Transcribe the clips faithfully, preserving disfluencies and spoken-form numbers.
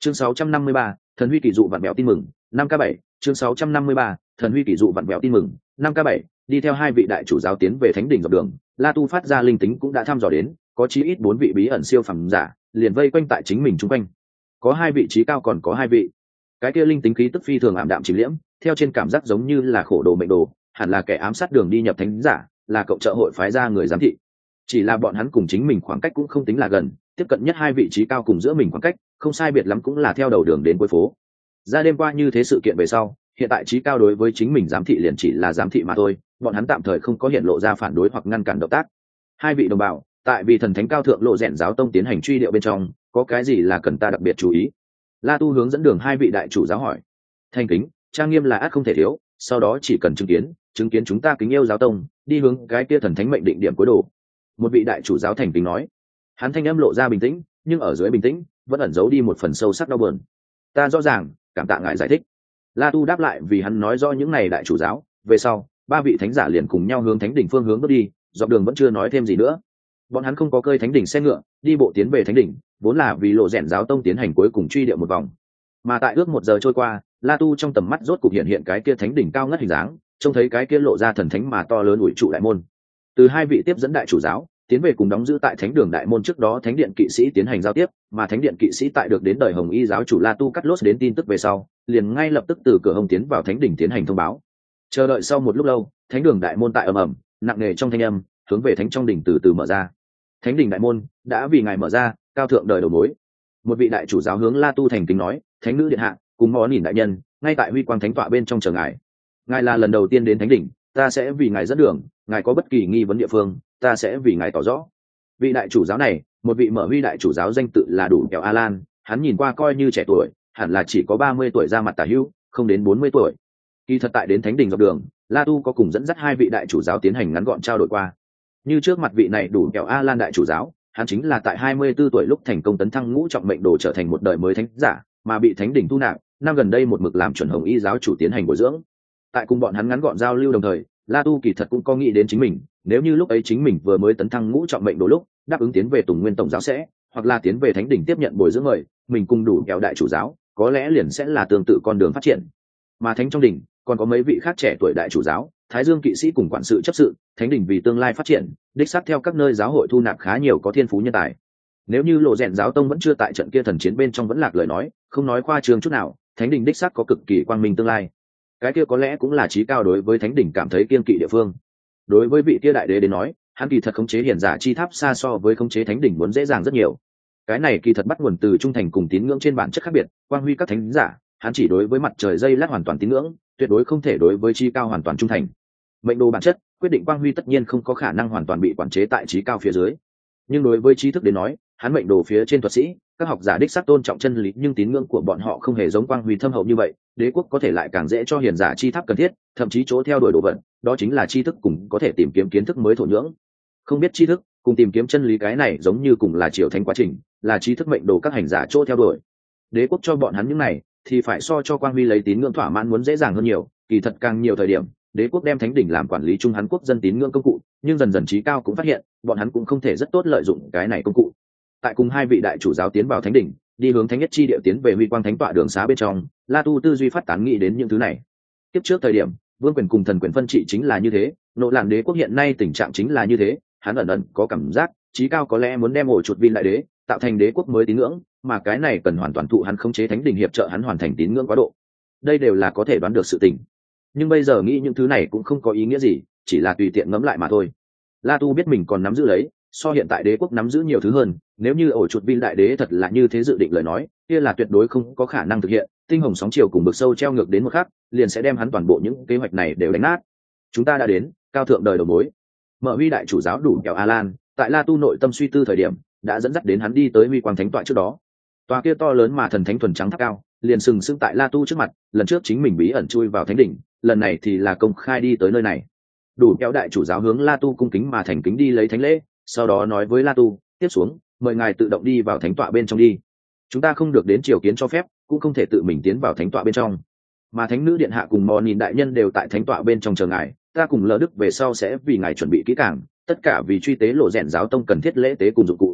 chương sáu trăm năm mươi ba, thần huy kỳ dụ vặn vẹo tin mừng năm k bảy. chương sáu trăm năm mươi ba, thần huy kỳ dụ vặn vẹo tin mừng năm k bảy. Đi theo hai vị đại chủ giáo tiến về thánh đỉnh dọc đường, La Tu phát ra linh tính cũng đã thăm dò đến, có chí ít bốn vị bí ẩn siêu phẩm giả liền vây quanh tại chính mình chung quanh. Có hai vị trí cao, còn có hai vị. Cái kia linh tính khí tức phi thường ảm đạm chìm liễm, theo trên cảm giác giống như là khổ đồ mệnh đồ, hẳn là kẻ ám sát đường đi nhập thánh giả, là cộng trợ hội phái ra người giám thị. Chỉ là bọn hắn cùng chính mình khoảng cách cũng không tính là gần, tiếp cận nhất hai vị trí cao cùng giữa mình khoảng cách không sai biệt lắm cũng là theo đầu đường đến cuối phố. Ra đêm qua như thế sự kiện về sau, hiện tại trí cao đối với chính mình giám thị liền chỉ là giám thị mà thôi, bọn hắn tạm thời không có hiện lộ ra phản đối hoặc ngăn cản động tác. Hai vị đồng bào, tại vì thần thánh cao thượng lộ rèn giáo tông tiến hành truy điệu bên trong, có cái gì là cần ta đặc biệt chú ý? La Tu hướng dẫn đường hai vị đại chủ giáo hỏi. Thanh kính, trang nghiêm là ắt không thể thiếu, sau đó chỉ cần chứng kiến, chứng kiến chúng ta kính yêu giáo tông, đi hướng cái kia thần thánh mệnh định điểm cuối đồ. Một vị đại chủ giáo thành kính nói. Hắn thanh âm lộ ra bình tĩnh, nhưng ở dưới bình tĩnh vẫn ẩn giấu đi một phần sâu sắc đau buồn. Ta rõ ràng, cảm tạ ngài giải thích. La Tu đáp lại vì hắn nói rõ những này đại chủ giáo. Về sau, ba vị thánh giả liền cùng nhau hướng thánh đỉnh phương hướng bước đi, dọc đường vẫn chưa nói thêm gì nữa. Bọn hắn không có cơi thánh đỉnh xe ngựa, đi bộ tiến về thánh đỉnh, vốn là vì lộ rèn giáo tông tiến hành cuối cùng truy điệu một vòng. Mà tại ước một giờ trôi qua, La Tu trong tầm mắt rốt cục hiện hiện cái kia thánh đỉnh cao ngất hình dáng, trông thấy cái kia lộ ra thần thánh mà to lớn ủi trụ đại môn. Từ hai vị tiếp dẫn đại chủ giáo tiến về cùng đóng giữ tại thánh đường đại môn trước đó thánh điện kỵ sĩ tiến hành giao tiếp, mà thánh điện kỵ sĩ tại được đến đời hồng y giáo chủ La Tu cắt lốt đến tin tức về sau, liền ngay lập tức từ cửa hông tiến vào thánh đỉnh tiến hành thông báo. Chờ đợi sau một lúc lâu, thánh đường đại môn tại ầm ầm nặng nề trong thanh âm, hướng về thánh trong đỉnh từ từ mở ra. Thánh đỉnh đại môn đã vì ngài mở ra, cao thượng đời đầu mối. Một vị đại chủ giáo hướng La Tu thành kính nói, thánh nữ điện hạ cùng món nhìn đại nhân ngay tại huy quang thánh tọa bên trong chờ ngài. Ngài là lần đầu tiên đến thánh đỉnh, ta sẽ vì ngài dẫn đường, ngài có bất kỳ nghi vấn địa phương, ta sẽ vì ngài tỏ rõ. Vị đại chủ giáo này, một vị mở huy đại chủ giáo danh tự là Đủ Kẹo Alan, hắn nhìn qua coi như trẻ tuổi, hẳn là chỉ có ba mươi tuổi ra mặt tả hữu, không đến bốn mươi tuổi. Kỳ thật tại đến thánh đỉnh dọc đường, La Tu có cùng dẫn dắt hai vị đại chủ giáo tiến hành ngắn gọn trao đổi qua. Như trước mặt vị này Đủ Kẹo Alan đại chủ giáo, hắn chính là tại hai mươi tư tuổi lúc thành công tấn thăng ngũ trọng mệnh đồ trở thành một đời mới thánh giả, mà bị thánh đỉnh thu nạp, năm gần đây một mực làm chuẩn hồng y giáo chủ tiến hành bồi dưỡng. Tại cùng bọn hắn ngắn gọn giao lưu đồng thời, La Tu kỳ thật cũng có nghĩ đến chính mình, nếu như lúc ấy chính mình vừa mới tấn thăng ngũ trọng mệnh đồ lúc, đáp ứng tiến về Tùng Nguyên tổng giáo sẽ, hoặc là tiến về thánh đỉnh tiếp nhận bồi dưỡng mời, mình cùng Đủ Kẹo đại chủ giáo, có lẽ liền sẽ là tương tự con đường phát triển. Mà thánh trong đỉnh còn có mấy vị khác trẻ tuổi đại chủ giáo, Thái Dương kỵ sĩ cùng quản sự chấp sự, thánh đỉnh vì tương lai phát triển, đích xác theo các nơi giáo hội thu nạp khá nhiều có thiên phú nhân tài. Nếu như lộ rèn giáo tông vẫn chưa tại trận kia thần chiến bên trong vẫn lạc lời nói, không nói khoa trương chút nào, thánh đỉnh đích xác có cực kỳ quang minh tương lai. Cái kia có lẽ cũng là chí cao đối với thánh đỉnh cảm thấy kiên kỵ địa phương. Đối với vị kia đại đế đến nói, hắn kỳ thật khống chế hiển giả chi tháp xa so với khống chế thánh đỉnh muốn dễ dàng rất nhiều. Cái này kỳ thật bắt nguồn từ trung thành cùng tín ngưỡng trên bản chất khác biệt, quang huy các thánh giả, hắn chỉ đối với mặt trời dây lát hoàn toàn tín ngưỡng, tuyệt đối không thể đối với chí cao hoàn toàn trung thành. Mệnh đồ bản chất, quyết định quang huy tất nhiên không có khả năng hoàn toàn bị quản chế tại chí cao phía dưới. Nhưng đối với trí thức đến nói, hắn mệnh đồ phía trên thuật sĩ, các học giả đích xác tôn trọng chân lý, nhưng tín ngưỡng của bọn họ không hề giống quang huy thâm hậu như vậy, đế quốc có thể lại càng dễ cho hiền giả chi tháp cần thiết, thậm chí chỗ theo đuổi đồ vật, đó chính là tri thức cùng có thể tìm kiếm kiến thức mới thổ nhưỡng. Không biết tri thức cùng tìm kiếm chân lý, cái này giống như cùng là triều thánh quá trình, là trí thức mệnh đồ các hành giả chỗ theo đuổi. Đế quốc cho bọn hắn những này thì phải so cho quang huy lấy tín ngưỡng thỏa mãn muốn dễ dàng hơn nhiều. Kỳ thật càng nhiều thời điểm, đế quốc đem thánh đỉnh làm quản lý chung hắn quốc dân tín ngưỡng công cụ, nhưng dần dần trí cao cũng phát hiện bọn hắn cũng không thể rất tốt lợi dụng cái này công cụ. Tại cùng hai vị đại chủ giáo tiến vào thánh đỉnh, đi hướng thánh nhất chi địa tiến về huy quang thánh tọa đường xá bên trong, La Tu tư duy phát tán nghĩ đến những thứ này. Tiếp trước thời điểm, vương quyền cùng thần quyền phân trị chính là như thế, nộ làn đế quốc hiện nay tình trạng chính là như thế, hắn ẩn ẩn có cảm giác trí cao có lẽ muốn đem ổ chuột viên đại đế tạo thành đế quốc mới tín ngưỡng, mà cái này cần hoàn toàn thụ hắn khống chế thánh đỉnh hiệp trợ hắn hoàn thành tín ngưỡng quá độ. Đây đều là có thể đoán được sự tình, nhưng bây giờ nghĩ những thứ này cũng không có ý nghĩa gì, chỉ là tùy tiện ngẫm lại mà thôi. La Tu biết mình còn nắm giữ lấy so hiện tại đế quốc nắm giữ nhiều thứ hơn, nếu như ổ chuột viên đại đế thật là như thế dự định lời nói, kia là tuyệt đối không có khả năng thực hiện. Tinh hồng sóng chiều cùng bực sâu treo ngược đến một khắc, liền sẽ đem hắn toàn bộ những kế hoạch này đều đánh nát. Chúng ta đã đến cao thượng đời đầu mối. Mở huy đại chủ giáo Đủ Kẹo Alan tại La Tu nội tâm suy tư thời điểm, đã dẫn dắt đến hắn đi tới huy quang thánh tọa trước đó. Tòa kia to lớn mà thần thánh thuần trắng tháp cao, liền sừng sững tại La Tu trước mặt. Lần trước chính mình bí ẩn chui vào thánh đỉnh, lần này thì là công khai đi tới nơi này. Đủ Kẹo đại chủ giáo hướng La Tu cung kính mà thành kính đi lấy thánh lễ, sau đó nói với La Tu, tiếp xuống mời ngài tự động đi vào thánh tọa bên trong đi. Chúng ta không được đến triều kiến cho phép, cũng không thể tự mình tiến vào thánh tọa bên trong, mà thánh nữ điện hạ cùng mò nhìn đại nhân đều tại thánh tọa bên trong chờ ngài. Ta cùng lỡ đức về sau sẽ vì ngài chuẩn bị kỹ càng, tất cả vì truy tế lộ rèn giáo tông cần thiết lễ tế cùng dụng cụ.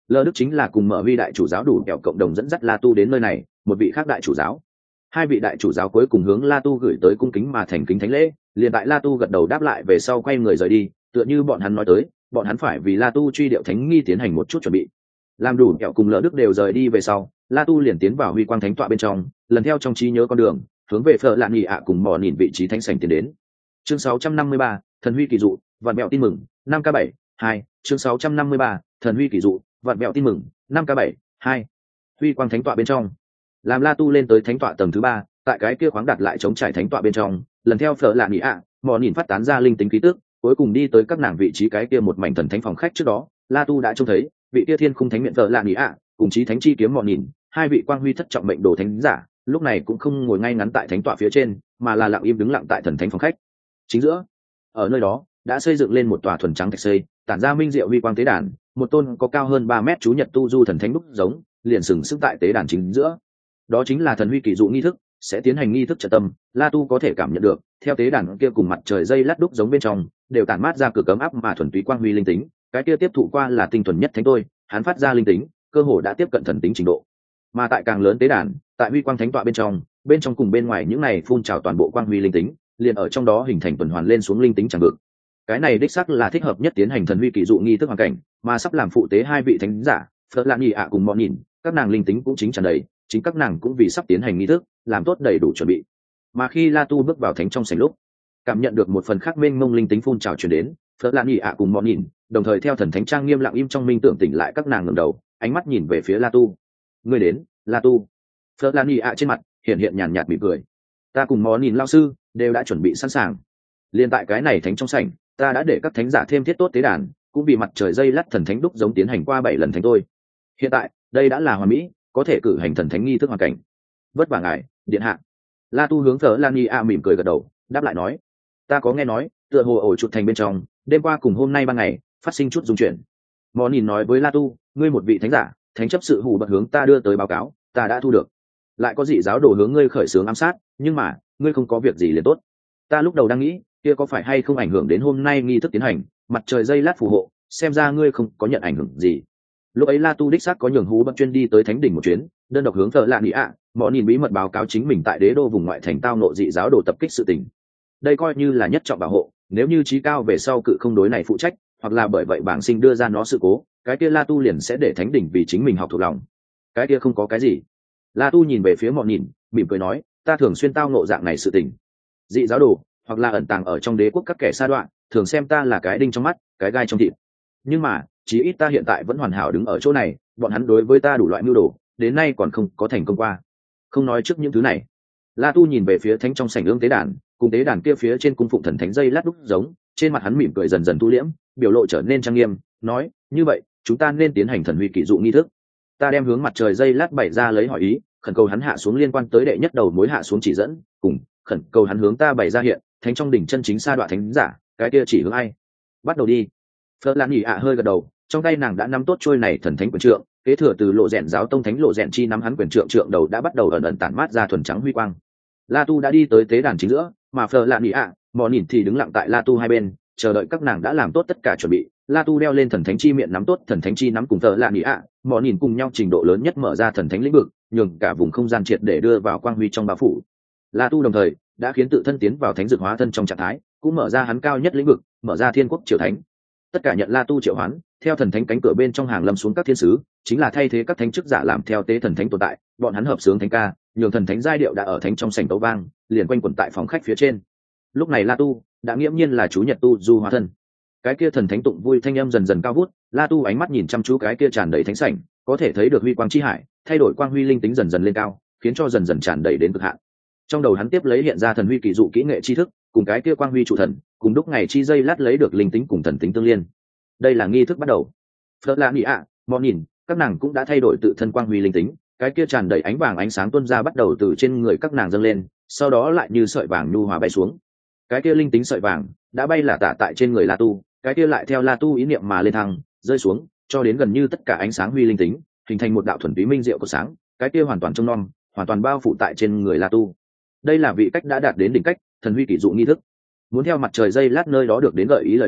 Lơ Đức chính là cùng mở huy đại chủ giáo đủ kẹo cộng đồng dẫn dắt La Tu đến nơi này, một vị khác đại chủ giáo. Hai vị đại chủ giáo cuối cùng hướng La Tu gửi tới cung kính mà thành kính thánh lễ, liền tại La Tu gật đầu đáp lại về sau quay người rời đi, tựa như bọn hắn nói tới, bọn hắn phải vì La Tu truy điệu thánh nghi tiến hành một chút chuẩn bị. Làm đủ kẹo cùng Lơ Đức đều rời đi về sau, La Tu liền tiến vào huy quang thánh tọa bên trong, lần theo trong trí nhớ con đường, hướng về Phở Lạn Nhị ạ cùng mò nhìn vị trí thánh sảnh tiến đến. Chương sáu trăm năm mươi ba, thần huy kỳ dụ, vạn mẹo tin mừng, năm k bảy, hai, chương sáu trăm năm mươi ba, thần huy kỳ dụ, vạn mẹo tin mừng, năm k bảy, hai. Huy quang thánh tọa bên trong. Làm La Tu lên tới thánh tọa tầng thứ ba, tại cái kia khoáng đặt lại chống trải thánh tọa bên trong, lần theo Phở Lạn Nhị ạ, mò nhìn phát tán ra linh tính khí tức, cuối cùng đi tới các nàng vị trí cái kia một mảnh thần thánh phòng khách trước đó, La Tu đã trông thấy, vị kia thiên khung thánh miện Phở Lạn Nhị ạ, cùng chí thánh chi kiếm mò nhìn, hai vị quang huy thất trọng mệnh đồ thánh giả, lúc này cũng không ngồi ngay ngắn tại thánh tọa phía trên, mà là lặng im đứng lặng tại thần thánh phòng khách chính giữa. Ở nơi đó đã xây dựng lên một tòa thuần trắng thạch xây, tản ra minh diệu huy quang tế đàn, một tôn có cao hơn ba mét chú nhật tu du thần thánh đúc giống liền sừng sững tại tế đàn chính giữa. Đó chính là thần huy kỳ dụ nghi thức, sẽ tiến hành nghi thức trợ tâm. La Tu có thể cảm nhận được, theo tế đàn kia cùng mặt trời dây lát đúc giống bên trong đều tản mát ra cực cấm áp mà thuần túy quang huy linh tính, cái kia tiếp thụ qua là tinh thuần nhất thánh tôi, hắn phát ra linh tính cơ hồ đã tiếp cận thần tính trình độ. Mà tại càng lớn tế đàn, tại huy quang thánh tọa bên trong, bên trong cùng bên ngoài những này phun trào toàn bộ quang huy linh tính, liền ở trong đó hình thành tuần hoàn lên xuống linh tính chẳng vực. Cái này đích xác là thích hợp nhất tiến hành thần huy kỳ dụ nghi thức hoàn cảnh, mà sắp làm phụ tế hai vị thánh giả, Phật Lạn Nhị ạ cùng Mọn Nhìn, các nàng linh tính cũng chính tràn đầy, chính các nàng cũng vì sắp tiến hành nghi thức, làm tốt đầy đủ chuẩn bị. Mà khi La Tu bước vào thánh trong sảnh lúc, cảm nhận được một phần khác mênh mông linh tính phun trào truyền đến, Phật Lạn Nhị ạ cùng Mọn Nhìn, đồng thời theo thần thánh trang nghiêm lặng im trong minh tưởng tỉnh lại các nàng ngẩng đầu, ánh mắt nhìn về phía La Tu. Người đến, La Tu. Phật Lạn Nhị ạ trên mặt hiện hiện nhàn nhạt mỉm cười. Ta cùng Mọn Nhìn lão sư đều đã chuẩn bị sẵn sàng. Liên tại cái này thánh trong sảnh, ta đã để các thánh giả thêm thiết tốt tế đàn, cũng vì mặt trời dây lắt thần thánh đúc giống tiến hành qua bảy lần thánh tôi. Hiện tại đây đã là hoàn mỹ, có thể cử hành thần thánh nghi thức hoàn cảnh. Vất vả ngài, điện hạ. La Tu hướng Phở Lan Nhi a mỉm cười gật đầu, đáp lại nói: Ta có nghe nói, tựa hồ ổ chuột thành bên trong, đêm qua cùng hôm nay ban ngày phát sinh chút dung chuyển. Món nhìn nói với La Tu: Ngươi một vị thánh giả, thánh chấp sự hủ bật hướng ta đưa tới báo cáo, ta đã thu được. Lại có dị giáo đồ hướng ngươi khởi xướng ám sát, nhưng mà ngươi không có việc gì liền tốt. Ta lúc đầu đang nghĩ, kia có phải hay không ảnh hưởng đến hôm nay nghi thức tiến hành, mặt trời dây lát phù hộ, xem ra ngươi không có nhận ảnh hưởng gì. Lúc ấy La Tu đích xác có nhường hú bật chuyên đi tới thánh đỉnh một chuyến, đơn độc hướng Phở Lạn Nhi ạ, Mọn Nhìn bí mật báo cáo chính mình tại đế đô vùng ngoại thành tao nộ dị giáo đồ tập kích sự tình. Đây coi như là nhất trọng bảo hộ, nếu như trí cao về sau cự không đối này phụ trách, hoặc là bởi vậy bảng sinh đưa ra nó sự cố, cái kia La Tu liền sẽ để thánh đỉnh vì chính mình học thuộc lòng. Cái kia không có cái gì. La Tu nhìn về phía Mọn Nhìn, mỉm cười nói: Ta thường xuyên tao nộ dạng này sự tình. Dị giáo đồ, hoặc là ẩn tàng ở trong đế quốc các kẻ sa đoạn, thường xem ta là cái đinh trong mắt, cái gai trong thịt. Nhưng mà chí ít ta hiện tại vẫn hoàn hảo đứng ở chỗ này, bọn hắn đối với ta đủ loại mưu đồ, đến nay còn không có thành công qua. Không nói trước những thứ này, La Tu nhìn về phía thánh trong sảnh ương tế đàn, cùng tế đàn kia phía trên cung phụng thần thánh dây lát đúc giống, trên mặt hắn mỉm cười dần dần thu liễm, biểu lộ trở nên trang nghiêm, nói: Như vậy, chúng ta nên tiến hành thần huy kỳ dụ nghi thức. Ta đem hướng mặt trời dây lát bày ra lấy hỏi ý, khẩn cầu hắn hạ xuống liên quan tới đệ nhất đầu mối hạ xuống chỉ dẫn, cùng khẩn cầu hắn hướng ta bày ra hiện thánh trong đỉnh chân chính sa đoạn thánh giả, cái kia chỉ hướng ai. Bắt đầu đi. Phật Lan Nhị ạ hơi gật đầu, trong tay nàng đã nắm tốt trôi này thần thánh quyền trượng, kế thừa từ lộ rèn giáo tông thánh lộ rèn chi nắm hắn quyền trượng trượng đầu đã bắt đầu ẩn ẩn tản mát ra thuần trắng huy quang. La Tu đã đi tới tế đàn chính giữa, mà Phật Lan Nhị ạ, Mọn Nhìn thì đứng lặng tại La Tu hai bên, chờ đợi các nàng đã làm tốt tất cả chuẩn bị. La Tu đeo lên thần thánh chi miệng nắm tốt thần thánh chi nắm cùng Phật Lan Nhị ạ, Mọn Nhìn cùng nhau trình độ lớn nhất mở ra thần thánh lĩnh vực, nhường cả vùng không gian triệt để đưa vào quang huy trong bao phủ. La Tu đồng thời đã khiến tự thân tiến vào thánh dược hóa thân trong trạng thái, cũng mở ra hắn cao nhất lĩnh vực, mở ra thiên quốc triều thánh. Tất cả nhận La Tu triệu hoán, theo thần thánh cánh cửa bên trong hàng lâm xuống các thiên sứ, chính là thay thế các thánh chức giả làm theo tế thần thánh tồn tại, bọn hắn hợp sướng thánh ca, nhường thần thánh giai điệu đã ở thánh trong sảnh tấu vang, liền quanh quẩn tại phòng khách phía trên. Lúc này La Tu đã nghiễm nhiên là chú nhật tu du hóa thân. Cái kia thần thánh tụng vui thanh âm dần dần cao vút, La Tu ánh mắt nhìn chăm chú cái kia tràn đầy thánh sảnh, có thể thấy được huy quang chi hải, thay đổi quang huy linh tính dần dần lên cao, khiến cho dần dần tràn đầy đến cực hạn. Trong đầu hắn tiếp lấy hiện ra thần huy kỳ dụ kỹ nghệ tri thức, cùng cái kia quang huy chủ thần, cùng đúc ngày chi dây lát lấy được linh tính cùng thần tính tương liên. Đây là nghi thức bắt đầu. Phật Lan Nhị ạ, Mọn Nhìn, các nàng cũng đã thay đổi tự thân quang huy linh tính, cái kia tràn đầy ánh vàng ánh sáng tuôn ra bắt đầu từ trên người các nàng dâng lên, sau đó lại như sợi vàng nhu hòa bay xuống. Cái kia linh tính sợi vàng đã bay là tả tại trên người La Tu, cái kia lại theo La Tu ý niệm mà lên thăng, rơi xuống, cho đến gần như tất cả ánh sáng huy linh tính, hình thành một đạo thuần túy minh diệu của sáng, cái kia hoàn toàn trông nom, hoàn toàn bao phủ tại trên người La Tu. Đây là vị cách đã đạt đến đỉnh cách, thần huy kỳ dụ nghi thức. Muốn theo mặt trời dây lát nơi đó được đến gợi ý lời nói,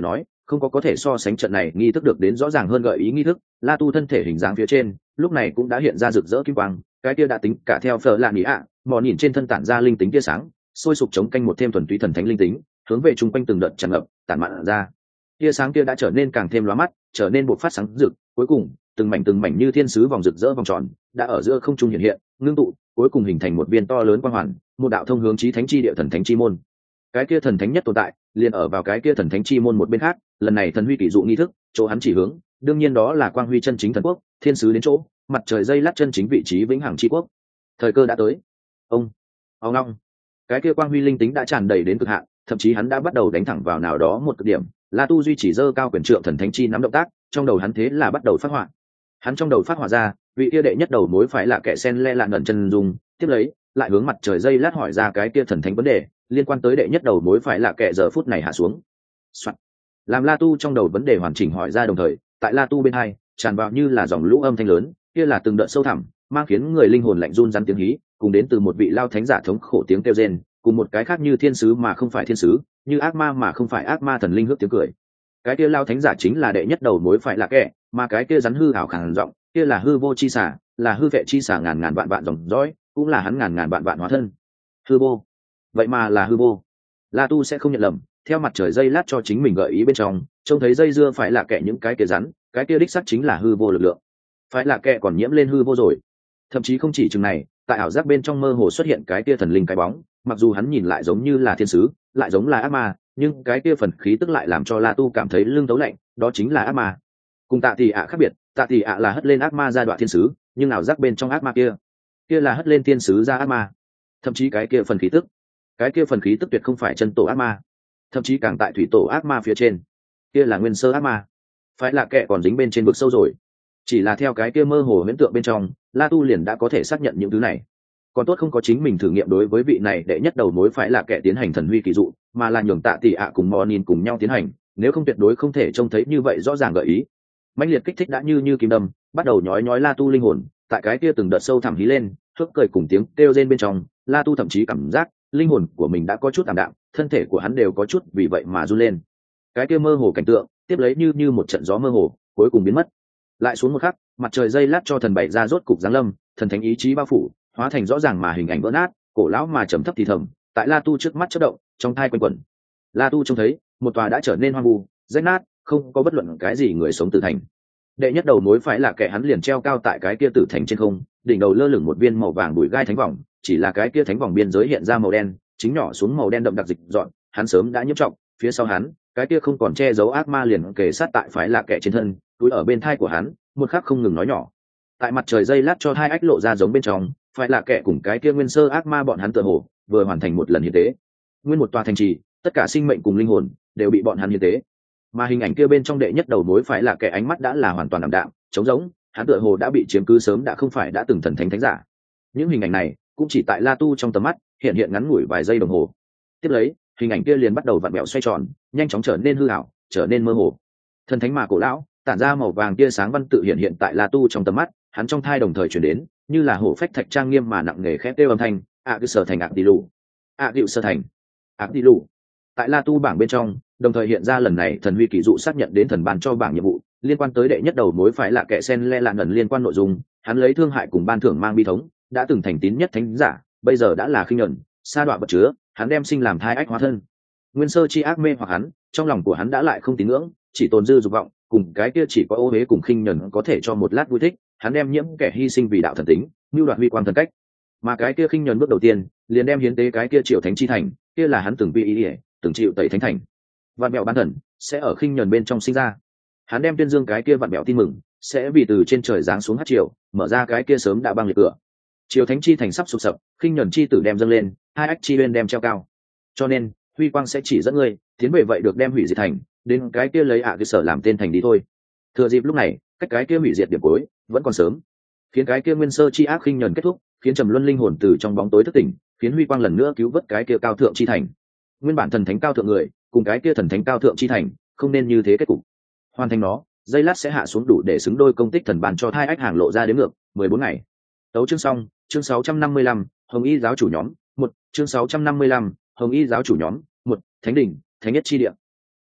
không có có thể so sánh trận này nghi thức được đến rõ ràng hơn gợi ý nghi thức. La Tu thân thể hình dáng phía trên lúc này cũng đã hiện ra rực rỡ kim quang, cái kia đã tính cả theo phở lạ nghĩ ạ mò nhìn trên thân tản ra linh tính tia sáng, sôi sục chống canh một thêm thuần túy thần thánh linh tính, hướng về chung quanh từng đợt tràn ngập tản mạn ra. Tia sáng kia đã trở nên càng thêm lóa mắt, trở nên bộc phát sáng rực, cuối cùng từng mảnh từng mảnh như thiên sứ vòng rực rỡ vòng tròn đã ở giữa không trung hiện hiện, ngưng tụ, cuối cùng hình thành một viên to lớn quang hoàn, một đạo thông hướng chí thánh chi địa thần thánh chi môn. Cái kia thần thánh nhất tồn tại liền ở vào cái kia thần thánh chi môn một bên khác. Lần này thần huy kỷ dụ nghi thức chỗ hắn chỉ hướng đương nhiên đó là quang huy chân chính thần quốc, thiên sứ đến chỗ mặt trời dây lát chân chính vị trí vĩnh hằng chi quốc. Thời cơ đã tới. Ông ông long cái kia quang huy linh tính đã tràn đầy đến cực hạn, thậm chí hắn đã bắt đầu đánh thẳng vào nào đó một cực điểm. La Tu duy chỉ dơ cao quyền trượng thần thánh chi nắm động tác, trong đầu hắn thế là bắt đầu phát họa. Hắn trong đầu phát họa ra vị kia đệ nhất đầu mối phải là kẻ sen le lạn ẩn chân dung, tiếp lấy lại hướng mặt trời dây lát hỏi ra cái kia thần thánh vấn đề liên quan tới đệ nhất đầu mối phải là kẻ giờ phút này hạ xuống. Làm La Tu trong đầu vấn đề hoàn chỉnh hỏi ra, đồng thời tại La Tu bên hai tràn vào như là dòng lũ âm thanh lớn, kia là từng đợt sâu thẳm mang khiến người linh hồn lạnh run rắn tiếng hí, cùng đến từ một vị lao thánh giả thống khổ tiếng kêu rên, cùng một cái khác như thiên sứ mà không phải thiên sứ, như ác ma mà không phải ác ma thần linh hước tiếng cười. Cái kia lao thánh giả chính là đệ nhất đầu mối phải là kẻ, mà cái kia rắn hư ảo khàn giọng kia là hư vô chi xả, là hư vệ chi xả ngàn ngàn vạn vạn dòng dõi, cũng là hắn ngàn ngàn vạn vạn hóa thân. Hư vô, vậy mà là hư vô. La Tu sẽ không nhận lầm, theo mặt trời dây lát cho chính mình gợi ý bên trong trông thấy dây dưa phải là kẻ những cái kia rắn, cái kia đích sắc chính là hư vô lực lượng. Phải là kẻ còn nhiễm lên hư vô rồi. Thậm chí không chỉ chừng này, tại ảo giác bên trong mơ hồ xuất hiện cái kia thần linh cái bóng, mặc dù hắn nhìn lại giống như là thiên sứ, lại giống là ác ma, nhưng cái kia phần khí tức lại làm cho La Tu cảm thấy lưng tấu lạnh, đó chính là ác ma. Cùng Tạ Tỷ ạ khác biệt, Tạ Tỷ ạ là hất lên ác ma ra đoạn thiên sứ, nhưng ảo giác bên trong ác ma kia, kia là hất lên thiên sứ ra ác ma. Thậm chí cái kia phần khí tức, cái kia phần khí tức tuyệt không phải chân tổ ác ma, thậm chí càng tại thủy tổ ác ma phía trên, kia là nguyên sơ ác ma. Phải là kẻ còn dính bên trên vực sâu rồi. Chỉ là theo cái kia mơ hồ huyễn tượng bên trong, La Tu liền đã có thể xác nhận những thứ này. Còn tốt không có chính mình thử nghiệm đối với vị này đệ nhất đầu mối phải là kẻ tiến hành thần huy kỳ dụ, mà là nhường Tạ Tỷ ạ cùng Monin cùng nhau tiến hành, nếu không tuyệt đối không thể trông thấy như vậy rõ ràng gợi ý. Mãnh liệt kích thích đã như như kim đâm, bắt đầu nhói nhói La Tu linh hồn, tại cái kia từng đợt sâu thẳm hí lên, thước cười cùng tiếng kêu rên bên trong, La Tu thậm chí cảm giác linh hồn của mình đã có chút ảm đạm, thân thể của hắn đều có chút vì vậy mà run lên. Cái kia mơ hồ cảnh tượng tiếp lấy như như một trận gió mơ hồ, cuối cùng biến mất. Lại xuống một khắc, mặt trời dây lát cho thần bảy ra rốt cục giáng lâm, thần thánh ý chí bao phủ, hóa thành rõ ràng mà hình ảnh vỡ nát, cổ lão mà trầm thấp thì thầm, tại La Tu trước mắt chớp động, trong thai quanh quẩn. La Tu trông thấy một tòa đã trở nên hoang vu, rách nát, không có bất luận cái gì người sống tử thành. Đệ nhất đầu mối phải là kẻ hắn liền treo cao tại cái kia tử thành trên không, đỉnh đầu lơ lửng một viên màu vàng bụi gai thánh vòng, chỉ là cái kia thánh vòng biên giới hiện ra màu đen, chính nhỏ xuống màu đen đậm đặc dịch dọn, hắn sớm đã nhiễm trọng, phía sau hắn, cái kia không còn che giấu ác ma liền kề sát tại phải là kẻ trên thân, túi ở bên thai của hắn, một khắc không ngừng nói nhỏ. Tại mặt trời dây lát cho hai ách lộ ra giống bên trong, phải là kẻ cùng cái kia nguyên sơ ác ma bọn hắn tựa hồ vừa hoàn thành một lần hiến tế. Nguyên một tòa thành trì, tất cả sinh mệnh cùng linh hồn đều bị bọn hắn hiến tế. Mà hình ảnh kia bên trong đệ nhất đầu mối phải là kẻ ánh mắt đã là hoàn toàn ảm đạm, trống rỗng, hắn tựa hồ đã bị chiếm cứ sớm đã không phải đã từng thần thánh thánh giả. Những hình ảnh này cũng chỉ tại La Tu trong tầm mắt hiện hiện ngắn ngủi vài giây đồng hồ. Tiếp lấy, hình ảnh kia liền bắt đầu vặn vẹo xoay tròn, nhanh chóng trở nên hư ảo, trở nên mơ hồ. Thần thánh mà cổ lão, tản ra màu vàng tia sáng văn tự hiện hiện tại La Tu trong tầm mắt, hắn trong thai đồng thời truyền đến, như là hổ phách thạch trang nghiêm mà nặng nề khép kêu âm thanh, ạ cứ sở thành ạ đi lù, ạ điệu sở thành, ạ đi lù. Tại La Tu bảng bên trong, đồng thời hiện ra lần này thần huy kỳ dụ xác nhận đến thần ban cho bảng nhiệm vụ liên quan tới đệ nhất đầu mối phải là kẻ sen le lạn ẩn liên quan nội dung, hắn lấy thương hại cùng ban thưởng mang bi thống, đã từng thành tín nhất thánh giả, bây giờ đã là khinh nhẫn, sa đọa bất chứa, hắn đem sinh làm thai ách hóa thân. Nguyên sơ chi ác mê hoặc hắn, trong lòng của hắn đã lại không tín ngưỡng, chỉ tồn dư dục vọng, cùng cái kia chỉ có ô uế cùng khinh nhẫn có thể cho một lát vui thích, hắn đem nhiễm kẻ hy sinh vì đạo thần tính, mưu đoạt huy quang thần cách. Mà cái kia khinh nhẫn bước đầu tiên, liền đem hiến tế cái kia triệu thánh chi thành, kia là hắn từng vi ý, ý từng chịu tẩy thánh thành. Vạn mẹo ban thần sẽ ở khinh nhẫn bên trong sinh ra, hắn đem tuyên dương cái kia vạn mẹo tin mừng, sẽ vì từ trên trời giáng xuống hát triều, mở ra cái kia sớm đã băng liệt cửa. Triều thánh chi thành sắp sụp sập, khinh nhẫn chi tử đem dâng lên, hai ách chi bên đem treo cao. Cho nên huy quang sẽ chỉ dẫn ngươi tiến về vậy được đem hủy diệt thành, đến cái kia lấy ạ à cái sở làm tên thành đi thôi. Thừa dịp lúc này, cách cái kia hủy diệt điểm cuối vẫn còn sớm, khiến cái kia nguyên sơ chi ác khinh nhẫn kết thúc, khiến trầm luân linh hồn từ trong bóng tối thức tỉnh, khiến huy quang lần nữa cứu vớt cái kia cao thượng chi thành. Nguyên bản thần thánh cao thượng người cùng cái kia thần thánh cao thượng chi thành không nên như thế kết cục. Hoàn thành nó, dây lát sẽ hạ xuống đủ để xứng đôi công tích thần bàn cho thai ách hàng lộ ra đến ngược mười bốn ngày. Tấu chương xong, chương sáu trăm năm mươi lăm, Hồng Y giáo chủ nhóm, một, chương sáu trăm năm mươi lăm, Hồng Y giáo chủ nhóm, một, Thánh đỉnh, Thánh nhất chi địa.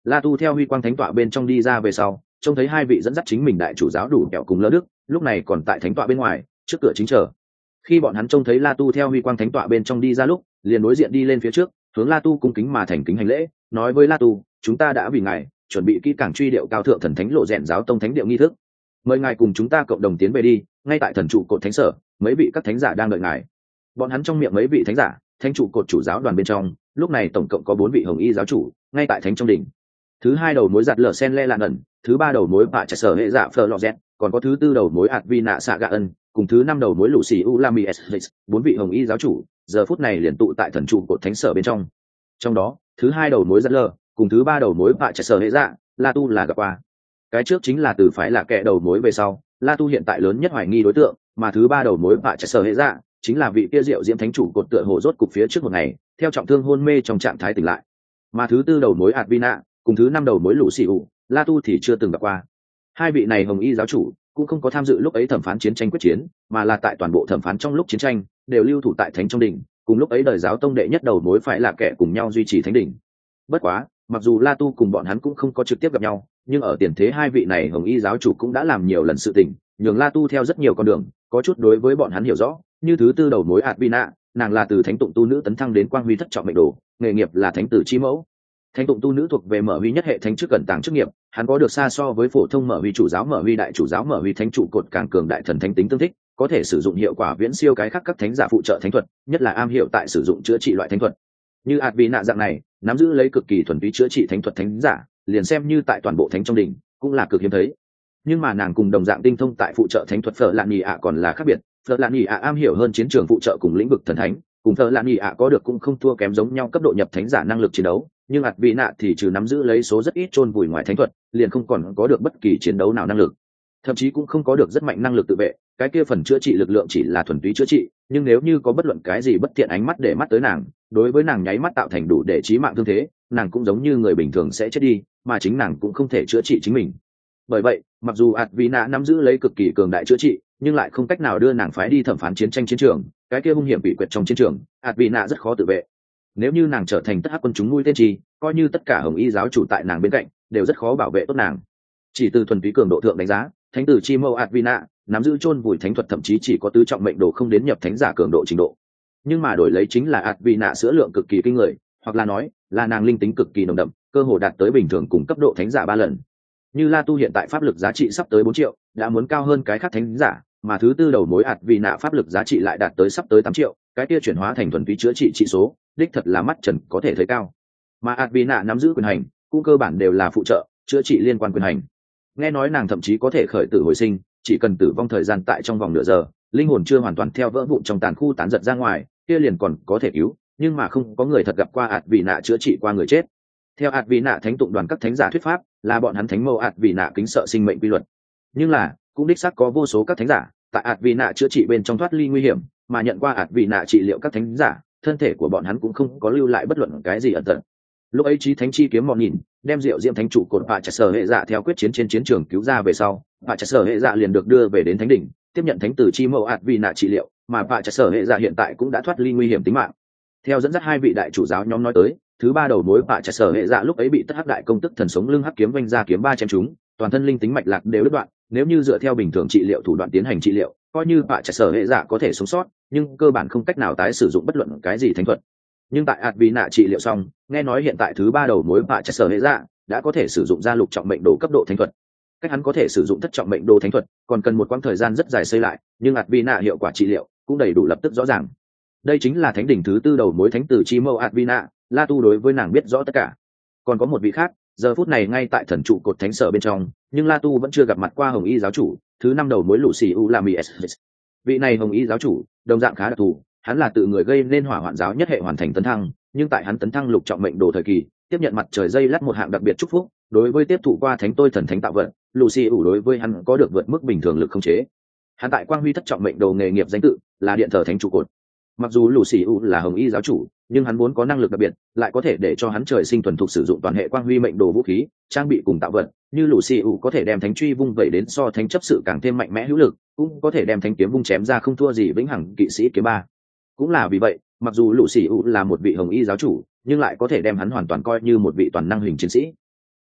La Tu theo huy quang thánh tọa bên trong đi ra về sau, trông thấy hai vị dẫn dắt chính mình đại chủ giáo đủ kẹo cùng Lỡ Đức, lúc này còn tại thánh tọa bên ngoài, trước cửa chính chờ. Khi bọn hắn trông thấy La Tu theo huy quang thánh tọa bên trong đi ra lúc, liền đối diện đi lên phía trước, hướng La Tu cung kính mà thành kính hành lễ, nói với La Tu, chúng ta đã vì ngài chuẩn bị kỹ càng truy điệu cao thượng thần thánh lộ rèn giáo tông thánh điệu nghi thức, mời ngài cùng chúng ta cộng đồng tiến về đi. Ngay tại thần trụ cột thánh sở, mấy vị các thánh giả đang đợi ngài. Bọn hắn trong miệng mấy vị thánh giả, thánh trụ cột chủ giáo đoàn bên trong, lúc này tổng cộng có bốn vị hồng y giáo chủ, ngay tại thánh trong đỉnh. Thứ hai đầu mối giặt lở sen le lạn ẩn, thứ ba đầu mối bạ chạy sở hệ dạ phờ lọ z, còn có thứ tư đầu mối ạt vi nạ xạ gạ ân, cùng thứ năm đầu mối lũ xì u lami s, bốn vị hồng y giáo chủ giờ phút này liền tụ tại thần trụ cột thánh sở bên trong. Trong đó thứ hai đầu mối giặt lở cùng thứ ba đầu mối bạ chạy sở hệ dạ, La Tu là gặp qua. Cái trước chính là từ phái là kẻ đầu mối về sau, La Tu hiện tại lớn nhất hoài nghi đối tượng, mà thứ ba đầu mối bạ chạy sở hệ dạ chính là vị kia diệu diễm thánh chủ cột tựa hồ rốt cục phía trước một ngày theo trọng thương hôn mê trong trạng thái tỉnh lại. Mà thứ tư đầu mối Advina cùng thứ năm đầu mối lũ xì ủ, La Tu thì chưa từng gặp qua. Hai vị này hồng y giáo chủ cũng không có tham dự lúc ấy thẩm phán chiến tranh quyết chiến, mà là tại toàn bộ thẩm phán trong lúc chiến tranh đều lưu thủ tại thánh trong đỉnh, cùng lúc ấy đời giáo tông đệ nhất đầu mối phải là kẻ cùng nhau duy trì thánh đỉnh. Bất quá, mặc dù La Tu cùng bọn hắn cũng không có trực tiếp gặp nhau, nhưng ở tiền thế hai vị này hồng y giáo chủ cũng đã làm nhiều lần sự tình, nhường La Tu theo rất nhiều con đường, có chút đối với bọn hắn hiểu rõ. Như thứ tư đầu mối Advina, nàng là từ thánh tụng tu nữ tấn thăng đến quang huy thất trọng mệnh đồ, nghề nghiệp là thánh tử chi mẫu. Thánh tụng tu nữ thuộc về mở huy nhất hệ thánh chức cẩn tàng chức nghiệp, hắn có được xa so với phổ thông mở huy chủ giáo mở huy đại chủ giáo mở huy thánh trụ cột càng cường đại thần thánh tính tương thích, có thể sử dụng hiệu quả viễn siêu cái khác các thánh giả phụ trợ thánh thuật, nhất là am hiểu tại sử dụng chữa trị loại thánh thuật. Như Advina dạng này, nắm giữ lấy cực kỳ thuần túy chữa trị thánh thuật thánh giả, liền xem như tại toàn bộ thánh trong đỉnh cũng là cực hiếm thấy. Nhưng mà nàng cùng đồng dạng tinh thông tại phụ trợ thánh thuật Phở Lạn Nhị ạ còn là khác biệt. Phở Lạn Nhị ạ am hiểu hơn chiến trường phụ trợ cùng lĩnh vực thần thánh, cùng Phở Lạn Nhị ạ có được cũng không thua kém giống nhau cấp độ nhập thánh giả năng lực chiến đấu, nhưng Advina thì trừ nắm giữ lấy số rất ít chôn vùi ngoài thánh thuật, liền không còn có được bất kỳ chiến đấu nào năng lực, thậm chí cũng không có được rất mạnh năng lực tự vệ. Cái kia phần chữa trị lực lượng chỉ là thuần túy chữa trị, nhưng nếu như có bất luận cái gì bất thiện ánh mắt để mắt tới nàng, đối với nàng nháy mắt tạo thành đủ để chí mạng thương thế, nàng cũng giống như người bình thường sẽ chết đi, mà chính nàng cũng không thể chữa trị chính mình. Bởi vậy, mặc dù Advina nắm giữ lấy cực kỳ cường đại chữa trị, nhưng lại không cách nào đưa nàng phái đi thẩm phán chiến tranh chiến trường, cái kia hung hiểm bị quyệt trong chiến trường, Advina rất khó tự vệ. Nếu như nàng trở thành tất hắc quân chúng nuôi tên trì, coi như tất cả hồng y giáo chủ tại nàng bên cạnh đều rất khó bảo vệ tốt nàng. Chỉ từ thuần túy cường độ thượng đánh giá, thánh tử chi mâu Advina nắm giữ chôn vùi thánh thuật thậm chí chỉ có tứ trọng mệnh độ không đến nhập thánh giả cường độ trình độ. Nhưng mà đổi lấy chính là Advina sữa lượng cực kỳ kinh người, hoặc là nói là nàng linh tính cực kỳ nồng đậm, cơ hồ đạt tới bình thường cùng cấp độ thánh giả ba lần. Như La Tu hiện tại pháp lực giá trị sắp tới bốn triệu, đã muốn cao hơn cái khác thánh giả, mà thứ tư đầu mối Advina pháp lực giá trị lại đạt tới sắp tới tám triệu, cái kia chuyển hóa thành thuần túy chữa trị trị số, đích thật là mắt trần có thể thấy cao. Mà Advina nắm giữ quyền hành, cũng cơ bản đều là phụ trợ, chữa trị liên quan quyền hành. Nghe nói nàng thậm chí có thể khởi tử hồi sinh, chỉ cần tử vong thời gian tại trong vòng nửa giờ, linh hồn chưa hoàn toàn theo vỡ vụn trong tàn khu tán giật ra ngoài, kia liền còn có thể cứu, nhưng mà không có người thật gặp qua Advina chữa trị qua người chết. Theo Advina thánh tụng đoàn các thánh giả thuyết pháp, là bọn hắn thánh mâu Advina kính sợ sinh mệnh quy luật. Nhưng là, cũng đích xác có vô số các thánh giả tại Advina chữa trị bên trong thoát ly nguy hiểm, mà nhận qua Advina trị liệu các thánh giả, thân thể của bọn hắn cũng không có lưu lại bất luận cái gì ẩn tật. Lúc ấy chí thánh chi kiếm mọn nhìn, đem Diệu Diễm thánh trụ cột Vạ Trạch Sở hệ dạ theo quyết chiến trên chiến trường cứu ra về sau, Vạ Trạch Sở hệ dạ liền được đưa về đến thánh đỉnh, tiếp nhận thánh tử chi mâu Advina trị liệu, mà Vạ Trạch Sở hệ dạ hiện tại cũng đã thoát ly nguy hiểm tính mạng. Theo dẫn dắt hai vị đại chủ giáo nhóm nói tới, thứ ba đầu mối Vạ Trạch Sở hệ dạ lúc ấy bị tất hắc đại công tức thần sống lưng hắc kiếm vanh ra kiếm ba chém chúng, toàn thân linh tính mạch lạc đều đứt đoạn, nếu như dựa theo bình thường trị liệu thủ đoạn tiến hành trị liệu, coi như Vạ Trạch Sở hệ dạ có thể sống sót, nhưng cơ bản không cách nào tái sử dụng bất luận cái gì thánh thuật. Nhưng tại Advina trị liệu xong, nghe nói hiện tại thứ ba đầu mối Vạ Trạch Sở hệ dạ đã có thể sử dụng ra lục trọng mệnh đồ cấp độ thánh thuật. Cách hắn có thể sử dụng thất trọng mệnh đồ thánh thuật, còn cần một quãng thời gian rất dài xây lại, nhưng Advina hiệu quả trị liệu cũng đầy đủ lập tức rõ ràng. Đây chính là thánh đỉnh thứ tư đầu mối thánh tử chi mâu Advina, La Tu đối với nàng biết rõ tất cả. Còn có một vị khác, giờ phút này ngay tại thần trụ cột thánh sở bên trong, nhưng La Tu vẫn chưa gặp mặt qua hồng y giáo chủ, thứ năm đầu mối lũ xì u Lami S. Vị này hồng y giáo chủ, đồng dạng khá đặc thù, hắn là tự người gây nên hỏa hoạn giáo nhất hệ hoàn thành tấn thăng, nhưng tại hắn tấn thăng lục trọng mệnh đồ thời kỳ, tiếp nhận mặt trời dây lắt một hạng đặc biệt chúc phúc, đối với tiếp thụ qua thánh tôi thần thánh tạo vận, Lucy ủ đối với hắn có được vượt mức bình thường lực không chế. Hắn tại quang huy thất trọng mệnh đồ nghề nghiệp danh tự là điện thờ thánh trụ cột. Mặc dù Lucy ủ là hồng y giáo chủ, nhưng hắn vốn có năng lực đặc biệt, lại có thể để cho hắn trời sinh thuần thục sử dụng toàn hệ quang huy mệnh đồ vũ khí, trang bị cùng tạo vận, như Lucy ủ có thể đem thánh truy vung vẩy đến so thánh chấp sự càng thêm mạnh mẽ hữu lực, cũng có thể đem thánh kiếm vung chém ra không thua gì vĩnh hằng kỵ sĩ kiếm ba. Cũng là vì vậy, mặc dù Lucy ủ là một vị hồng y giáo chủ, nhưng lại có thể đem hắn hoàn toàn coi như một vị toàn năng hình chiến sĩ.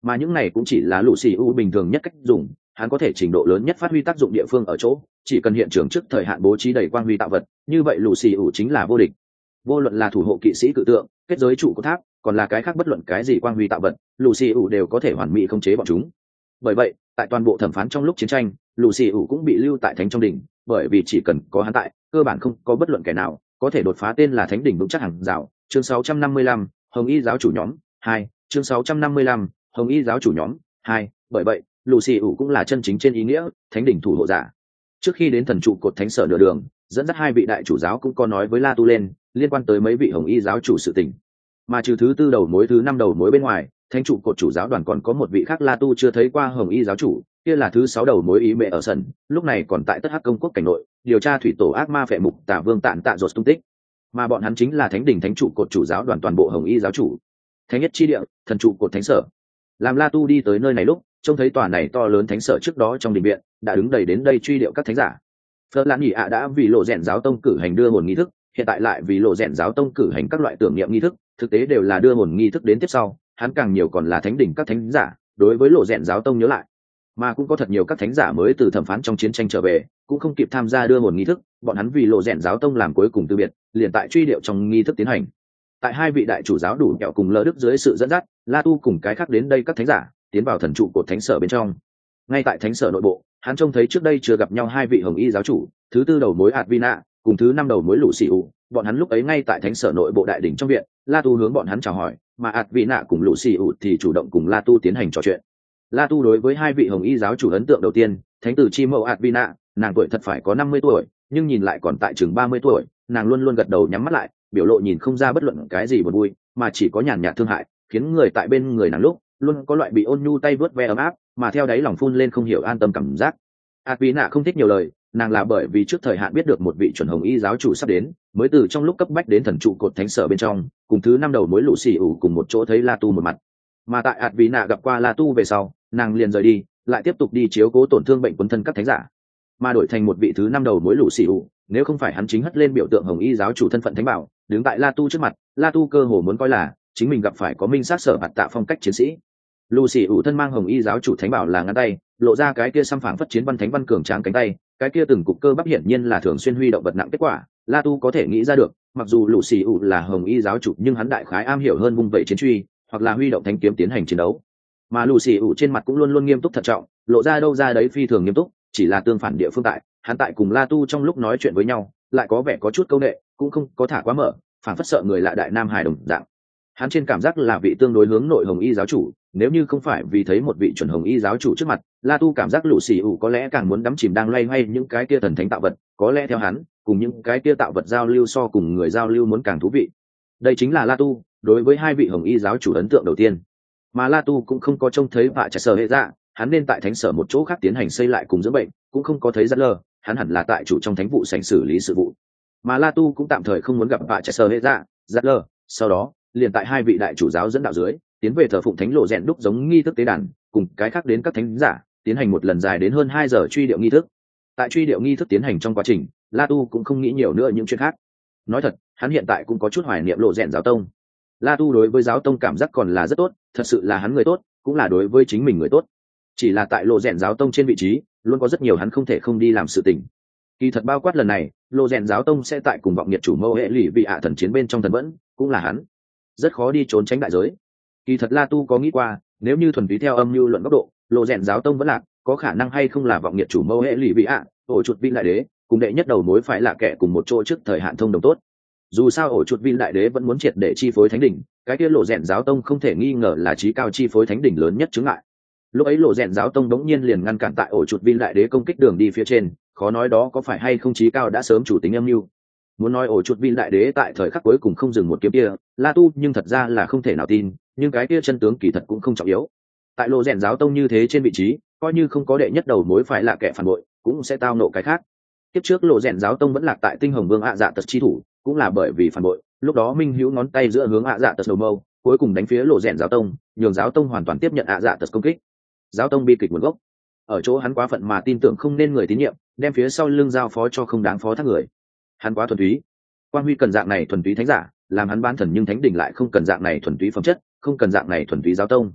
mà những này cũng chỉ là lũ xì u bình thường nhất cách dùng, hắn có thể trình độ lớn nhất phát huy tác dụng địa phương ở chỗ chỉ cần hiện trường trước thời hạn bố trí đầy quang huy tạo vật, như vậy lũ xì u chính là vô địch. Vô luận là thủ hộ kỵ sĩ cự tượng, kết giới trụ của tháp, còn là cái khác bất luận cái gì quang huy tạo vật, lũ xì u đều có thể hoàn mỹ khống chế bọn chúng. Bởi vậy tại toàn bộ thẩm phán trong lúc chiến tranh, lũ xì u cũng bị lưu tại thánh trong đỉnh, bởi vì chỉ cần có hắn tại, cơ bản không có bất luận kẻ nào có thể đột phá tên là thánh đỉnh vững chắc hàng rào. Chương sáu trăm năm mươi lăm, Hồng Y giáo chủ nhóm hai. Chương sáu trăm năm mươi lăm, Hồng Y giáo chủ nhóm hai. Bởi vậy lũ xì u cũng là chân chính trên ý nghĩa thánh đỉnh thủ hộ giả. Trước khi đến thần trụ cột thánh sở nửa đường, dẫn dắt hai vị đại chủ giáo cũng có nói với La Tu lên liên quan tới mấy vị Hồng Y giáo chủ sự tình. Mà trừ thứ tư đầu mối thứ năm đầu mối bên ngoài, thánh trụ cột chủ giáo đoàn còn có một vị khác La Tu chưa thấy qua Hồng Y giáo chủ, kia là thứ sáu đầu mối ý mẹ ở sân, lúc này còn tại Tất Hắc công quốc cảnh nội điều tra thủy tổ ác ma phệ mục Tả Vương Tạn Tạ Dột tung tích. Mà bọn hắn chính là thánh đỉnh thánh trụ cột chủ giáo đoàn toàn bộ Hồng Y giáo chủ. Thánh nhất chi địa, thần trụ cột thánh sở. Làm La Tu đi tới nơi này lúc, trông thấy tòa này to lớn thánh sở trước đó trong đình viện đã đứng đầy đến đây truy điệu các thánh giả. Phật Lan Nhị ạ đã vì lộ rèn giáo tông cử hành đưa hồn nghi thức, hiện tại lại vì lộ rèn giáo tông cử hành các loại tưởng niệm nghi thức, thực tế đều là đưa hồn nghi thức đến tiếp sau, hắn càng nhiều còn là thánh đỉnh các thánh giả đối với lộ rèn giáo tông nhớ lại. Mà cũng có thật nhiều các thánh giả mới từ thẩm phán trong chiến tranh trở về, cũng không kịp tham gia đưa hồn nghi thức, bọn hắn vì lộ rèn giáo tông làm cuối cùng từ biệt, liền tại truy điệu trong nghi thức tiến hành. Tại hai vị đại chủ giáo đủ kẹo cùng lơ đức dưới sự dẫn dắt, La Tu cùng cái khác đến đây các thánh giả tiến vào thần trụ của thánh sở bên trong. Ngay tại thánh sở nội bộ, hắn trông thấy trước đây chưa gặp nhau hai vị Hồng Y giáo chủ, thứ tư đầu mối Advina cùng thứ năm đầu mối Lũ Xì U, bọn hắn lúc ấy ngay tại thánh sở nội bộ đại đỉnh trong viện. La Tu hướng bọn hắn chào hỏi, mà Advina cùng Lũ Xì U thì chủ động cùng La Tu tiến hành trò chuyện. La Tu đối với hai vị Hồng Y giáo chủ ấn tượng đầu tiên, thánh tử chi mẫu Advina, nàng tuổi thật phải có năm mươi tuổi, nhưng nhìn lại còn tại chừng ba mươi tuổi, nàng luôn luôn gật đầu nhắm mắt lại, biểu lộ nhìn không ra bất luận cái gì buồn vui, mà chỉ có nhàn nhạt thương hại, khiến người tại bên người nàng lúc luôn có loại bị ôn nhu tay vớt ve ấm áp, mà theo đáy lòng phun lên không hiểu an tâm cảm giác. Advina không thích nhiều lời, nàng là bởi vì trước thời hạn biết được một vị chuẩn Hồng Y giáo chủ sắp đến, mới từ trong lúc cấp bách đến thần trụ cột thánh sở bên trong, cùng thứ năm đầu mối Lũ Xì U cùng một chỗ thấy La Tu một mặt. Mà tại Advina gặp qua La Tu về sau, nàng liền rời đi, lại tiếp tục đi chiếu cố tổn thương bệnh quấn thân các thánh giả, mà đổi thành một vị thứ năm đầu mối Lũ Xì U. Nếu không phải hắn chính hất lên biểu tượng Hồng Y giáo chủ thân phận thánh bảo, đứng tại La Tu trước mặt, La Tu cơ hồ muốn coi là chính mình gặp phải có minh sát sở bạt tạ phong cách chiến sĩ. Lũ Xì U thân mang Hồng Y giáo chủ thánh bảo là ngắn tay, lộ ra cái kia xăm phảng phất chiến văn thánh văn cường tráng cánh tay, cái kia từng cục cơ bắp hiển nhiên là thường xuyên huy động vật nặng kết quả. La Tu có thể nghĩ ra được, mặc dù Lũ Xì U là Hồng Y giáo chủ, nhưng hắn đại khái am hiểu hơn vung vẩy chiến truy, hoặc là huy động thánh kiếm tiến hành chiến đấu. Mà Lũ Xì U trên mặt cũng luôn luôn nghiêm túc thận trọng, lộ ra đâu ra đấy phi thường nghiêm túc, chỉ là tương phản địa phương tại, hắn tại cùng La Tu trong lúc nói chuyện với nhau, lại có vẻ có chút câu nệ, cũng không có thả quá mở, phảng phất sợ người lạ đại nam hài đồng dạng. Hắn trên cảm giác là vị tương đối hướng nội Hồng Y giáo chủ, nếu như không phải vì thấy một vị chuẩn Hồng Y giáo chủ trước mặt, La Tu cảm giác Lũ Xì U có lẽ càng muốn đắm chìm đang loay hoay những cái kia thần thánh tạo vật, có lẽ theo hắn, cùng những cái kia tạo vật giao lưu so cùng người giao lưu muốn càng thú vị. Đây chính là La Tu đối với hai vị Hồng Y giáo chủ ấn tượng đầu tiên. Mà La Tu cũng không có trông thấy vạ trà sở hệ dạ, hắn nên tại thánh sở một chỗ khác tiến hành xây lại cùng dưỡng bệnh, cũng không có thấy rất lơ, hắn hẳn là tại chủ trong thánh vụ sảnh xử lý sự vụ. Mà La Tu cũng tạm thời không muốn gặp vạ trà sở hệ dạ, rất lơ, sau đó liền tại hai vị đại chủ giáo dẫn đạo dưới tiến về thờ phụng thánh lộ rèn đúc giống nghi thức tế đàn, cùng cái khác đến các thánh giả tiến hành một lần dài đến hơn hai giờ truy điệu nghi thức. Tại truy điệu nghi thức tiến hành trong quá trình, La Tu cũng không nghĩ nhiều nữa những chuyện khác. Nói thật, hắn hiện tại cũng có chút hoài niệm lộ rèn giáo tông. La Tu đối với giáo tông cảm giác còn là rất tốt, thật sự là hắn người tốt, cũng là đối với chính mình người tốt. Chỉ là tại lộ rèn giáo tông trên vị trí luôn có rất nhiều hắn không thể không đi làm sự tình. Kỳ thật bao quát lần này, lộ rèn giáo tông sẽ tại cùng vọng nhiệt chủ mâu hệ lụy vị ạ thần chiến bên trong thần vẫn, cũng là hắn rất khó đi trốn tránh đại giới. Kỳ thật La Tu có nghĩ qua, nếu như thuần túy theo âm mưu luận góc độ, lộ rèn giáo tông vẫn lạc, có khả năng hay không là vọng nhiệt chủ mâu hệ lụy vị ạ, ổ chuột vin đại đế cùng đệ nhất đầu mối phải là kẻ cùng một chỗ trước thời hạn thông đồng tốt. Dù sao ổ chuột vin đại đế vẫn muốn triệt để chi phối thánh đỉnh, cái kia lộ rèn giáo tông không thể nghi ngờ là trí cao chi phối thánh đỉnh lớn nhất chứng ngại. Lúc ấy lộ rèn giáo tông đống nhiên liền ngăn cản tại ổ chuột vin đại đế công kích đường đi phía trên, khó nói đó có phải hay không trí cao đã sớm chủ tính âm mưu. Muốn nói ổ chuột vin đại đế tại thời khắc cuối cùng không dừng một kiếm kia, La Tu nhưng thật ra là không thể nào tin, nhưng cái kia chân tướng kỳ thật cũng không trọng yếu. Tại lộ rèn giáo tông như thế trên vị trí, coi như không có đệ nhất đầu mối phải là kẻ phản bội, cũng sẽ tao nộ cái khác. Tiếp trước lộ rèn giáo tông vẫn lạc tại tinh hồng vương ạ dạ tật chi thủ, cũng là bởi vì phản bội, lúc đó minh hữu ngón tay giữa hướng ạ dạ tật đầu mâu, cuối cùng đánh phía lộ rèn giáo tông, nhường giáo tông hoàn toàn tiếp nhận ạ dạ tật công kích. Giáo tông bi kịch nguồn gốc ở chỗ hắn quá phận mà tin tưởng không nên người tín nhiệm, đem phía sau lưng giao phó cho không đáng phó thác người. Hắn quá thuần túy, quan huy cần dạng này thuần túy thánh giả, làm hắn bán thần, nhưng thánh đỉnh lại không cần dạng này thuần túy phẩm chất, không cần dạng này thuần túy giáo tông.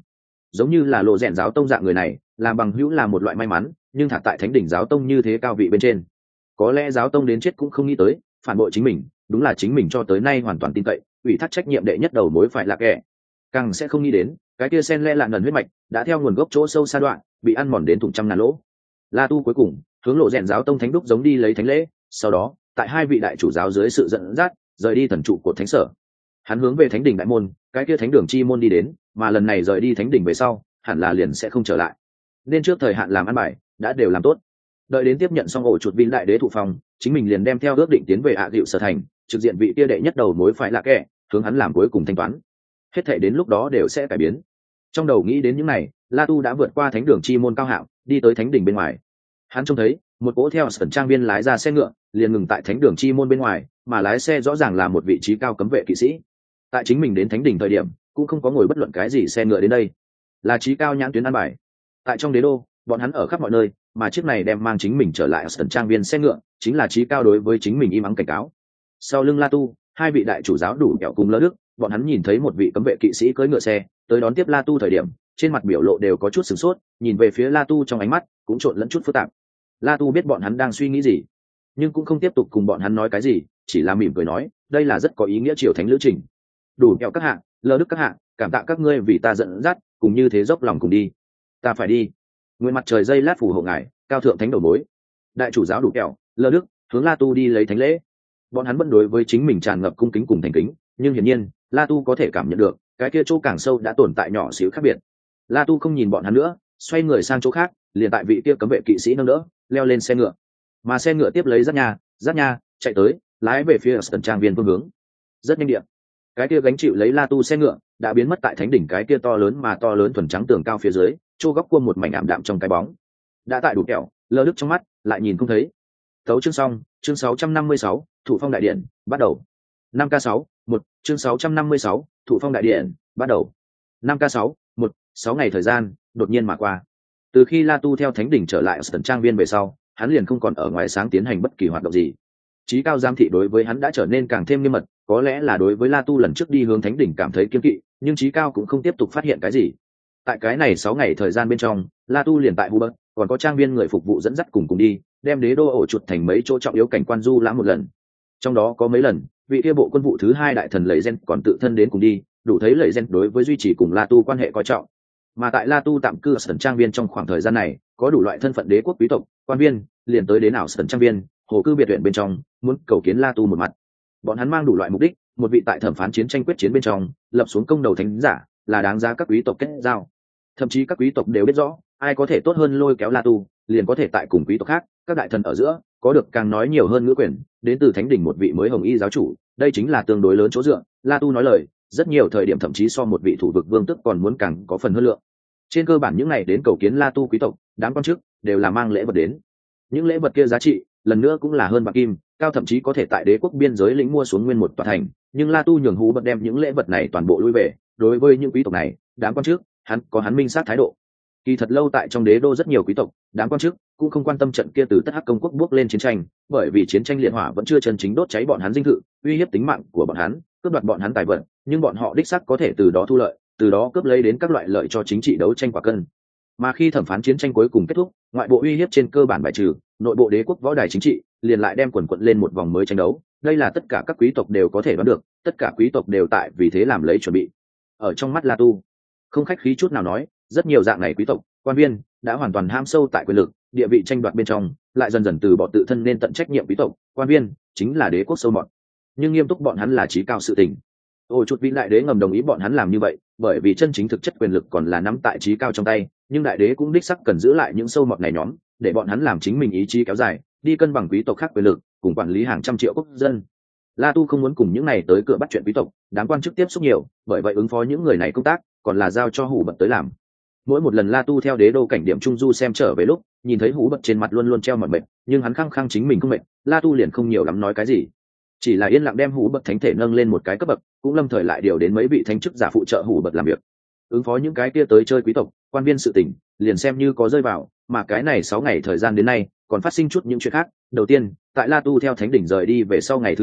giống như là lộ rèn giáo tông dạng người này làm bằng hữu là một loại may mắn, nhưng thả tại thánh đỉnh giáo tông như thế cao vị bên trên, có lẽ giáo tông đến chết cũng không nghĩ tới phản bội chính mình đúng là chính mình cho tới nay hoàn toàn tin cậy ủy thác trách nhiệm đệ nhất đầu mối phải là kẻ, càng sẽ không nghĩ đến cái kia sen lẽ lạ ngần huyết mạch đã theo nguồn gốc chỗ sâu xa đoạn bị ăn mòn đến thủng trăm ngàn lỗ. La Tu cuối cùng hướng lộ rèn giáo tông thánh đúc giống đi lấy thánh lễ, sau đó tại hai vị đại chủ giáo dưới sự dẫn dắt rời đi thần trụ của thánh sở. Hắn hướng về thánh đỉnh đại môn, cái kia thánh đường chi môn đi đến, mà lần này rời đi thánh đỉnh về sau hẳn là liền sẽ không trở lại, nên trước thời hạn làm ăn bài đã đều làm tốt. Đợi đến tiếp nhận xong ổ chuột vin đại đế thụ phòng, chính mình liền đem theo ước định tiến về ạ dịu sở thành, trực diện vị kia đệ nhất đầu mối phải là kẻ, hướng hắn làm cuối cùng thanh toán. Hết thảy đến lúc đó đều sẽ cải biến. Trong đầu nghĩ đến những này, La Tu đã vượt qua thánh đường chi môn cao hạo, đi tới thánh đỉnh bên ngoài. Hắn trông thấy một cỗ theo sẩn trang viên lái ra xe ngựa, liền ngừng tại thánh đường chi môn bên ngoài, mà lái xe rõ ràng là một vị trí cao cấm vệ kỵ sĩ. Tại chính mình đến thánh đỉnh thời điểm, cũng không có ngồi bất luận cái gì xe ngựa đến đây, là trí cao nhãn tuyến an bài. Tại trong đế đô, bọn hắn ở khắp mọi nơi, mà chiếc này đem mang chính mình trở lại ở sân trang viên xe ngựa chính là trí cao đối với chính mình im ắng cảnh cáo. Sau lưng La Tu, hai vị đại chủ giáo đủ kẹo cùng lỡ đức, bọn hắn nhìn thấy một vị cấm vệ kỵ sĩ cưỡi ngựa xe tới đón tiếp La Tu thời điểm, trên mặt biểu lộ đều có chút sửng sốt, nhìn về phía La Tu trong ánh mắt cũng trộn lẫn chút phức tạp. La Tu biết bọn hắn đang suy nghĩ gì, nhưng cũng không tiếp tục cùng bọn hắn nói cái gì, chỉ là mỉm cười nói, đây là rất có ý nghĩa triều thánh lữ trình. Đủ kẹo các hạng, lỡ đức các hạng, cảm tạ các ngươi vì ta dẫn dắt, cùng như thế dốc lòng cùng đi. Ta phải đi. Nguyện mặt trời dây lát phù hộ ngài, cao thượng thánh đầu mối. Đại chủ giáo đủ kẹo, lỡ đức hướng La Tu đi lấy thánh lễ. Bọn hắn vẫn đối với chính mình tràn ngập cung kính cùng thành kính, nhưng hiển nhiên La Tu có thể cảm nhận được cái kia chỗ càng sâu đã tồn tại nhỏ xíu khác biệt. La Tu không nhìn bọn hắn nữa, xoay người sang chỗ khác, liền tại vị kia cấm vệ kỵ sĩ nâng đỡ leo lên xe ngựa, mà xe ngựa tiếp lấy dắt nha dắt nha chạy tới, lái về phía sân trang viên phương hướng. Rất nhanh điện, cái kia gánh chịu lấy La Tu xe ngựa đã biến mất tại thánh đỉnh cái kia to lớn mà to lớn thuần trắng tường cao phía dưới, chỗ góc cua một mảnh ảm đạm trong cái bóng. Đã tại đủ kẹo, lơ đức trong mắt lại nhìn không thấy. Tấu chương xong, chương sáu trăm năm mươi sáu, Thụ Phong đại điện bắt đầu. năm k sáu, một, chương sáu trăm năm mươi sáu, Thụ Phong đại điện bắt đầu. năm k sáu, một, sáu ngày thời gian đột nhiên mà qua. Từ khi La Tu theo thánh đỉnh trở lại ở sân trang viên về sau, hắn liền không còn ở ngoài sáng tiến hành bất kỳ hoạt động gì. Chí cao giám thị đối với hắn đã trở nên càng thêm nghiêm mật, có lẽ là đối với La Tu lần trước đi hướng thánh đỉnh cảm thấy kiêng kỵ, nhưng Chí cao cũng không tiếp tục phát hiện cái gì. Tại cái này sáu ngày thời gian bên trong, La Tu liền tại Hubert, còn có trang viên người phục vụ dẫn dắt cùng cùng đi, đem đế đô ổ chuột thành mấy chỗ trọng yếu cảnh quan du lãm một lần. Trong đó có mấy lần, vị kia bộ quân vụ thứ hai đại thần Lệ Gen còn tự thân đến cùng đi, đủ thấy Lệ Gen đối với duy trì cùng La Tu quan hệ coi trọng. Mà tại La Tu tạm cư ở sân trang viên trong khoảng thời gian này, có đủ loại thân phận đế quốc quý tộc, quan viên, liền tới đến ảo sân trang viên, hồ cư biệt viện bên trong, muốn cầu kiến La Tu một mặt. Bọn hắn mang đủ loại mục đích, một vị tại thẩm phán chiến tranh quyết chiến bên trong, lập xuống công đầu thánh giả, là đáng giá các quý tộc kết giao. Thậm chí các quý tộc đều biết rõ, ai có thể tốt hơn lôi kéo La Tu, liền có thể tại cùng quý tộc khác, các đại thần ở giữa, có được càng nói nhiều hơn ngữ quyền, đến từ thánh đỉnh một vị mới hồng y giáo chủ, đây chính là tương đối lớn chỗ dựa. La Tu nói lời, rất nhiều thời điểm thậm chí so một vị thủ vực vương tức còn muốn càng có phần hơn lượng. Trên cơ bản những này đến cầu kiến La Tu quý tộc, đám quan chức đều là mang lễ vật đến. Những lễ vật kia giá trị, lần nữa cũng là hơn bạc kim, cao thậm chí có thể tại đế quốc biên giới lĩnh mua xuống nguyên một tòa thành, nhưng La Tu nhường hú bật đem những lễ vật này toàn bộ lui về. Đối với những quý tộc này, đám quan chức, hắn có hắn minh sát thái độ. Kỳ thật lâu tại trong đế đô rất nhiều quý tộc, đám quan chức cũng không quan tâm trận kia từ tất hắc công quốc bước lên chiến tranh, bởi vì chiến tranh liệt hỏa vẫn chưa chân chính đốt cháy bọn hắn dinh thự, uy hiếp tính mạng của bọn hắn, cướp đoạt bọn hắn tài vật, nhưng bọn họ đích xác có thể từ đó thu lợi, từ đó cướp lấy đến các loại lợi cho chính trị đấu tranh quả cân. Mà khi thẩm phán chiến tranh cuối cùng kết thúc, ngoại bộ uy hiếp trên cơ bản bài trừ, nội bộ đế quốc võ đài chính trị liền lại đem quần quật lên một vòng mới tranh đấu. Đây là tất cả các quý tộc đều có thể đoán được, tất cả quý tộc đều tại vì thế làm lấy chuẩn bị. Ở trong mắt La Tu, không khách khí chút nào nói, rất nhiều dạng này quý tộc, quan viên đã hoàn toàn ham sâu tại quyền lực, địa vị tranh đoạt bên trong, lại dần dần từ bỏ tự thân nên tận trách nhiệm quý tộc, quan viên chính là đế quốc sâu mọt. Nhưng nghiêm túc bọn hắn là chí cao sự tình. Ôi chút vĩ đại đế ngầm đồng ý bọn hắn làm như vậy, bởi vì chân chính thực chất quyền lực còn là nắm tại chí cao trong tay, nhưng đại đế cũng đích sắc cần giữ lại những sâu mọt này nhóm, để bọn hắn làm chính mình ý chí kéo dài, đi cân bằng quý tộc khác quyền lực, cùng quản lý hàng trăm triệu quốc dân. La Tu không muốn cùng những này tới cửa bắt chuyện quý tộc, đáng quan chức tiếp xúc nhiều, bởi vậy ứng phó những người này công tác, còn là giao cho Hủ Bật tới làm. Mỗi một lần La Tu theo đế đô cảnh điểm trung du xem trở về lúc, nhìn thấy Hủ Bật trên mặt luôn luôn treo mỏi mệt, nhưng hắn khăng khăng chính mình không mệt, La Tu liền không nhiều lắm nói cái gì, chỉ là yên lặng đem Hủ Bật thánh thể nâng lên một cái cấp bậc, cũng lâm thời lại điều đến mấy vị thánh chức giả phụ trợ Hủ Bật làm việc, ứng phó những cái kia tới chơi quý tộc, quan viên sự tình, liền xem như có rơi vào, mà cái này sáu ngày thời gian đến nay, còn phát sinh chút những chuyện khác. Đầu tiên, tại La Tu theo thánh đỉnh rời đi về sau ngày thứ hai,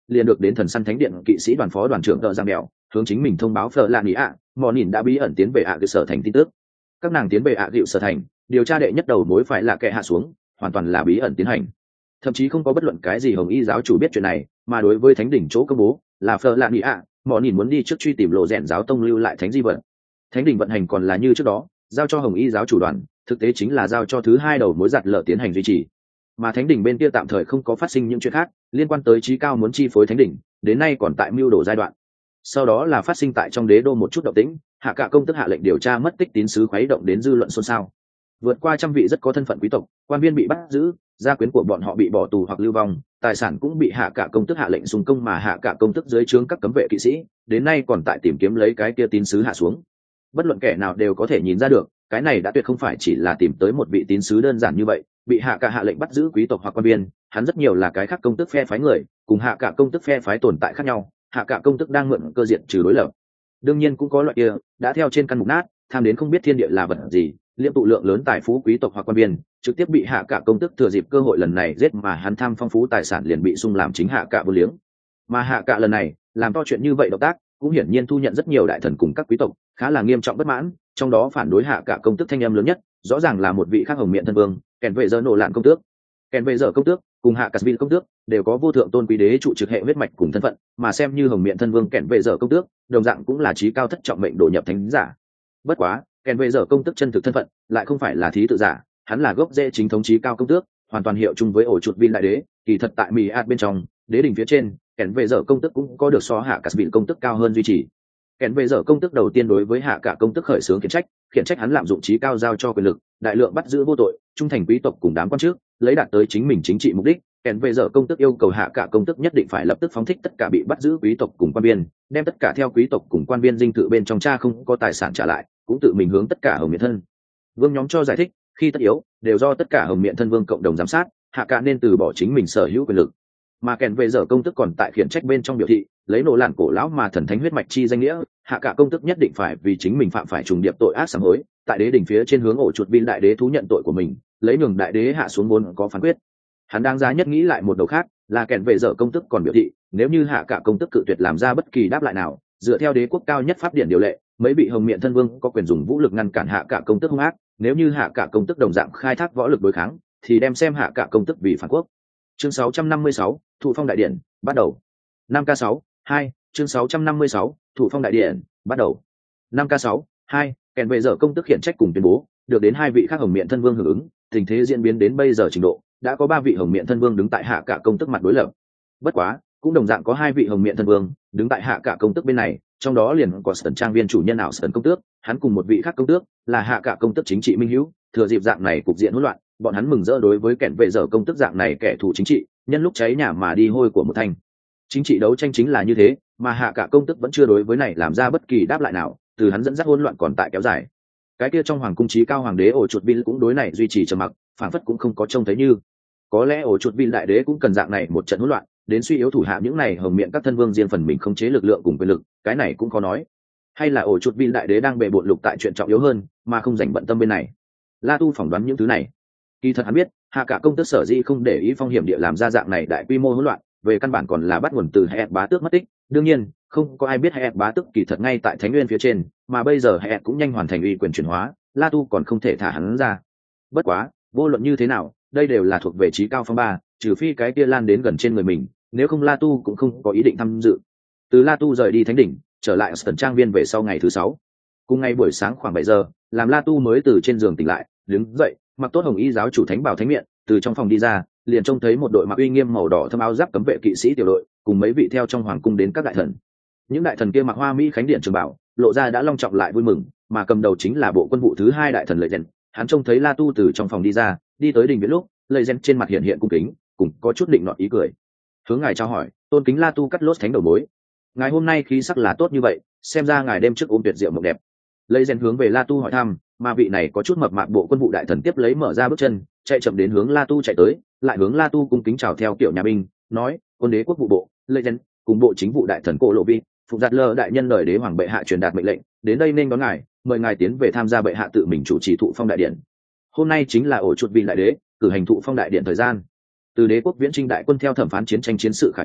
liền được đến thần săn thánh điện kỵ sĩ đoàn phó đoàn trưởng tợ giang mèo hướng chính mình thông báo phở lạ nghĩ ạ mò nhìn đã bí ẩn tiến về ạ à sở thành tin tức. Các nàng tiến về ạ à sở thành, điều tra đệ nhất đầu mối phải là kẻ hạ xuống, hoàn toàn là bí ẩn tiến hành, thậm chí không có bất luận cái gì hồng y giáo chủ biết chuyện này, mà đối với thánh đỉnh chỗ công bố là phở lạ nghĩ ạ mò nhìn muốn đi trước truy tìm lộ rèn giáo tông lưu lại thánh di vật. Thánh đỉnh vận hành còn là như trước đó, giao cho hồng y giáo chủ đoàn, thực tế chính là giao cho thứ hai đầu mối giặt lở tiến hành duy trì. Mà thánh đỉnh bên kia tạm thời không có phát sinh những chuyện khác liên quan tới trí cao muốn chi phối thánh đỉnh, đến nay còn tại mưu đồ giai đoạn. Sau đó là phát sinh tại trong đế đô một chút động tĩnh, hạ cả công tức hạ lệnh điều tra mất tích tín sứ khuấy động đến dư luận xôn xao. Vượt qua trăm vị rất có thân phận quý tộc, quan viên bị bắt giữ, gia quyến của bọn họ bị bỏ tù hoặc lưu vong, tài sản cũng bị hạ cả công tức hạ lệnh xung công, mà hạ cả công tức dưới trướng các cấm vệ kỵ sĩ đến nay còn tại tìm kiếm lấy cái kia tín sứ hạ xuống. Bất luận kẻ nào đều có thể nhìn ra được, cái này đã tuyệt không phải chỉ là tìm tới một vị tín sứ đơn giản như vậy. Bị hạ cả hạ lệnh bắt giữ quý tộc hoặc quan viên, hắn rất nhiều là cái khác công tức phe phái người, cùng hạ cả công tức phe phái tồn tại khác nhau. Hạ cả công tức đang mượn cơ diện trừ đối lập. Đương nhiên cũng có loại kia đã theo trên căn mục nát, tham đến không biết thiên địa là vật gì, liêm tụ lượng lớn tài phú quý tộc hoặc quan viên, trực tiếp bị hạ cả công tức thừa dịp cơ hội lần này giết, mà hắn tham phong phú tài sản liền bị sung làm chính hạ cả vô liếng. Mà hạ cả lần này làm to chuyện như vậy động tác, cũng hiển nhiên thu nhận rất nhiều đại thần cùng các quý tộc khá là nghiêm trọng bất mãn, trong đó phản đối hạ cả công tức thanh âm lớn nhất rõ ràng là một vị khác hồng miện thân vương, kèn vệ giờ nổ lạn công tước. Kèn vệ giờ công tước cùng hạ cả svin công tước đều có vô thượng tôn quý đế trụ trực hệ huyết mạch cùng thân phận, mà xem như hồng miện thân vương kèn vệ giờ công tước đồng dạng cũng là trí cao thất trọng mệnh độ nhập thánh giả. Bất quá kèn vệ giờ công tước chân thực thân phận lại không phải là thí tự giả, hắn là gốc rễ chính thống trí cao công tước, hoàn toàn hiệu chung với ổ chuột vin đại đế. Kỳ thật tại mỹ ạt bên trong đế đỉnh phía trên, kèn vệ giờ công tước cũng có được so hạ cả svin công tước cao hơn duy trì. Kèn vệ giờ công tước đầu tiên đối với hạ cả công tước khởi xướng khiển trách, khiển trách hắn lạm dụng trí cao giao cho quyền lực, đại lượng bắt giữ vô tội trung thành quý tộc cùng đám quan chức, lấy đạt tới chính mình chính trị mục đích. Kèn vệ giờ công tước yêu cầu hạ cả công tước nhất định phải lập tức phóng thích tất cả bị bắt giữ quý tộc cùng quan viên, đem tất cả theo quý tộc cùng quan viên dinh thự bên trong cha không có tài sản trả lại, cũng tự mình hướng tất cả hồng miện thân vương nhóm cho giải thích, khi tất yếu đều do tất cả hồng miện thân vương cộng đồng giám sát, hạ cả nên từ bỏ chính mình sở hữu quyền lực. Mà kèn vệ giờ công tước còn tại khiển trách bên trong biểu thị, lấy nổ lạn cổ lão mà thần thánh huyết mạch chi danh nghĩa, hạ cả công tước nhất định phải vì chính mình phạm phải trùng điệp tội ác sám hối, tại đế đỉnh phía trên hướng ổ chuột vin đại đế thú nhận tội của mình, lấy nhường đại đế hạ xuống vốn có phán quyết. Hắn đáng giá nhất nghĩ lại một đầu khác là kèn vệ giờ công tước còn biểu thị, nếu như hạ cả công tước cự tuyệt làm ra bất kỳ đáp lại nào, dựa theo đế quốc cao nhất pháp điển điều lệ, mấy vị hồng miện thân vương có quyền dùng vũ lực ngăn cản hạ cả công tước hung ác, nếu như hạ cả công tước đồng dạng khai thác võ lực đối kháng, thì đem xem hạ cả công tước vì phản quốc. Chương sáu trăm năm mươi sáu, Thụ Phong đại điện, bắt đầu. năm K sáu, hai, chương sáu trăm năm mươi sáu, Thụ Phong đại điện, bắt đầu. năm K sáu, hai, kèn vệ giờ công tước khiển trách cùng tuyên bố, được đến hai vị khác hồng miện thân vương hưởng ứng, tình thế diễn biến đến bây giờ trình độ, đã có ba vị hồng miện thân vương đứng tại hạ cả công tước mặt đối lập. Bất quá, cũng đồng dạng có hai vị hồng miện thân vương đứng tại hạ cả công tước bên này, trong đó liền có Sẩn trang viên chủ nhân ảo Sẩn công tước, hắn cùng một vị khác công tước là hạ cả công tước chính trị minh hữu, thừa dịp dạng này cục diện hỗn loạn, bọn hắn mừng rỡ đối với kẻn vệ giờ công tước dạng này kẻ thù chính trị, nhân lúc cháy nhà mà đi hôi của một thành. Chính trị đấu tranh chính là như thế, mà hạ cả công tước vẫn chưa đối với này làm ra bất kỳ đáp lại nào, từ hắn dẫn dắt hỗn loạn còn tại kéo dài. Cái kia trong hoàng cung trí cao hoàng đế ổ chuột vin cũng đối này duy trì trầm mặc, phản phất cũng không có trông thấy như. Có lẽ ổ chuột vin đại đế cũng cần dạng này một trận hỗn loạn, đến suy yếu thủ hạ những này hồng miệng các thân vương riêng phần mình khống chế lực lượng cùng quyền lực, cái này cũng khó nói. Hay là ổ chuột vin đại đế đang bề bộn lục tại chuyện trọng yếu hơn, mà không dành bận tâm bên này. La Tu phỏng đoán những thứ này. Kỳ thật hắn biết, hạ cả công tước sở dĩ không để ý phong hiểm địa làm ra dạng này đại quy mô hỗn loạn, về căn bản còn là bắt nguồn từ Hẹt bá tước mất tích. Đương nhiên, không có ai biết Hẹt bá tước kỳ thật ngay tại Thánh Nguyên phía trên, mà bây giờ Hẹt cũng nhanh hoàn thành uy quyền chuyển hóa, La Tu còn không thể thả hắn ra. Bất quá, vô luận như thế nào, đây đều là thuộc về trí cao phong ba, trừ phi cái kia lan đến gần trên người mình, nếu không La Tu cũng không có ý định tham dự. Từ La Tu rời đi thánh đỉnh, trở lại Sẩn trang viên về sau ngày thứ sáu. Cùng ngày buổi sáng khoảng bảy giờ, làm La Tu mới từ trên giường tỉnh lại, đứng dậy, mặc tốt hồng y giáo chủ thánh bảo thánh miện, từ trong phòng đi ra, liền trông thấy một đội mặc uy nghiêm màu đỏ thâm áo giáp cấm vệ kỵ sĩ tiểu đội, cùng mấy vị theo trong hoàng cung đến các đại thần. Những đại thần kia mặc hoa mỹ khánh điện trường bảo, lộ ra đã long trọng lại vui mừng, mà cầm đầu chính là bộ quân vụ thứ hai đại thần Lợi Gen. Hắn trông thấy La Tu từ trong phòng đi ra, đi tới đình viện lúc, Lợi Gen trên mặt hiện hiện cung kính, cùng có chút định nọt ý cười. Hướng ngài chào hỏi, tôn kính La Tu cắt lốt thánh đầu bối. Ngài hôm nay khí sắc là tốt như vậy, xem ra ngài đêm trước ôm tuyệt diệu mộng đẹp. Lợi Gen hướng về La Tu hỏi thăm, mà vị này có chút mập mạp bộ quân vụ đại thần tiếp lấy mở ra bước chân, chạy chậm đến hướng La Tu chạy tới, lại hướng La Tu cung kính chào theo kiểu nhà binh, nói: quân đế quốc vụ bộ Lợi Gen cùng bộ chính vụ đại thần Cổ Lộ Vi, phục giặt lơ đại nhân đời đế hoàng bệ hạ truyền đạt mệnh lệnh, đến đây nên đón ngài, mời ngài tiến về tham gia bệ hạ tự mình chủ trì thụ phong đại điện. Hôm nay chính là ổ chuột vin đại đế cử hành thụ phong đại điện thời gian. Từ đế quốc viễn trinh đại quân theo thẩm phán chiến tranh chiến sự khải hoàn,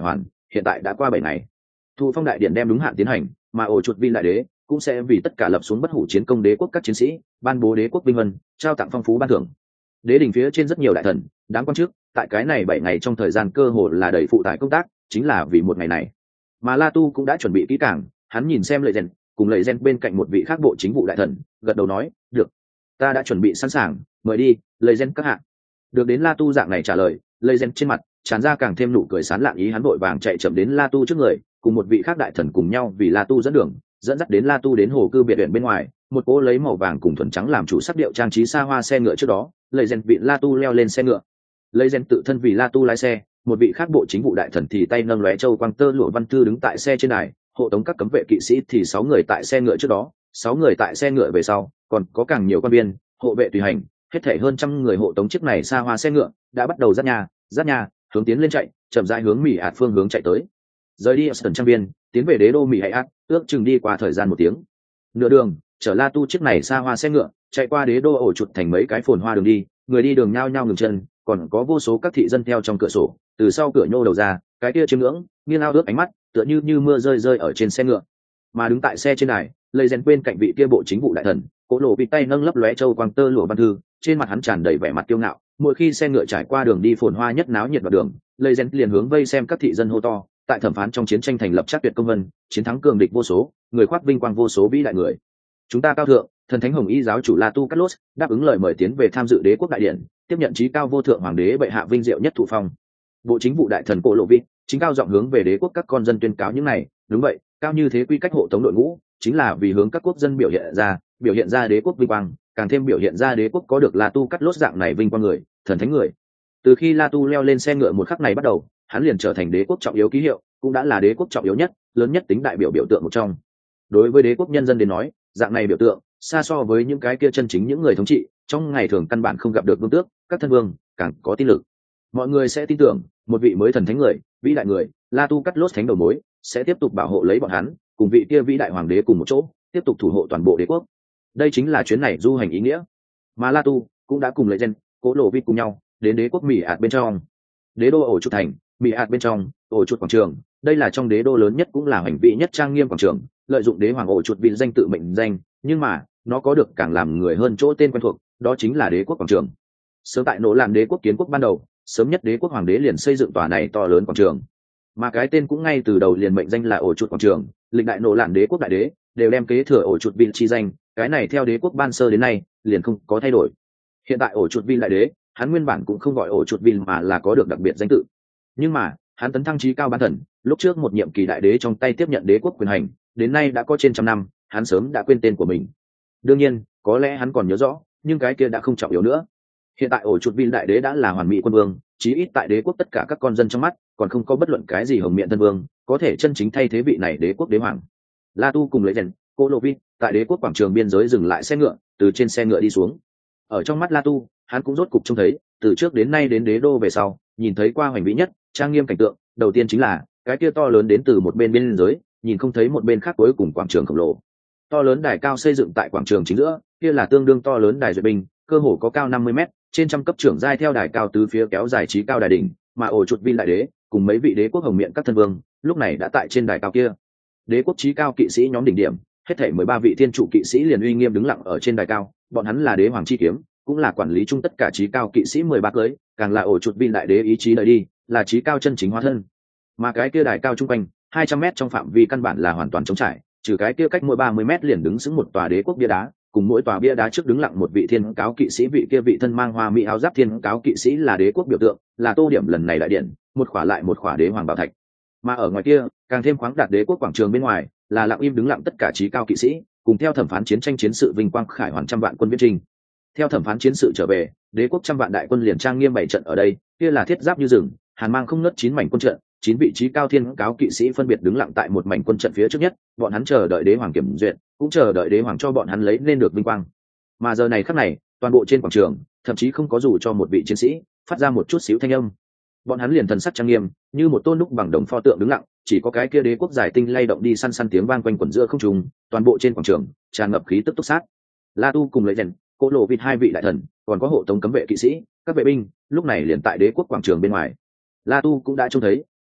hiện tại đã qua bảy ngày. Thụ phong đại điện đem đúng hạn tiến hành, mà ổ chuột vin đại đế cũng sẽ vì tất cả lập xuống bất hủ chiến công đế quốc các chiến sĩ ban bố đế quốc vinh vân, trao tặng phong phú ban thưởng. Đế đình phía trên rất nhiều đại thần đáng quan chức tại cái này bảy ngày trong thời gian cơ hội là đầy phụ tải công tác, chính là vì một ngày này. Mà La Tu cũng đã chuẩn bị kỹ càng, hắn nhìn xem Lợi Gen cùng Lợi Gen bên cạnh một vị khác bộ chính vụ đại thần, gật đầu nói, được, ta đã chuẩn bị sẵn sàng, mời đi, Lợi Gen các hạ. Được đến La Tu dạng này trả lời, Lợi Gen trên mặt tràn ra càng thêm nụ cười sán lạn, ý hắn vội vàng chạy chậm đến La Tu trước người, cùng một vị khác đại thần cùng nhau vì La Tu dẫn đường, dẫn dắt đến La Tu đến hồ cư biệt viện bên ngoài, một cỗ lấy màu vàng cùng thuần trắng làm chủ sắc điệu trang trí xa hoa xe ngựa trước đó, Lợi Gen vị La Tu leo lên xe ngựa. Lợi Gen tự thân vì La Tu lái xe, một vị khác bộ chính vụ đại thần thì tay nâng lóe châu quang tơ lụa văn thư đứng tại xe trên này, hộ tống các cấm vệ kỵ sĩ thì sáu người tại xe ngựa trước đó, sáu người tại xe ngựa về sau, còn có càng nhiều quan viên, hộ vệ tùy hành, hết thảy hơn trăm người hộ tống chiếc này xa hoa xe ngựa, đã bắt đầu dắt nhà, dắt nhà, hướng tiến lên chạy, chậm rãi hướng Mỹ Hạt phương hướng chạy tới. Rời đi Aston trang viên, tiến về đế đô Mỹ Hạt, ước chừng đi qua thời gian một tiếng. Nửa đường, chở La Tu chiếc này xa hoa xe ngựa, chạy qua đế đô ổ chuột thành mấy cái phồn hoa đường đi, người đi đường nhao nhao ngừng chân, còn có vô số các thị dân theo trong cửa sổ, từ sau cửa nhô đầu ra, cái kia chiêm ngưỡng, nghiêng ao ước ánh mắt, tựa như như mưa rơi rơi ở trên xe ngựa. Mà đứng tại xe trên này, Lây Rèn bên cạnh vị kia bộ chính vụ đại thần, Cố Lộ bị tay nâng lấp lóe châu quang tơ lụa văn thư, trên mặt hắn tràn đầy vẻ mặt kiêu ngạo. Mỗi khi xe ngựa trải qua đường đi phồn hoa nhất náo nhiệt vào đường, Lây Rèn liền hướng vây xem các thị dân hô to, tại thẩm phán trong chiến tranh thành lập chắc tuyệt công vân, chiến thắng cường địch vô số, người khoác vinh quang vô số vĩ đại người. Chúng ta cao thượng, thần thánh hồng y giáo chủ La Tu Carlos đáp ứng lời mời tiến về tham dự đế quốc đại điện, tiếp nhận chí cao vô thượng hoàng đế bệ hạ vinh diệu nhất thụ phong. Bộ chính vụ đại thần Cố Lộ vị chính cao giọng hướng về đế quốc các con dân tuyên cáo những này. Đúng vậy, cao như thế quy cách hộ tống đội ngũ, chính là vì hướng các quốc dân biểu hiện ra, biểu hiện ra đế quốc vinh quang, càng thêm biểu hiện ra đế quốc có được La Tu Carlos dạng này vinh quang người, thần thánh người. Từ khi La Tu leo lên xe ngựa một khắc này bắt đầu, hắn liền trở thành đế quốc trọng yếu ký hiệu, cũng đã là đế quốc trọng yếu nhất, lớn nhất tính đại biểu biểu tượng một trong. Đối với đế quốc nhân dân đến nói, dạng này biểu tượng xa so với những cái kia chân chính những người thống trị trong ngày thường căn bản không gặp được vương tước, các thân vương càng có tin lực. Mọi người sẽ tin tưởng một vị mới thần thánh người, vĩ đại người, La Tu Carlos thánh đầu mối sẽ tiếp tục bảo hộ lấy bọn hắn, cùng vị kia vĩ đại hoàng đế cùng một chỗ, tiếp tục thủ hộ toàn bộ đế quốc. Đây chính là chuyến này du hành ý nghĩa. Mà La Tu cũng đã cùng Lợi Gen, Cố Lộ Vít cùng nhau đến đế quốc Mỹ Hạt bên trong. Đế đô ổ chuột thành, Mỹ Hạt bên trong, ổ chuột quảng trường, đây là trong đế đô lớn nhất cũng là hành vị nhất trang nghiêm quảng trường, lợi dụng đế hoàng ổ chuột vị danh tự mệnh danh, nhưng mà nó có được càng làm người hơn chỗ tên quen thuộc, đó chính là đế quốc quảng trường. Sớm tại nỗ làm đế quốc kiến quốc ban đầu, sớm nhất đế quốc hoàng đế liền xây dựng tòa này to lớn quảng trường, mà cái tên cũng ngay từ đầu liền mệnh danh là ổ chuột quảng trường. Lịch đại nỗ lạn đế quốc đại đế đều đem kế thừa ổ chuột vị chi danh, cái này theo đế quốc ban sơ đến nay liền không có thay đổi. Hiện tại ổ chuột vị đại đế, hắn nguyên bản cũng không gọi ổ chuột vị mà là có được đặc biệt danh tự, nhưng mà hắn tấn thăng chí cao bán thần, lúc trước một nhiệm kỳ đại đế trong tay tiếp nhận đế quốc quyền hành, đến nay đã có trên trăm năm, hắn sớm đã quên tên của mình. Đương nhiên, có lẽ hắn còn nhớ rõ, nhưng cái kia đã không trọng yếu nữa. Hiện tại ổ chuột vị đại đế đã là hoàn mỹ quân vương, chí ít tại đế quốc tất cả các con dân trong mắt, còn không có bất luận cái gì hồng miệng thân vương có thể chân chính thay thế vị này đế quốc đế hoàng. La Tu cùng Lợi Gen, Cố Lộ Vít tại đế quốc quảng trường biên giới dừng lại xe ngựa, từ trên xe ngựa đi xuống. Ở trong mắt La Tu, hắn cũng rốt cục trông thấy, từ trước đến nay đến đế đô về sau, nhìn thấy qua hoành vĩ nhất, trang nghiêm cảnh tượng, đầu tiên chính là cái kia to lớn đến từ một bên biên giới, nhìn không thấy một bên khác cuối cùng quảng trường khổng lồ. To lớn đài cao xây dựng tại quảng trường chính giữa, kia là tương đương to lớn đài duyệt binh, cơ hồ có cao năm mươi mét, trên trăm cấp trưởng giai theo đài cao tứ phía kéo dài chí cao đài đỉnh, mà ổ chuột vin đại đế cùng mấy vị đế quốc hồng miệng các thân vương lúc này đã tại trên đài cao kia. Đế quốc chí cao kỵ sĩ nhóm đỉnh điểm, hết thảy mười ba vị thiên trụ kỵ sĩ liền uy nghiêm đứng lặng ở trên đài cao, bọn hắn là đế hoàng chi kiếm, cũng là quản lý chung tất cả chí cao kỵ sĩ mười ba cưới, càng là ổ chuột vin đại đế ý chí đời đi, là chí cao chân chính hóa thân. Mà cái kia đài cao trung quanh hai trăm mét trong phạm vi căn bản là hoàn toàn trống trải, trừ cái kia cách mỗi ba mươi mét liền đứng sững một tòa đế quốc bia đá, cùng mỗi tòa bia đá trước đứng lặng một vị thiên cáo kỵ sĩ, vị kia vị thân mang hoa mỹ áo giáp thiên cáo kỵ sĩ là đế quốc biểu tượng, là tô điểm lần này đại điện, một khỏa lại một khỏa đế hoàng bảo thạch. Mà ở ngoài kia, càng thêm khoáng đạt đế quốc quảng trường bên ngoài, là lặng im đứng lặng tất cả chí cao kỵ sĩ, cùng theo thẩm phán chiến tranh chiến sự vinh quang khải hoàn trăm vạn quân viễn trình. Theo thẩm phán chiến sự trở về, đế quốc trăm vạn đại quân liền trang nghiêm bảy trận ở đây, kia là thiết giáp như rừng, hàn mang không ngớt chín mảnh quân trận, chín vị trí cao thiên cáo kỵ sĩ phân biệt đứng lặng tại một mảnh quân trận phía trước nhất, bọn hắn chờ đợi đế hoàng kiểm duyệt, cũng chờ đợi đế hoàng cho bọn hắn lấy nên được vinh quang. Mà giờ này khắc này, toàn bộ trên quảng trường, thậm chí không có dù cho một vị chiến sĩ phát ra một chút xíu thanh âm. Bọn hắn liền thần sắc trang nghiêm, như một tôn đúc bằng đồng pho tượng đứng lặng, chỉ có cái kia đế quốc giải tinh lay động đi săn săn tiếng vang quanh quẩn giữa không trung, toàn bộ trên quảng trường tràn ngập khí tức túc sát. La Tu cùng Lợi Gen, Cố Lộ Vít hai vị đại thần, còn có hộ tống cấm vệ kỵ sĩ, các vệ binh, lúc này liền tại đế quốc quảng trường bên ngoài. La Tu cũng đã trông thấy,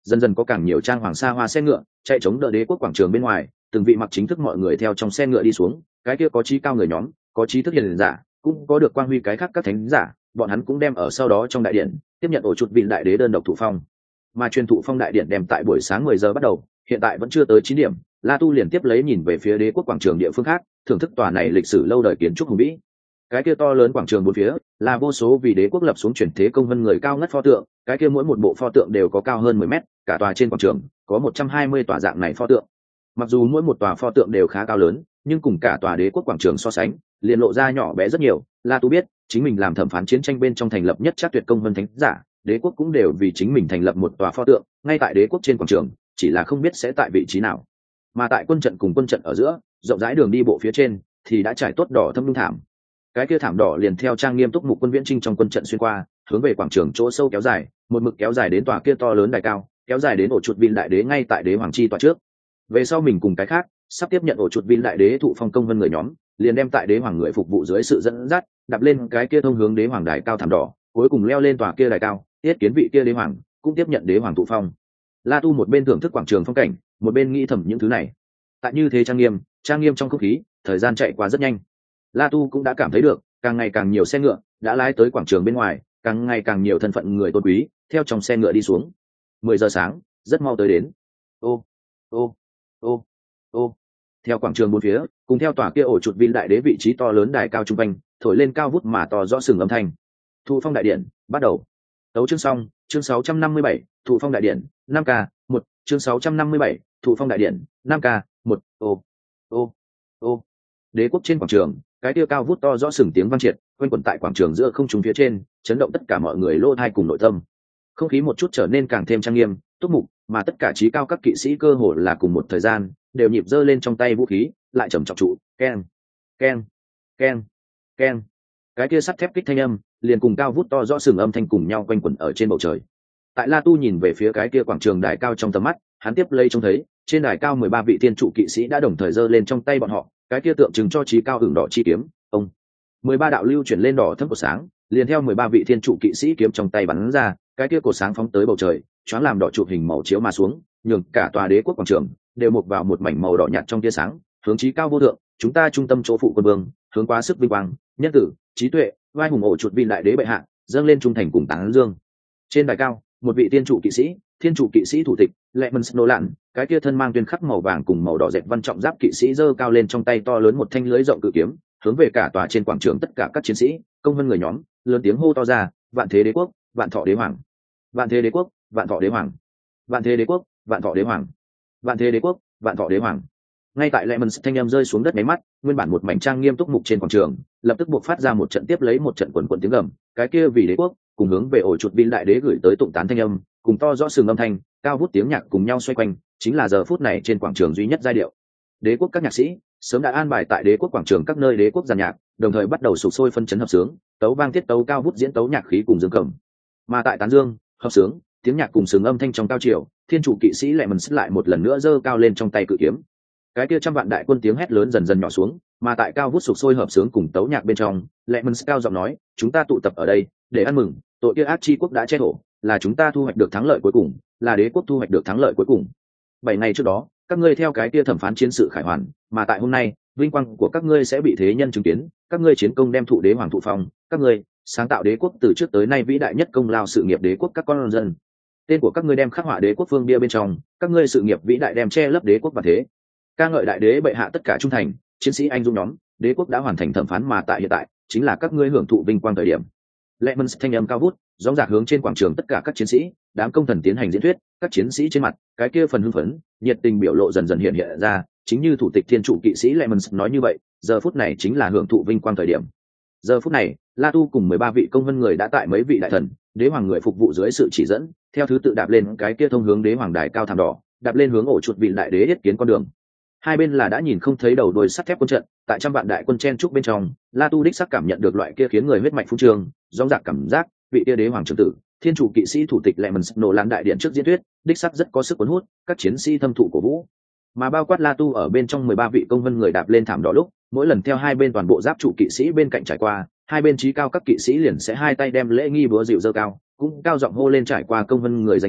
dần dần có càng nhiều trang hoàng sa hoa xe ngựa chạy chống đỡ đế quốc quảng trường bên ngoài, từng vị mặc chính thức mọi người theo trong xe ngựa đi xuống. Cái kia có trí cao người nhóm, có trí thức hiền giả, cũng có được quang huy cái khác các thánh giả, bọn hắn cũng đem ở sau đó trong đại điện tiếp nhận ổ chuột vịn đại đế đơn độc thụ phong. Mà truyền thụ phong đại điện đem tại buổi sáng mười giờ bắt đầu, hiện tại vẫn chưa tới chín điểm. La Tu liền tiếp lấy nhìn về phía đế quốc quảng trường địa phương khác, thưởng thức tòa này lịch sử lâu đời kiến trúc hùng vĩ. Cái kia to lớn quảng trường bốn phía là vô số vì đế quốc lập xuống chuyển thế công vân người cao ngất pho tượng, cái kia mỗi một bộ pho tượng đều có cao hơn mười mét, cả tòa trên quảng trường có một trăm hai mươi tòa dạng này pho tượng. Mặc dù mỗi một tòa pho tượng đều khá cao lớn, nhưng cùng cả tòa đế quốc quảng trường so sánh, liền lộ ra nhỏ bé rất nhiều. La Tu biết, chính mình làm thẩm phán chiến tranh bên trong thành lập nhất chắc tuyệt công vân thánh giả, đế quốc cũng đều vì chính mình thành lập một tòa pho tượng, ngay tại đế quốc trên quảng trường, chỉ là không biết sẽ tại vị trí nào. Mà tại quân trận cùng quân trận ở giữa, rộng rãi đường đi bộ phía trên thì đã trải tốt đỏ thâm nhung thảm. Cái kia thảm đỏ liền theo trang nghiêm túc mục quân viễn trinh trong quân trận xuyên qua, hướng về quảng trường chỗ sâu kéo dài, một mực kéo dài đến tòa kia to lớn đài cao, kéo dài đến ổ chuột vin đại đế ngay tại đế hoàng chi tòa trước. Về sau mình cùng cái khác sắp tiếp nhận ổ chuột vin đại đế thụ phong công vân người nhóm, liền đem tại đế hoàng người phục vụ dưới sự dẫn dắt, đạp lên cái kia thông hướng đế hoàng đài cao thảm đỏ, cuối cùng leo lên tòa kia đài cao, tiết kiến vị kia đế hoàng, cũng tiếp nhận đế hoàng thụ phong. La Tu một bên thưởng thức quảng trường phong cảnh, một bên nghĩ thầm những thứ này. Tại như thế trang nghiêm, trang nghiêm trong không khí, thời gian chạy qua rất nhanh. La Tu cũng đã cảm thấy được, càng ngày càng nhiều xe ngựa đã lái tới quảng trường bên ngoài, càng ngày càng nhiều thân phận người tôn quý theo trong xe ngựa đi xuống. Mười giờ sáng, rất mau tới đến. Ô, ô, ô, ô. Theo quảng trường bốn phía, cùng theo tòa kia ổ chuột vin đại đế vị trí to lớn đài cao trung quanh, thổi lên cao vút mà to rõ sừng âm thanh. Thụ phong đại điện bắt đầu. Tấu chương xong, chương sáu trăm năm mươi bảy, thụ phong đại điện, năm k, một, chương sáu trăm năm mươi bảy, thụ phong đại điện, năm k, một, ô, ô, ô. Đế quốc trên quảng trường, cái kia cao vút to rõ sừng tiếng vang triệt, quanh quẩn tại quảng trường giữa không trung phía trên, chấn động tất cả mọi người lỗ tai cùng nội tâm. Không khí một chút trở nên càng thêm trang nghiêm, túc mục, mà tất cả trí cao các kỵ sĩ cơ hồ là cùng một thời gian, đều nhịp giơ lên trong tay vũ khí, lại trầm trọng trụ, keng, keng, keng, keng. Cái kia sắt thép kích thanh âm, liền cùng cao vút to rõ sừng âm thanh cùng nhau quanh quẩn ở trên bầu trời. Tại La Tu nhìn về phía cái kia quảng trường đài cao trong tầm mắt, hắn tiếp lấy trông thấy, trên đài cao mười ba vị thiên trụ kỵ sĩ đã đồng thời giơ lên trong tay bọn họ, cái kia tượng trưng cho trí cao hưởng đỏ chi kiếm, ông. mười ba đạo lưu chuyển lên đỏ thẫm của sáng, liền theo mười ba vị thiên trụ kỵ sĩ kiếm trong tay bắn ra, cái kia cột sáng phóng tới bầu trời, choáng làm đỏ chụp hình màu chiếu mà xuống, nhường cả tòa đế quốc quảng trường đều mục vào một mảnh màu đỏ nhạt trong tia sáng, hướng chí cao vô thượng, chúng ta trung tâm chỗ phụ quân vương, hướng quá sức vinh quang, nhân tử, trí tuệ, vai hùng ổ chuột vin đại đế bệ hạ, dâng lên trung thành cùng tán dương. Trên đài cao, một vị thiên trụ kỵ sĩ, thiên trụ kỵ sĩ thủ tịch, Lemons Nolan, cái kia thân mang tuyên khắc màu vàng cùng màu đỏ dệt văn trọng giáp kỵ sĩ giơ cao lên trong tay to lớn một thanh lưới rộng cự kiếm, hướng về cả tòa trên quảng trường tất cả các chiến sĩ, công vân người nhóm, lớn tiếng hô to ra, vạn thế đế quốc, vạn thọ đế hoàng. Vạn thế đế quốc, vạn thọ đế hoàng. Vạn thế đế quốc, vạn thọ đế hoàng. Vạn thế đế quốc, vạn thọ đế hoàng. Ngay tại Lemons thanh em rơi xuống đất mấy mắt, nguyên bản một mảnh trang nghiêm túc mục trên quảng trường, lập tức buộc phát ra một trận tiếp lấy một trận quần quần tiếng gầm, cái kia vì đế quốc, cùng hướng về ổ chuột vin đại đế gửi tới tụng tán thanh âm, cùng to rõ sừng âm thanh, cao vút tiếng nhạc cùng nhau xoay quanh, chính là giờ phút này trên quảng trường duy nhất giai điệu. Đế quốc các nhạc sĩ sớm đã an bài tại đế quốc quảng trường các nơi đế quốc giàn nhạc, đồng thời bắt đầu sục sôi phân chấn hợp sướng, tấu vang tiết tấu cao vút diễn tấu nhạc khí cùng dương cầm. Mà tại tán dương, hợp sướng, tiếng nhạc cùng sừng âm thanh trong cao triều, thiên chủ kỵ sĩ lại mần sức lại một lần nữa giơ cao lên trong tay cự kiếm. Cái kia trăm vạn đại quân tiếng hét lớn dần dần nhỏ xuống, mà tại cao vút sục sôi hợp sướng cùng tấu nhạc bên trong, lệ mần cao giọng nói, chúng ta tụ tập ở đây để ăn mừng, tội kia ác chi quốc đã che thổ, là chúng ta thu hoạch được thắng lợi cuối cùng, là đế quốc thu hoạch được thắng lợi cuối cùng. Bảy ngày trước đó, các ngươi theo cái kia thẩm phán chiến sự khải hoàn, mà tại hôm nay, vinh quang của các ngươi sẽ bị thế nhân chứng kiến, các ngươi chiến công đem thụ đế hoàng thụ phong, các ngươi sáng tạo đế quốc từ trước tới nay vĩ đại nhất công lao sự nghiệp đế quốc các con dân. Tên của các ngươi đem khắc họa đế quốc phương bia bên trong, các ngươi sự nghiệp vĩ đại đem che lấp đế quốc và thế. Ca ngợi đại đế bệ hạ tất cả trung thành, chiến sĩ anh dũng nhóm, đế quốc đã hoàn thành thẩm phán mà tại hiện tại, chính là các ngươi hưởng thụ vinh quang thời điểm. Lemons thanh âm cao vút, rõ ràng hướng trên quảng trường tất cả các chiến sĩ, đám công thần tiến hành diễn thuyết, các chiến sĩ trên mặt, cái kia phần hưng phấn, nhiệt tình biểu lộ dần dần hiện hiện ra, chính như thủ tịch thiên trụ kỵ sĩ Lemons nói như vậy, giờ phút này chính là hưởng thụ vinh quang thời điểm. Giờ phút này, La Tu cùng mười ba vị công vân người đã tại mấy vị đại thần, đế hoàng người phục vụ dưới sự chỉ dẫn, theo thứ tự đạp lên cái kia thông hướng đế hoàng đài cao thảm đỏ, đạp lên hướng ổ chuột vị đại đế yết kiến con đường. Hai bên là đã nhìn không thấy đầu đuôi sắt thép quân trận, tại trăm vạn đại quân chen trúc bên trong, La Tu đích xác cảm nhận được loại kia khiến người huyết mạch phun trương, rõ ràng cảm giác, vị kia đế hoàng trưởng tử, thiên chủ kỵ sĩ thủ tịch Lemons nổ lan đại điện trước diễn thuyết, đích xác rất có sức cuốn hút, các chiến sĩ thâm thụ cổ vũ. Mà bao quát La Tu ở bên trong mười ba vị công vân người đạp lên thảm đỏ lúc, mỗi lần theo hai bên toàn bộ giáp trụ kỵ sĩ bên cạnh trải qua, hai bên trí cao các kỵ sĩ liền sẽ hai tay đem lễ nghi búa dịu dơ cao, cũng cao giọng hô lên trải qua công vân người danh tự,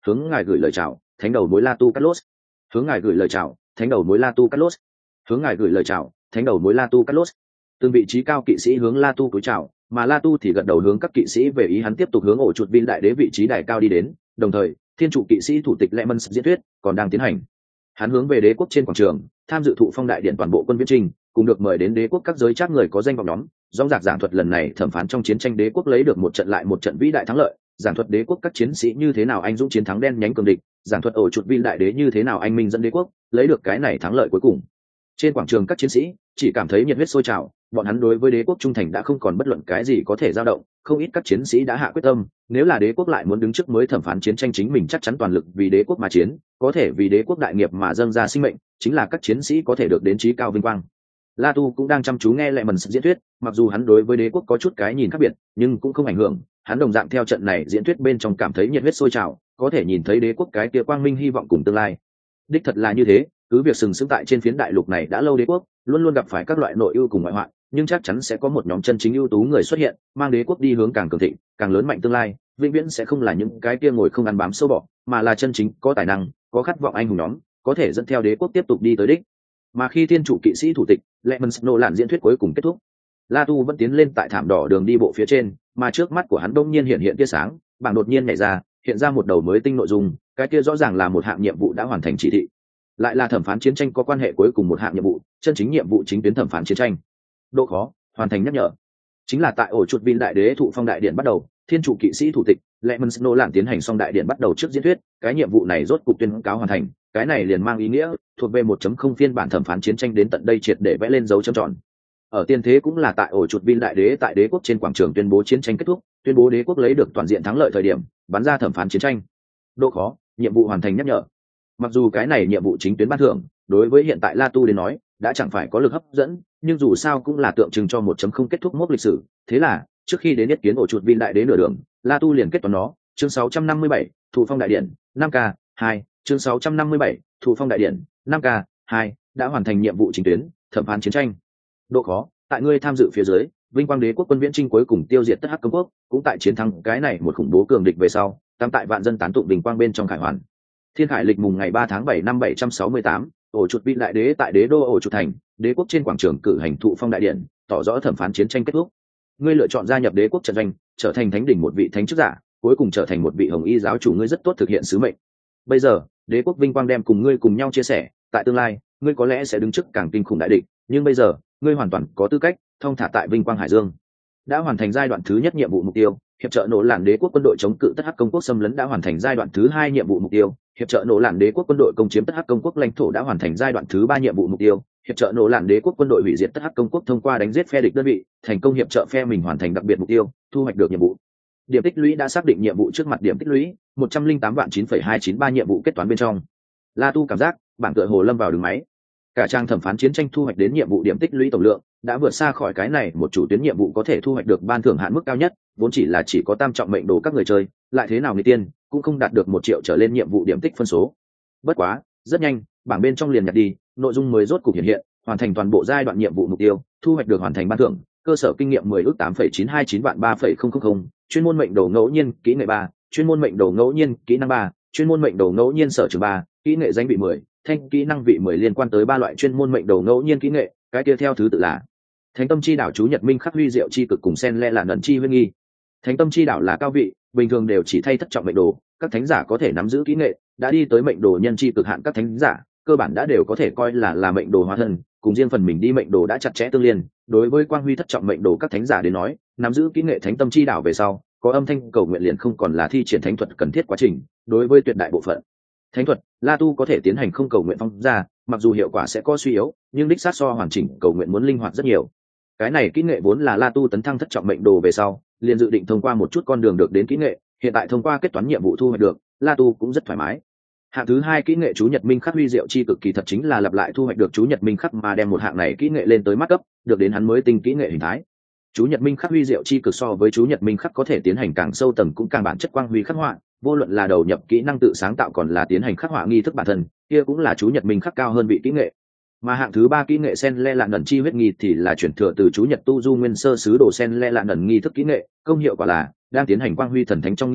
hướng ngài gửi lời chào thánh đầu mối La Tu Carlos. Hướng ngài gửi lời chào thánh đầu mối La Tu Carlos. Hướng ngài gửi lời chào thánh đầu mối La Tu Carlos. Từng vị trí cao kỵ sĩ hướng La Tu cúi chào, mà La Tu thì gật đầu hướng các kỵ sĩ về ý hắn tiếp tục hướng ổ chuột Vin đại đế vị trí đài cao đi đến. Đồng thời thiên trụ kỵ sĩ thủ tịch Lemons diễn thuyết còn đang tiến hành. Hắn hướng về đế quốc trên quảng trường tham dự thụ phong đại điện toàn bộ quân viễn trình, cùng được mời đến đế quốc các giới trác người có danh vọng nhóm dõng dạc giảng thuật lần này thẩm phán trong chiến tranh đế quốc lấy được một trận lại một trận vĩ đại thắng lợi, giảng thuật đế quốc các chiến sĩ như thế nào anh dũng chiến thắng đen nhánh cường địch, giảng thuật ổ chuột Vin đại đế như thế nào anh minh dẫn đế quốc lấy được cái này thắng lợi cuối cùng. Trên quảng trường các chiến sĩ chỉ cảm thấy nhiệt huyết sôi trào, bọn hắn đối với đế quốc trung thành đã không còn bất luận cái gì có thể dao động. Không ít các chiến sĩ đã hạ quyết tâm, nếu là đế quốc lại muốn đứng trước mới thẩm phán chiến tranh, chính mình chắc chắn toàn lực vì đế quốc mà chiến, có thể vì đế quốc đại nghiệp mà dâng ra sinh mệnh, chính là các chiến sĩ có thể được đến trí cao vinh quang. La Tu cũng đang chăm chú nghe Lemons diễn thuyết, mặc dù hắn đối với đế quốc có chút cái nhìn khác biệt, nhưng cũng không ảnh hưởng, hắn đồng dạng theo trận này diễn thuyết bên trong cảm thấy nhiệt huyết sôi trào, có thể nhìn thấy đế quốc cái kia quang minh hy vọng cùng tương lai. Đích thật là như thế, cứ việc sừng sững tại trên phiến đại lục này đã lâu, đế quốc luôn luôn gặp phải các loại nội ưu cùng ngoại hoạn, nhưng chắc chắn sẽ có một nhóm chân chính ưu tú người xuất hiện, mang đế quốc đi hướng càng cường thịnh, càng lớn mạnh tương lai. Vĩnh viễn sẽ không là những cái kia ngồi không ăn bám sâu bọ, mà là chân chính có tài năng, có khát vọng anh hùng nhóm, có thể dẫn theo đế quốc tiếp tục đi tới đích. Mà khi thiên chủ kỵ sĩ thủ tịch Lemons nô lạn diễn thuyết cuối cùng kết thúc, La Tu vẫn tiến lên tại thảm đỏ đường đi bộ phía trên, mà trước mắt của hắn đông nhiên hiện hiện tia sáng, bảng đột nhiên nhảy ra, hiện ra một đầu mới tinh nội dung, cái kia rõ ràng là một hạng nhiệm vụ đã hoàn thành chỉ thị, lại là thẩm phán chiến tranh có quan hệ cuối cùng một hạng nhiệm vụ, chân chính nhiệm vụ chính tuyến thẩm phán chiến tranh. Độ khó hoàn thành nhắc nhở, chính là tại ổ chuột Vin đại đế thụ phong đại điện bắt đầu, thiên chủ kỵ sĩ thủ tịch Lemons nô lạn tiến hành xong đại điện bắt đầu trước diễn thuyết, cái nhiệm vụ này rốt cục tuyên cáo hoàn thành. Cái này liền mang ý nghĩa thuộc về một chấm không phiên bản thẩm phán chiến tranh đến tận đây triệt để vẽ lên dấu chấm tròn. Ở tiên thế cũng là tại ổ chuột Vin đại đế tại đế quốc trên quảng trường tuyên bố chiến tranh kết thúc, tuyên bố đế quốc lấy được toàn diện thắng lợi thời điểm, bắn ra thẩm phán chiến tranh. Độ khó nhiệm vụ hoàn thành nhắc nhở. Mặc dù cái này nhiệm vụ chính tuyến ban thưởng đối với hiện tại La Tu đến nói đã chẳng phải có lực hấp dẫn, nhưng dù sao cũng là tượng trưng cho một chấm không kết thúc mốc lịch sử. Thế là trước khi đến nhất kiến ổ chuột Vin đại đế nửa đường, La Tu liền kết toán nó. Chương sáu trăm năm mươi bảy, thụ phong đại điện năm K hai. Chương sáu trăm năm mươi bảy, thụ phong đại điện năm K hai đã hoàn thành nhiệm vụ chính tuyến thẩm phán chiến tranh. Độ khó tại ngươi tham dự phía dưới, vinh quang đế quốc quân viễn trinh cuối cùng tiêu diệt tất hắc công quốc, cũng tại chiến thắng cái này một khủng bố cường địch về sau, tam tại vạn dân tán tụng bình quang bên trong khải hoàn. Thiên khải lịch mùng ngày ba tháng bảy năm bảy trăm sáu mươi tám, ổ chuột Vin đại đế tại đế đô ổ chuột thành, đế quốc trên quảng trường cử hành thụ phong đại điện, tỏ rõ thẩm phán chiến tranh kết thúc. Ngươi lựa chọn gia nhập đế quốc trận doanh, trở thành thánh đỉnh một vị thánh chức giả, cuối cùng trở thành một vị hồng y giáo chủ, ngươi rất tốt thực hiện sứ mệnh. Bây giờ đế quốc vinh quang đem cùng ngươi cùng nhau chia sẻ, tại tương lai ngươi có lẽ sẽ đứng trước càng kinh khủng đại địch, nhưng bây giờ ngươi hoàn toàn có tư cách thông thả tại vinh quang hải dương. Đã hoàn thành giai đoạn thứ nhất nhiệm vụ mục tiêu, hiệp trợ nổ lạn đế quốc quân đội chống cự tất hắc công quốc xâm lấn đã hoàn thành giai đoạn thứ hai nhiệm vụ mục tiêu, hiệp trợ nổ lạn đế quốc quân đội công chiếm tất hắc công quốc lãnh thổ đã hoàn thành giai đoạn thứ ba nhiệm vụ mục tiêu, hiệp trợ nổ lạn đế quốc quân đội hủy diệt tất hắc công quốc thông qua đánh giết phe địch đơn vị, thành công hiệp trợ phe mình hoàn thành đặc biệt mục tiêu, thu hoạch được nhiệm vụ. Điểm tích lũy đã xác định nhiệm vụ trước mặt điểm tích lũy một trăm linh tám vạn chín phẩy hai chín ba nhiệm vụ kết toán bên trong. La Tu cảm giác bảng tựa hồ lâm vào đường máy. Cả trang thẩm phán chiến tranh thu hoạch đến nhiệm vụ điểm tích lũy tổng lượng đã vượt xa khỏi cái này một chủ tuyến nhiệm vụ có thể thu hoạch được ban thưởng hạn mức cao nhất, vốn chỉ là chỉ có tam trọng mệnh đồ các người chơi, lại thế nào người tiên cũng không đạt được một triệu trở lên nhiệm vụ điểm tích phân số. Bất quá, rất nhanh, bảng bên trong liền nhặt đi, nội dung mới rốt cục hiện hiện, hoàn thành toàn bộ giai đoạn nhiệm vụ mục tiêu, thu hoạch được hoàn thành ban thưởng, cơ sở kinh nghiệm mười ước tám phẩy chín hai chín vạn ba phẩy không không không, chuyên môn mệnh đồ ngẫu nhiên, kỹ nghệ ba, chuyên môn mệnh đồ ngẫu nhiên, kỹ năng ba, chuyên môn mệnh đồ ngẫu nhiên sở trường ba, kỹ nghệ danh vị mười, thanh kỹ năng vị mười liên quan tới ba loại chuyên môn mệnh đồ ngẫu nhiên kỹ nghệ, cái kia theo thứ tự là Thánh tâm chi đảo chú nhật minh khắc huy diệu chi cực cùng sen le là nần chi huyên nghi. Thánh tâm chi đảo là cao vị, bình thường đều chỉ thay thất trọng mệnh đồ, các thánh giả có thể nắm giữ kỹ nghệ, đã đi tới mệnh đồ nhân chi cực hạn các thánh giả, cơ bản đã đều có thể coi là là mệnh đồ hóa thân, cùng riêng phần mình đi mệnh đồ đã chặt chẽ tương liên. Đối với quang huy thất trọng mệnh đồ các thánh giả đến nói, nắm giữ kỹ nghệ thánh tâm chi đảo về sau, có âm thanh cầu nguyện liền không còn là thi triển thánh thuật cần thiết quá trình. Đối với tuyệt đại bộ phận thánh thuật, La Tu có thể tiến hành không cầu nguyện phong ra, mặc dù hiệu quả sẽ có suy yếu, nhưng đích sát so hoàn chỉnh cầu nguyện muốn linh hoạt rất nhiều. Cái này kỹ nghệ vốn là La Tu tấn thăng thất trọng mệnh đồ về sau, liền dự định thông qua một chút con đường được đến kỹ nghệ, hiện tại thông qua kết toán nhiệm vụ thu hoạch được, La Tu cũng rất thoải mái. Hạng thứ hai kỹ nghệ chú nhật minh khắc huy diệu chi cực kỳ thật chính là lặp lại thu hoạch được chú nhật minh khắc mà đem một hạng này kỹ nghệ lên tới mắt cấp, được đến hắn mới tinh kỹ nghệ hình thái. Chú nhật minh khắc huy diệu chi cực so với chú nhật minh khắc có thể tiến hành càng sâu tầng cũng càng bản chất quang huy khắc họa, vô luận là đầu nhập kỹ năng tự sáng tạo còn là tiến hành khắc họa nghi thức bản thân, kia cũng là chú nhật minh khắc cao hơn vị kỹ nghệ. Mà hạng thứ ba kỹ nghệ sen le lạn ẩn chi huyết nghi thì là chuyển thừa từ chú nhật tu du nguyên sơ sứ đồ sen le lạn ẩn nghi thức kỹ nghệ, công hiệu quả là đang tiến hành quang huy thần thánh trong nghi thức,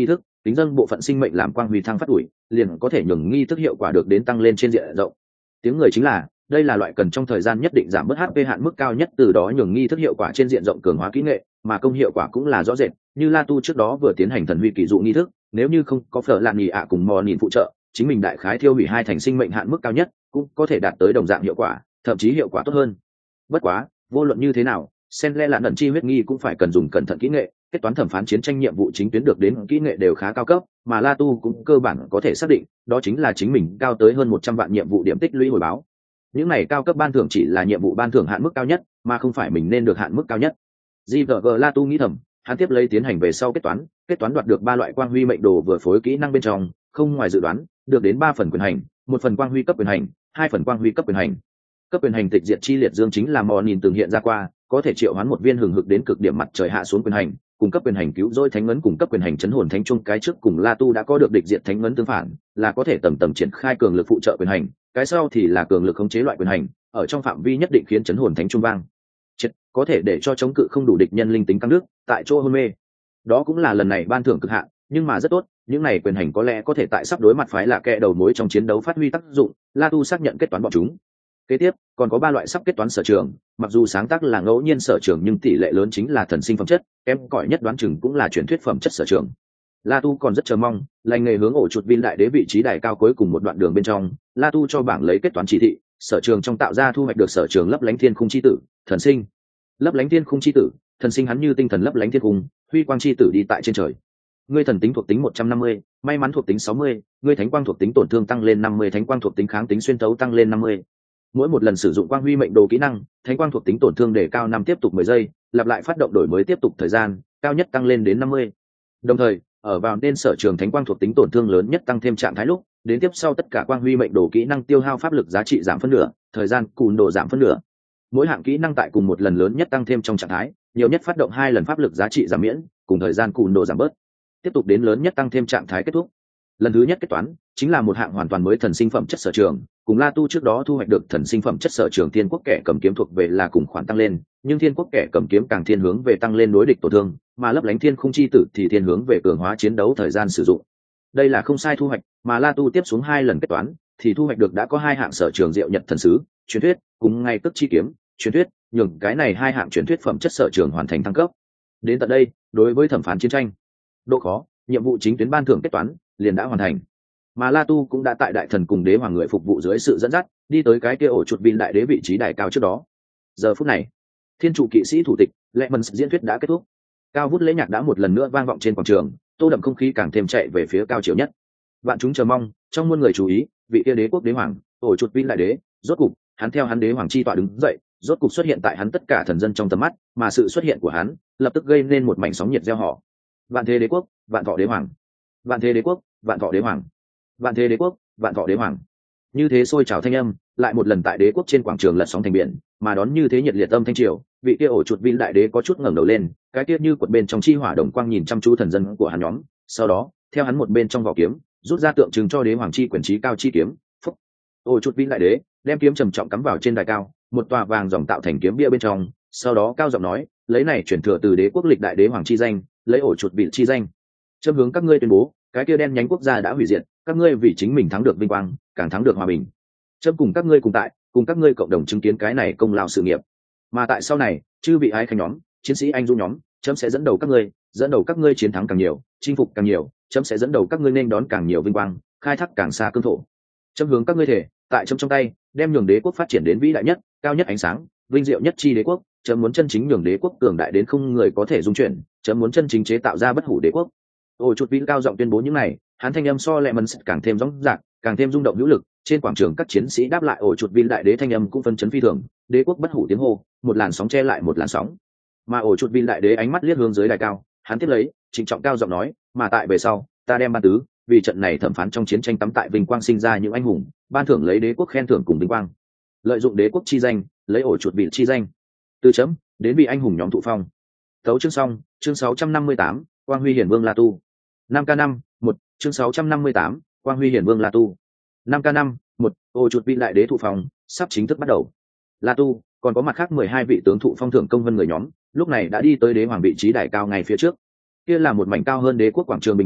tính dân bộ phận sinh mệnh làm quang huy thăng phát ủi liền có thể nhường nghi thức hiệu quả được đến tăng lên trên diện rộng. Tiếng người chính là đây là loại cần trong thời gian nhất định giảm bớt hp hạn mức cao nhất, từ đó nhường nghi thức hiệu quả trên diện rộng cường hóa kỹ nghệ, mà công hiệu quả cũng là rõ rệt. Như La Tu trước đó vừa tiến hành thần huy kỳ dụ nghi thức, nếu như không có phở lạn nhì ạ cùng mò nhìn phụ trợ, chính mình đại khái thiêu hủy hai thành sinh mệnh hạn mức cao nhất cũng có thể đạt tới đồng dạng hiệu quả, thậm chí hiệu quả tốt hơn. Bất quá vô luận như thế nào, sen le lạn ẩn chi huyết nghi cũng phải cần dùng cẩn thận kỹ nghệ, kết toán thẩm phán chiến tranh nhiệm vụ chính tuyến được đến kỹ nghệ đều khá cao cấp, mà La Tu cũng cơ bản có thể xác định đó chính là chính mình cao tới hơn một trăm vạn nhiệm vụ điểm tích lũy hồi báo. Những này cao cấp ban thưởng chỉ là nhiệm vụ ban thưởng hạn mức cao nhất, mà không phải mình nên được hạn mức cao nhất. giê vê giê La Tu nghĩ thầm, hắn tiếp lấy tiến hành về sau kết toán, kết toán đoạt được ba loại quang huy mệnh đồ vừa phối kỹ năng bên trong, không ngoài dự đoán, được đến ba phần quyền hành, một phần quang huy cấp quyền hành, hai phần quang huy cấp quyền hành. Cấp quyền hành tịch diệt chi liệt dương chính là mò nhìn từng hiện ra qua, có thể triệu hoán một viên hừng hực đến cực điểm mặt trời hạ xuống quyền hành, cung cấp quyền hành cứu rỗi thánh ấn, cung cấp quyền hành chấn hồn thánh trung. Cái trước cùng La Tu đã có được địch diệt thánh ấn tương phản, là có thể tầm tầm triển khai cường lực phụ trợ quyền hành, cái sau thì là cường lực khống chế loại quyền hành, ở trong phạm vi nhất định khiến chấn hồn thánh trung vang chết, có thể để cho chống cự không đủ địch nhân linh tính căng nước tại chỗ hôn mê. Đó cũng là lần này ban thưởng cực hạn, nhưng mà rất tốt, những này quyền hành có lẽ có thể tại sắp đối mặt phái là kẻ đầu mối trong chiến đấu phát huy tác dụng. La Tu xác nhận kết toán bọn chúng. Kế tiếp còn có ba loại sắp kết toán sở trường, mặc dù sáng tác là ngẫu nhiên sở trường nhưng tỷ lệ lớn chính là thần sinh phẩm chất, kém cỏi nhất đoán chừng cũng là truyền thuyết phẩm chất sở trường. La Tu còn rất chờ mong lành nghề hướng ổ chuột viên đại đế vị trí đài cao cuối cùng một đoạn đường bên trong, La Tu cho bảng lấy kết toán chỉ thị, sở trường trong tạo ra thu hoạch được sở trường lấp lánh thiên khung chi tử, thần sinh. Lấp lánh thiên khung chi tử, thần sinh hắn như tinh thần lấp lánh thiên khung, huy quang chi tử đi tại trên trời. Ngươi thần tính thuộc tính một trăm năm mươi, may mắn thuộc tính sáu mươi, ngươi thánh quang thuộc tính tổn thương tăng lên năm mươi, thánh quang thuộc tính kháng tính xuyên tấu tăng lên năm mươi. Mỗi một lần sử dụng quang huy mệnh đồ kỹ năng, thánh quang thuộc tính tổn thương để cao năm tiếp tục mười giây, lặp lại phát động đổi mới tiếp tục thời gian, cao nhất tăng lên đến năm mươi. Đồng thời, ở vào nên sở trường thánh quang thuộc tính tổn thương lớn nhất tăng thêm trạng thái lúc, đến tiếp sau tất cả quang huy mệnh đồ kỹ năng tiêu hao pháp lực giá trị giảm phân nửa, thời gian cùn đồ giảm phân nửa. Mỗi hạng kỹ năng tại cùng một lần lớn nhất tăng thêm trong trạng thái, nhiều nhất phát động hai lần pháp lực giá trị giảm miễn, cùng thời gian cùn đồ giảm bớt. Tiếp tục đến lớn nhất tăng thêm trạng thái kết thúc. Lần thứ nhất kết toán chính là một hạng hoàn toàn mới thần sinh phẩm chất sở trường, cùng La Tu trước đó thu hoạch được thần sinh phẩm chất sở trường thiên quốc kẻ cầm kiếm thuộc về là cùng khoản tăng lên, nhưng thiên quốc kẻ cầm kiếm càng thiên hướng về tăng lên đối địch tổn thương, mà lấp lánh thiên khung chi tử thì thiên hướng về cường hóa chiến đấu thời gian sử dụng. Đây là không sai thu hoạch, mà La Tu tiếp xuống hai lần kết toán thì thu hoạch được đã có hai hạng sở trường diệu nhật thần sứ truyền thuyết cùng ngay tức chi kiếm truyền thuyết, nhường cái này hai hạng truyền thuyết phẩm chất sở trường hoàn thành thăng cấp. Đến tận đây, đối với thẩm phán chiến tranh độ khó, nhiệm vụ chính tuyến ban thưởng kết toán liền đã hoàn thành, mà La Tu cũng đã tại đại thần cùng đế hoàng người phục vụ dưới sự dẫn dắt đi tới cái kia ổ chuột viên đại đế vị trí đài cao trước đó. Giờ phút này, thiên trụ kỵ sĩ thủ tịch lệ mần diễn thuyết đã kết thúc, cao vút lễ nhạc đã một lần nữa vang vọng trên quảng trường, tô đậm không khí càng thêm chạy về phía cao chiều nhất. Vạn chúng chờ mong trong muôn người chú ý, vị kia đế quốc đế hoàng ổ chuột viên đại đế rốt cục hắn theo hắn đế hoàng chi tọa đứng dậy, rốt cục xuất hiện tại hắn tất cả thần dân trong tầm mắt, mà sự xuất hiện của hắn lập tức gây nên một mảnh sóng nhiệt gieo họ. Vạn thế đế quốc, vạn thọ đế hoàng. Vạn thế đế quốc, vạn thọ đế hoàng. Vạn thế đế quốc, vạn thọ đế hoàng. Như thế sôi trào thanh âm lại một lần tại đế quốc trên quảng trường lật sóng thành biển, mà đón như thế nhiệt liệt âm thanh triều, vị kia ổ chuột viên đại đế có chút ngẩng đầu lên, cái kia như quật bên trong chi hỏa đồng quang nhìn chăm chú thần dân của hắn nhóm, sau đó theo hắn một bên trong vỏ kiếm rút ra tượng trưng cho đế hoàng chi quyền trí cao chi kiếm. Phúc. Ổ chuột viên đại đế đem kiếm trầm trọng cắm vào trên đài cao, một tòa vàng dòng tạo thành kiếm bia bên trong, sau đó cao giọng nói, lấy này chuyển thừa từ đế quốc lịch đại đế hoàng chi danh, lấy ổ chuột vị chi danh, châm hướng các ngươi tuyên bố, cái kia đen nhánh quốc gia đã hủy diệt, các ngươi vì chính mình thắng được vinh quang, càng thắng được hòa bình. Châm cùng các ngươi cùng tại, cùng các ngươi cộng đồng chứng kiến cái này công lao sự nghiệp. Mà tại sau này, chư vị ái khanh nhóm, chiến sĩ anh dũng nhóm, chấm sẽ dẫn đầu các ngươi, dẫn đầu các ngươi chiến thắng càng nhiều, chinh phục càng nhiều, chấm sẽ dẫn đầu các ngươi nên đón càng nhiều vinh quang, khai thác càng xa cương thổ. Châm hướng các ngươi thể, tại chấm trong tay, đem nhường đế quốc phát triển đến vĩ đại nhất, cao nhất ánh sáng, vinh diệu nhất chi đế quốc. Chấm muốn chân chính nhường đế quốc cường đại đến không người có thể dung chuyển, chấm muốn chân chính chế tạo ra bất hủ đế quốc. Ôi chuột vĩ cao giọng tuyên bố những này, hắn thanh âm so lẹ mần càng thêm rõ ràng, càng thêm rung động hữu lực. Trên quảng trường các chiến sĩ đáp lại ôi chuột vĩ đại đế thanh âm cũng phân chấn phi thường, đế quốc bất hủ tiếng hô, một làn sóng che lại một làn sóng. Mà ôi chuột vĩ đại đế ánh mắt liếc hướng dưới đài cao, hắn tiếp lấy, trịnh trọng cao giọng nói, mà tại về sau, ta đem ban tứ, vì trận này thẩm phán trong chiến tranh tắm tại vinh quang sinh ra những anh hùng, ban thưởng lấy đế quốc khen thưởng cùng vinh quang. Lợi dụng đế quốc chi danh, lấy ổ chuột vĩ chi danh. Từ chấm đến vị anh hùng nhóm thụ phong. Tấu chương xong, chương sáu trăm năm mươi tám, Quang Huy Hiển Vương La Tu. năm k năm, một, chương sáu trăm năm mươi tám, Quang Huy Hiển Vương La Tu. năm k năm, một, ổ chuột vĩ đại đế thụ phong, sắp chính thức bắt đầu. La Tu, còn có mặt khác mười hai vị tướng thụ phong thưởng công vân người nhóm, lúc này đã đi tới đế hoàng vị trí đài cao ngay phía trước. Kia là một mảnh cao hơn đế quốc quảng trường bình đài,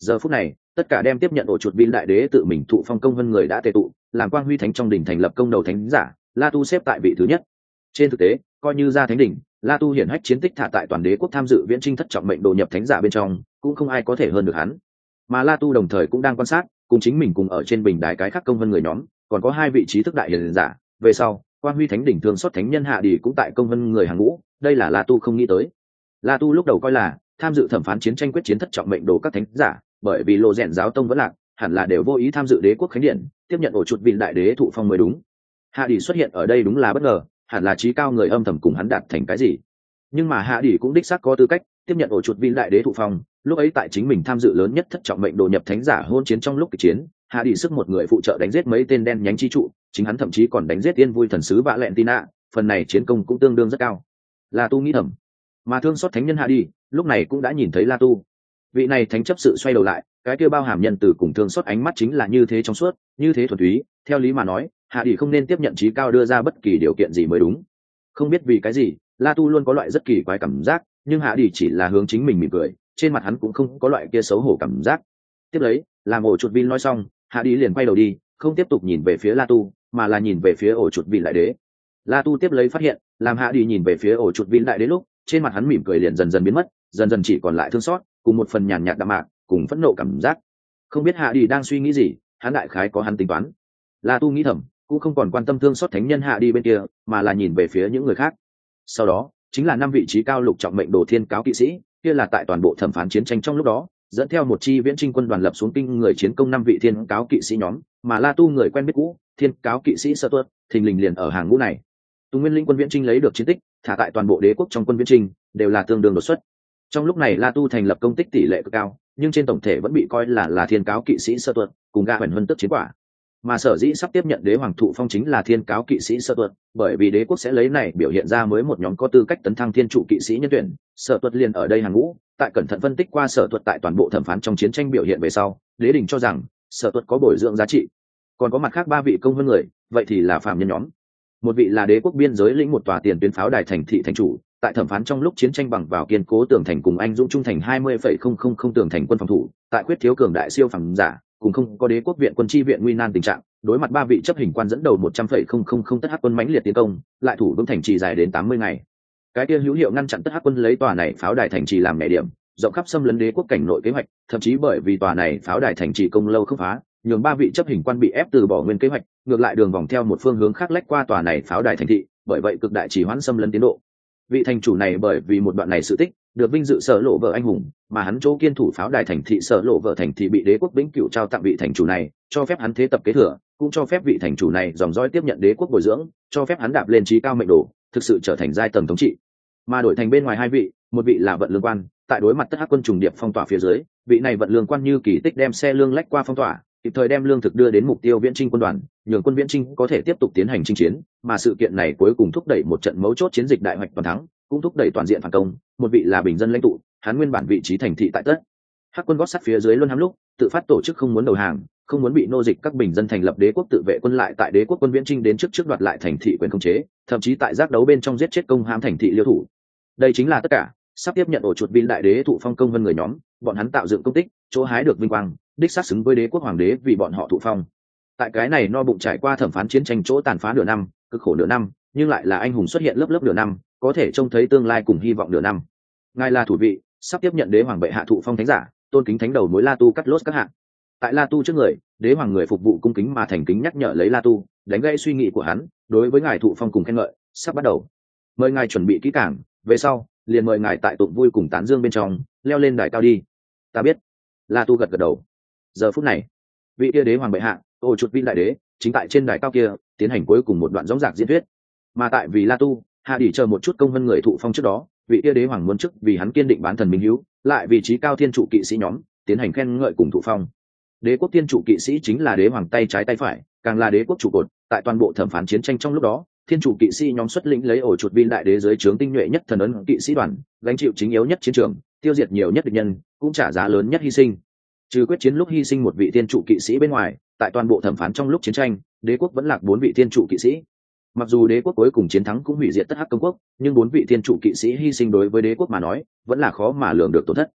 giờ phút này tất cả đem tiếp nhận ổ chuột vin đại đế tự mình thụ phong công hơn người đã tề tụ, làm quang huy thánh trong đỉnh thành lập công đầu thánh giả, La Tu xếp tại vị thứ nhất. Trên thực tế coi như ra thánh đỉnh, La Tu hiển hách chiến tích thả tại toàn đế quốc tham dự viễn trinh thất trọng mệnh đồ nhập thánh giả bên trong, cũng không ai có thể hơn được hắn. Mà La Tu đồng thời cũng đang quan sát cùng chính mình cùng ở trên bình đài cái khác công hơn người nhóm, còn có hai vị trí thức đại hiền giả. Về sau quang huy thánh đỉnh thương xuất thánh nhân hạ đi cũng tại công hơn người hàng ngũ, đây là La Tu không nghĩ tới. La Tu lúc đầu coi là tham dự thẩm phán chiến tranh quyết chiến thất trọng mệnh đồ các thánh giả, bởi vì lộ rèn giáo tông vẫn lạc, hẳn là đều vô ý tham dự đế quốc khánh điện, tiếp nhận ổ chuột vin đại đế thụ phong mới đúng. Hạ đi xuất hiện ở đây đúng là bất ngờ, hẳn là trí cao người âm thầm cùng hắn đạt thành cái gì. Nhưng mà Hạ đi cũng đích xác có tư cách tiếp nhận ổ chuột vin đại đế thụ phong. Lúc ấy tại chính mình tham dự lớn nhất thất trọng mệnh đồ nhập thánh giả hôn chiến trong lúc kịch chiến, Hạ đi sức một người phụ trợ đánh giết mấy tên đen nhánh chi trụ, chính hắn thậm chí còn đánh giết tiên vui thần sứ vạ lẹn tina, phần này chiến công cũng tương đương rất cao. La Tu nghĩ thầm. Mà thương xót thánh nhân Hạ đi lúc này cũng đã nhìn thấy La Tu. Vị này thánh chấp sự xoay đầu lại, cái kia bao hàm nhân từ cùng thương xót ánh mắt chính là như thế trong suốt, như thế thuần túy. Theo lý mà nói, Hạ đi không nên tiếp nhận trí cao đưa ra bất kỳ điều kiện gì mới đúng. Không biết vì cái gì, La Tu luôn có loại rất kỳ quái cảm giác, nhưng Hạ đi chỉ là hướng chính mình mỉm cười, trên mặt hắn cũng không có loại kia xấu hổ cảm giác. Tiếp lấy làm ổ chuột vin nói xong, Hạ đi liền quay đầu đi, không tiếp tục nhìn về phía La Tu, mà là nhìn về phía ổ chuột vin đại đế. La Tu tiếp lấy phát hiện, làm Hạ đi nhìn về phía ổ chuột vin đại đế lúc, trên mặt hắn mỉm cười liền dần dần biến mất, dần dần chỉ còn lại thương xót cùng một phần nhàn nhạt đạm mạc cùng phẫn nộ cảm giác. Không biết Hạ đi đang suy nghĩ gì, hắn đại khái có hắn tính toán. La Tu nghĩ thầm, cũng không còn quan tâm thương xót thánh nhân Hạ đi bên kia, mà là nhìn về phía những người khác. Sau đó chính là năm vị trí cao lục trọng mệnh đồ thiên cáo kỵ sĩ, kia là tại toàn bộ thẩm phán chiến tranh trong lúc đó dẫn theo một chi viễn trinh quân đoàn lập xuống kinh người chiến công năm vị thiên cáo kỵ sĩ nhóm, mà La Tu người quen biết cũ thiên cáo kỵ sĩ Sơ Tuất thình lình liền ở hàng ngũ này. Tùng Nguyên Linh quân viễn trinh lấy được chiến tích thả tại toàn bộ đế quốc trong quân viễn trinh đều là tương đương đột xuất. Trong lúc này La Tu thành lập công tích tỷ lệ cực cao, nhưng trên tổng thể vẫn bị coi là là thiên cáo kỵ sĩ Sơ Tuất cùng ga huyền huân tức chiến quả. Mà sở dĩ sắp tiếp nhận đế hoàng thụ phong chính là thiên cáo kỵ sĩ Sơ Tuất, bởi vì đế quốc sẽ lấy này biểu hiện ra mới một nhóm có tư cách tấn thăng thiên trụ kỵ sĩ nhân tuyển. Sở Tuất liền ở đây hàng ngũ. Tại cẩn thận phân tích qua Sở Tuất tại toàn bộ thẩm phán trong chiến tranh biểu hiện về sau, đế đình cho rằng Sở Tuất có bồi dưỡng giá trị. Còn có mặt khác ba vị công hơn người, vậy thì là phàm nhân nhóm. Một vị là đế quốc biên giới lĩnh một tòa tiền tuyến pháo đài thành thị thành chủ, tại thẩm phán trong lúc chiến tranh bằng vào kiên cố tường thành cùng anh dũng trung thành hai mươi phẩy không không không tường thành quân phòng thủ, tại quyết thiếu cường đại siêu phàm giả cùng không có đế quốc viện quân chi viện nguy nan tình trạng, đối mặt ba vị chấp hình quan dẫn đầu một trăm phẩy không không không tất hắc quân mãnh liệt tiến công, lại thủ vững thành trì dài đến tám mươi ngày. Cái kia hữu hiệu ngăn chặn tất hắc quân lấy tòa này pháo đài thành trì làm mẻ điểm, rộng khắp xâm lấn đế quốc cảnh nội kế hoạch, thậm chí bởi vì tòa này pháo đài thành trì công lâu không phá, nhường ba vị chấp hình quan bị ép từ bỏ nguyên kế hoạch, ngược lại đường vòng theo một phương hướng khác lách qua tòa này pháo đài thành thị, bởi vậy cực đại chỉ hoãn xâm lấn tiến độ. Vị thành chủ này bởi vì một đoạn này sự tích, được vinh dự sở lộ vợ anh hùng, mà hắn chỗ kiên thủ pháo đài thành thị sở lộ vợ thành thị bị đế quốc vĩnh cửu trao tặng vị thành chủ này, cho phép hắn thế tập kế thừa, cũng cho phép vị thành chủ này dòng dõi tiếp nhận đế quốc bồi dưỡng, cho phép hắn đạp lên trí cao mệnh đồ, thực sự trở thành giai tầng thống trị. Mà đổi thành bên ngoài hai vị, một vị là vận lương quan, tại đối mặt tất hắc quân trùng điệp phong tỏa phía dưới, vị này vận lương quan như kỳ tích đem xe lương lách qua phong tỏa, kịp thời đem lương thực đưa đến mục tiêu viễn trinh quân đoàn, nhường quân viễn trinh có thể tiếp tục tiến hành chinh chiến, mà sự kiện này cuối cùng thúc đẩy một trận mấu chốt chiến dịch đại hoạch toàn thắng, cũng thúc đẩy toàn diện phản công. Một vị là bình dân lãnh tụ, hắn nguyên bản vị trí thành thị tại tất hắc quân gót sắt phía dưới luôn hám lúc tự phát tổ chức không muốn đầu hàng, không muốn bị nô dịch các bình dân thành lập đế quốc tự vệ quân, lại tại đế quốc quân viễn trinh đến trước trước đoạt lại thành thị quyền khống chế, thậm chí tại giác đấu bên trong giết chết công hãm thành thị liêu thủ. Đây chính là tất cả sắp tiếp nhận ổ chuột vin đại đế thụ phong công vân người nhóm, bọn hắn tạo dựng công tích, chỗ hái được vinh quang, đích xác xứng với đế quốc hoàng đế vì bọn họ thụ phong. Tại cái này no bụng trải qua thẩm phán chiến tranh chỗ tàn phá nửa năm, cực khổ nửa năm, nhưng lại là anh hùng xuất hiện lớp lớp nửa năm, có thể trông thấy tương lai cùng hy vọng nửa năm. Ngài là thủ vị sắp tiếp nhận đế hoàng bệ hạ thụ phong thánh giả, tôn kính thánh đầu mối La Tu cắt lốt các hạng. Tại La Tu trước người, đế hoàng người phục vụ cung kính mà thành kính nhắc nhở lấy La Tu, đánh gãy suy nghĩ của hắn, đối với ngài thụ phong cùng khen ngợi, sắp bắt đầu. Mời ngài chuẩn bị kỹ càng, về sau liền mời ngài tại tụng vui cùng tán dương bên trong, leo lên đài cao đi. Ta biết. La Tu gật gật đầu. Giờ phút này, vị kia đế hoàng bệ hạ, ổ chuột vin đại đế, chính tại trên đài cao kia tiến hành cuối cùng một đoạn dõng dạc diễn thuyết. Mà tại vì La Tu Hạ đi chờ một chút công vân người thụ phong trước đó, vị kia đế hoàng muốn chức vì hắn kiên định bán thần minh hiếu, lại vị trí cao thiên trụ kỵ sĩ nhóm tiến hành khen ngợi cùng thụ phong. Đế quốc thiên trụ kỵ sĩ chính là đế hoàng tay trái tay phải, càng là đế quốc trụ cột. Tại toàn bộ thẩm phán chiến tranh trong lúc đó, thiên trụ kỵ sĩ nhóm xuất lĩnh lấy ổ chuột vin đại đế dưới trướng tinh nhuệ nhất thần ấn kỵ sĩ đoàn, gánh chịu chính yếu nhất chiến trường, tiêu diệt nhiều nhất địch nhân, cũng trả giá lớn nhất hy sinh. Trừ quyết chiến lúc hy sinh một vị thiên trụ kỵ sĩ bên ngoài, tại toàn bộ thẩm phán trong lúc chiến tranh, đế quốc vẫn lạc bốn vị thiên trụ kỵ sĩ. Mặc dù đế quốc cuối cùng chiến thắng cũng hủy diệt tất hắc công quốc, nhưng bốn vị thiên trụ kỵ sĩ hy sinh đối với đế quốc mà nói vẫn là khó mà lường được tổn thất.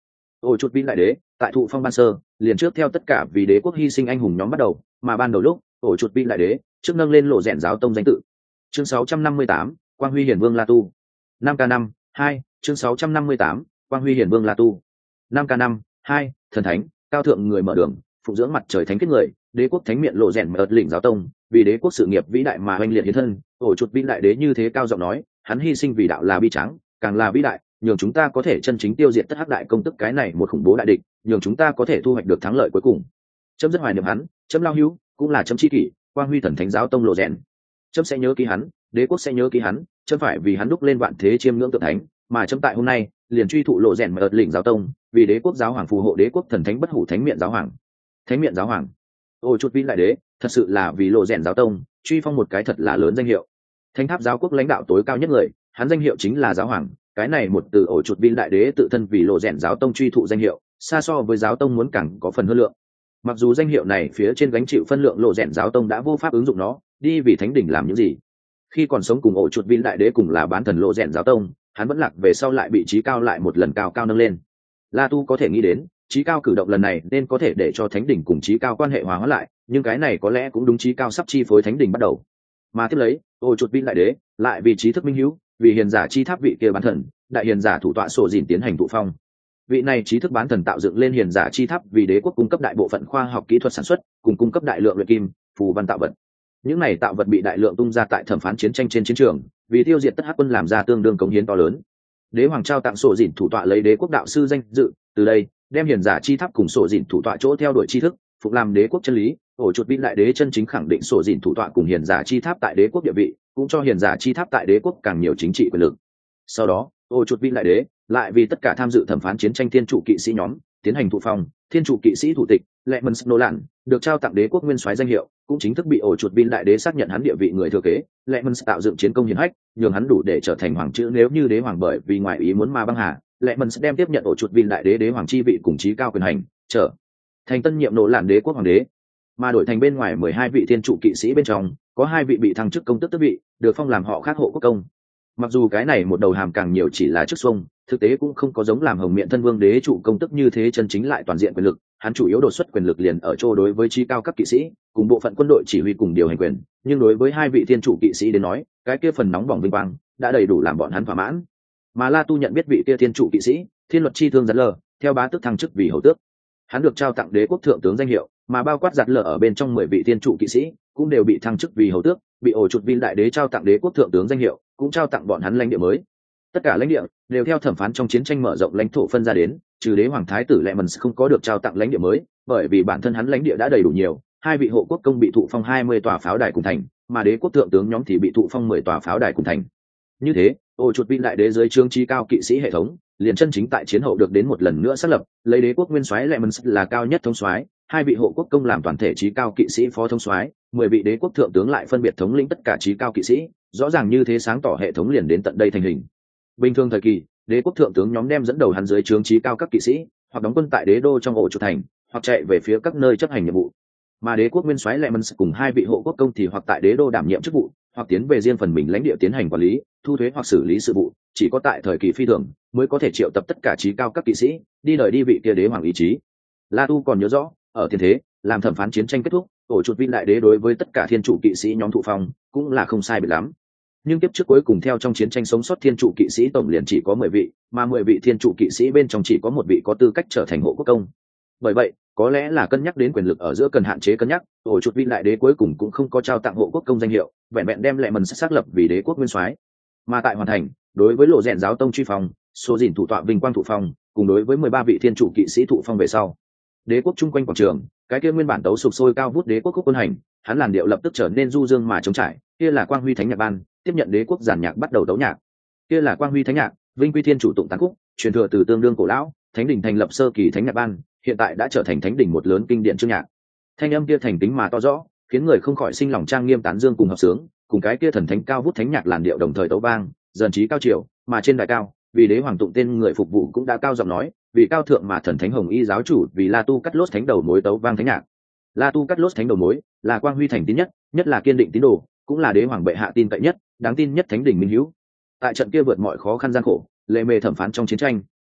ổ chuột vin đại đế tại thụ phong ban sơ liền trước theo tất cả vì đế quốc hy sinh anh hùng nhóm bắt đầu, mà ban đầu lúc ổ chuột vin đại đế trước nâng lên lộ rèn giáo tông danh tự. Chương sáu trăm năm mươi tám, Quang Huy Hiển Vương La Tu. năm k năm hai, chương sáu trăm năm mươi tám, Quang Huy Hiển Vương La Tu. năm k năm hai, thần thánh cao thượng người mở đường, phụng dưỡng mặt trời thánh kết người, đế quốc thánh miện lộ rèn mở lĩnh giáo tông, vì đế quốc sự nghiệp vĩ đại mà oanh liệt hiến thân. Ổ chuột vin đại đế như thế cao giọng nói, hắn hy sinh vì đạo là bi tráng, càng là vĩ đại, nhường chúng ta có thể chân chính tiêu diệt tất hắc đại công tức cái này một khủng bố đại địch, nhường chúng ta có thể thu hoạch được thắng lợi cuối cùng. Chấm rất hoài niệm hắn, chấm lao hữu cũng là chấm chi kỷ, Quang Huy thần thánh giáo tông lộ rèn. Chấm sẽ nhớ ký hắn, đế quốc sẽ nhớ ký hắn, chấm phải vì hắn đúc lên vạn thế chiêm ngưỡng tượng thánh, mà chấm tại hôm nay liền truy thụ lộ rèn mở lĩnh giáo tông, vì đế quốc giáo hoàng phù hộ đế quốc thần thánh bất hủ thánh miện giáo hoàng. Thánh miện giáo hoàng. Ôi chút vin đại đế, thật sự là vì lộ rèn giáo tông truy phong một cái thật là lớn danh hiệu. Thánh tháp giáo quốc lãnh đạo tối cao nhất người, hắn danh hiệu chính là giáo hoàng. Cái này một từ ổ chuột vin đại đế tự thân vì lộ rèn giáo tông truy thụ danh hiệu, xa so với giáo tông muốn càng có phần hơn lượng. Mặc dù danh hiệu này phía trên gánh chịu phân lượng lộ rèn giáo tông đã vô pháp ứng dụng nó đi vì thánh đỉnh làm những gì. Khi còn sống cùng ổ chuột vin đại đế cùng là bán thần lộ rèn giáo tông, hắn vẫn lạc về sau lại bị trí cao lại một lần cao cao nâng lên. La Tu có thể nghĩ đến trí cao cử động lần này nên có thể để cho thánh đỉnh cùng trí cao quan hệ hòa hóa lại, nhưng cái này có lẽ cũng đúng trí cao sắp chi phối thánh đỉnh bắt đầu. Mà tiếp lấy ổ chuột vin đại đế lại vì trí thức minh hữu, vì hiền giả chi tháp vị kia bán thần đại hiền giả thủ tọa sổ dìn tiến hành thụ phong. Vị này trí thức bán thần tạo dựng lên hiền giả chi tháp vì đế quốc cung cấp đại bộ phận khoa học kỹ thuật sản xuất, cùng cung cấp đại lượng luyện kim phù văn tạo vật. Những này tạo vật bị đại lượng tung ra tại thẩm phán chiến tranh trên chiến trường, vì tiêu diệt tất hắc quân làm ra tương đương cống hiến to lớn. Đế hoàng trao tặng sổ dìn thủ tọa lấy đế quốc đạo sư danh dự, từ đây đem hiền giả chi tháp cùng sổ dìn thủ tọa chỗ theo đuổi tri thức phục làm đế quốc chân lý. Ổ chuột vin đại đế chân chính khẳng định sổ dìn thủ tọa cùng hiền giả chi tháp tại đế quốc địa vị, cũng cho hiền giả chi tháp tại đế quốc càng nhiều chính trị quyền lực. Sau đó ổ chuột vin đại đế lại vì tất cả tham dự thẩm phán chiến tranh thiên trụ kỵ sĩ nhóm tiến hành thụ phong. Thiên trụ kỵ sĩ thủ tịch Lemons Nolan được trao tặng đế quốc nguyên soái danh hiệu, cũng chính thức bị ổ chuột vin đại đế xác nhận hắn địa vị người thừa kế. Lemons tạo dựng chiến công hiển hách, nhường hắn đủ để trở thành hoàng chữ nếu như đế hoàng bởi vì ngoại ý muốn mà băng hà, Lemons đem tiếp nhận ổ chuột vin đại đế đế hoàng chi vị cùng chí cao quyền hành, trở thành tân nhiệm nỗ lạn đế quốc hoàng đế. Mà đổi thành bên ngoài mười hai vị thiên trụ kỵ sĩ bên trong, có hai vị bị thăng chức công tước tước vị, được phong làm họ khác hộ quốc công. Mặc dù cái này một đầu hàm càng nhiều chỉ là chức xuông, thực tế cũng không có giống làm hồng miện thân vương đế trụ công tức như thế chân chính lại toàn diện quyền lực. Hắn chủ yếu đột xuất quyền lực liền ở chỗ đối với chí cao các kỵ sĩ cùng bộ phận quân đội chỉ huy cùng điều hành quyền, nhưng đối với hai vị thiên trụ kỵ sĩ đến nói, cái kia phần nóng bỏng vinh quang đã đầy đủ làm bọn hắn thỏa mãn. Mà La Tu nhận biết vị kia thiên trụ kỵ sĩ thiên luật chi thương giật lờ theo bá tước thăng chức vì hầu tước, hắn được trao tặng đế quốc thượng tướng danh hiệu, mà bao quát giật lờ ở bên trong mười vị thiên trụ kỵ sĩ cũng đều bị thăng chức vì hầu tước, bị ổ chuột vin đại đế trao tặng đế quốc thượng tướng danh hiệu, cũng trao tặng bọn hắn lãnh địa mới. Tất cả lãnh địa đều theo thẩm phán trong chiến tranh mở rộng lãnh thổ phân ra đến, trừ đế hoàng thái tử Lemons không có được trao tặng lãnh địa mới, bởi vì bản thân hắn lãnh địa đã đầy đủ nhiều. Hai vị hộ quốc công bị thụ phong hai mươi tòa pháo đài cùng thành, mà đế quốc thượng tướng nhóm thì bị thụ phong mười tòa pháo đài cùng thành. Như thế, ổ chuột vin đại đế dưới trướng chí cao kỵ sĩ hệ thống liền chân chính tại chiến hậu được đến một lần nữa xác lập, lấy đế quốc nguyên soái Lemons là cao nhất thống soái, hai vị hộ quốc công làm toàn thể chí cao kỵ sĩ phó thống soái, mười vị đế quốc thượng tướng lại phân biệt thống lĩnh tất cả chí cao kỵ sĩ. Rõ ràng như thế sáng tỏ hệ thống liền đến tận đây thành hình. Bình thường thời kỳ, đế quốc thượng tướng nhóm đem dẫn đầu hắn dưới trướng chí cao các kỵ sĩ, hoặc đóng quân tại đế đô trong ổ chuột thành, hoặc chạy về phía các nơi chấp hành nhiệm vụ. Mà đế quốc nguyên soái Lemons cùng hai vị hộ quốc công thì hoặc tại đế đô đảm nhiệm chức vụ, hoặc tiến về riêng phần mình lãnh địa tiến hành quản lý, thu thuế hoặc xử lý sự vụ. Chỉ có tại thời kỳ phi thường mới có thể triệu tập tất cả chí cao các kỵ sĩ đi đợi đi vị kia đế hoàng ý chí. La Tu còn nhớ rõ, ở thiên thế, làm thẩm phán chiến tranh kết thúc, ổ chuột vin đại đế đối với tất cả thiên trụ kỵ sĩ nhóm thụ phong cũng là không sai biệt lắm. Nhưng tiếp trước cuối cùng theo trong chiến tranh sống sót thiên trụ kỵ sĩ tổng liền chỉ có mười vị, mà mười vị thiên trụ kỵ sĩ bên trong chỉ có một vị có tư cách trở thành hộ quốc công. Bởi vậy, có lẽ là cân nhắc đến quyền lực ở giữa cần hạn chế cân nhắc, ổ chuột vin đại đế cuối cùng cũng không có trao tặng hộ quốc công danh hiệu, vẹn vẹn đem Lemons xác lập vì đế quốc nguyên soái. Mà tại hoàn thành, đối với lộ rèn giáo tông truy phong, số dìn thủ tọa vinh quang thụ phong, cùng đối với mười ba vị thiên trụ kỵ sĩ thụ phong về sau, đế quốc chung quanh quảng trường, cái kia nguyên bản tấu sục sôi cao vút đế quốc quốc quân hành, hắn làn điệu lập tức trở nên du dương mà trống trải. Kia là Quang Huy thánh nhạc ban, tiếp nhận đế quốc giàn nhạc bắt đầu tấu nhạc. Kia là Quang Huy thánh nhạc, vinh quy thiên chủ tụng tán khúc, truyền thừa từ tương đương cổ lão, thánh đỉnh thành lập sơ kỳ thánh nhạc ban, hiện tại đã trở thành thánh đỉnh một lớn kinh điển chương nhạc. Thanh âm kia thành tính mà to rõ, khiến người không khỏi sinh lòng trang nghiêm tán dương cùng hợp sướng, cùng cái kia thần thánh cao vút thánh nhạc làn điệu đồng thời tấu vang, dần trí cao chiều, mà trên đài cao, vì đế hoàng tụng tên người phục vụ cũng đã cao giọng nói, vì cao thượng mà thần thánh hồng y giáo chủ vì La Tu cắt lốt thánh đầu mối tấu vang thánh nhạc. La Tu cắt lốt thánh đầu mối là Quang Huy thành tín nhất, nhất là kiên định tín đồ, cũng là đế hoàng bệ hạ tin cậy nhất, đáng tin nhất thánh đỉnh minh hữu. Tại trận kia vượt mọi khó khăn gian khổ, lệ mề thẩm phán trong chiến tranh,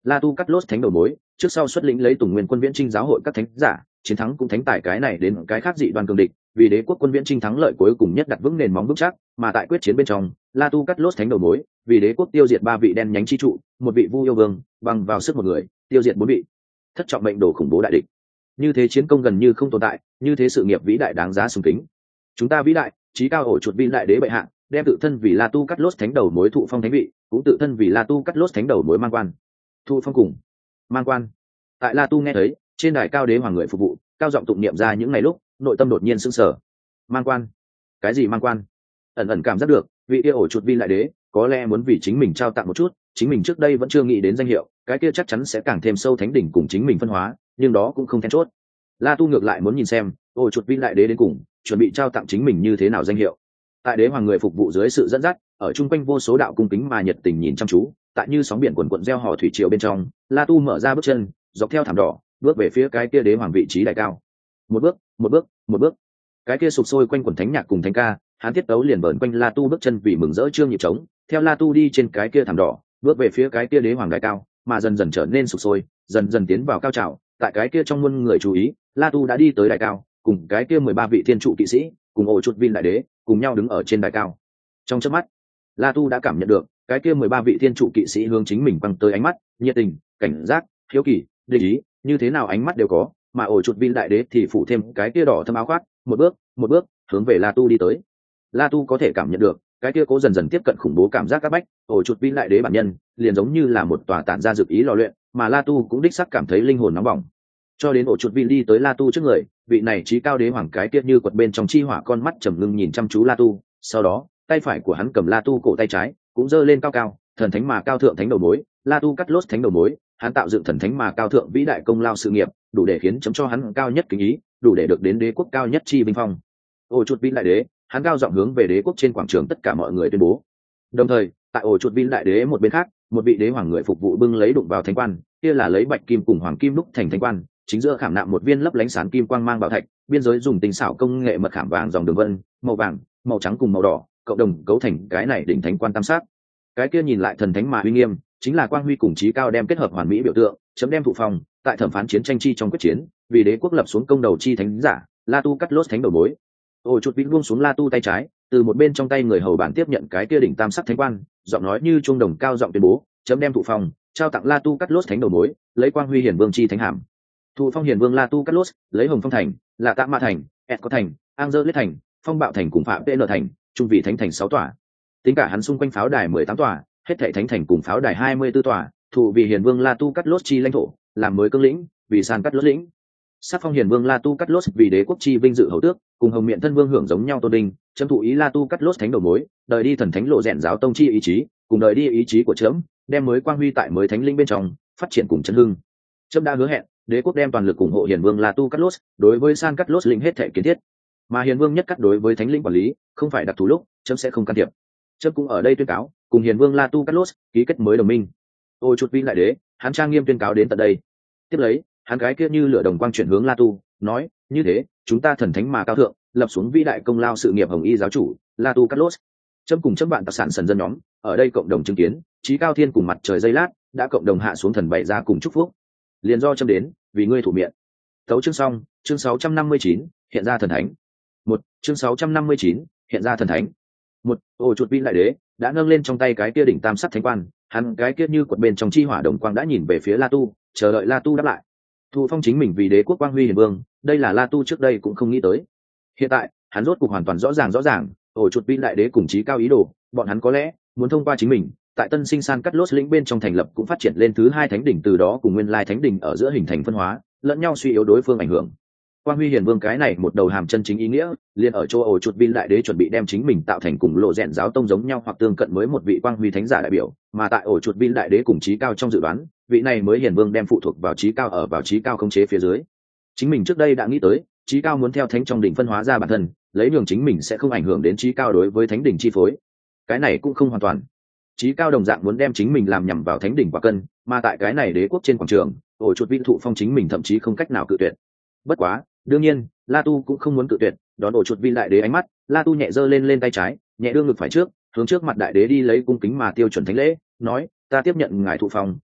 La Tu Cát Lốt thánh đầu mối trước sau xuất lĩnh lấy Tùng Nguyên quân viễn chinh giáo hội các thánh giả, chiến thắng cũng thánh tài cái này đến cái khác dị đoan cường địch, vì đế quốc quân viễn chinh thắng lợi cuối cùng nhất đặt vững nền móng vững chắc, mà tại quyết chiến bên trong, La Tu Cát Lốt thánh đầu mối, vì đế quốc tiêu diệt ba vị đen nhánh chi trụ, một vị Vu yêu vương, bằng vào sức một người, tiêu diệt bốn vị thất trọng mệnh đồ khủng bố đại địch. Như thế chiến công gần như không tồn tại, như thế sự nghiệp vĩ đại đáng giá sùng kính. Chúng ta vĩ đại, chí cao ổ chuột vĩ đại đế bệ hạ, đem tự thân vì La Tu Cát Lốt thánh đầu mối thụ phong thánh vị, cũng tự thân vì La Tu Cát Lốt thánh đầu mối mang quan. Thụ phong cùng mang quan. Tại La Tu nghe thấy, trên đài cao đế hoàng người phục vụ, cao giọng tụng niệm ra những ngày lúc, nội tâm đột nhiên sững sờ. Mang quan? Cái gì mang quan? Ẩn ẩn cảm giác được, vị kia ổ chuột vĩ đại đế, có lẽ muốn vì chính mình trao tặng một chút, chính mình trước đây vẫn chưa nghĩ đến danh hiệu, cái kia chắc chắn sẽ càng thêm sâu thánh đỉnh cùng chính mình phân hóa, nhưng đó cũng không then chốt. La Tu ngược lại muốn nhìn xem, ổ chuột vĩ đại đế đến cùng, chuẩn bị trao tặng chính mình như thế nào danh hiệu. Tại đế hoàng người phục vụ dưới sự dẫn dắt, ở trung quanh vô số đạo cung kính mà nhiệt tình nhìn chăm chú, tại như sóng biển quần quận gieo hò thủy triều bên trong, La Tu mở ra bước chân, dọc theo thảm đỏ, bước về phía cái kia đế hoàng vị trí đại cao. Một bước, một bước, một bước. Cái kia sục sôi quanh quần thánh nhạc cùng thánh ca, hắn tiết tấu liền vờn quanh La Tu bước chân vì mừng rỡ trương nhịp trống, theo La Tu đi trên cái kia thảm đỏ, bước về phía cái kia đế hoàng đại cao, mà dần dần trở nên sục sôi, dần dần tiến vào cao trào, tại cái kia trong muôn người chú ý, La Tu đã đi tới đại cao, cùng cái kia mười ba vị thiên trụ kỵ sĩ, cùng ổ chuột viên đại đế, cùng nhau đứng ở trên đại cao. Trong chớp mắt, La Tu đã cảm nhận được, cái kia mười ba vị thiên trụ kỵ sĩ hướng chính mình quăng tới ánh mắt, nhiệt tình, cảnh giác, hiếu kỳ, địch ý, như thế nào ánh mắt đều có, mà ổ chuột viên đại đế thì phủ thêm cái kia đỏ thâm áo khoác, một bước, một bước, hướng về La Tu đi tới. La Tu có thể cảm nhận được, cái kia cố dần dần tiếp cận khủng bố cảm giác các bách, ổ chuột viên đại đế bản nhân, liền giống như là một tòa tản ra dược ý lò luyện, mà La Tu cũng đích xác cảm thấy linh hồn nóng bỏng. Cho đến ổ chuột viên đi tới La Tu trước người, vị này chí cao đế hoàng cái kia như quật bên trong chi hỏa con mắt trầm ngưng nhìn chăm chú La Tu, sau đó, tay phải của hắn cầm La Tu cổ tay trái, cũng giơ lên cao cao, thần thánh mà cao thượng thánh đầu mối, La Tu Cát Lốt thánh đầu mối, hắn tạo dựng thần thánh mà cao thượng vĩ đại công lao sự nghiệp, đủ để khiến chấm cho hắn cao nhất kính ý, đủ để được đến đế quốc cao nhất chi vinh phong. Ổ chuột viên đại đế, hắn cao giọng hướng về đế quốc trên quảng trường tất cả mọi người tuyên bố. Đồng thời, tại ổ chuột viên đại đế một bên khác, một vị đế hoàng người phục vụ bưng lấy đụng vào thánh quan, kia là lấy bạch kim cùng hoàng kim đúc thành thánh quan, chính giữa khảm nạm một viên lấp lánh sáng kim quang mang bảo thạch, biên giới dùng tinh xảo công nghệ mật khảm vàng dòng đường vân, màu vàng, màu trắng cùng màu đỏ, cộng đồng cấu thành cái này đỉnh thánh quan tam sát. Cái kia nhìn lại thần thánh mà uy nghiêm, chính là quang huy cùng chí cao đem kết hợp hoàn mỹ biểu tượng, chấm đem thụ phòng, tại thẩm phán chiến tranh chi trong quyết chiến, vì đế quốc lập xuống công đầu chi thánh giả, La Tu Cát Lốt thánh đầu mối. Ôi chuột vĩ buông xuống La Tu tay trái, từ một bên trong tay người hầu bản tiếp nhận cái kia đỉnh tam sắc thánh quan, giọng nói như chuông đồng cao giọng tuyên bố, chấm đem thụ phòng, trao tặng La Tu Cát Lốt thánh đầu mối, lấy quang huy hiển vương chi thánh hàm. Thụ phong hiển vương La Tu Cát Lốt, lấy hồng phong thành, là tạ ma thành, ẹt có thành, an dơ lết thành, phong bạo thành cùng phạm pê nợ thành, trung vị thánh thành sáu tòa. Tính cả hắn xung quanh pháo đài mười tám tòa, hết thảy thánh thành cùng pháo đài hai mươi tư tòa, thụ vì hiển vương La Tu Cát Lốt chi lãnh thổ, làm mới cương lĩnh, vì san cắt lốt lĩnh. Sắc phong hiển vương La Tu Cát Lốt vì đế quốc chi vinh dự hầu tước, cùng hồng miện thân vương hưởng giống nhau tôn đình, chấm thụ ý La Tu Cát Lốt thánh đầu mối, đời đi thần thánh lộ rèn giáo tông chi ý chí, cùng đời đi ý chí của chấm, đem mới quang huy tại mới thánh linh bên trong, phát triển cùng chân hưng. Chấm đã hứa hẹn, đế quốc đem toàn lực ủng hộ hiển vương La Tu Cát Lốt, đối với san cắt lốt lĩnh hết thảy kiến thiết. Mà hiển vương nhất cắt đối với thánh linh quản lý, không phải đặc thù lúc, chấm sẽ không can thiệp. Chấm cũng ở đây tuyên cáo, cùng hiển vương La Tu Cát Lốt ký kết mới đồng minh. Ôi chuột vĩ đại đế, hắn trang nghiêm tuyên cáo đến tận đây. Tiếp lấy, hắn cái kia như lửa đồng quang chuyển hướng La Tu, nói, như thế, chúng ta thần thánh mà cao thượng, lập xuống vĩ đại công lao sự nghiệp hồng y giáo chủ, La Tu Cát Lốt. Chấm cùng chấm bạn đặc sản sần dân nhóm, ở đây cộng đồng chứng kiến, chí cao thiên cùng mặt trời giây lát, đã cộng đồng hạ xuống thần bảy ra cùng chúc phúc. Liền do chấm đến, vì ngươi thủ miệng. Tấu chương xong, chương sáu trăm năm mươi chín, hiện ra thần thánh. Một, chương sáu trăm năm mươi chín, hiện ra thần thánh. Một, ồ chuột vĩ đại đế, đã nâng lên trong tay cái kia đỉnh tam sắc thánh quan, hắn cái kia như quật bên trong chi hỏa đồng quang đã nhìn về phía La Tu, chờ đợi La Tu đáp lại. Thụ phong chính mình vì đế quốc quang huy hiển vương, đây là La Tu trước đây cũng không nghĩ tới. Hiện tại, hắn rốt cuộc hoàn toàn rõ ràng rõ ràng, ổ chuột vĩ đại đế cùng chí cao ý đồ, bọn hắn có lẽ muốn thông qua chính mình, tại Tân Sinh San Cắt Lốt lĩnh bên trong thành lập cũng phát triển lên thứ hai thánh đỉnh, từ đó cùng nguyên lai thánh đỉnh ở giữa hình thành phân hóa, lẫn nhau suy yếu đối phương ảnh hưởng. Quang huy hiển vương cái này một đầu hàm chân chính ý nghĩa, liền ở chỗ ổ chuột vĩ đại đế chuẩn bị đem chính mình tạo thành cùng lộ rèn giáo tông giống nhau hoặc tương cận mới một vị quang huy thánh giả đại biểu, mà tại ổ chuột vĩ đại đế cùng chí cao trong dự đoán, vị này mới hiển vương đem phụ thuộc vào chí cao ở vào chí cao khống chế phía dưới. Chính mình trước đây đã nghĩ tới, chí cao muốn theo thánh trong đỉnh phân hóa ra bản thân, lấy đường chính mình sẽ không ảnh hưởng đến chí cao đối với thánh đỉnh chi phối. Cái này cũng không hoàn toàn. Chí cao đồng dạng muốn đem chính mình làm nhằm vào thánh đỉnh quả cân, mà tại cái này đế quốc trên quảng trường, ổ chuột vĩ thụ phong chính mình thậm chí không cách nào cự tuyệt. Bất quá, đương nhiên, La Tu cũng không muốn cự tuyệt, đón ổ chuột vĩ đại đế ánh mắt, La Tu nhẹ giơ lên lên tay trái, nhẹ đưa ngực phải trước, hướng trước mặt đại đế đi lấy cung kính mà tiêu chuẩn thánh lễ, nói, ta tiếp nhận ngài thụ phong,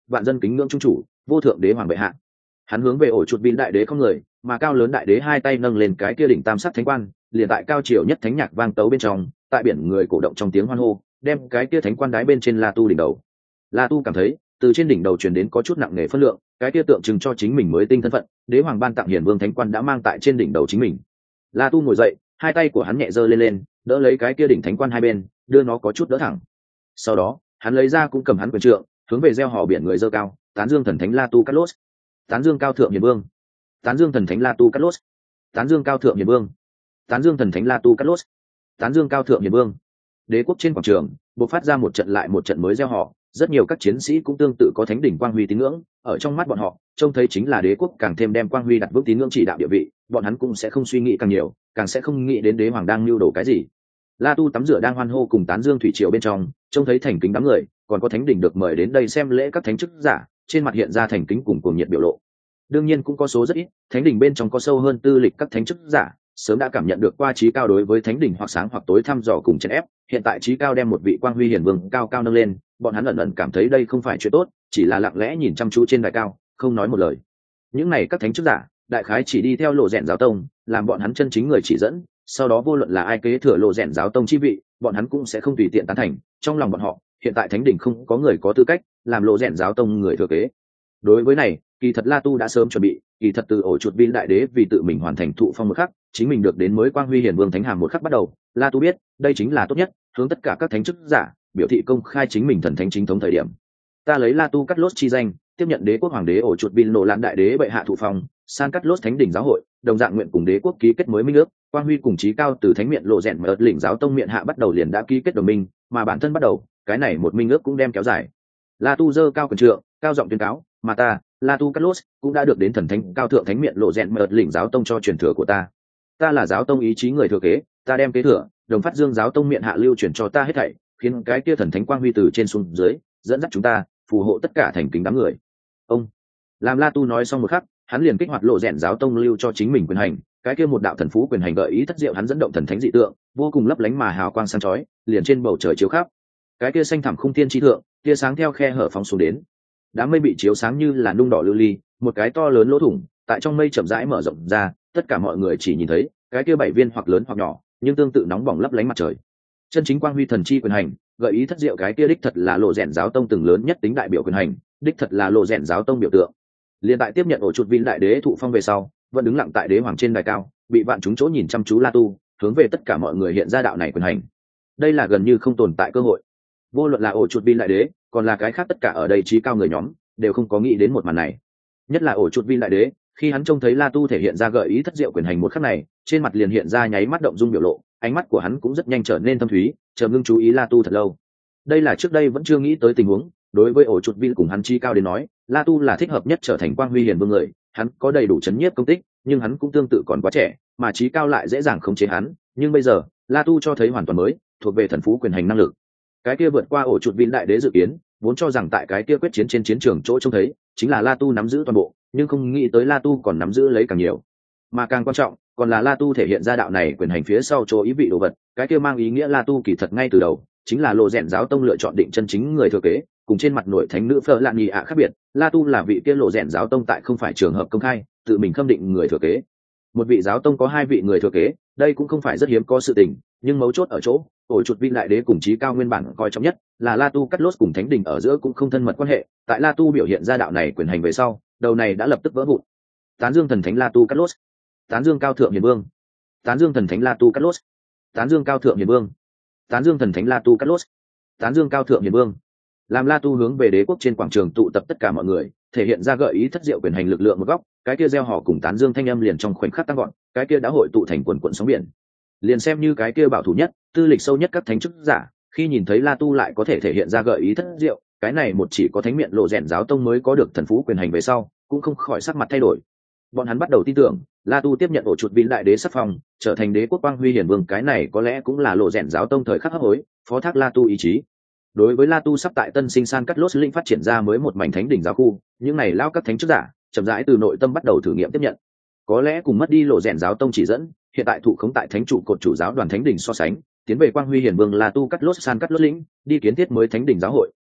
vạn dân kính ngưỡng trung chủ, vô thượng đế hoàng bệ hạ. Hắn hướng về ổ chuột vin đại đế không người, mà cao lớn đại đế hai tay nâng lên cái kia đỉnh tam sắc thánh quan, liền tại cao triều nhất thánh nhạc vang tấu bên trong, tại biển người cổ động trong tiếng hoan hô, đem cái kia thánh quan đái bên trên La Tu đỉnh đầu. La Tu cảm thấy từ trên đỉnh đầu truyền đến có chút nặng nề phân lượng, cái kia tượng trưng cho chính mình mới tinh thân phận, đế hoàng ban tặng hiển vương thánh quan đã mang tại trên đỉnh đầu chính mình. La Tu ngồi dậy, hai tay của hắn nhẹ giơ lên lên, đỡ lấy cái kia đỉnh thánh quan hai bên, đưa nó có chút đỡ thẳng. Sau đó, hắn lấy ra cũng cầm hắn quyền trượng, hướng về gieo họ biển người dơ cao, tán dương thần thánh La Tu Cát Lốt, tán dương cao thượng hiền vương, tán dương thần thánh La Tu Cát Lốt, tán dương cao thượng hiền vương, tán dương thần thánh La Tu Cát Lốt, tán dương cao thượng hiền vương. Đế quốc trên quảng trường bộc phát ra một trận lại một trận mới gieo họ, rất nhiều các chiến sĩ cũng tương tự có thánh đỉnh quang huy tín ngưỡng, ở trong mắt bọn họ trông thấy chính là đế quốc càng thêm đem quang huy đặt vững tín ngưỡng chỉ đạo địa vị, bọn hắn cũng sẽ không suy nghĩ càng nhiều, càng sẽ không nghĩ đến đế hoàng đang lưu đồ cái gì. La Tu tắm rửa đang hoan hô cùng tán dương thủy triều bên trong, trông thấy thành kính đám người, còn có thánh đỉnh được mời đến đây xem lễ các thánh chức giả, trên mặt hiện ra thành kính cùng cuồng nhiệt biểu lộ. Đương nhiên cũng có số rất ít, thánh đỉnh bên trong có sâu hơn tư lịch các thánh chức giả, sớm đã cảm nhận được qua trí cao đối với thánh đỉnh hoặc sáng hoặc tối thăm dò cùng chèn ép, hiện tại trí cao đem một vị quang huy hiển vương cao cao nâng lên, bọn hắn ẩn ẩn cảm thấy đây không phải chuyện tốt, chỉ là lặng lẽ nhìn chăm chú trên đài cao, không nói một lời. Những này các thánh chức giả, đại khái chỉ đi theo lộ rèn giáo tông, làm bọn hắn chân chính người chỉ dẫn, sau đó vô luận là ai kế thừa lộ rèn giáo tông chi vị, bọn hắn cũng sẽ không tùy tiện tán thành. Trong lòng bọn họ, hiện tại thánh đỉnh không có người có tư cách làm lộ rèn giáo tông người thừa kế. Đối với này, kỳ thật La Tu đã sớm chuẩn bị, kỳ thật từ ổ chuột vin đại đế vì tự mình hoàn thành thụ phong một khắc, chính mình được đến mới quang huy hiển vương thánh hàm một khắc bắt đầu, La Tu biết, đây chính là tốt nhất, hướng tất cả các thánh chức giả biểu thị công khai chính mình thần thánh chính thống thời điểm. Ta lấy La Tu Cát Lốt chi danh, tiếp nhận đế quốc hoàng đế ổ chuột vin nổ lan đại đế bệ hạ thụ phong, san Cát Lốt thánh đỉnh giáo hội, đồng dạng nguyện cùng đế quốc ký kết mới minh ước, quang huy cùng chí cao từ thánh miện lộ rèn mở lĩnh giáo tông miện hạ bắt đầu liền đã ký kết đồng minh, mà bản thân bắt đầu, cái này một minh ước cũng đem kéo dài. La Tu giơ cao quyền trượng, cao giọng tuyên cáo, mà ta, La Tu Cát Lốt, cũng đã được đến thần thánh cao thượng thánh miện lộ rèn mở lĩnh giáo tông cho truyền thừa của ta. Ta là giáo tông ý chí người thừa kế, ta đem kế thừa, đồng phát dương giáo tông miện hạ lưu truyền cho ta hết thảy, khiến cái kia thần thánh quang huy từ trên xuống dưới, dẫn dắt chúng ta, phù hộ tất cả thành kính đám người. Ông làm La Tu nói xong một khắc, hắn liền kích hoạt lộ rèn giáo tông lưu cho chính mình quyền hành, cái kia một đạo thần phú quyền hành gợi ý thất diệu, hắn dẫn động thần thánh dị tượng, vô cùng lấp lánh mà hào quang sáng chói, liền trên bầu trời chiếu khắp. Cái kia xanh thẳm khung thiên chi thượng, tia sáng theo khe hở phóng xuống đến. Đám mây bị chiếu sáng như là nung đỏ lưu ly, một cái to lớn lỗ thủng tại trong mây chậm rãi mở rộng ra, tất cả mọi người chỉ nhìn thấy cái kia bảy viên hoặc lớn hoặc nhỏ, nhưng tương tự nóng bỏng lấp lánh mặt trời. Chân chính quang huy thần chi quyền hành, gợi ý thất diệu, cái kia đích thật là lộ rèn giáo tông từng lớn nhất tính đại biểu quyền hành, đích thật là lộ rèn giáo tông biểu tượng. Liên tại tiếp nhận ổ chuột vin đại đế thụ phong về sau, vẫn đứng lặng tại đế hoàng trên đài cao, bị vạn chúng chỗ nhìn chăm chú La Tu, hướng về tất cả mọi người hiện ra đạo này quyền hành. Đây là gần như không tồn tại cơ hội. Vô luận là ổ chuột vin đại đế, còn là cái khác tất cả ở đây trí cao người nhóm, đều không có nghĩ đến một màn này. Nhất là ổ chuột vin đại đế, khi hắn trông thấy La Tu thể hiện ra gợi ý thất diệu quyền hành một khắc này, trên mặt liền hiện ra nháy mắt động dung biểu lộ, ánh mắt của hắn cũng rất nhanh trở nên thâm thúy, chờ ngưng chú ý La Tu thật lâu. Đây là trước đây vẫn chưa nghĩ tới tình huống, đối với ổ chuột vin cùng hắn chi cao đến nói, La Tu là thích hợp nhất trở thành quang huy hiền vương người, hắn có đầy đủ chấn nhiếp công tích, nhưng hắn cũng tương tự còn quá trẻ, mà chí cao lại dễ dàng khống chế hắn, nhưng bây giờ, La Tu cho thấy hoàn toàn mới, thuộc về thần phú quyền hành năng lực. Cái kia vượt qua ổ chuột vin đại đế dự kiến, vốn cho rằng tại cái kia quyết chiến trên chiến trường chỗ trông thấy, chính là La Tu nắm giữ toàn bộ, nhưng không nghĩ tới La Tu còn nắm giữ lấy càng nhiều. Mà càng quan trọng, còn là La Tu thể hiện ra đạo này quyền hành phía sau chỗ ý vị đồ vật, cái kia mang ý nghĩa La Tu kỳ thật ngay từ đầu, chính là lộ rèn giáo tông lựa chọn định chân chính người thừa kế, cùng trên mặt nội thánh nữ Phở Lạn Nhị ạ khác biệt, La Tu là vị kia lộ rèn giáo tông tại không phải trường hợp công khai, tự mình khâm định người thừa kế. Một vị giáo tông có hai vị người thừa kế, đây cũng không phải rất hiếm có sự tình, nhưng mấu chốt ở chỗ, ổ chuột vin đại đế cùng chí cao nguyên bản coi trọng nhất là La Tu Cát Lốt cùng thánh đình ở giữa cũng không thân mật quan hệ, tại La Tu biểu hiện ra đạo này quyền hành về sau, đầu này đã lập tức vỡ vụn. Tán dương thần thánh La Tu Cát Lốt, tán dương cao thượng hiền vương, tán dương thần thánh La Tu Cát Lốt, tán dương cao thượng hiền vương, tán dương thần thánh La Tu Cát Lốt, tán dương cao thượng hiền vương. Làm La Tu hướng về đế quốc trên quảng trường tụ tập tất cả mọi người, thể hiện ra gợi ý thất diệu quyền hành lực lượng một góc, cái kia gieo họ cùng tán dương thanh âm liền trong khoảnh khắc tăng gọn, cái kia đã hội tụ thành quần quần sóng biển. Liền xem như cái kia bảo thủ nhất, tư lịch sâu nhất các thánh chức giả, khi nhìn thấy La Tu lại có thể thể hiện ra gợi ý thất diệu, cái này một chỉ có thánh miện lộ rèn giáo tông mới có được thần phú quyền hành về sau, cũng không khỏi sắc mặt thay đổi. Bọn hắn bắt đầu tin tưởng, La Tu tiếp nhận ổ chuột vin đại đế sắc phong, trở thành đế quốc quang huy hiển vương, cái này có lẽ cũng là lộ rèn giáo tông thời khắc hấp hối, phó thác La Tu ý chí. Đối với La Tu sắp tại Tân Sinh San Cát Lốt linh phát triển ra mới một mảnh thánh đỉnh giáo khu, những này lao các thánh chức giả, chậm rãi từ nội tâm bắt đầu thử nghiệm tiếp nhận. Có lẽ cùng mất đi lộ rèn giáo tông chỉ dẫn, hiện tại thụ khống tại thánh trụ cột chủ giáo đoàn thánh đỉnh so sánh, tiến về quang huy hiển vương La Tu Cát Lốt San Cát Lốt lĩnh, đi kiến thiết mới thánh đỉnh giáo hội,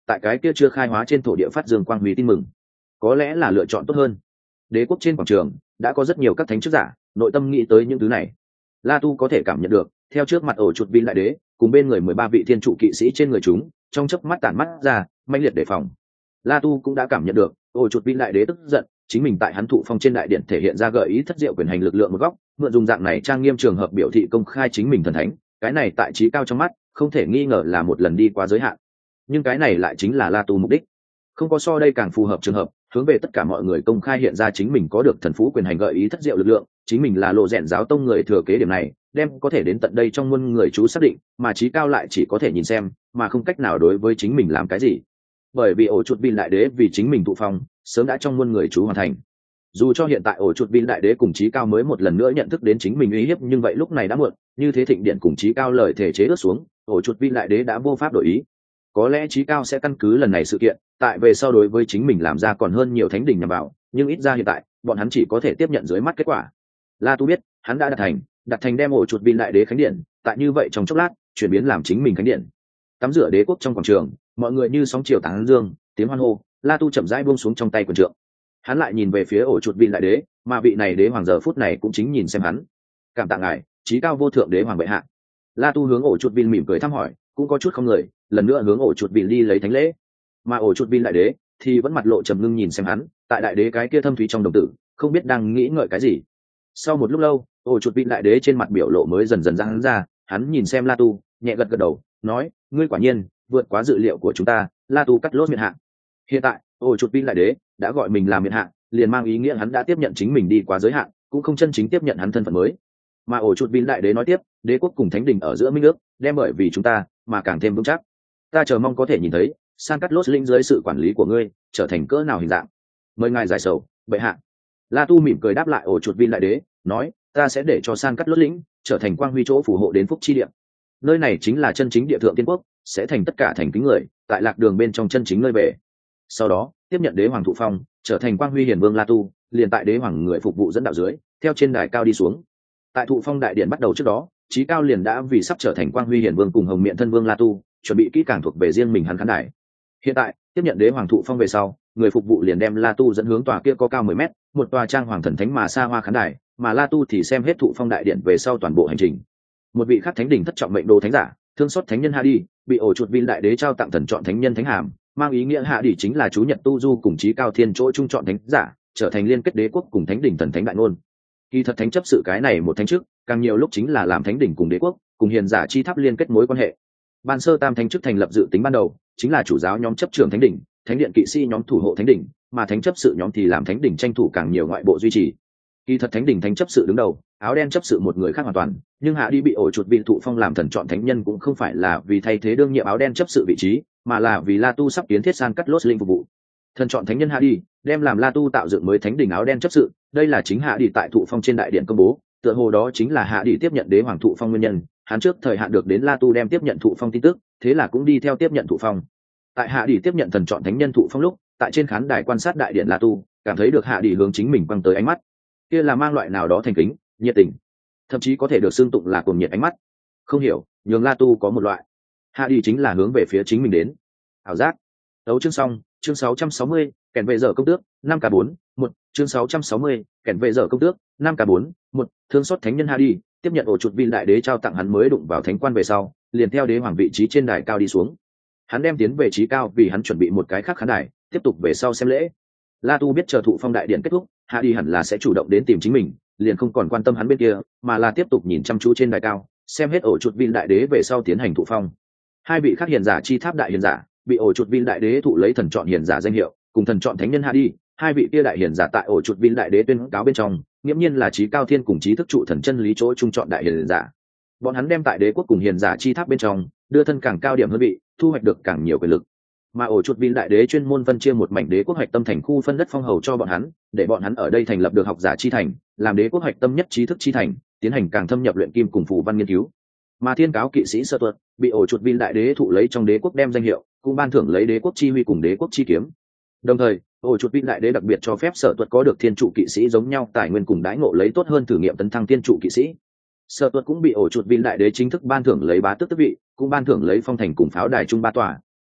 tại cái kia chưa khai hóa trên thổ địa phát dương quang huy tin mừng, có lẽ là lựa chọn tốt hơn. Đế quốc trên quảng trường đã có rất nhiều các thánh chức giả nội tâm nghĩ tới những thứ này. La Tu có thể cảm nhận được theo trước mặt ổ chuột vin đại đế cùng bên người mười ba vị thiên trụ kỵ sĩ trên người chúng trong chớp mắt tản mắt ra mãnh liệt đề phòng. La Tu cũng đã cảm nhận được ổ chuột vin đại đế tức giận, chính mình tại hắn thụ phong trên đại điện thể hiện ra gợi ý thất diệu quyền hành lực lượng một góc, mượn dùng dạng này trang nghiêm trường hợp biểu thị công khai chính mình thần thánh, cái này tại trí cao trong mắt không thể nghi ngờ là một lần đi quá giới hạn. Nhưng cái này lại chính là La Tu mục đích. Không có so đây càng phù hợp trường hợp, hướng về tất cả mọi người công khai hiện ra chính mình có được thần phú quyền hành gợi ý thất diệu lực lượng, chính mình là lộ rèn giáo tông người thừa kế. Điểm này đem có thể đến tận đây trong muôn người chú xác định, mà trí cao lại chỉ có thể nhìn xem mà không cách nào đối với chính mình làm cái gì. Bởi vì ổ chuột vin đại đế vì chính mình thụ phong sớm đã trong muôn người chú hoàn thành. Dù cho hiện tại ổ chuột vin đại đế cùng trí cao mới một lần nữa nhận thức đến chính mình uy hiếp, nhưng vậy lúc này đã muộn, như thế thịnh điện cùng trí cao lời thể chế ước xuống, ổ chuột vin đại đế đã vô pháp đổi ý. Có lẽ trí cao sẽ căn cứ lần này sự kiện tại về sau đối với chính mình làm ra còn hơn nhiều thánh đình nhằm vào, nhưng ít ra hiện tại bọn hắn chỉ có thể tiếp nhận dưới mắt kết quả. La Tu biết hắn đã đạt thành đặt thành đem ổ chuột vin đại đế khánh điện tại như vậy trong chốc lát chuyển biến làm chính mình khánh điện. Tắm rửa đế quốc trong quảng trường, mọi người như sóng chiều tán dương tiếng hoan hô. La Tu chậm rãi buông xuống trong tay quyền trượng, hắn lại nhìn về phía ổ chuột vin đại đế, mà vị này đế hoàng giờ phút này cũng chính nhìn xem hắn. Cảm tạ ngài trí cao vô thượng đế hoàng bệ hạ. La Tu hướng ổ chuột vin mỉm cười thăm hỏi, cũng có chút không người lần nữa hướng ổ chuột vin đi lấy thánh lễ. Mà ổ chuột vin đại đế thì vẫn mặt lộ trầm ngưng nhìn xem hắn, tại đại đế cái kia thâm thúy trong đồng tử không biết đang nghĩ ngợi cái gì. Sau một lúc lâu, ổ chuột vin đại đế trên mặt biểu lộ mới dần dần ra hắn ra, hắn nhìn xem La Tu nhẹ gật gật đầu nói, ngươi quả nhiên vượt quá dự liệu của chúng ta. La Tu cắt lốt miệng hạ. Hiện tại ổ chuột vin đại đế đã gọi mình làm miệng hạ, liền mang ý nghĩa hắn đã tiếp nhận chính mình đi quá giới hạn, cũng không chân chính tiếp nhận hắn thân phận mới. Mà ổ chuột vin đại đế nói tiếp, đế quốc cùng thánh đình ở giữa minh ước đem bởi vì chúng ta mà càng thêm vững chắc. Ta chờ mong có thể nhìn thấy San Cát Lốt lĩnh dưới sự quản lý của ngươi trở thành cỡ nào hình dạng. Mời ngài giải sầu bệ hạ. La Tu mỉm cười đáp lại ổ chuột vin đại đế, nói, ta sẽ để cho San Cát Lốt lĩnh trở thành quang huy chỗ phù hộ đến phúc chi địa. Nơi này chính là chân chính địa thượng tiên quốc, sẽ thành tất cả thành kính người tại lạc đường bên trong chân chính nơi về. Sau đó tiếp nhận đế hoàng thụ phong, trở thành quang huy hiển vương La Tu liền tại đế hoàng người phục vụ dẫn đạo dưới theo trên đài cao đi xuống. Tại thụ phong đại điện bắt đầu trước đó, trí cao liền đã vì sắp trở thành quang huy hiển vương cùng hồng miện thân vương La Tu chuẩn bị kỹ càng thuộc về riêng mình hắn khán đài. Hiện tại tiếp nhận đế hoàng thụ phong về sau, người phục vụ liền đem La Tu dẫn hướng tòa kia có cao mười mét, một tòa trang hoàng thần thánh mà xa hoa khán đài, mà La Tu thì xem hết thụ phong đại điện về sau toàn bộ hành trình. Một vị khắc thánh đỉnh thất trọng mệnh đồ thánh giả, thương xót thánh nhân Hạ Đi, bị ổ chuột vin đại đế trao tặng thần chọn thánh nhân thánh hàm, mang ý nghĩa Hạ Đi chính là chú Nhật tu du cùng chí cao thiên chỗ trung chọn thánh giả, trở thành liên kết đế quốc cùng thánh đỉnh thần thánh đại ngôn. Kỳ thật thánh chấp sự cái này một thánh chức, càng nhiều lúc chính là làm thánh đỉnh cùng đế quốc, cùng hiền giả chi tháp liên kết mối quan hệ. Ban sơ tam thánh chức thành lập dự tính ban đầu, chính là chủ giáo nhóm chấp trưởng thánh đỉnh, thánh điện kỵ sĩ nhóm thủ hộ thánh đỉnh, mà thánh chấp sự nhóm thì làm thánh đỉnh tranh thủ càng nhiều ngoại bộ duy trì. Kỳ thật thánh đỉnh thánh chấp sự đứng đầu, áo đen chấp sự một người khác hoàn toàn, nhưng Hạ Đi bị ổ chuột vin thụ phong làm thần chọn thánh nhân cũng không phải là vì thay thế đương nhiệm áo đen chấp sự vị trí, mà là vì La Tu sắp kiến thiết San Cát Lốt linh phục vụ. Thần chọn thánh nhân Hạ Đi đem làm La Tu tạo dựng mới thánh đỉnh áo đen chấp sự, đây là chính Hạ Đi tại thụ phong trên đại điện công bố, tựa hồ đó chính là Hạ Đi tiếp nhận đế hoàng thụ phong nguyên nhân. Hắn trước thời hạn được đến La Tu đem tiếp nhận thụ phong tin tức, thế là cũng đi theo tiếp nhận thụ phong. Tại Hạ Đi tiếp nhận thần chọn thánh nhân thụ phong lúc, tại trên khán đài quan sát đại điện La Tu, cảm thấy được Hạ Đi hướng chính mình quăng tới ánh mắt, kia là mang loại nào đó thành kính, nhiệt tình, thậm chí có thể được xưng tụng là cuồng nhiệt ánh mắt. Không hiểu, nhường La Tu có một loại Hạ Đi chính là hướng về phía chính mình đến. Ảo giác. Đấu chương xong, chương sáu trăm sáu mươi, kèn vệ dở công tước, năm k bốn, một, chương sáu trăm sáu mươi, kèn vệ dở công tước, năm k bốn, một, thương xót thánh nhân Hạ Đi tiếp nhận ổ chuột vin đại đế trao tặng hắn mới đụng vào thánh quan về sau, liền theo đế hoàng vị trí trên đài cao đi xuống. Hắn đem tiến về trí cao vì hắn chuẩn bị một cái khác khán đài, tiếp tục về sau xem lễ. La Tu biết chờ thụ phong đại điện kết thúc, Hạ Đi hẳn là sẽ chủ động đến tìm chính mình, liền không còn quan tâm hắn bên kia, mà là tiếp tục nhìn chăm chú trên đài cao, xem hết ổ chuột vin đại đế về sau tiến hành thụ phong. Hai vị khác hiền giả chi tháp đại hiền giả, bị ổ chuột vin đại đế thụ lấy thần chọn hiền giả danh hiệu, cùng thần chọn thánh nhân Hạ Đi, hai vị kia đại hiền giả tại ổ chuột vin đại đế tuyên cáo bên trong, nghiễm nhiên là chí cao thiên cùng chí thức trụ thần chân lý chỗ trung chọn đại hiền giả. Bọn hắn đem tại đế quốc cùng hiền giả chi tháp bên trong, đưa thân càng cao điểm hơn vị, thu hoạch được càng nhiều quyền lực. Mà ổ chuột vin đại đế chuyên môn phân chia một mảnh đế quốc hoạch tâm thành khu phân đất phong hầu cho bọn hắn, để bọn hắn ở đây thành lập được học giả chi thành, làm đế quốc hoạch tâm nhất trí thức chi thành, tiến hành càng thâm nhập luyện kim cùng phù văn nghiên cứu. Mà thiên cáo kỵ sĩ Sơ Tuật bị ổ chuột vin đại đế thụ lấy trong đế quốc đem danh hiệu, cũng ban thưởng lấy đế quốc chi huy cùng đế quốc chi kiếm. Đồng thời, ổ chuột vin đại đế đặc biệt cho phép Sở Tuật có được thiên trụ kỵ sĩ giống nhau tài nguyên cùng đãi ngộ lấy tốt hơn thử nghiệm tấn thăng thiên trụ kỵ sĩ. Sở Tuật cũng bị ổ chuột vin đại đế chính thức ban thưởng lấy bá tước tước vị, cũng ban thưởng lấy phong thành cùng pháo đài trung ba tòa,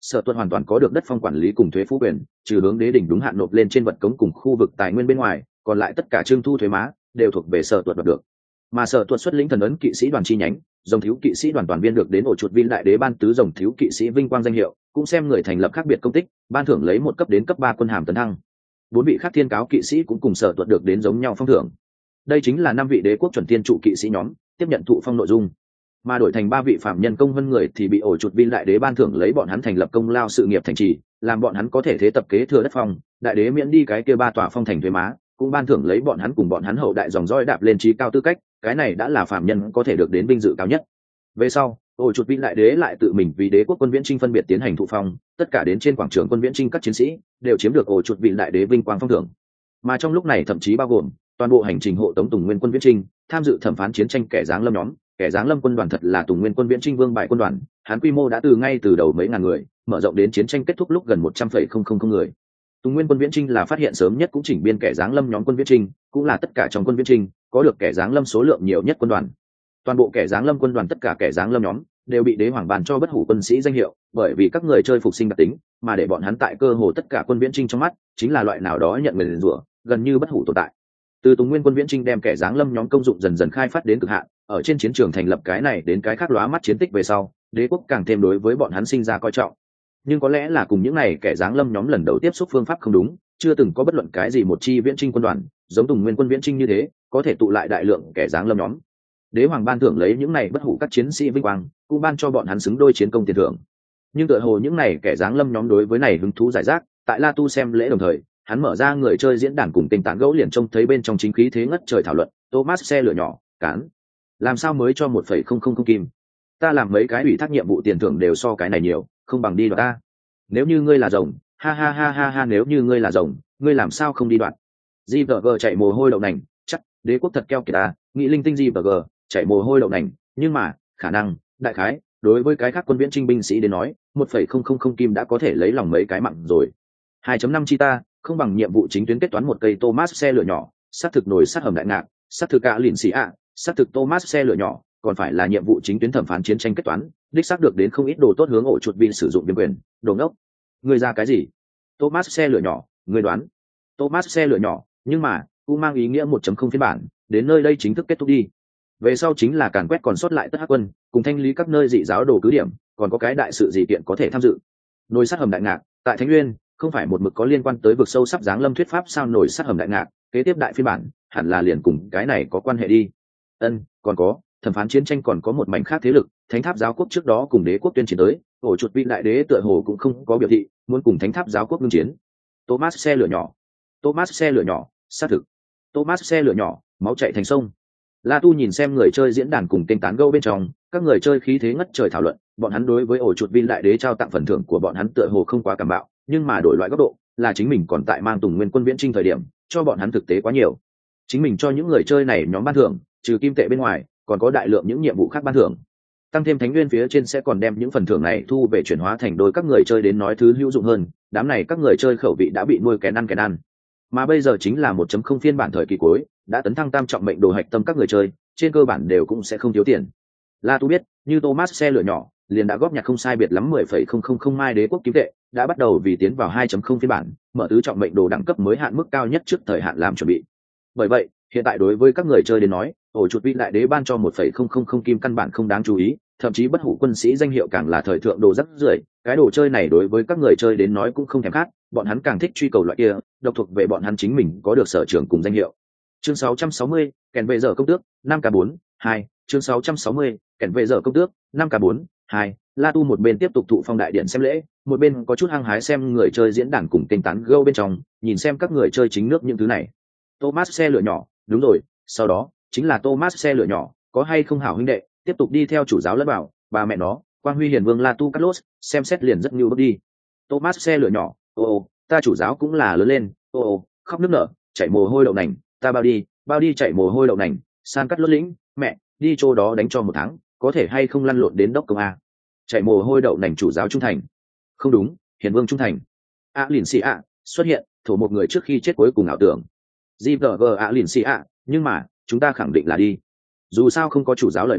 sở tuật hoàn toàn có được đất phong quản lý cùng thuế phú quyền, trừ hướng đế đỉnh đúng hạn nộp lên trên vật cống cùng khu vực tài nguyên bên ngoài, còn lại tất cả trương thu thuế má đều thuộc về sở tuật đoạt được. Mà sở tuật xuất lĩnh thần ấn kỵ sĩ đoàn chi nhánh, dòng thiếu kỵ sĩ đoàn toàn viên được đến ổ chuột viên đại đế ban tứ dòng thiếu kỵ sĩ vinh quang danh hiệu, cũng xem người thành lập khác biệt công tích, ban thưởng lấy một cấp đến cấp ba quân hàm tấn thăng. Bốn vị khác thiên cáo kỵ sĩ cũng cùng sở tuật được đến giống nhau phong thưởng. Đây chính là năm vị đế quốc chuẩn tiên trụ kỵ sĩ nhóm tiếp nhận thụ phong nội dung. Mà đổi thành ba vị phạm nhân công vân người thì bị ổ chuột viên đại đế ban thưởng lấy bọn hắn thành lập công lao sự nghiệp thành trì, làm bọn hắn có thể thế tập kế thừa đất phong, đại đế miễn đi cái kia ba tòa phong thành thuế má, cũng ban thưởng lấy bọn hắn cùng bọn hắn hậu đại dòng dõi đạp lên trí cao tư cách, cái này đã là phạm nhân có thể được đến vinh dự cao nhất. Về sau, ổ chuột viên đại đế lại tự mình vì đế quốc quân viễn trinh phân biệt tiến hành thụ phong, tất cả đến trên quảng trường quân viễn trinh các chiến sĩ đều chiếm được ổ chuột viên đại đế vinh quang phong thưởng. Mà trong lúc này thậm chí bao gồm toàn bộ hành trình hộ tống Tùng Nguyên quân viễn trinh, tham dự thẩm phán chiến tranh kẻ giáng lâm nhóm, kẻ giáng lâm quân đoàn thật là Tùng Nguyên quân viễn trinh vương bại quân đoàn, hắn quy mô đã từ ngay từ đầu mấy ngàn người, mở rộng đến chiến tranh kết thúc lúc gần một trăm phẩy không không không người. Tùng Nguyên quân viễn trinh là phát hiện sớm nhất cũng chỉnh biên kẻ giáng lâm nhóm quân viễn trinh, cũng là tất cả trong quân viễn trinh có được kẻ giáng lâm số lượng nhiều nhất quân đoàn. Toàn bộ kẻ giáng lâm quân đoàn tất cả kẻ giáng lâm nhóm đều bị đế hoàng bàn cho bất hủ quân sĩ danh hiệu, bởi vì các người chơi phục sinh đặc tính, mà để bọn hắn tại cơ hồ tất cả quân viễn trinh trong mắt chính là loại nào đó nhận người liền rủa, gần như bất hủ tồn tại. Từ Tùng Nguyên quân viễn trinh đem kẻ giáng lâm nhóm công dụng dần dần khai phát đến cực hạn, ở trên chiến trường thành lập cái này đến cái khác lóa mắt chiến tích về sau, đế quốc càng thêm đối với bọn hắn sinh ra coi trọng. Nhưng có lẽ là cùng những này kẻ giáng lâm nhóm lần đầu tiếp xúc phương pháp không đúng, chưa từng có bất luận cái gì một chi viễn trinh quân đoàn giống Tùng Nguyên quân viễn trinh như thế có thể tụ lại đại lượng kẻ giáng lâm nhóm. Đế hoàng ban thưởng lấy những này bất hủ các chiến sĩ vinh quang, cũng ban cho bọn hắn xứng đôi chiến công tiền thưởng. Nhưng tựa hồ những này kẻ giáng lâm nhóm đối với này hứng thú giải rác, tại La Tu xem lễ đồng thời, hắn mở ra người chơi diễn đàn cùng tình tán gẫu liền trông thấy bên trong chính khí thế ngất trời thảo luận. Thomas xe lửa nhỏ cán, làm sao mới cho một phẩy không không không kim? Ta làm mấy cái ủy thác nhiệm vụ tiền thưởng đều so cái này nhiều, không bằng đi đoạt ta. Nếu như ngươi là rồng, ha ha ha ha ha, nếu như ngươi là rồng, ngươi làm sao không đi đoạt? giê vê giê chạy mồ hôi đậu nành, chắc đế quốc thật keo kiệt ta, nghĩ linh tinh giê vê giê chạy mồ hôi đậu nành, nhưng mà khả năng đại khái đối với cái khác quân viễn trinh binh sĩ đến nói, một phẩy không không không kim đã có thể lấy lòng mấy cái mặn rồi. hai chấm năm chi ta không bằng nhiệm vụ chính tuyến kết toán một cây Thomas xe lửa nhỏ, sát thực nổi sát hầm đại ngạc, sát thực cả lìn xì ạ, sát thực Thomas xe lửa nhỏ, còn phải là nhiệm vụ chính tuyến thẩm phán chiến tranh kết toán, đích xác được đến không ít đồ tốt hướng ổ chuột viên sử dụng biên quyền. Đồ ngốc, người ra cái gì? Thomas xe lửa nhỏ, người đoán? Thomas xe lửa nhỏ, nhưng mà cũng mang ý nghĩa một chấm không phiên bản, đến nơi đây chính thức kết thúc đi. Về sau chính là càn quét còn sót lại tất hắc quân, cùng thanh lý các nơi dị giáo đồ cứ điểm, còn có cái đại sự gì kiện có thể tham dự. Nồi sát hầm đại ngạc, tại Thánh Nguyên, không phải một mực có liên quan tới vực sâu sắp giáng lâm thuyết pháp sao? Nổi sát hầm đại ngạc kế tiếp đại phiên bản hẳn là liền cùng cái này có quan hệ đi. Ân, còn có thẩm phán chiến tranh còn có một mảnh khác thế lực, thánh tháp giáo quốc trước đó cùng đế quốc tuyên chiến tới, ổ chuột vị đại đế tựa hồ cũng không có biểu thị muốn cùng thánh tháp giáo quốc ngưng chiến. Thomas xe lửa nhỏ, Thomas xe lửa nhỏ, xác thực. Thomas xe lửa nhỏ, máu chạy thành sông. La Tu nhìn xem người chơi diễn đàn cùng kênh tán gẫu bên trong, các người chơi khí thế ngất trời thảo luận, bọn hắn đối với ổ chuột viên đại đế trao tặng phần thưởng của bọn hắn tựa hồ không quá cảm bạo, nhưng mà đổi loại góc độ, là chính mình còn tại mang Tùng Nguyên quân viễn trinh thời điểm, cho bọn hắn thực tế quá nhiều. Chính mình cho những người chơi này nhóm ban thưởng, trừ kim tệ bên ngoài, còn có đại lượng những nhiệm vụ khác ban thưởng. Tăng thêm Thánh Nguyên phía trên sẽ còn đem những phần thưởng này thu về chuyển hóa thành đôi các người chơi đến nói thứ hữu dụng hơn, đám này các người chơi khẩu vị đã bị nuôi kén ăn kén ăn. Mà bây giờ chính là một chấm không phiên bản thời kỳ cuối, đã tấn thăng tam trọng mệnh đồ hạch tâm các người chơi, trên cơ bản đều cũng sẽ không thiếu tiền. La Tu biết, như Thomas xe lửa nhỏ, liền đã góp nhặt không sai biệt lắm mười phẩy không không không mai đế quốc kim tệ, đã bắt đầu vì tiến vào hai chấm không phiên bản, mở tứ trọng mệnh đồ đẳng cấp mới hạn mức cao nhất trước thời hạn làm chuẩn bị. Bởi vậy, hiện tại đối với các người chơi đến nói, ổ chuột vị đại đế ban cho một phẩy không không không kim căn bản không đáng chú ý, thậm chí bất hủ quân sĩ danh hiệu càng là thời thượng đồ rất rưởi, cái đồ chơi này đối với các người chơi đến nói cũng không thèm khát, bọn hắn càng thích truy cầu loại kia, độc thuộc về bọn hắn chính mình có được sở trường cùng danh hiệu. Chương sáu trăm sáu mươi, kèn về giờ công tước, năm k bốn, hai, chương sáu trăm sáu mươi, kèn về giờ công tước, năm k bốn, hai. La Tu một bên tiếp tục thụ phong đại điện xem lễ, một bên có chút hăng hái xem người chơi diễn đàn cùng kênh tán gẫu bên trong, nhìn xem các người chơi chính nước những thứ này. Thomas xe lửa nhỏ, đúng rồi, sau đó chính là Thomas xe lửa nhỏ, có hay không hảo huynh đệ, tiếp tục đi theo chủ giáo lẫn bảo, bà mẹ nó, Quang Huy Hiền Vương La Tu Carlos, xem xét liền rất nhu bước đi. Thomas xe lửa nhỏ, ô ô, ta chủ giáo cũng là lớn lên, ô ô, khóc nức nở, chảy mồ hôi đậu nành, ta bao đi, bao đi chảy mồ hôi đậu nành, san cắt lốt lĩnh, mẹ, đi chỗ đó đánh cho một tháng, có thể hay không lăn lộn đến đốc công a. Chạy mồ hôi đậu nành chủ giáo trung thành, không đúng, Hiền Vương trung thành. A lìn xì ạ xuất hiện, thổ một người trước khi chết cuối cùng ảo tưởng. G V G A lìn xì ạ, nhưng mà chúng ta khẳng định là đi. Dù sao không có chủ giáo lời nói,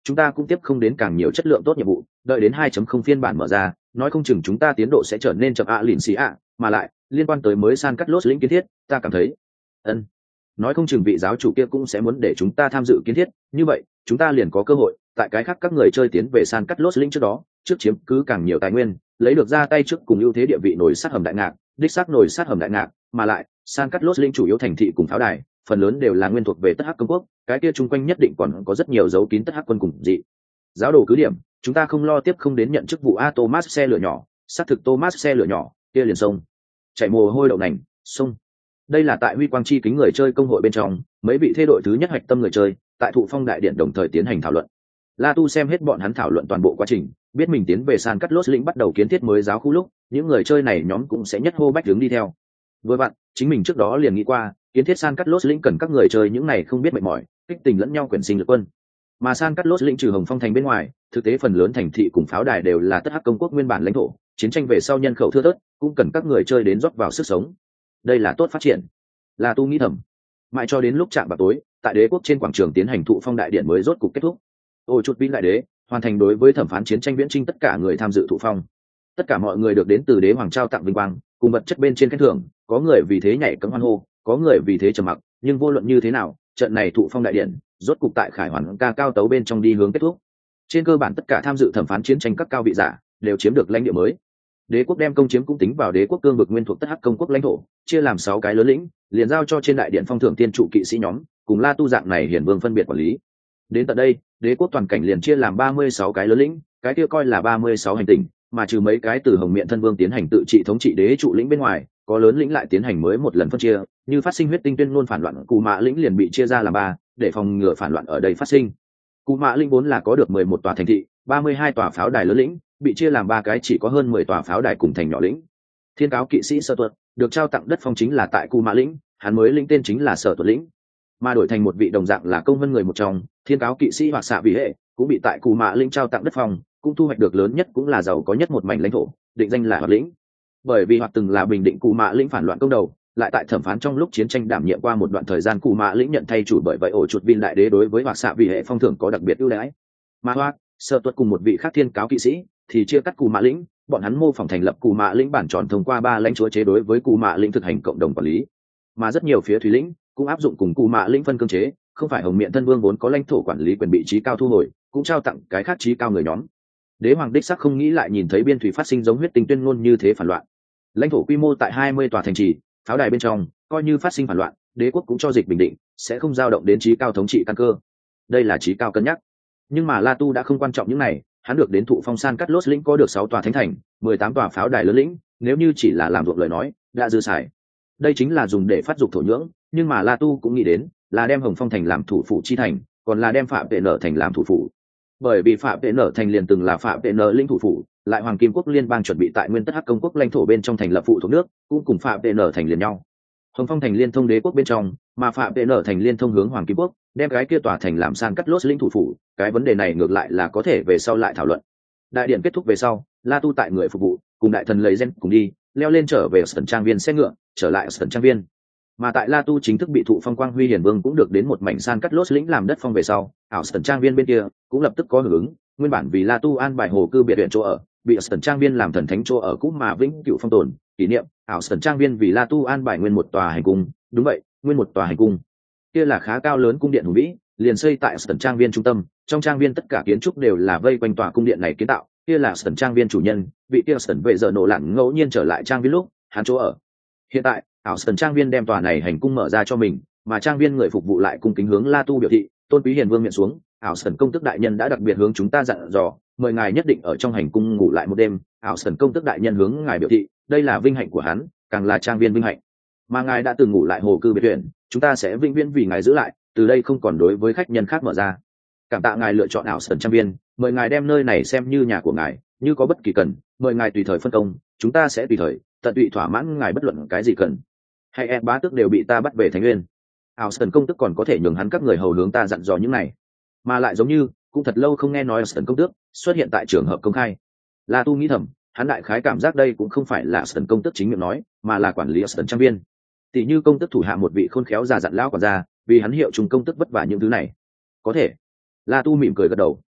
chúng ta cũng tiếp không đến càng nhiều chất lượng tốt nhiệm vụ, đợi đến hai chấm không phiên bản mở ra, nói không chừng chúng ta tiến độ sẽ trở nên chậm ạ lìn xì ạ, mà lại liên quan tới mới San Cát Lốt lĩnh kiến thiết, ta cảm thấy ân nói không chừng vị giáo chủ kia cũng sẽ muốn để chúng ta tham dự kiến thiết, như vậy chúng ta liền có cơ hội tại cái khác các người chơi tiến về San Cát Lốt lĩnh trước đó, trước chiếm cứ càng nhiều tài nguyên, lấy được ra tay trước cùng ưu thế địa vị nổi sát hầm đại ngạc, đích xác nổi sát hầm đại ngạc, mà lại San Cát Lốt lĩnh chủ yếu thành thị cùng pháo đài phần lớn đều là nguyên thuộc về Tất Hắc Công quốc, cái kia chung quanh nhất định còn có rất nhiều dấu kín Tất Hắc quân cùng dị giáo đồ cứ điểm, chúng ta không lo tiếp không đến nhận chức vụ a Thomas xe lửa nhỏ, xác thực Thomas xe lửa nhỏ kia liền sông chạy mồ hôi đậu nành sông. Đây là tại Huy Quang Chi kính người chơi công hội bên trong, mấy vị thế đội thứ nhất hoạch tâm người chơi tại Thụ Phong đại điện đồng thời tiến hành thảo luận. La Tu xem hết bọn hắn thảo luận toàn bộ quá trình, biết mình tiến về San Cát Lốt lĩnh bắt đầu kiến thiết mới giáo khu lúc, những người chơi này nhóm cũng sẽ nhất hô bách hướng đi theo. Vừa vặn, chính mình trước đó liền nghĩ qua, kiến thiết San Cát Lốt lĩnh cần các người chơi những này không biết mệt mỏi, kích tình lẫn nhau quyển sinh lực quân. Mà San Cát Lốt lĩnh trừ Hồng Phong thành bên ngoài, thực tế phần lớn thành thị cùng pháo đài đều là Tất Hắc công quốc nguyên bản lãnh thổ, chiến tranh về sau nhân khẩu thưa thớt, cũng cần các người chơi đến rót vào sức sống. Đây là tốt phát triển. La Tu nghĩ thầm. Mãi cho đến lúc chạm vào tối, tại đế quốc trên quảng trường tiến hành Thụ Phong đại điện mới rốt cục kết thúc. Ôi chút vĩ đại đế, hoàn thành đối với thẩm phán chiến tranh viễn trinh tất cả người tham dự Thụ Phong. Tất cả mọi người được đến từ đế hoàng trao tặng vinh quang, cùng vật chất bên trên khen thưởng, có người vì thế nhảy cẫng hoan hô, có người vì thế trầm mặc, nhưng vô luận như thế nào, trận này Thụ Phong đại điện rốt cục tại Khải Hoàn ca cao tấu bên trong đi hướng kết thúc. Trên cơ bản tất cả tham dự thẩm phán chiến tranh các cao vị giả đều chiếm được lãnh địa mới. Đế quốc đem công chiếm cũng tính vào đế quốc cương vực nguyên thuộc Tất Hắc công quốc lãnh thổ, chia làm sáu cái lớn lĩnh, liền giao cho trên đại điện phong thưởng tiên trụ kỵ sĩ nhóm, cùng La Tu dạng này hiển vương phân biệt quản lý. Đến tận đây, đế quốc toàn cảnh liền chia làm ba mươi sáu cái lớn lĩnh, cái kia coi là ba mươi sáu hành tinh, mà trừ mấy cái từ Hồng Miện thân vương tiến hành tự trị thống trị đế trụ lĩnh bên ngoài, có lớn lĩnh lại tiến hành mới một lần phân chia, như phát sinh huyết tinh tuyên ngôn phản loạn Cù Mạ lĩnh liền bị chia ra làm ba, để phòng ngừa phản loạn ở đây phát sinh. Cù Mạ lĩnh vốn là có được mười một tòa thành thị, ba mươi hai tòa pháo đài lớn lĩnh, bị chia làm ba cái chỉ có hơn mười tòa pháo đài cùng thành nhỏ lĩnh. Thiên cáo kỵ sĩ Sở Tuật được trao tặng đất phong chính là tại Cù Mạ lĩnh, hắn mới lĩnh tên chính là Sở Tuật lĩnh, mà đổi thành một vị đồng dạng là công vân người một trong, thiên cáo kỵ sĩ hoặc xạ vị hệ cũng bị tại Cù Mạ lĩnh trao tặng đất phong, cũng thu hoạch được lớn nhất cũng là giàu có nhất một mảnh lãnh thổ, định danh là Hoạt lĩnh. Bởi vì Hoạt từng là bình định Cù Mạ lĩnh phản loạn công đầu, lại tại thẩm phán trong lúc chiến tranh đảm nhiệm qua một đoạn thời gian Cù Mạ lĩnh nhận thay chủ, bởi vậy ổ chuột viên đại đế đối với Hoạt xạ vị hệ phong thưởng có đặc biệt ưu đãi. Mà Hoạt, Sở Tuật cùng một vị khác thiên cáo kỵ sĩ thì chia cắt Cù Mạ lĩnh, bọn hắn mô phỏng thành lập Cù Mạ lĩnh bản tròn thông qua ba lãnh chúa chế đối với Cù Mạ lĩnh thực hành cộng đồng quản lý. Mà rất nhiều phía thủy lĩnh cũng áp dụng cùng Cù Mạ lĩnh phân cương chế, không phải Hồng Miện thân vương vốn có lãnh thổ quản lý quyền bị trí cao thu hồi, cũng trao tặng cái khác trí cao người nhóm. Đế hoàng đích sắc không nghĩ lại nhìn thấy biên thủy phát sinh giống huyết tinh tuyên ngôn như thế phản loạn. Lãnh thổ quy mô tại hai mươi tòa thành trì, pháo đài bên trong, coi như phát sinh phản loạn, đế quốc cũng cho dịch bình định, sẽ không dao động đến trí cao thống trị căn cơ. Đây là trí cao cân nhắc. Nhưng mà La Tu đã không quan trọng những này, hắn được đến Thụ Phong San Cát Lốt lĩnh có được sáu tòa thánh thành, mười tám tòa pháo đài lớn lĩnh, nếu như chỉ là làm ruộng lời nói, đã dư xài. Đây chính là dùng để phát dục thổ nhưỡng, nhưng mà La Tu cũng nghĩ đến, là đem Hồng Phong thành làm thủ phủ chi thành, còn là đem Phạm Vệ Nở thành làm thủ phủ. Bởi vì Phạm Vệ Nở thành liền từng là Phạm Vệ Nở lĩnh thủ phủ, lại Hoàng Kim quốc liên bang chuẩn bị tại Nguyên Tất Hắc công quốc lãnh thổ bên trong thành lập phụ thuộc nước, cũng cùng Phạm Vệ Nở thành liền nhau. Hồng Phong thành liên thông đế quốc bên trong, mà Phạm Vệ Nở thành liên thông hướng Hoàng Kim quốc, đem cái kia tòa thành làm San Cát Lốt lĩnh thủ phủ, cái vấn đề này ngược lại là có thể về sau lại thảo luận. Đại điện kết thúc về sau, La Tu tại người phục vụ cùng đại thần lấy gen cùng đi leo lên trở về Sơn trang viên xe ngựa, trở lại Sơn trang viên. Mà tại La Tu chính thức bị Thụ Phong Quang Huy Hiển Vương cũng được đến một mảnh San Cát Lốt lĩnh làm đất phong về sau, ảo Sơn trang viên bên kia cũng lập tức có hưởng ứng, nguyên bản vì La Tu an bài hồ cư biệt viện chỗ ở, bị Sơn trang viên làm thần thánh chỗ ở cũ mà vĩnh cửu phong tồn, kỷ niệm, ảo Sơn trang viên vì La Tu an bài nguyên một tòa hành cung, đúng vậy, nguyên một tòa hành cung. Kia là khá cao lớn cung điện hùng vĩ, liền xây tại Sơn trang viên trung tâm, trong trang viên tất cả kiến trúc đều là vây quanh tòa cung điện này kiến tạo. Kia là Sơn trang viên chủ nhân, vị kia Sơn vệ giờ nổ lặn ngẫu nhiên trở lại trang viên lúc hắn chỗ ở. Hiện tại, ảo Sơn trang viên đem tòa này hành cung mở ra cho mình, mà trang viên người phục vụ lại cung kính hướng La Tu biểu thị, tôn quý hiền vương miệng xuống, ảo Sơn công tước đại nhân đã đặc biệt hướng chúng ta dặn dò, mời ngài nhất định ở trong hành cung ngủ lại một đêm. Ảo Sơn công tước đại nhân hướng ngài biểu thị, đây là vinh hạnh của hắn, càng là trang viên vinh hạnh. Mà ngài đã từng ngủ lại hồ cư biệt viện, chúng ta sẽ vĩnh viễn vì ngài giữ lại, từ đây không còn đối với khách nhân khác mở ra. Cảm tạ ngài lựa chọn ảo Sơn trang viên, mời ngài đem nơi này xem như nhà của ngài, như có bất kỳ cần, mời ngài tùy thời phân công, chúng ta sẽ tùy thời tận tụy thỏa mãn ngài bất luận cái gì cần. Hay em bá tước đều bị ta bắt về Thánh Nguyên, ảo Sơn công tước còn có thể nhường hắn các người hầu hướng ta dặn dò những này, mà lại giống như cũng thật lâu không nghe nói Sơn công tước xuất hiện tại trường hợp công khai. La Tu nghĩ thầm, hắn đại khái cảm giác đây cũng không phải là Sơn công tước chính miệng nói, mà là quản lý Sơn trang viên. Tỷ như công tước thủ hạ một vị khôn khéo già dặn lão quản gia, vì hắn hiệu trùng công tước vất vả những thứ này. Có thể. La Tu mỉm cười gật đầu,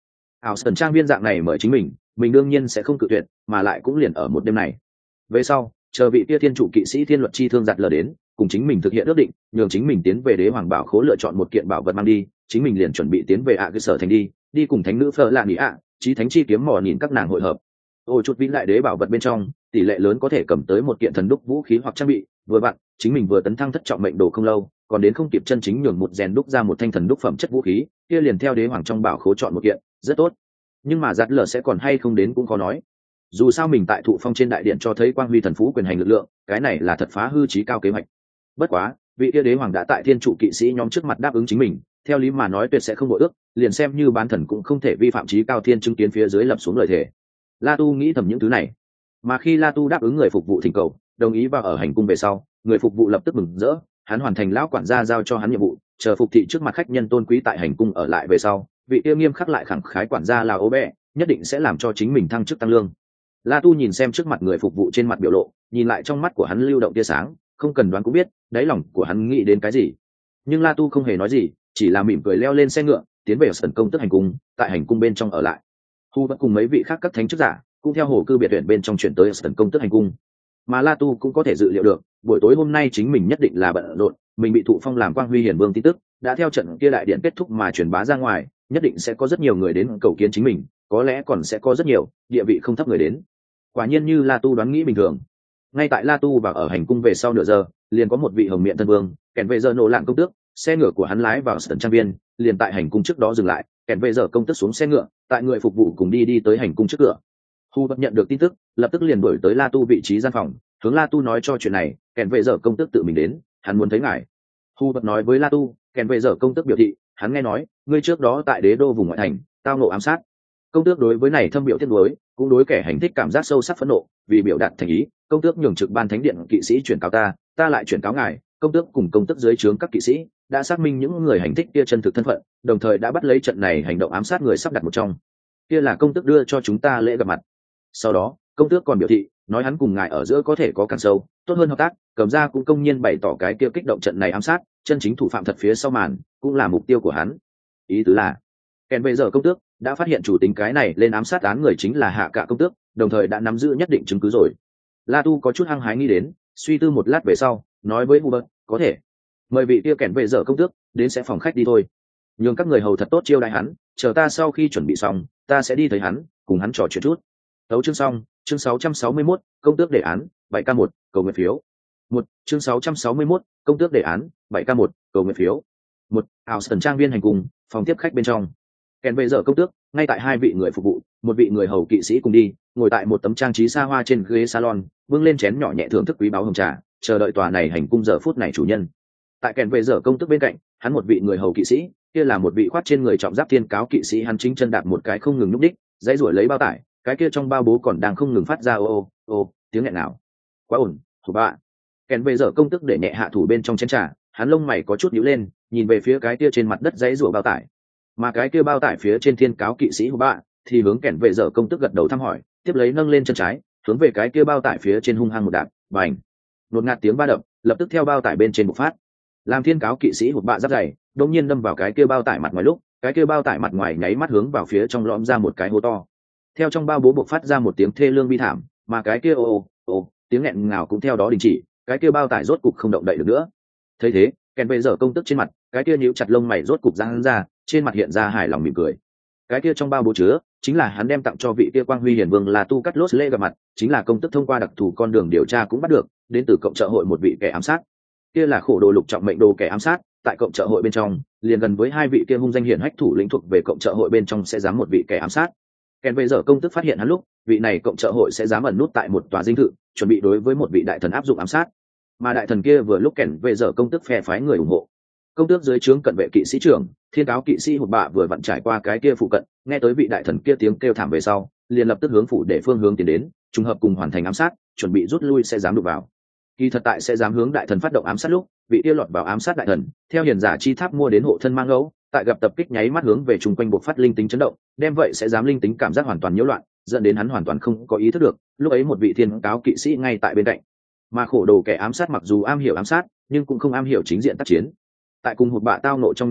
ảo sần trang viên dạng này mời chính mình mình đương nhiên sẽ không cự tuyệt, mà lại cũng liền ở một đêm này. Về sau chờ vị kia thiên trụ kỵ sĩ thiên luật chi thương giặt lờ đến cùng chính mình thực hiện ước định, nhường chính mình tiến về đế hoàng bảo khố lựa chọn một kiện bảo vật mang đi, chính mình liền chuẩn bị tiến về ạ cơ sở thành đi đi cùng thánh nữ phở lạ nghỉ ạ chí thánh chi kiếm mò nhìn các nàng hội hợp. Ôi chút vĩ đại đế bảo vật bên trong tỷ lệ lớn có thể cầm tới một kiện thần đúc vũ khí hoặc trang bị, vừa vặn chính mình vừa tấn thăng thất trọng mệnh đồ không lâu, còn đến không kịp chân chính nhường một rèn đúc ra một thanh thần đúc phẩm chất vũ khí, kia liền theo đế hoàng trong bảo khố chọn một kiện, rất tốt. Nhưng mà giặt lờ sẽ còn hay không đến cũng khó nói. Dù sao mình tại thụ phong trên đại điện cho thấy quang huy thần phú quyền hành lực lượng, cái này là thật phá hư trí cao kế hoạch. Bất quá vị kia đế hoàng đã tại thiên trụ kỵ sĩ nhóm trước mặt đáp ứng chính mình, theo lý mà nói tuyệt sẽ không bội ước, liền xem như bán thần cũng không thể vi phạm trí cao thiên chứng kiến phía dưới lập xuống lời thề. La Tu nghĩ thầm những thứ này, mà khi La Tu đáp ứng người phục vụ thỉnh cầu, đồng ý vào ở hành cung về sau, người phục vụ lập tức mừng rỡ, hắn hoàn thành lão quản gia giao cho hắn nhiệm vụ, chờ phục thị trước mặt khách nhân tôn quý tại hành cung ở lại về sau, vị kia nghiêm khắc lại khẳng khái quản gia là ố bẹ, nhất định sẽ làm cho chính mình thăng chức tăng lương. La Tu nhìn xem trước mặt người phục vụ trên mặt biểu lộ, nhìn lại trong mắt của hắn lưu động tia sáng, không cần đoán cũng biết, đáy lòng của hắn nghĩ đến cái gì. Nhưng La Tu không hề nói gì, chỉ là mỉm cười leo lên xe ngựa, tiến về sân công tức hành cung, tại hành cung bên trong ở lại. Hu vẫn cùng mấy vị khác các thánh chức giả, cũng theo hồ cư biệt viện bên trong chuyển tới sân công tức hành cung. Mà La Tu cũng có thể dự liệu được, buổi tối hôm nay chính mình nhất định là bận rộn, mình bị thụ phong làm quang huy hiển vương tin tức, đã theo trận kia đại điện kết thúc mà truyền bá ra ngoài, nhất định sẽ có rất nhiều người đến cầu kiến chính mình, có lẽ còn sẽ có rất nhiều địa vị không thấp người đến. Quả nhiên như La Tu đoán nghĩ bình thường. Ngay tại La Tu vào ở hành cung về sau nửa giờ, liền có một vị hồng miệng thân vương, kèn vệ giờ nổ lạng công tước, xe ngựa của hắn lái vào sân trang viên, liền tại hành cung trước đó dừng lại, kèn vệ giờ công tước xuống xe ngựa, tại người phục vụ cùng đi đi tới hành cung trước cửa. Hu bất nhận được tin tức, lập tức liền đuổi tới La Tu vị trí gian phòng, hướng La Tu nói cho chuyện này, kèn vệ giờ công tước tự mình đến, hắn muốn thấy ngài. Hu bất nói với La Tu, kèn vệ giờ công tước biểu thị, hắn nghe nói, ngươi trước đó tại đế đô vùng ngoại thành, tao ngộ ám sát. Công tước đối với này thâm biểu tiếc nuối, cũng đối kẻ hành thích cảm giác sâu sắc phẫn nộ, vì biểu đạt thành ý, công tước nhường trực ban thánh điện kỵ sĩ chuyển cáo ta, ta lại chuyển cáo ngài. Công tước cùng công tước dưới trướng các kỵ sĩ đã xác minh những người hành thích kia chân thực thân phận, đồng thời đã bắt lấy trận này hành động ám sát người sắp đặt một trong. Kia là công tước đưa cho chúng ta lễ gặp mặt. Sau đó, công tước còn biểu thị, nói hắn cùng ngài ở giữa có thể có càng sâu, tốt hơn hợp tác, cầm ra cũng công nhiên bày tỏ cái kia kích động trận này ám sát, chân chính thủ phạm thật phía sau màn, cũng là mục tiêu của hắn. Ý tứ là, kèn bây giờ công tước đã phát hiện chủ tính cái này lên ám sát án người chính là hạ cả công tước, đồng thời đã nắm giữ nhất định chứng cứ rồi. La Tu có chút hăng hái nghĩ đến, suy tư một lát về sau, nói với Hubert, có thể mời vị kia kèn bây giờ công tước đến sẽ phòng khách đi thôi, nhường các người hầu thật tốt chiêu đãi hắn, chờ ta sau khi chuẩn bị xong, ta sẽ đi thấy hắn, cùng hắn trò chuyện chút. Tấu chương xong, chương sáu trăm sáu mươi mốt, công tước đề án, bảy k một, cầu nguyện phiếu. Một, chương sáu trăm sáu mươi mốt, công tước đề án, bảy k một, cầu nguyện phiếu. Một, ảo sân trang viên hành cùng, phòng tiếp khách bên trong. Kèn bây giờ công tước, ngay tại hai vị người phục vụ, một vị người hầu kỵ sĩ cùng đi, ngồi tại một tấm trang trí xa hoa trên ghế salon, bưng lên chén nhỏ nhẹ thưởng thức quý báu hồng trà, chờ đợi tòa này hành cung giờ phút này chủ nhân. Tại kèn bây giờ công tước bên cạnh, hắn một vị người hầu kỵ sĩ, kia là một vị khoát trên người trọng giáp thiên cáo kỵ sĩ, hắn chính chân đạp một cái không ngừng nhúc đích, dãy ruổi lấy bao tải, cái kia trong bao bố còn đang không ngừng phát ra ô ô ô tiếng nghẹn nào. Quá ổn, thủ bạ. Kèn bây giờ công tước để nhẹ hạ thủ bên trong chén trà, hắn lông mày có chút nhíu lên, nhìn về phía cái kia trên mặt đất dãy rủa bao tải, mà cái kia bao tải phía trên thiên cáo kỵ sĩ hù bạ thì hướng kèn vệ dở công tức gật đầu thăm hỏi, tiếp lấy nâng lên chân trái hướng về cái kia bao tải phía trên hung hăng một đạp, bành, đột ngạt tiếng va đập lập tức theo bao tải bên trên bộc phát, làm thiên cáo kỵ sĩ hụt bạ giáp dày đột nhiên đâm vào cái kia bao tải mặt ngoài, lúc cái kia bao tải mặt ngoài nháy mắt hướng vào phía trong lõm ra một cái hố to, theo trong bao bố bộc phát ra một tiếng thê lương bi thảm, mà cái kia ô ô ô tiếng nghẹn ngào cũng theo đó đình chỉ, cái kia bao tải rốt cục không động đậy được nữa. Thấy thế, kèn vệ dở công tức trên mặt cái kia nhíu chặt lông mày rốt cục giãn ra, trên mặt hiện ra hài lòng mỉm cười. Cái kia trong bao bố chứa chính là hắn đem tặng cho vị kia quang huy hiển vương là tu cắt lốt lê gặp mặt, chính là công tức thông qua đặc thù con đường điều tra cũng bắt được, đến từ cộng trợ hội một vị kẻ ám sát. Kia là khổ đồ lục trọng mệnh đồ kẻ ám sát, tại cộng trợ hội bên trong liền gần với hai vị kia hung danh hiển hách thủ lĩnh thuộc về cộng trợ hội bên trong sẽ dám một vị kẻ ám sát. Kèn bây giờ công tức phát hiện hắn lúc, vị này cộng trợ hội sẽ dám ẩn nút tại một tòa dinh thự, chuẩn bị đối với một vị đại thần áp dụng ám sát, mà đại thần kia vừa lúc kèn bây giờ công tức phe phái người ủng hộ. Công tước dưới trướng cận vệ kỵ sĩ trưởng thiên cáo kỵ sĩ hụt bạ vừa vặn trải qua cái kia phụ cận, nghe tới vị đại thần kia tiếng kêu thảm về sau, liền lập tức hướng phủ để phương hướng tiến đến, trùng hợp cùng hoàn thành ám sát, chuẩn bị rút lui sẽ dám đụng vào. Khi thật tại sẽ dám hướng đại thần phát động ám sát lúc, vị kia lọt vào ám sát đại thần, theo hiền giả chi tháp mua đến hộ thân mang ngẫu, tại gặp tập kích nháy mắt hướng về chung quanh buộc phát linh tính chấn động, đem vậy sẽ dám linh tính cảm giác hoàn toàn nhiễu loạn, dẫn đến hắn hoàn toàn không có ý thức được, lúc ấy một vị thiên cáo kỵ sĩ ngay tại bên cạnh. Mà khổ đồ kẻ ám sát mặc dù am hiểu ám sát, nhưng cũng không am hiểu chính diện tác chiến. Tại cùng hụt bạ tao nộ trong nháy mắt,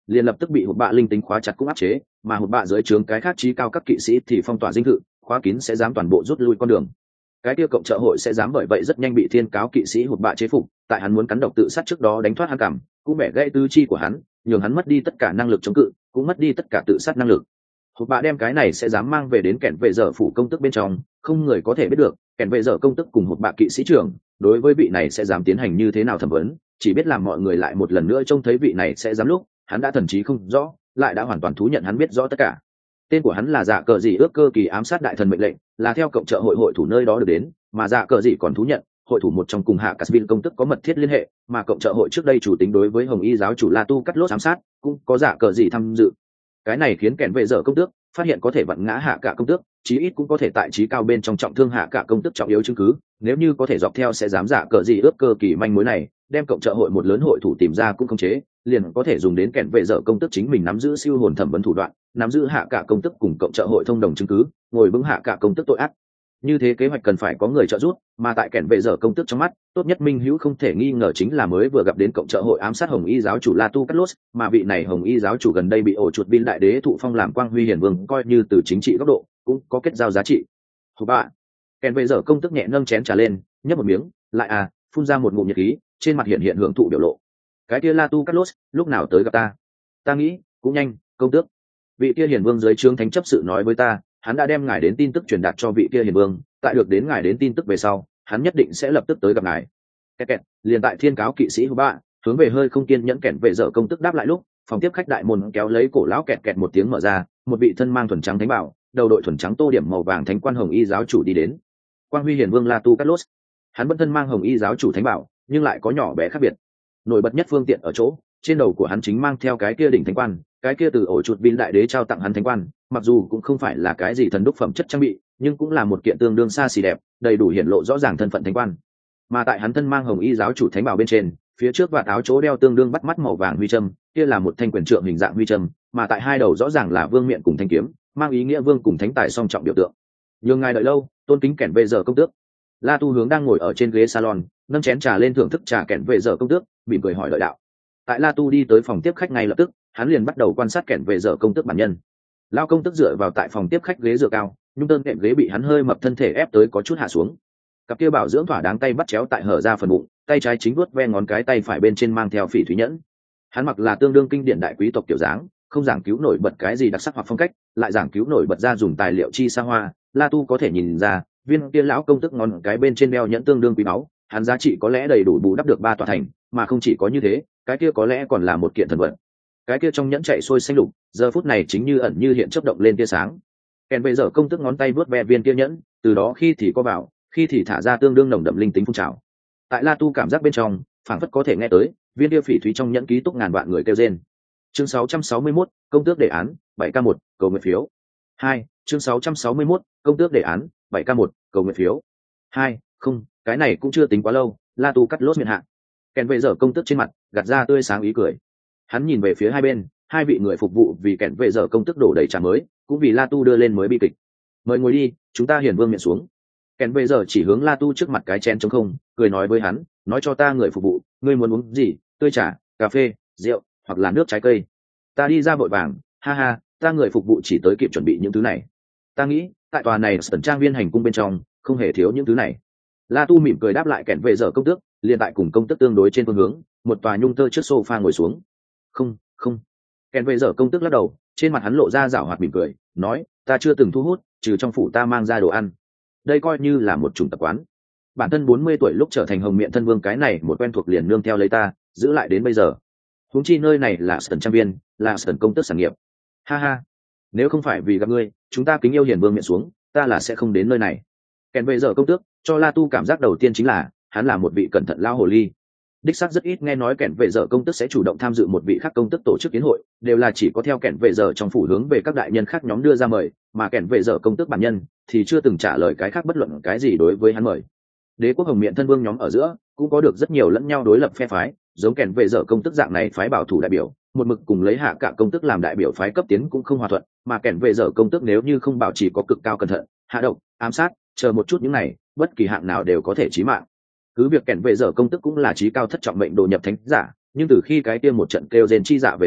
liền lập tức bị hụt bạ linh tính khóa chặt cũng áp chế, mà hụt bạ dưới trướng cái khác trí cao các kỵ sĩ thì phong tỏa dinh thự, khóa kín sẽ dám toàn bộ rút lui con đường. Cái kia cộng trợ hội sẽ dám bởi vậy rất nhanh bị thiên cáo kỵ sĩ hụt bạ chế phục, tại hắn muốn cắn độc tự sát trước đó đánh thoát hắn cảm, cũng bẻ gãy tứ chi của hắn, nhường hắn mất đi tất cả năng lực chống cự, cũng mất đi tất cả tự sát năng lực. Hụt bạ đem cái này sẽ dám mang về đến kẻn vệ dở phủ công tức bên trong, không người có thể biết được kẻn vệ dở công tức cùng hụt bạ kỵ sĩ trưởng đối với vị này sẽ dám tiến hành như thế nào thẩm vấn, chỉ biết làm mọi người lại một lần nữa trông thấy vị này sẽ dám lúc hắn đã thần trí không rõ, lại đã hoàn toàn thú nhận hắn biết rõ tất cả. Tên của hắn là Dạ Cờ Dị ước cơ kỳ ám sát đại thần mệnh lệnh, là theo cộng trợ hội hội thủ nơi đó được đến, mà Dạ Cờ Dị còn thú nhận hội thủ một trong cùng hạ Casvin công tức có mật thiết liên hệ, mà cộng trợ hội trước đây chủ tính đối với Hồng Y giáo chủ La Tu cắt lốt ám sát, cũng có Dạ Cờ Dị tham dự. Cái này khiến kẻn vệ dở công tước phát hiện có thể vặn ngã hạ cả công tước, chí ít cũng có thể tại trí cao bên trong trọng thương hạ cả công tước trọng yếu chứng cứ, nếu như có thể dọc theo sẽ dám Dạ Cờ Dị ước cơ kỳ manh mối này, đem cộng trợ hội một lớn hội thủ tìm ra cũng không chế, liền có thể dùng đến kẻn vệ dở công tức chính mình nắm giữ siêu hồn thẩm vấn thủ đoạn, nắm giữ hạ cả công tức cùng cộng trợ hội thông đồng chứng cứ, ngồi vững hạ cả công tức tội ác. Như thế kế hoạch cần phải có người trợ giúp, mà tại kẻn vệ dở công tức trong mắt, tốt nhất minh hữu không thể nghi ngờ chính là mới vừa gặp đến cộng trợ hội ám sát Hồng Y giáo chủ La Tu Cắt Lốt, mà vị này Hồng Y giáo chủ gần đây bị ổ chuột Bin đại đế thụ phong làm quang huy hiển vương, coi như từ chính trị góc độ cũng có kết giao giá trị. Hộp bạ, kẻn vệ dở công tức nhẹ nâng chén trà lên, nhấp một miếng, lại à, phun ra một ngụm nhiệt khí, trên mặt hiện hiện hưởng thụ biểu lộ. Cái kia La Tu Cắt Lốt lúc nào tới gặp ta? Ta nghĩ cũng nhanh, công tước. Vị kia hiển vương dưới trướng thánh chấp sự nói với ta, hắn đã đem ngài đến tin tức truyền đạt cho vị kia hiền vương, tại được đến ngài đến tin tức về sau, hắn nhất định sẽ lập tức tới gặp ngài. Kẹt kẹt, liền tại thiên cáo kỵ sĩ hữu bạ hướng về hơi không kiên nhẫn kẻn vệ dở công tức đáp lại lúc, phòng tiếp khách đại môn kéo lấy cổ lão kẹt kẹt một tiếng mở ra, một vị thân mang thuần trắng thánh bảo, đầu đội thuần trắng tô điểm màu vàng thánh quan Hồng Y giáo chủ đi đến. Quang huy hiền vương La Tu Cắt Lốt, hắn vẫn thân mang Hồng Y giáo chủ thánh bảo, nhưng lại có nhỏ bé khác biệt. Nổi bật nhất phương tiện ở chỗ, trên đầu của hắn chính mang theo cái kia đỉnh thánh quan, cái kia từ ổ chuột Bin đại đế trao tặng hắn thánh quan, mặc dù cũng không phải là cái gì thần đúc phẩm chất trang bị, nhưng cũng là một kiện tương đương xa xỉ đẹp, đầy đủ hiển lộ rõ ràng thân phận thánh quan. Mà tại hắn thân mang Hồng Y giáo chủ thánh bảo bên trên, phía trước vạt áo chỗ đeo tương đương bắt mắt màu vàng huy châm, kia là một thanh quyền trượng hình dạng huy châm, mà tại hai đầu rõ ràng là vương miện cùng thanh kiếm, mang ý nghĩa vương cùng thánh tài song trọng biểu tượng. Nhường ngài đợi lâu, tôn kính kẻn vệ dở công tước. La Tu hướng đang ngồi ở trên ghế salon, nâng chén trà lên thưởng thức trà kẻn vệ dở công tước, mỉm cười hỏi đợi đạo. Tại La Tu đi tới phòng tiếp khách ngay lập tức, hắn liền bắt đầu quan sát kẻn vệ dở công tước bản nhân. Lao công tức dựa vào tại phòng tiếp khách ghế dựa cao, nhung tơn đệm ghế bị hắn hơi mập thân thể ép tới có chút hạ xuống. Cặp kia bảo dưỡng thỏa đáng tay bắt chéo tại hở ra phần bụng, tay trái chính vuốt ve ngón cái tay phải bên trên mang theo phỉ thúy nhẫn. Hắn mặc là tương đương kinh điển đại quý tộc kiểu dáng, không giảng cứu nổi bật cái gì đặc sắc hoặc phong cách, lại giảng cứu nổi bật ra dùng tài liệu chi xa hoa. La Tu có thể nhìn ra, viên kia lão công tức ngón cái bên trên đeo nhẫn tương đương quý báu, hắn giá trị có lẽ đầy đủ bù đắp được ba tòa thành, mà không chỉ có như thế, cái kia có lẽ còn là một kiện thần vật. Cái kia trong nhẫn chạy sôi xanh lục, giờ phút này chính như ẩn như hiện chớp động lên tia sáng. Kèn bây giờ công tức ngón tay vớt ve viên kia nhẫn, từ đó khi thì có vào, khi thì thả ra tương đương nồng đậm linh tính phun trào. Tại La Tu cảm giác bên trong, phảng phất có thể nghe tới viên kia phỉ thúy trong nhẫn ký túc ngàn vạn người kêu rên. Chương sáu trăm sáu mươi mốt, công tước đề án, bảy k một, cầu nguyện phiếu. hai, chương sáu trăm sáu mươi mốt, công tước đề án, bảy k một, cầu nguyện phiếu. hai, không, cái này cũng chưa tính quá lâu, La Tu cắt lốt miệng hạ. Kèn bây giờ công tước trên mặt gạt ra tươi sáng ý cười. Hắn nhìn về phía hai bên, hai vị người phục vụ vì kẻn vệ giờ công tức đổ đầy trà mới, cũng vì La Tu đưa lên mới bi kịch. Mời ngồi đi, chúng ta hiền vương miệng xuống. Kẻn vệ giờ chỉ hướng La Tu trước mặt cái chén trống không, cười nói với hắn, nói cho ta người phục vụ, ngươi muốn uống gì, tươi trà, cà phê, rượu, hoặc là nước trái cây. Ta đi ra vội vàng, ha ha, ta người phục vụ chỉ tới kịp chuẩn bị những thứ này. Ta nghĩ, tại tòa này sân trang viên hành cung bên trong, không hề thiếu những thứ này. La Tu mỉm cười đáp lại kẻn vệ giờ công tước, liền tại cùng công tước tương đối trên phương hướng, một tòa nhung tơ trước sofa ngồi xuống. Không, không. Kèn vệ dở công tức lắc đầu, trên mặt hắn lộ ra rảo hoạt mỉm cười, nói, ta chưa từng thu hút, trừ trong phủ ta mang ra đồ ăn. Đây coi như là một chủng tập quán. Bản thân bốn mươi tuổi lúc trở thành hồng miện thân vương cái này một quen thuộc liền nương theo lấy ta, giữ lại đến bây giờ. Huống chi nơi này là Sân trang viên, là Sân công tức sản nghiệp. Ha ha, nếu không phải vì gặp ngươi, chúng ta kính yêu hiền vương miệng xuống, ta là sẽ không đến nơi này. Kèn vệ dở công tước, cho La Tu cảm giác đầu tiên chính là, hắn là một vị cẩn thận lao hồ ly. Đích xác rất ít nghe nói kẻn vệ dở công tức sẽ chủ động tham dự một vị khác công tức tổ chức kiến hội, đều là chỉ có theo kẻn vệ dở trong phủ hướng về các đại nhân khác nhóm đưa ra mời, mà kẻn vệ dở công tức bản nhân thì chưa từng trả lời cái khác bất luận cái gì đối với hắn mời. Đế quốc hồng miện thân vương nhóm ở giữa cũng có được rất nhiều lẫn nhau đối lập phe phái, giống kẻn vệ dở công tức dạng này phái bảo thủ đại biểu, một mực cùng lấy hạ cả công tức làm đại biểu phái cấp tiến cũng không hòa thuận, mà kẻn vệ dở công tức nếu như không bảo trì có cực cao cẩn thận, hạ độc, ám sát, chờ một chút những này, bất kỳ hạng nào đều có thể chí mạng. Cứ việc kẻn vệ dở công tức cũng là trí cao thất trọng mệnh đồ nhập thánh giả, nhưng từ khi cái tiên một trận kêu rên chi dạ về sau,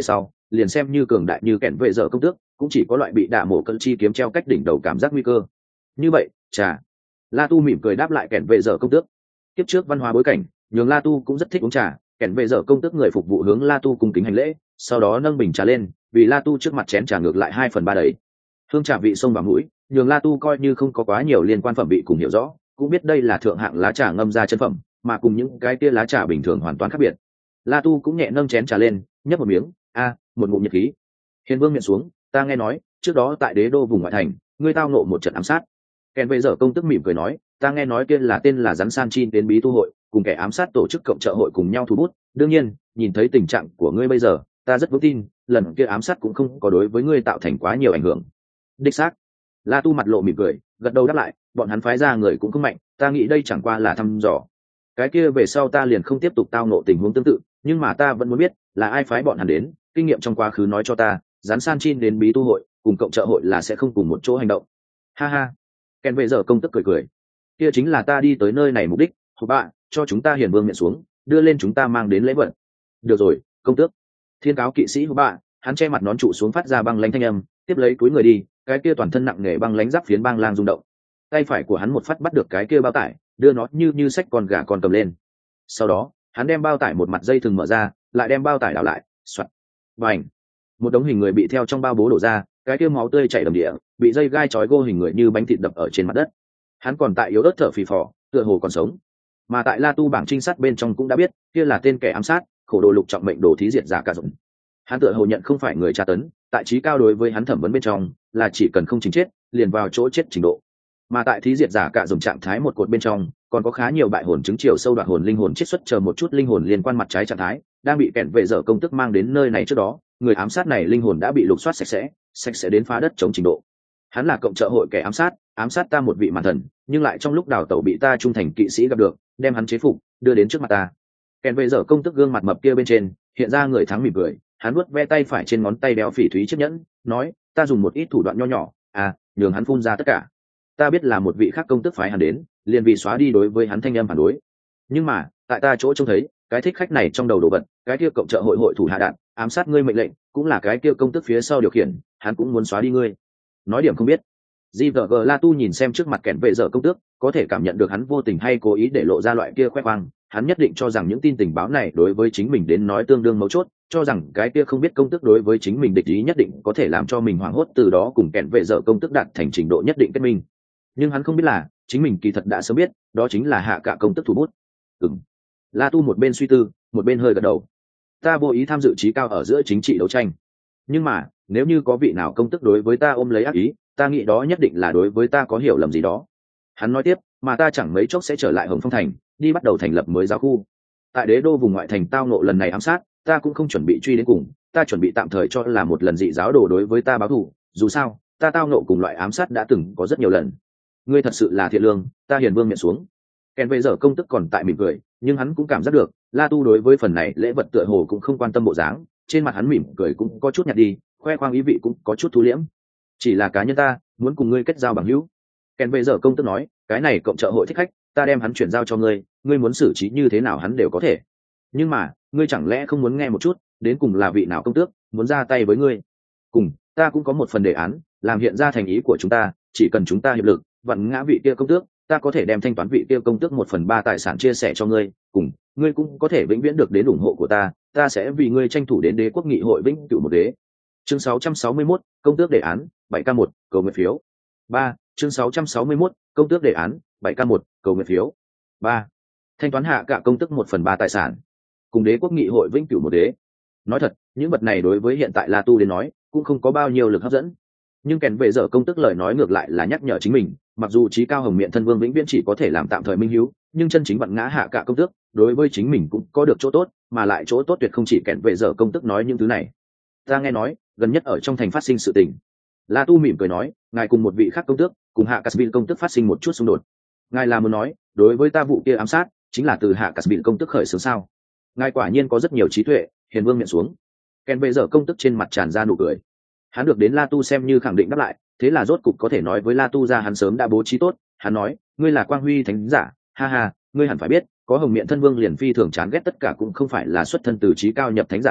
liền xem như cường đại như kẻn vệ dở công tước cũng chỉ có loại bị đả mổ cận chi kiếm treo cách đỉnh đầu cảm giác nguy cơ. Như vậy trà. La Tu mỉm cười đáp lại kẻn vệ dở công tước. Tiếp trước văn hóa bối cảnh nhường La Tu cũng rất thích uống trà, kẻn vệ dở công tước người phục vụ hướng La Tu cung kính hành lễ, sau đó nâng bình trà lên, vì La Tu trước mặt chén trà ngược lại hai phần ba đầy. Hương trà vị xông vào mũi, nhường La Tu coi như không có quá nhiều liên quan phẩm vị cùng hiểu rõ, cũng biết đây là thượng hạng lá trà ngâm ra chân phẩm, mà cùng những cái tia lá trà bình thường hoàn toàn khác biệt. La Tu cũng nhẹ nâng chén trà lên, nhấp một miếng, a, một ngụm nhiệt khí. Hiền Vương miệng xuống, ta nghe nói, trước đó tại Đế đô vùng ngoại thành, ngươi tao nộ một trận ám sát. Kèn vệ dở công tức mỉm cười nói, ta nghe nói kia là tên là rắn san chin đến bí tu hội, cùng kẻ ám sát tổ chức cộng trợ hội cùng nhau thu bút. Đương nhiên, nhìn thấy tình trạng của ngươi bây giờ, ta rất vững tin, lần kia ám sát cũng không có đối với ngươi tạo thành quá nhiều ảnh hưởng. Đích xác. La Tu mặt lộ mỉm cười, gật đầu đáp lại, bọn hắn phái ra người cũng không mạnh, ta nghĩ đây chẳng qua là thăm dò. Cái kia về sau ta liền không tiếp tục tao nộ tình huống tương tự, nhưng mà ta vẫn muốn biết là ai phái bọn hắn đến, kinh nghiệm trong quá khứ nói cho ta, rắn san chin đến bí tu hội cùng cộng trợ hội là sẽ không cùng một chỗ hành động. Ha ha. Ken vệ dở công tức cười cười, kia chính là ta đi tới nơi này mục đích, hộp bạ cho chúng ta Hiền Vương nhận xuống, đưa lên chúng ta mang đến lễ vật. Được rồi, công tước. Thiên cáo kỵ sĩ hộp bạ, hắn che mặt nón trụ xuống phát ra băng lãnh thanh âm, tiếp lấy túi người đi, cái kia toàn thân nặng nề băng lãnh giáp phiến băng lang rung động. Tay phải của hắn một phát bắt được cái kia bao tải, đưa nó như như xách con gà con cầm lên. Sau đó, hắn đem bao tải một mặt dây thừng mở ra, lại đem bao tải đảo lại, xoặt. Bành. Một đống hình người bị theo trong bao bố đổ ra, cái kia máu tươi chảy đầm địa, bị dây gai trói gô hình người như bánh thịt đập ở trên mặt đất. Hắn còn tại yếu ớt thở phì phò, tựa hồ còn sống. Mà tại La Tu bảng trinh sát bên trong cũng đã biết, kia là tên kẻ ám sát, khổ đồ lục trọng mệnh đồ thí diệt giả cả dụng. Hắn tựa hồ nhận không phải người tra tấn, tại trí cao đối với hắn thẩm vấn bên trong, là chỉ cần không chính chết, liền vào chỗ chết trình độ. Mà tại thí diệt giả cả dùng trạng thái một cột bên trong, còn có khá nhiều bại hồn chứng chiều sâu đoạt hồn linh hồn chiết xuất chờ một chút linh hồn liên quan mặt trái trạng thái, đang bị kẻn vệ dở công tức mang đến nơi này trước đó, người ám sát này linh hồn đã bị lục soát sạch sẽ, sạch sẽ đến phá đất chống trình độ. Hắn là cộng trợ hội kẻ ám sát, ám sát ta một vị màn thần, nhưng lại trong lúc đào tẩu bị ta trung thành kỵ sĩ gặp được, đem hắn chế phục, đưa đến trước mặt ta. Kẻn vệ dở công tức gương mặt mập kia bên trên, hiện ra người thắng mỉm cười, hắn vuốt ve tay phải trên ngón tay đeo phỉ thúy chiếc nhẫn, nói, ta dùng một ít thủ đoạn nho nhỏ, à, nhường hắn phun ra tất cả. Ta biết là một vị khác công tức phái hắn đến, liền vì xóa đi đối với hắn thanh âm phản đối. Nhưng mà, tại ta chỗ trông thấy, cái thích khách này trong đầu đồ vật, cái kia cộng trợ hội hội thủ hạ đạn, ám sát ngươi mệnh lệnh, cũng là cái kia công tức phía sau điều khiển, hắn cũng muốn xóa đi ngươi. Nói điểm không biết. giê vê giê La Tu nhìn xem trước mặt kẻn vệ dở công tước, có thể cảm nhận được hắn vô tình hay cố ý để lộ ra loại kia khoe khoang, hắn nhất định cho rằng những tin tình báo này đối với chính mình đến nói tương đương mấu chốt, cho rằng cái kia không biết công tước đối với chính mình địch ý nhất định có thể làm cho mình hoảng hốt, từ đó cùng kẻn vệ dở công tước đạt thành trình độ nhất định kết minh. Nhưng hắn không biết là chính mình kỳ thật đã sớm biết, đó chính là hạ cả công tức thủ bút. Ừm. La Tu một bên suy tư, một bên hơi gật đầu. Ta vô ý tham dự trí cao ở giữa chính trị đấu tranh, nhưng mà nếu như có vị nào công tức đối với ta ôm lấy ác ý, ta nghĩ đó nhất định là đối với ta có hiểu lầm gì đó. Hắn nói tiếp, mà ta chẳng mấy chốc sẽ trở lại Hồng Phong Thành, đi bắt đầu thành lập mới giáo khu. Tại Đế đô vùng ngoại thành tao nộ lần này ám sát, ta cũng không chuẩn bị truy đến cùng, ta chuẩn bị tạm thời cho là một lần dị giáo đồ đối với ta báo thù. Dù sao, ta tao nộ cùng loại ám sát đã từng có rất nhiều lần. Ngươi thật sự là thiện lương, ta Hiền Vương nhận xuống. Kèn vệ dở công tức còn tại mỉm cười, nhưng hắn cũng cảm giác được, La Tu đối với phần này lễ vật tựa hồ cũng không quan tâm bộ dáng, trên mặt hắn mỉm cười cũng có chút nhạt đi, khoe khoang ý vị cũng có chút thu liễm. Chỉ là cá nhân ta muốn cùng ngươi kết giao bằng hữu. Kèn vệ dở công tức nói, cái này cộng trợ hội thích khách, ta đem hắn chuyển giao cho ngươi, ngươi muốn xử trí như thế nào hắn đều có thể. Nhưng mà, ngươi chẳng lẽ không muốn nghe một chút, đến cùng là vị nào công tước muốn ra tay với ngươi? Cùng, ta cũng có một phần đề án, làm hiện ra thành ý của chúng ta, chỉ cần chúng ta hiệp lực, vặn ngã vị kia công tước, ta có thể đem thanh toán vị kia công tước một phần ba tài sản chia sẻ cho ngươi, cùng, ngươi cũng có thể vĩnh viễn được đến ủng hộ của ta, ta sẽ vì ngươi tranh thủ đến đế quốc nghị hội vĩnh cửu một đế. Chương sáu trăm sáu mươi mốt, công tước đề án, bảy k một, cầu nguyện phiếu. ba, chương sáu trăm sáu mươi mốt, công tước đề án, bảy k một, cầu nguyện phiếu. ba. Thanh toán hạ cả công tước một phần ba tài sản, cùng đế quốc nghị hội vĩnh cửu một đế. Nói thật, những vật này đối với hiện tại La Tu đến nói, cũng không có bao nhiêu lực hấp dẫn. Nhưng kèn vệ dở công tức lời nói ngược lại là nhắc nhở chính mình, mặc dù trí cao hồng miện thân vương vĩnh viễn chỉ có thể làm tạm thời minh hữu, nhưng chân chính vặn ngã hạ cả công tước, đối với chính mình cũng có được chỗ tốt, mà lại chỗ tốt tuyệt không chỉ kèn vệ dở công tức nói những thứ này. Ta nghe nói, gần nhất ở trong thành phát sinh sự tình. La Tu mỉm cười nói, ngài cùng một vị khác công tước, cùng hạ Casvin công tức phát sinh một chút xung đột. Ngài là muốn nói, đối với ta vụ kia ám sát, chính là từ hạ Casvin công tức khởi xướng sao? Ngài quả nhiên có rất nhiều trí tuệ, Hiền Vương nhận xuống. Kèn vệ dở công tức trên mặt tràn ra nụ cười. Hắn được đến La Tu xem như khẳng định đáp lại, thế là rốt cục có thể nói với La Tu ra hắn sớm đã bố trí tốt. Hắn nói, ngươi là quang huy thánh giả, ha ha, ngươi hẳn phải biết, có hồng miện thân vương liền phi thường chán ghét tất cả cũng không phải là xuất thân từ trí cao nhập thánh giả nhóm,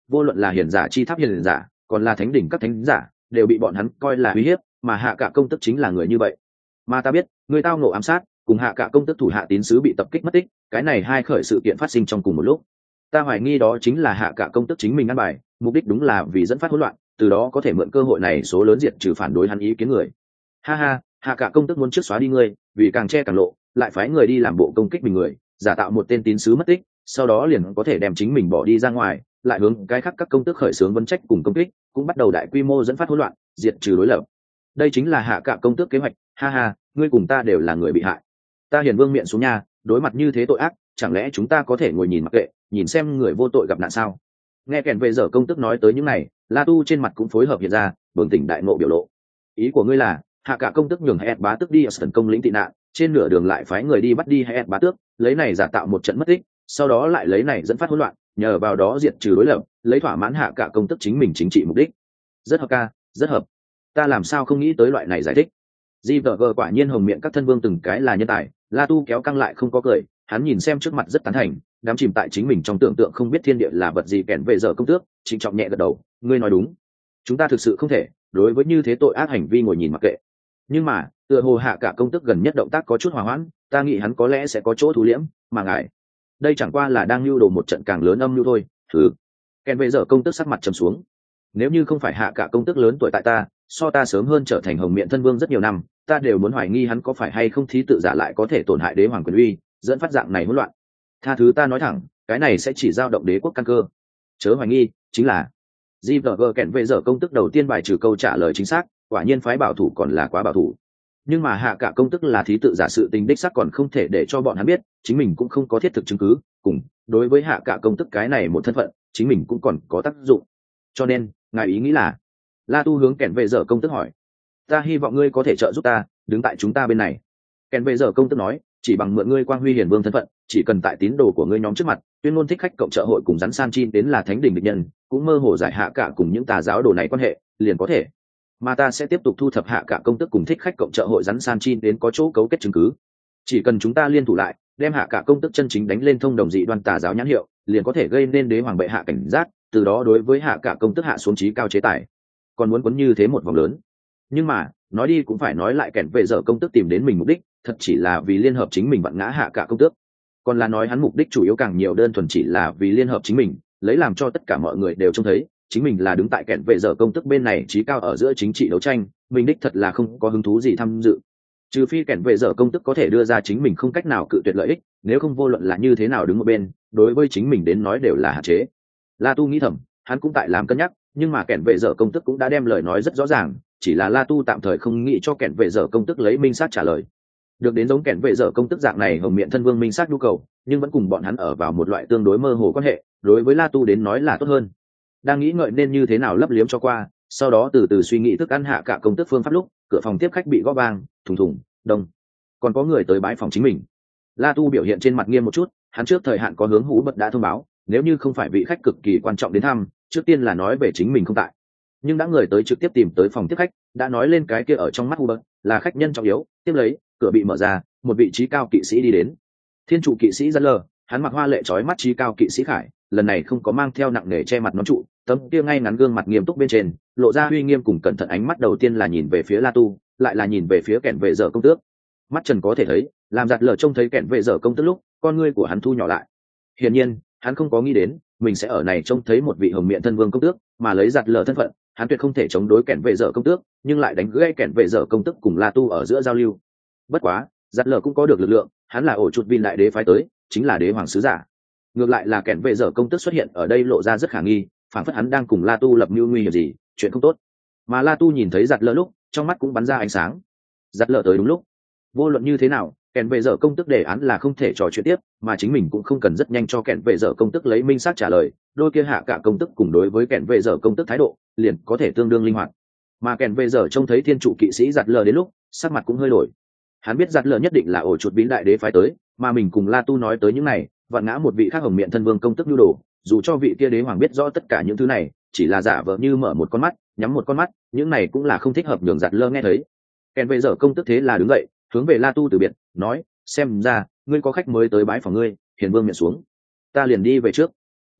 vô luận là hiền giả chi tháp hiền giả còn là thánh đỉnh các thánh giả đều bị bọn hắn coi là uy hiếp, mà hạ cả công tức chính là người như vậy. Mà ta biết người tao nộ ám sát cùng hạ cả công tức thủ hạ tín sứ bị tập kích mất tích, cái này hai khởi sự kiện phát sinh trong cùng một lúc. Ta hoài nghi đó chính là hạ cả công tức chính mình ăn bài, mục đích đúng là vì dẫn phát hỗn loạn, từ đó có thể mượn cơ hội này số lớn diệt trừ phản đối hắn ý kiến người. Ha ha, hạ cả công tức muốn trước xóa đi ngươi, vì càng che càng lộ, lại phái người đi làm bộ công kích mình người, giả tạo một tên tín sứ mất tích, sau đó liền có thể đem chính mình bỏ đi ra ngoài, lại hướng cái khác các công tước khởi xướng vấn trách cùng công kích, cũng bắt đầu đại quy mô dẫn phát hỗn loạn, diệt trừ đối lập. Đây chính là hạ cả công tước kế hoạch. Ha ha, ngươi cùng ta đều là người bị hại. Ta hiền vương miệng xuống nha, đối mặt như thế tội ác, chẳng lẽ chúng ta có thể ngồi nhìn mặc kệ, nhìn xem người vô tội gặp nạn sao? Nghe kèn về giờ công tước nói tới những này, La Tu trên mặt cũng phối hợp hiện ra, bừng tỉnh đại ngộ biểu lộ. Ý của ngươi là hạ cả công tước nhường Hẹt bá tước đi ở sân công lĩnh tị nạn, trên nửa đường lại phái người đi bắt đi Hẹt bá tước, lấy này giả tạo một trận mất tích, sau đó lại lấy này dẫn phát hỗn loạn, nhờ vào đó diệt trừ đối lập, lấy thỏa mãn hạ cả công tước chính mình chính trị mục đích. Rất hợp ca, rất hợp. Ta làm sao không nghĩ tới loại này giải thích. Di vợ vợ quả nhiên hồng miệng các thân vương từng cái là nhân tài. La Tu kéo căng lại không có cười, hắn nhìn xem trước mặt rất tán thành, đám chìm tại chính mình trong tưởng tượng không biết thiên địa là vật gì kèn về giờ công tước, trịnh trọng nhẹ gật đầu, ngươi nói đúng, chúng ta thực sự không thể đối với như thế tội ác hành vi ngồi nhìn mặc kệ. Nhưng mà tựa hồ hạ cả công tước gần nhất động tác có chút hòa hoãn, ta nghĩ hắn có lẽ sẽ có chỗ thu liễm, mà ngài đây chẳng qua là đang lưu đồ một trận càng lớn âm mưu thôi. Thử kèn về giờ công tước sắc mặt trầm xuống, nếu như không phải hạ cả công tước lớn tuổi tại ta, so ta sớm hơn trở thành hồng miện thân vương rất nhiều năm, ta đều muốn hoài nghi hắn có phải hay không thí tự giả lại có thể tổn hại đế hoàng quyền uy, dẫn phát dạng này hỗn loạn. Tha thứ ta nói thẳng, cái này sẽ chỉ dao động đế quốc căn cơ. Chớ hoài nghi, chính là gi vê giê kèn về giờ công tức đầu tiên bài trừ câu trả lời chính xác, quả nhiên phái bảo thủ còn là quá bảo thủ. Nhưng mà hạ cả công tức là thí tự giả sự tình đích xác còn không thể để cho bọn hắn biết, chính mình cũng không có thiết thực chứng cứ, cùng đối với hạ cả công tức cái này một thân phận, chính mình cũng còn có tác dụng. Cho nên ngài ý nghĩ là? La Tu hướng kèn về giờ công tức hỏi. Ta hy vọng ngươi có thể trợ giúp ta, đứng tại chúng ta bên này. Kèn về giờ công tức nói, chỉ bằng mượn ngươi quang huy hiền vương thân phận, chỉ cần tại tín đồ của ngươi nhóm trước mặt tuyên ngôn thích khách cộng trợ hội cùng rắn san chin đến là thánh đỉnh địch nhân, cũng mơ hồ giải hạ cả cùng những tà giáo đồ này quan hệ, liền có thể. Mà ta sẽ tiếp tục thu thập hạ cả công tức cùng thích khách cộng trợ hội rắn san chin đến có chỗ cấu kết chứng cứ. Chỉ cần chúng ta liên thủ lại, đem hạ cả công tức chân chính đánh lên thông đồng dị đoan tà giáo nhãn hiệu, liền có thể gây nên đế hoàng bệ hạ cảnh giác, từ đó đối với hạ cả công tức hạ xuống trí cao chế tài. Còn muốn quấn như thế một vòng lớn. Nhưng mà nói đi cũng phải nói lại, kèn về giờ công tước tìm đến mình mục đích thật chỉ là vì liên hợp chính mình vặn ngã hạ cả công tước, còn là nói hắn mục đích chủ yếu càng nhiều đơn thuần chỉ là vì liên hợp chính mình, lấy làm cho tất cả mọi người đều trông thấy chính mình là đứng tại kèn về giờ công tước bên này, trí cao ở giữa chính trị đấu tranh, mình đích thật là không có hứng thú gì tham dự, trừ phi kèn về giờ công tước có thể đưa ra chính mình không cách nào cự tuyệt lợi ích, nếu không vô luận là như thế nào đứng một bên, đối với chính mình đến nói đều là hạn chế. La Tu nghĩ thầm, hắn cũng tại làm cân nhắc, nhưng mà kèn vệ giờ công tức cũng đã đem lời nói rất rõ ràng, chỉ là La Tu tạm thời không nghĩ cho kèn vệ giờ công tức lấy minh sát trả lời. Được đến giống kèn vệ giờ công tức dạng này hồng miệng thân vương minh sát nhu cầu, nhưng vẫn cùng bọn hắn ở vào một loại tương đối mơ hồ quan hệ, đối với La Tu đến nói là tốt hơn. Đang nghĩ ngợi nên như thế nào lấp liếm cho qua, sau đó từ từ suy nghĩ thức ăn hạ cả công tức phương pháp lúc, cửa phòng tiếp khách bị gõ vang, thùng thùng, đông. Còn có người tới bái phòng chính mình. La Tu biểu hiện trên mặt nghiêm một chút, hắn trước thời hạn có hướng hú bật đã thông báo, nếu như không phải vị khách cực kỳ quan trọng đến thăm, trước tiên là nói về chính mình không tại. Nhưng đã người tới trực tiếp tìm tới phòng tiếp khách, đã nói lên cái kia ở trong mắt Hubert là khách nhân trọng yếu, tiếp lấy cửa bị mở ra, một vị trí cao kỵ sĩ đi đến. Thiên trụ kỵ sĩ Zaller, hắn mặc hoa lệ chói mắt trí cao kỵ sĩ khải, lần này không có mang theo nặng nề che mặt nón trụ, tấm kia ngay ngắn gương mặt nghiêm túc bên trên, lộ ra uy nghiêm cùng cẩn thận, ánh mắt đầu tiên là nhìn về phía La Tu, lại là nhìn về phía kẻn vệ giờ công tước. Mắt Trần có thể thấy, làm giặt lờ trông thấy kẻn vệ giờ công tước lúc, con ngươi của hắn thu nhỏ lại. Hiển nhiên, hắn không có nghĩ đến mình sẽ ở này trông thấy một vị hồng miện thân vương công tước, mà lấy giặt lờ thân phận, hắn tuyệt không thể chống đối kẻn vệ dở công tước, nhưng lại đánh gãy kẻn vệ dở công tước cùng La Tu ở giữa giao lưu. Bất quá, giặt lờ cũng có được lực lượng, hắn là ổ chuột vin đại đế phái tới, chính là đế hoàng sứ giả. Ngược lại là kẻn vệ dở công tước xuất hiện ở đây lộ ra rất khả nghi, phản phất hắn đang cùng La Tu lập mưu nguy hiểm gì, chuyện không tốt. Mà La Tu nhìn thấy giặt lờ lúc, trong mắt cũng bắn ra ánh sáng. Giặt lờ tới đúng lúc. Vô luận như thế nào, kẻn vệ dở công tức đề án là không thể trò chuyện tiếp, mà chính mình cũng không cần rất nhanh cho kẻn vệ dở công tức lấy minh sát trả lời, đôi kia hạ cả công tức cùng đối với kẻn vệ dở công tức thái độ liền có thể tương đương linh hoạt. Mà kẻn vệ dở trông thấy thiên trụ kỵ sĩ giặt lờ đến lúc, sắc mặt cũng hơi đổi. Hắn biết giặt lờ nhất định là ổ chuột bí đại đế phái tới, mà mình cùng La Tu nói tới những này, vặn ngã một vị khác hồng miện thân vương công tức nhu đồ, dù cho vị kia đế hoàng biết rõ tất cả những thứ này, chỉ là giả vờ như mở một con mắt nhắm một con mắt, những này cũng là không thích hợp nhường giặt lờ nghe thấy. Kẻn vệ dở công tức thế là đứng dậy, hướng về La Tu từ biệt, nói: xem ra ngươi có khách mới tới bái phòng ngươi, hiền vương miệng xuống, ta liền đi về trước.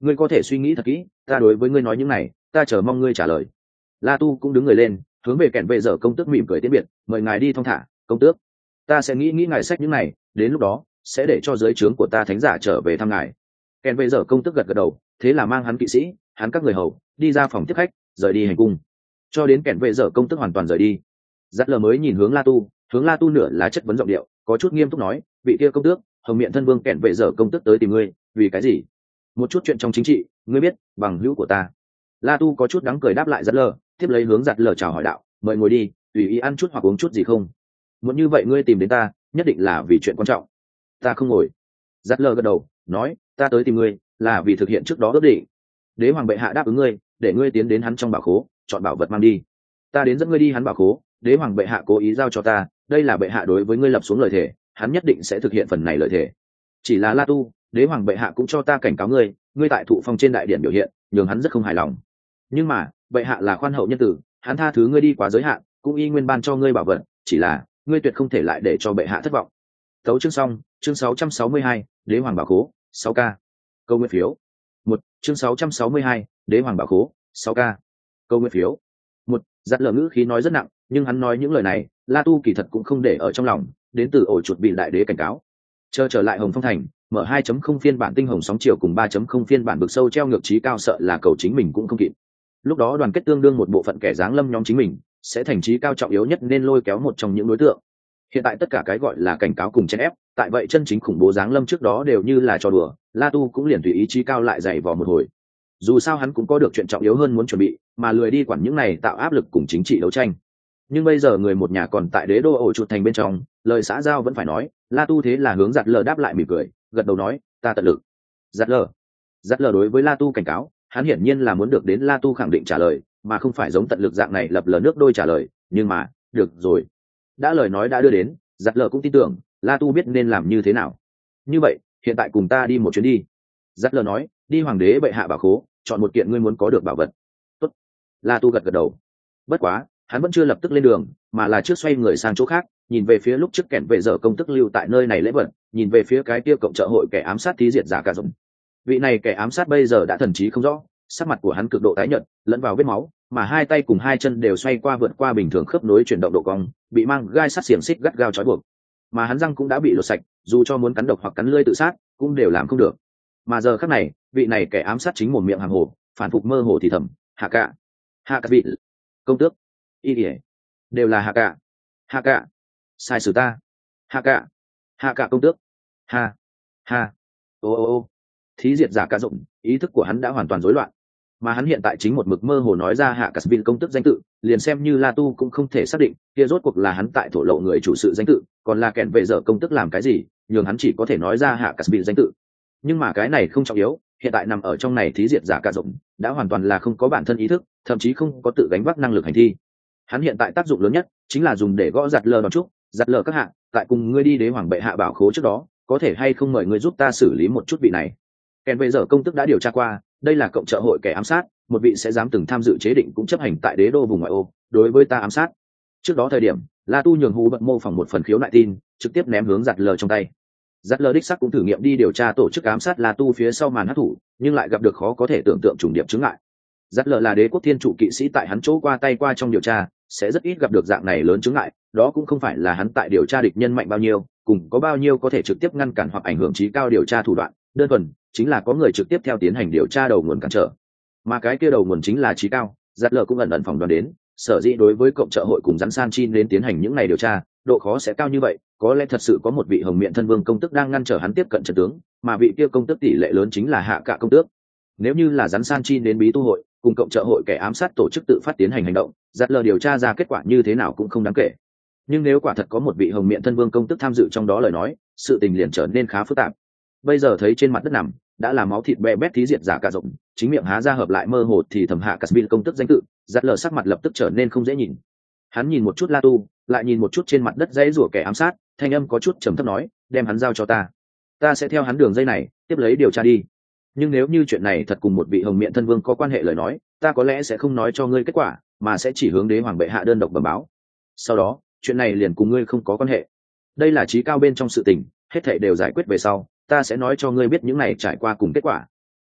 ngươi có thể suy nghĩ thật kỹ, ta đối với ngươi nói những này, ta chờ mong ngươi trả lời. La Tu cũng đứng người lên, hướng về kẻn vệ dở công tước mỉm cười tiễn biệt, mời ngài đi thong thả, công tước. Ta sẽ nghĩ nghĩ ngài sách những này, đến lúc đó sẽ để cho dưới trướng của ta thánh giả trở về thăm ngài. Kẻn vệ dở công tước gật gật đầu, thế là mang hắn kỵ sĩ, hắn các người hầu đi ra phòng tiếp khách, rời đi hành cung. Cho đến kẻn vệ dở công tước hoàn toàn rời đi, dắt lờ mới nhìn hướng La Tu, hướng La Tu nửa là chất vấn giọng điệu, có chút nghiêm túc nói, vị kia công tước, hồng miện thân vương kẻn vệ dở công tước tới tìm ngươi, vì cái gì? Một chút chuyện trong chính trị, ngươi biết, bằng hữu của ta. La Tu có chút đắng cười đáp lại dắt lờ, tiếp lấy hướng giặt lờ chào hỏi đạo, mời ngồi đi, tùy ý ăn chút hoặc uống chút gì không? Muốn như vậy ngươi tìm đến ta, nhất định là vì chuyện quan trọng. Ta không ngồi. Giặt lờ gật đầu, nói, ta tới tìm ngươi là vì thực hiện trước đó ước định. Đế hoàng bệ hạ đáp ứng ngươi, để ngươi tiến đến hắn trong bảo khố, chọn bảo vật mang đi. Ta đến dẫn ngươi đi hắn bảo khố, đế hoàng bệ hạ cố ý giao cho ta, đây là bệ hạ đối với ngươi lập xuống lời thề, hắn nhất định sẽ thực hiện phần này lời thề. Chỉ là La Tu, đế hoàng bệ hạ cũng cho ta cảnh cáo ngươi, ngươi tại thụ phong trên đại điện biểu hiện, nhường hắn rất không hài lòng. Nhưng mà bệ hạ là khoan hậu nhân tử, hắn tha thứ ngươi đi quá giới hạn, cũng y nguyên ban cho ngươi bảo vật, chỉ là ngươi tuyệt không thể lại để cho bệ hạ thất vọng. Tấu chương xong, chương sáu trăm sáu mươi hai, đế hoàng bảo khố, sáu k. Câu nguyên phiếu. Một, chương sáu trăm sáu mươi hai, đế hoàng bảo khố, sáu k. Câu nguyên phiếu. Một, giật lờ ngữ khí nói rất nặng, nhưng hắn nói những lời này, La Tu kỳ thật cũng không để ở trong lòng, đến từ ổ chuột bị đại đế cảnh cáo. Chờ trở lại Hồng Phong thành, mở hai chấm không phiên bản tinh hồng sóng chiều cùng ba chấm không phiên bản bực sâu treo ngược trí cao sợ là cầu chính mình cũng không kịp. Lúc đó đoàn kết tương đương một bộ phận kẻ giáng lâm nhóm chính mình, sẽ thành trí cao trọng yếu nhất nên lôi kéo một trong những đối tượng. Hiện tại tất cả cái gọi là cảnh cáo cùng chen ép, tại vậy chân chính khủng bố giáng lâm trước đó đều như là trò đùa, La Tu cũng liền tùy ý trí cao lại dày vò một hồi. Dù sao hắn cũng có được chuyện trọng yếu hơn muốn chuẩn bị, mà lười đi quản những này tạo áp lực cùng chính trị đấu tranh. Nhưng bây giờ người một nhà còn tại đế đô ổ chuột thành bên trong, lời xã giao vẫn phải nói, La Tu thế là hướng giặt lờ đáp lại mỉm cười, gật đầu nói, ta tận lực. Giặt lờ. Giặt lờ đối với La Tu cảnh cáo, hắn hiển nhiên là muốn được đến La Tu khẳng định trả lời, mà không phải giống tận lực dạng này lập lờ nước đôi trả lời, nhưng mà, được rồi. Đã lời nói đã đưa đến, giặt lờ cũng tin tưởng, La Tu biết nên làm như thế nào. Như vậy, hiện tại cùng ta đi một chuyến đi. Giặt lờ nói, đi hoàng đế bệ hạ bảo khố, chọn một kiện ngươi muốn có được bảo vật. Tốt. La Tu gật gật đầu. Bất quá, hắn vẫn chưa lập tức lên đường, mà là trước xoay người sang chỗ khác, nhìn về phía lúc trước kẻn vệ dở công tức lưu tại nơi này lễ vật, nhìn về phía cái kia cộng trợ hội kẻ ám sát thí diệt giả cả rộng. Vị này kẻ ám sát bây giờ đã thần trí không rõ, sắc mặt của hắn cực độ tái nhợt, lẫn vào vết máu, mà hai tay cùng hai chân đều xoay qua vượt qua bình thường khớp nối chuyển động độ cong, bị mang gai sắt xiềng xích gắt gao trói buộc, mà hắn răng cũng đã bị lột sạch, dù cho muốn cắn độc hoặc cắn lưỡi tự sát, cũng đều làm không được. Mà giờ khắc này, vị này kẻ ám sát chính một miệng hàng hồ, phản phục mơ hồ thì thầm, hạ cả, hạ cả vị, công tước, y ỉa, đều là hạ cả, hạ cả, sai sử ta, hạ cả, hạ cả công tước, ha, ha, ô ô ô, thí diệt giả cả rộng, ý thức của hắn đã hoàn toàn rối loạn, mà hắn hiện tại chính một mực mơ hồ nói ra hạ cả viên công tước danh tự, liền xem như La Tu cũng không thể xác định kia rốt cuộc là hắn tại thổ lộ người chủ sự danh tự, còn là kẻn vệ dở công tước làm cái gì, nhường hắn chỉ có thể nói ra hạ cả viên danh tự. Nhưng mà cái này không trọng yếu, hiện tại nằm ở trong này thí diệt giả cả rộng đã hoàn toàn là không có bản thân ý thức, thậm chí không có tự gánh vác năng lực hành thi. Hắn hiện tại tác dụng lớn nhất chính là dùng để gõ giặt lờ đón trúc, giặt lờ các hạ, tại cùng ngươi đi đế hoàng bệ hạ bảo khố trước đó, có thể hay không mời ngươi giúp ta xử lý một chút vị này. Kèn vệ dở công tức đã điều tra qua, đây là cộng trợ hội kẻ ám sát, một vị sẽ dám từng tham dự chế định cũng chấp hành tại đế đô vùng ngoại ô, đối với ta ám sát. Trước đó thời điểm, La Tu nhường hú bận mô phỏng một phần khiếu nại tin, trực tiếp ném hướng giặt lờ trong tay. Giặt lờ đích sắc cũng thử nghiệm đi điều tra tổ chức ám sát La Tu phía sau màn hắc thủ, nhưng lại gặp được khó có thể tưởng tượng trùng điệp chứng ngại. Giặt lờ là đế quốc thiên trụ kỵ sĩ tại hắn chỗ qua tay qua trong điều tra, sẽ rất ít gặp được dạng này lớn chứng ngại, đó cũng không phải là hắn tại điều tra địch nhân mạnh bao nhiêu, cùng có bao nhiêu có thể trực tiếp ngăn cản hoặc ảnh hưởng trí cao điều tra thủ đoạn, đơn thuần chính là có người trực tiếp theo tiến hành điều tra đầu nguồn cản trở, mà cái kia đầu nguồn chính là trí cao. Giặt lờ cũng ẩn ẩn phòng đoán đến, sở dĩ đối với cộng trợ hội cùng rắn san chi đến tiến hành những ngày điều tra, độ khó sẽ cao như vậy, có lẽ thật sự có một vị hồng miện thân vương công tước đang ngăn trở hắn tiếp cận trận tướng, mà vị kia công tước tỷ lệ lớn chính là hạ cả công tước. Nếu như là rắn san chi đến bí tu hội cùng cộng trợ hội kẻ ám sát tổ chức tự phát tiến hành hành động, giặt lờ điều tra ra kết quả như thế nào cũng không đáng kể. Nhưng nếu quả thật có một vị hồng miện thân vương công tước tham dự trong đó lời nói, sự tình liền trở nên khá phức tạp. Bây giờ thấy trên mặt đất nằm đã là máu thịt be bét thí diệt giả cả rộng, chính miệng há ra hợp lại mơ hồ thì thầm hạ Casvin công tước danh tự, giặt lờ sắc mặt lập tức trở nên không dễ nhìn. Hắn nhìn một chút La Tu, lại nhìn một chút trên mặt đất dãy rủa kẻ ám sát, thanh âm có chút trầm thấp nói, đem hắn giao cho ta, ta sẽ theo hắn đường dây này tiếp lấy điều tra đi. Nhưng nếu như chuyện này thật cùng một vị hồng miện thân vương có quan hệ lời nói, ta có lẽ sẽ không nói cho ngươi kết quả, mà sẽ chỉ hướng đế hoàng bệ hạ đơn độc bẩm báo. Sau đó chuyện này liền cùng ngươi không có quan hệ. Đây là trí cao bên trong sự tình, hết thảy đều giải quyết về sau, ta sẽ nói cho ngươi biết những này trải qua cùng kết quả. Ừm.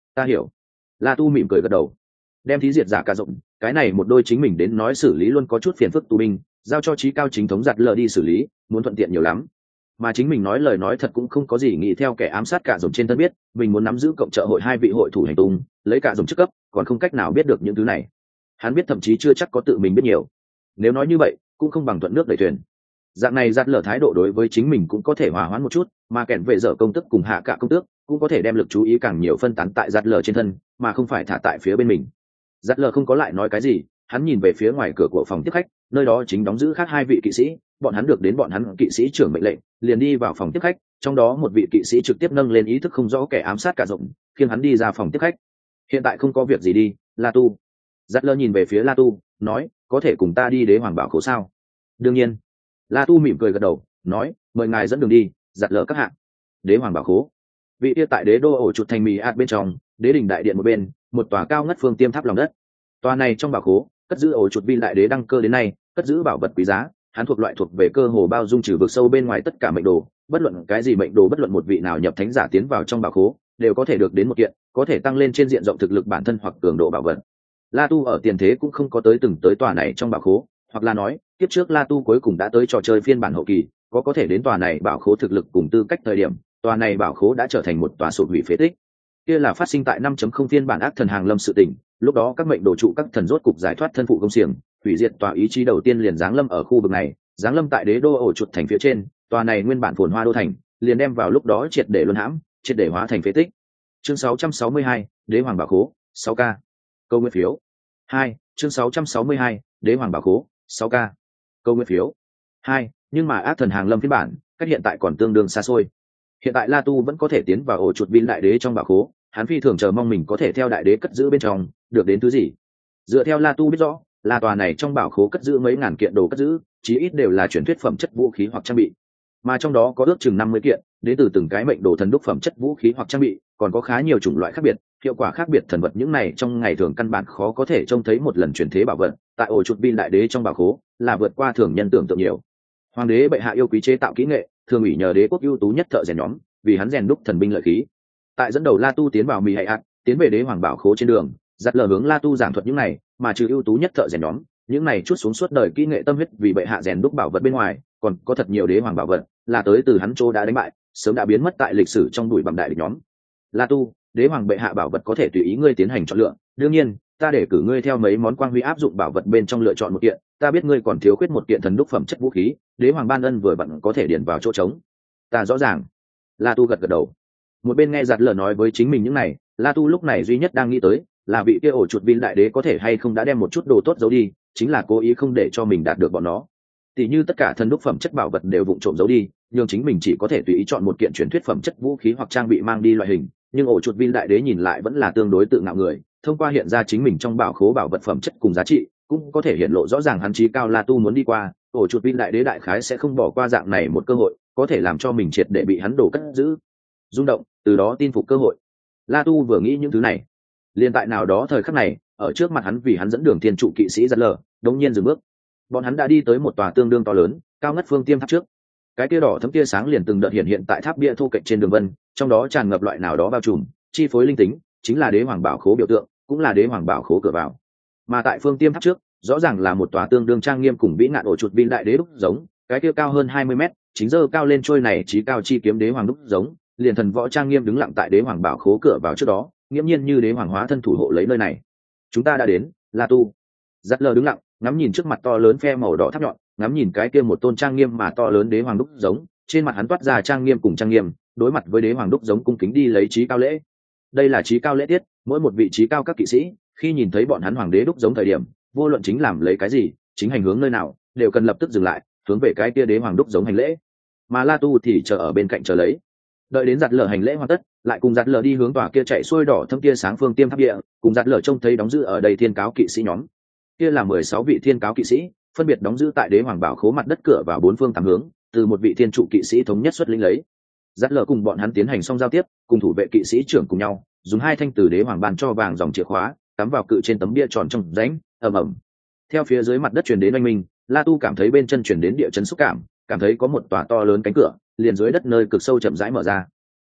ta hiểu. La Tu mỉm cười gật đầu. Đem thí diệt giả cả rộng, cái này một đôi chính mình đến nói xử lý luôn có chút phiền phức tù binh, giao cho trí cao chính thống giặt lờ đi xử lý, muốn thuận tiện nhiều lắm. Mà chính mình nói lời nói thật cũng không có gì nghĩ theo kẻ ám sát cả rộng trên thân biết, mình muốn nắm giữ cộng trợ hội hai vị hội thủ hành tung, lấy cả rộng chức cấp, còn không cách nào biết được những thứ này. Hắn biết thậm chí chưa chắc có tự mình biết nhiều. Nếu nói như vậy, cũng không bằng thuận nước đẩy thuyền. Dạng này giặt lờ thái độ đối với chính mình cũng có thể hòa hoãn một chút, mà kẻn về dở công tức cùng hạ cả công tước cũng có thể đem lực chú ý càng nhiều phân tán tại giặt lờ trên thân, mà không phải thả tại phía bên mình. Giặt lờ không có lại nói cái gì, hắn nhìn về phía ngoài cửa của phòng tiếp khách, nơi đó chính đóng giữ khác hai vị kỵ sĩ, bọn hắn được đến bọn hắn kỵ sĩ trưởng mệnh lệnh, liền đi vào phòng tiếp khách, trong đó một vị kỵ sĩ trực tiếp nâng lên ý thức không rõ kẻ ám sát cả rộng, khiến hắn đi ra phòng tiếp khách. Hiện tại không có việc gì đi, La Tu. Giặt lờ nhìn về phía La Tu, nói, có thể cùng ta đi đế hoàng bảo khố sao? Đương nhiên. La Tu mỉm cười gật đầu, nói, mời ngài dẫn đường đi. Giặt lờ các hạng. Đế hoàng bảo khố. Vị kia tại đế đô ổ chuột thành mì ạt bên trong, đế đình đại điện một bên, một tòa cao ngất phương tiêm tháp lòng đất. Tòa này trong bảo khố, cất giữ ổ chuột viên đại đế đăng cơ đến nay, cất giữ bảo vật quý giá, hắn thuộc loại thuộc về cơ hồ bao dung trừ vực sâu bên ngoài tất cả mệnh đồ, bất luận cái gì mệnh đồ, bất luận một vị nào nhập thánh giả tiến vào trong bảo khố, đều có thể được đến một kiện, có thể tăng lên trên diện rộng thực lực bản thân hoặc cường độ bảo vật. La Tu ở tiền thế cũng không có tới từng tới tòa này trong bảo khố, hoặc là nói, kiếp trước La Tu cuối cùng đã tới trò chơi phiên bản hậu kỳ, có có thể đến tòa này bảo khố thực lực cùng tư cách thời điểm, tòa này bảo khố đã trở thành một tòa sụp hủy phế tích. Kia là phát sinh tại năm chấm không phiên bản ác thần hàng lâm sự tình, lúc đó các mệnh đồ trụ các thần rốt cục giải thoát thân phụ công xiềng, hủy diệt tòa ý chí đầu tiên liền giáng lâm ở khu vực này, giáng lâm tại đế đô ổ chuột thành phía trên, tòa này nguyên bản phồn hoa đô thành, liền đem vào lúc đó triệt để luân hãm, triệt để hóa thành phế tích. Chương sáu trăm sáu mươi hai, Đế hoàng bảo khố, sáu k. Câu nguyên phiếu. hai, chương sáu trăm sáu mươi hai, Đế hoàng bảo khố, sáu k. Câu nguyên phiếu. hai, nhưng mà ác thần hàng lâm phiên bản, cách hiện tại còn tương đương xa xôi. Hiện tại La Tu vẫn có thể tiến vào ổ chuột viên đại đế trong bảo khố, hắn phi thường chờ mong mình có thể theo đại đế cất giữ bên trong, được đến thứ gì. Dựa theo La Tu biết rõ, là tòa này trong bảo khố cất giữ mấy ngàn kiện đồ cất giữ, chí ít đều là truyền thuyết phẩm chất vũ khí hoặc trang bị, mà trong đó có ước chừng năm mươi kiện đến từ từng cái mệnh đồ thần đúc phẩm chất vũ khí hoặc trang bị, còn có khá nhiều chủng loại khác biệt, hiệu quả khác biệt thần vật, những này trong ngày thường căn bản khó có thể trông thấy một lần truyền thế bảo vật, tại ổ chuột viên đại đế trong bảo khố là vượt qua thường nhân tưởng tượng nhiều. Hoàng đế bệ hạ yêu quý chế tạo kỹ nghệ, thường ủy nhờ đế quốc ưu tú nhất thợ rèn nhóm, vì hắn rèn đúc thần binh lợi khí. Tại dẫn đầu La Tu tiến vào mì hay ạt, tiến về đế hoàng bảo khố trên đường, giặt lờ hướng La Tu giảng thuật những này, mà trừ ưu tú nhất thợ rèn nhóm, những này chút xuống suốt đời kỹ nghệ tâm huyết vì bệ hạ rèn đúc bảo vật bên ngoài, còn có thật nhiều đế hoàng bảo vật là tới từ hắn chỗ đã đánh bại, sớm đã biến mất tại lịch sử trong bụi bặm đại địch nhóm. La Tu, đế hoàng bệ hạ bảo vật có thể tùy ý ngươi tiến hành chọn lựa, đương nhiên, ta để cử ngươi theo mấy món quang huy áp dụng bảo vật bên trong lựa chọn một kiện, ta biết ngươi còn thiếu khuyết một kiện thần đúc phẩm chất vũ khí, đế hoàng ban ân vừa vặn có thể điền vào chỗ trống. Ta rõ ràng. La Tu gật gật đầu. Một bên nghe giặt lờ nói với chính mình những này, La Tu lúc này duy nhất đang nghĩ tới là vị kia ổ chuột viên đại đế có thể hay không đã đem một chút đồ tốt giấu đi, chính là cố ý không để cho mình đạt được bọn nó. Tỷ như tất cả thần đúc phẩm chất bảo vật đều vụng trộm giấu đi, nhưng chính mình chỉ có thể tùy ý chọn một kiện truyền thuyết phẩm chất vũ khí hoặc trang bị mang đi loại hình, nhưng ổ chuột viên đại đế nhìn lại vẫn là tương đối tự ngạo người, thông qua hiện ra chính mình trong bảo khố bảo vật phẩm chất cùng giá trị, cũng có thể hiện lộ rõ ràng hắn chí cao La Tu muốn đi qua, ổ chuột viên đại đế đại khái sẽ không bỏ qua dạng này một cơ hội, có thể làm cho mình triệt để bị hắn đổ cất giữ, rung động, từ đó tin phục cơ hội. La Tu vừa nghĩ những thứ này, liền tại nào đó thời khắc này, ở trước mặt hắn vì hắn dẫn đường thiên trụ kỵ sĩ giật lờ, đống nhiên dừng bước. Bọn hắn đã đi tới một tòa tương đương to lớn, cao ngất phương tiêm tháp trước. Cái tia đỏ thấm tia sáng liền từng đợt hiện hiện tại tháp bia thu cạnh trên đường vân, trong đó tràn ngập loại nào đó bao trùm, chi phối linh tính, chính là đế hoàng bảo khố biểu tượng, cũng là đế hoàng bảo khố cửa vào. Mà tại phương tiêm tháp trước, rõ ràng là một tòa tương đương trang nghiêm cùng vĩ ngạn ổ chuột viên đại đế đúc giống, cái kia cao hơn hai mươi mét, chính dơ cao lên trôi này chí cao chi kiếm đế hoàng đúc giống, liền thần võ trang nghiêm đứng lặng tại đế hoàng bảo khố cửa vào trước đó, nghiễm nhiên như đế hoàng hóa thân thủ hộ lấy nơi này. Chúng ta đã đến, La Tu. Dắt lờ đứng lặng, ngắm nhìn trước mặt to lớn phe màu đỏ tháp nhọn, ngắm nhìn cái kia một tôn trang nghiêm mà to lớn đế hoàng đúc giống, trên mặt hắn toát ra trang nghiêm cùng trang nghiêm, đối mặt với đế hoàng đúc giống cung kính đi lấy chí cao lễ. Đây là chí cao lễ tiết, mỗi một vị chí cao các kỵ sĩ, khi nhìn thấy bọn hắn hoàng đế đúc giống thời điểm, vô luận chính làm lấy cái gì, chính hành hướng nơi nào, đều cần lập tức dừng lại, hướng về cái kia đế hoàng đúc giống hành lễ. Mà La Tu thì chờ ở bên cạnh chờ lấy. Đợi đến giặt lờ hành lễ hoàn tất, lại cùng giặt lờ đi hướng tòa kia chạy xuôi đỏ thâm tia sáng phương tiêm tháp địa, cùng giặt lờ trông thấy đóng giữ ở đây thiên cáo kỵ sĩ nhóm. Kia là mười sáu vị thiên cáo kỵ sĩ, phân biệt đóng giữ tại đế hoàng bảo khố mặt đất cửa và bốn phương tám hướng, từ một vị thiên trụ kỵ sĩ thống nhất xuất lĩnh lấy. Giặt lờ cùng bọn hắn tiến hành xong giao tiếp, cùng thủ vệ kỵ sĩ trưởng cùng nhau, dùng hai thanh từ đế hoàng ban cho vàng dòng chìa khóa, cắm vào cự trên tấm bia tròn trong rãnh, ầm ầm. Theo phía dưới mặt đất truyền đến oanh minh, La Tu cảm thấy bên chân truyền đến địa chấn xúc cảm, cảm thấy có một tòa to lớn cánh cửa, liền dưới đất nơi cực sâu chậm rãi mở ra.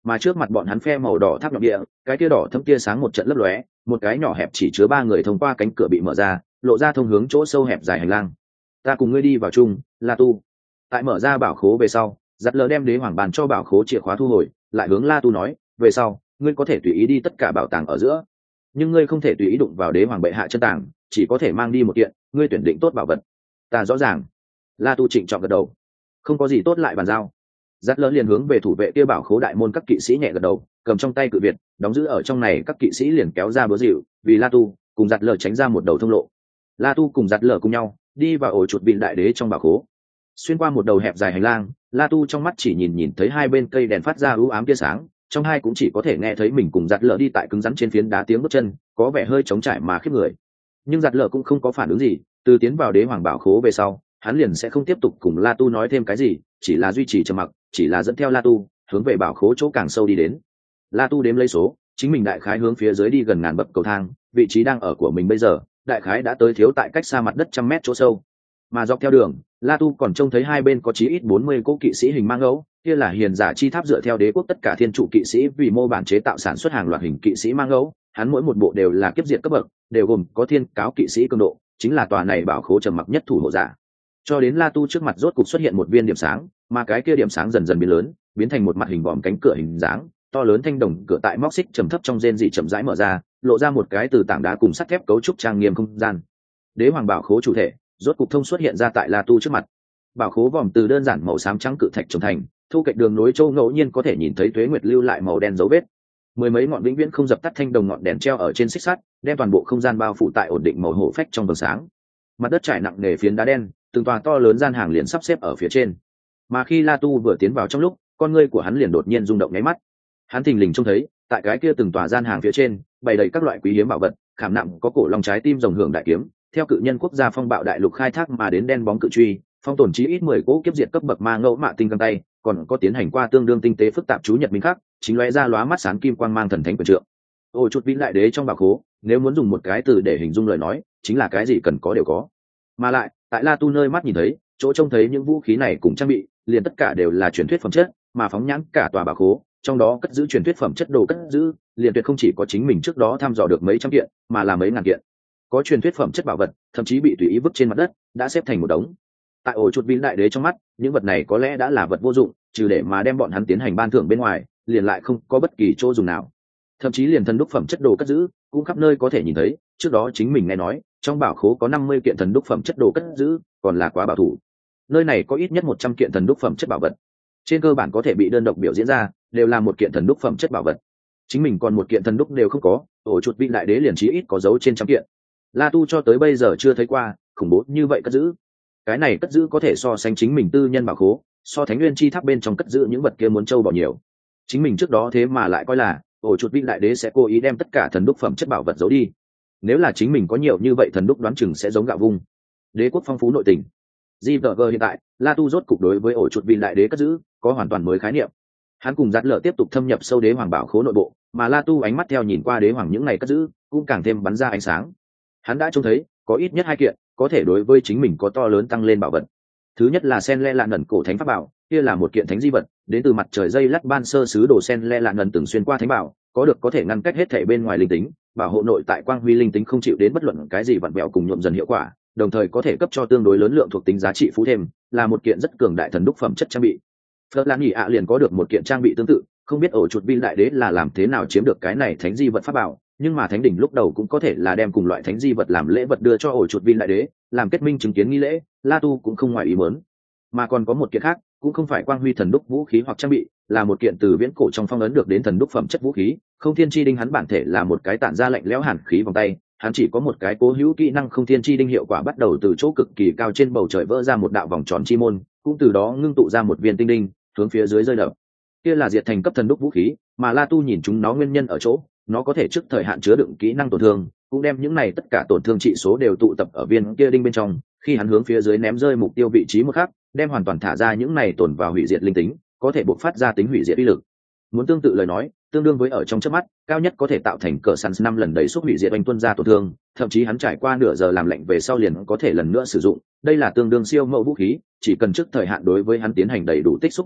mà trước mặt bọn hắn phe màu đỏ tháp nhọn địa, cái tia đỏ thâm tia sáng một trận lấp lóe, một cái nhỏ hẹp chỉ chứa ba người thông qua cánh cửa bị mở ra, lộ ra thông hướng chỗ sâu hẹp dài hành lang. Ta cùng ngươi đi vào chung, La Tu. Tại mở ra bảo khố về sau, giặt lờ đem đế hoàng bàn cho bảo khố chìa khóa thu hồi, lại hướng La Tu nói, về sau ngươi có thể tùy ý đi tất cả bảo tàng ở giữa, nhưng ngươi không thể tùy ý đụng vào đế hoàng bệ hạ chân tàng, chỉ có thể mang đi một kiện, ngươi tuyển định tốt bảo vật. Ta rõ ràng. La Tu trịnh trọng gật đầu. Không có gì tốt lại bàn giao. Giặt lờ liền hướng về thủ vệ kia bảo khố đại môn các kỵ sĩ nhẹ gật đầu, cầm trong tay cự việt đóng giữ ở trong này, các kỵ sĩ liền kéo ra búa dịu vì La Tu cùng giặt lờ tránh ra một đầu thông lộ. La Tu cùng giặt lờ cùng nhau đi vào ổ chuột vịn đại đế trong bảo khố. Xuyên qua một đầu hẹp dài hành lang, La Tu trong mắt chỉ nhìn nhìn thấy hai bên cây đèn phát ra ưu ám tia sáng, trong hai cũng chỉ có thể nghe thấy mình cùng giặt lờ đi tại cứng rắn trên phiến đá tiếng bước chân, có vẻ hơi trống trải mà khiếp người. Nhưng giặt lờ cũng không có phản ứng gì, từ tiến vào đế hoàng bảo khố về sau, hắn liền sẽ không tiếp tục cùng La Tu nói thêm cái gì, chỉ là duy trì trầm mặc, chỉ là dẫn theo La Tu hướng về bảo khố chỗ càng sâu đi đến. La Tu đếm lấy số, chính mình đại khái hướng phía dưới đi gần ngàn bậc cầu thang, vị trí đang ở của mình bây giờ đại khái đã tới thiếu tại cách xa mặt đất trăm mét chỗ sâu. Mà dọc theo đường, La Tu còn trông thấy hai bên có chí ít bốn mươi cỗ kỵ sĩ hình mang ngẫu, kia là hiền giả chi tháp dựa theo đế quốc tất cả thiên trụ kỵ sĩ vì mô bản chế tạo sản xuất hàng loạt hình kỵ sĩ mang ngẫu, hắn mỗi một bộ đều là kiếp diệt cấp bậc, đều gồm có thiên cáo kỵ sĩ cường độ, chính là tòa này bảo khố trầm mặc nhất thủ hộ giả. Cho đến La Tu trước mặt rốt cục xuất hiện một viên điểm sáng, mà cái kia điểm sáng dần dần biến lớn, biến thành một mặt hình vòm cánh cửa hình dáng, to lớn thanh đồng cửa tại móc xích trầm thấp trong rên rỉ chậm rãi mở ra, lộ ra một cái từ tảng đá cùng sắt thép cấu trúc trang nghiêm không gian. Đế hoàng bảo khố chủ thể rốt cục thông xuất hiện ra tại La Tu trước mặt. Bảo khố vòm từ đơn giản màu xám trắng cự thạch trồng thành, thu cạnh đường nối châu ngẫu nhiên có thể nhìn thấy tuế nguyệt lưu lại màu đen dấu vết. Mười mấy ngọn vĩnh viễn không dập tắt thanh đồng ngọn đèn treo ở trên xích sắt, đem toàn bộ không gian bao phủ tại ổn định màu hổ phách trong vầng sáng. Mặt đất trải nặng nề phiến đá đen, từng tòa to lớn gian hàng liền sắp xếp ở phía trên. Mà khi La Tu vừa tiến vào trong lúc, con ngươi của hắn liền đột nhiên rung động nháy mắt. Hắn thình lình trông thấy, tại cái kia từng tòa gian hàng phía trên, bày đầy các loại quý hiếm bảo vật, khảm nặng có cổ long trái tim rồng hưởng đại kiếm, theo cự nhân quốc gia phong bạo đại lục khai thác mà đến đen bóng cự truy, phong tồn chí ít mười cỗ kiếp diệt cấp bậc ma ngẫu mạ tinh găng tay, còn có tiến hành qua tương đương tinh tế phức tạp chú nhật minh khắc, chính lóe ra lóa mắt sáng kim quang mang thần thánh quyền trượng. Ôi chút vĩ đại đế trong bảo khố, nếu muốn dùng một cái từ để hình dung lời nói, chính là cái gì cần có đều có. Mà lại, tại La Tu nơi mắt nhìn thấy, chỗ trông thấy những vũ khí này cùng trang bị, liền tất cả đều là truyền thuyết phẩm chất, mà phóng nhãn cả tòa bảo khố, trong đó cất giữ truyền thuyết phẩm chất đồ cất giữ, liền tuyệt không chỉ có chính mình trước đó thăm dò được mấy trăm kiện, mà là mấy ngàn kiện. Có truyền thuyết phẩm chất bảo vật, thậm chí bị tùy ý vứt trên mặt đất, đã xếp thành một đống. Tại ổ chuột vĩ đại đế trong mắt, những vật này có lẽ đã là vật vô dụng, trừ để mà đem bọn hắn tiến hành ban thưởng bên ngoài, liền lại không có bất kỳ chỗ dùng nào. Thậm chí liền thần đúc phẩm chất đồ cất giữ, cũng khắp nơi có thể nhìn thấy, trước đó chính mình nghe nói, trong bảo khố có năm mươi kiện thần đúc phẩm chất đồ cất giữ, còn là quá bảo thủ. Nơi này có ít nhất một trăm kiện thần đúc phẩm chất bảo vật. Trên cơ bản có thể bị đơn độc biểu diễn ra, đều là một kiện thần đúc phẩm chất bảo vật. Chính mình còn một kiện thần đúc đều không có, ổ chuột vĩ đại đế liền chí ít có dấu trên trăm kiện. La Tu cho tới bây giờ chưa thấy qua khủng bố như vậy cất giữ. Cái này cất giữ có thể so sánh chính mình tư nhân bảo khố, so thánh nguyên chi tháp bên trong cất giữ những vật kia muốn trâu bỏ nhiều. Chính mình trước đó thế mà lại coi là ổ chuột vĩ đại đế sẽ cố ý đem tất cả thần đúc phẩm chất bảo vật giấu đi. Nếu là chính mình có nhiều như vậy thần đúc, đoán chừng sẽ giống gạo vung. Đế quốc phong phú nội tình. giê vê giê hiện tại, La Tu rốt cục đối với ổ chuột vĩ đại đế cất giữ có hoàn toàn mới khái niệm. Hắn cùng Dạt Lở tiếp tục thâm nhập sâu đế hoàng bảo khố nội bộ, mà La Tu ánh mắt theo nhìn qua đế hoàng những ngày cất giữ, cũng càng thêm bắn ra ánh sáng. Hắn đã trông thấy có ít nhất hai kiện có thể đối với chính mình có to lớn tăng lên bảo vật. Thứ nhất là sen le lạ ngẩn cổ thánh pháp bảo, kia là một kiện thánh di vật, đến từ mặt trời dây lắt ban sơ sứ đồ sen le lạ ngẩn từng xuyên qua thánh bảo, có được có thể ngăn cách hết thể bên ngoài linh tính, bảo hộ nội tại quang huy linh tính không chịu đến bất luận cái gì vặn vẹo cùng nhuộm dần hiệu quả, đồng thời có thể cấp cho tương đối lớn lượng thuộc tính giá trị phú thêm, là một kiện rất cường đại thần đúc phẩm chất trang bị. Phật Lan Nghị ạ liền có được một kiện trang bị tương tự, không biết ổ chuột vĩ đại đế là làm thế nào chiếm được cái này thánh di vật pháp bảo, nhưng mà thánh đỉnh lúc đầu cũng có thể là đem cùng loại thánh di vật làm lễ vật đưa cho ổ chuột vĩ đại đế, làm kết minh chứng kiến nghi lễ, La Tu cũng không ngoài ý muốn. Mà còn có một kiện khác, cũng không phải quang huy thần đúc vũ khí hoặc trang bị, là một kiện từ viễn cổ trong phong ấn được đến thần đúc phẩm chất vũ khí, không thiên chi đinh. Hắn bản thể là một cái tản ra lạnh lẽo hàn khí vòng tay, hắn chỉ có một cái cố hữu kỹ năng không thiên chi đinh hiệu quả, bắt đầu từ chỗ cực kỳ cao trên bầu trời vỡ ra một đạo vòng tròn chi môn, cũng từ đó ngưng tụ ra một viên tinh đinh, hướng phía dưới rơi đập. Kia là diệt thành cấp thần đúc vũ khí, mà La Tu nhìn chúng nó nguyên nhân ở chỗ, nó có thể trước thời hạn chứa đựng kỹ năng tổn thương, cũng đem những này tất cả tổn thương trị số đều tụ tập ở viên kia đinh bên trong, khi hắn hướng phía dưới ném rơi mục tiêu vị trí một khắc, đem hoàn toàn thả ra những này tổn vào hủy diệt linh tính, có thể bộc phát ra tính hủy diệt uy lực. Muốn tương tự lời nói, tương đương với ở trong chớp mắt, cao nhất có thể tạo thành cỡ săn năm lần đẩy xúc hủy diệt oanh tuân ra tổn thương, thậm chí hắn trải qua nửa giờ làm lạnh về sau liền có thể lần nữa sử dụng, đây là tương đương siêu mẫu vũ khí, chỉ cần trước thời hạn đối với hắn tiến hành đầy đủ tích xúc năng lượng,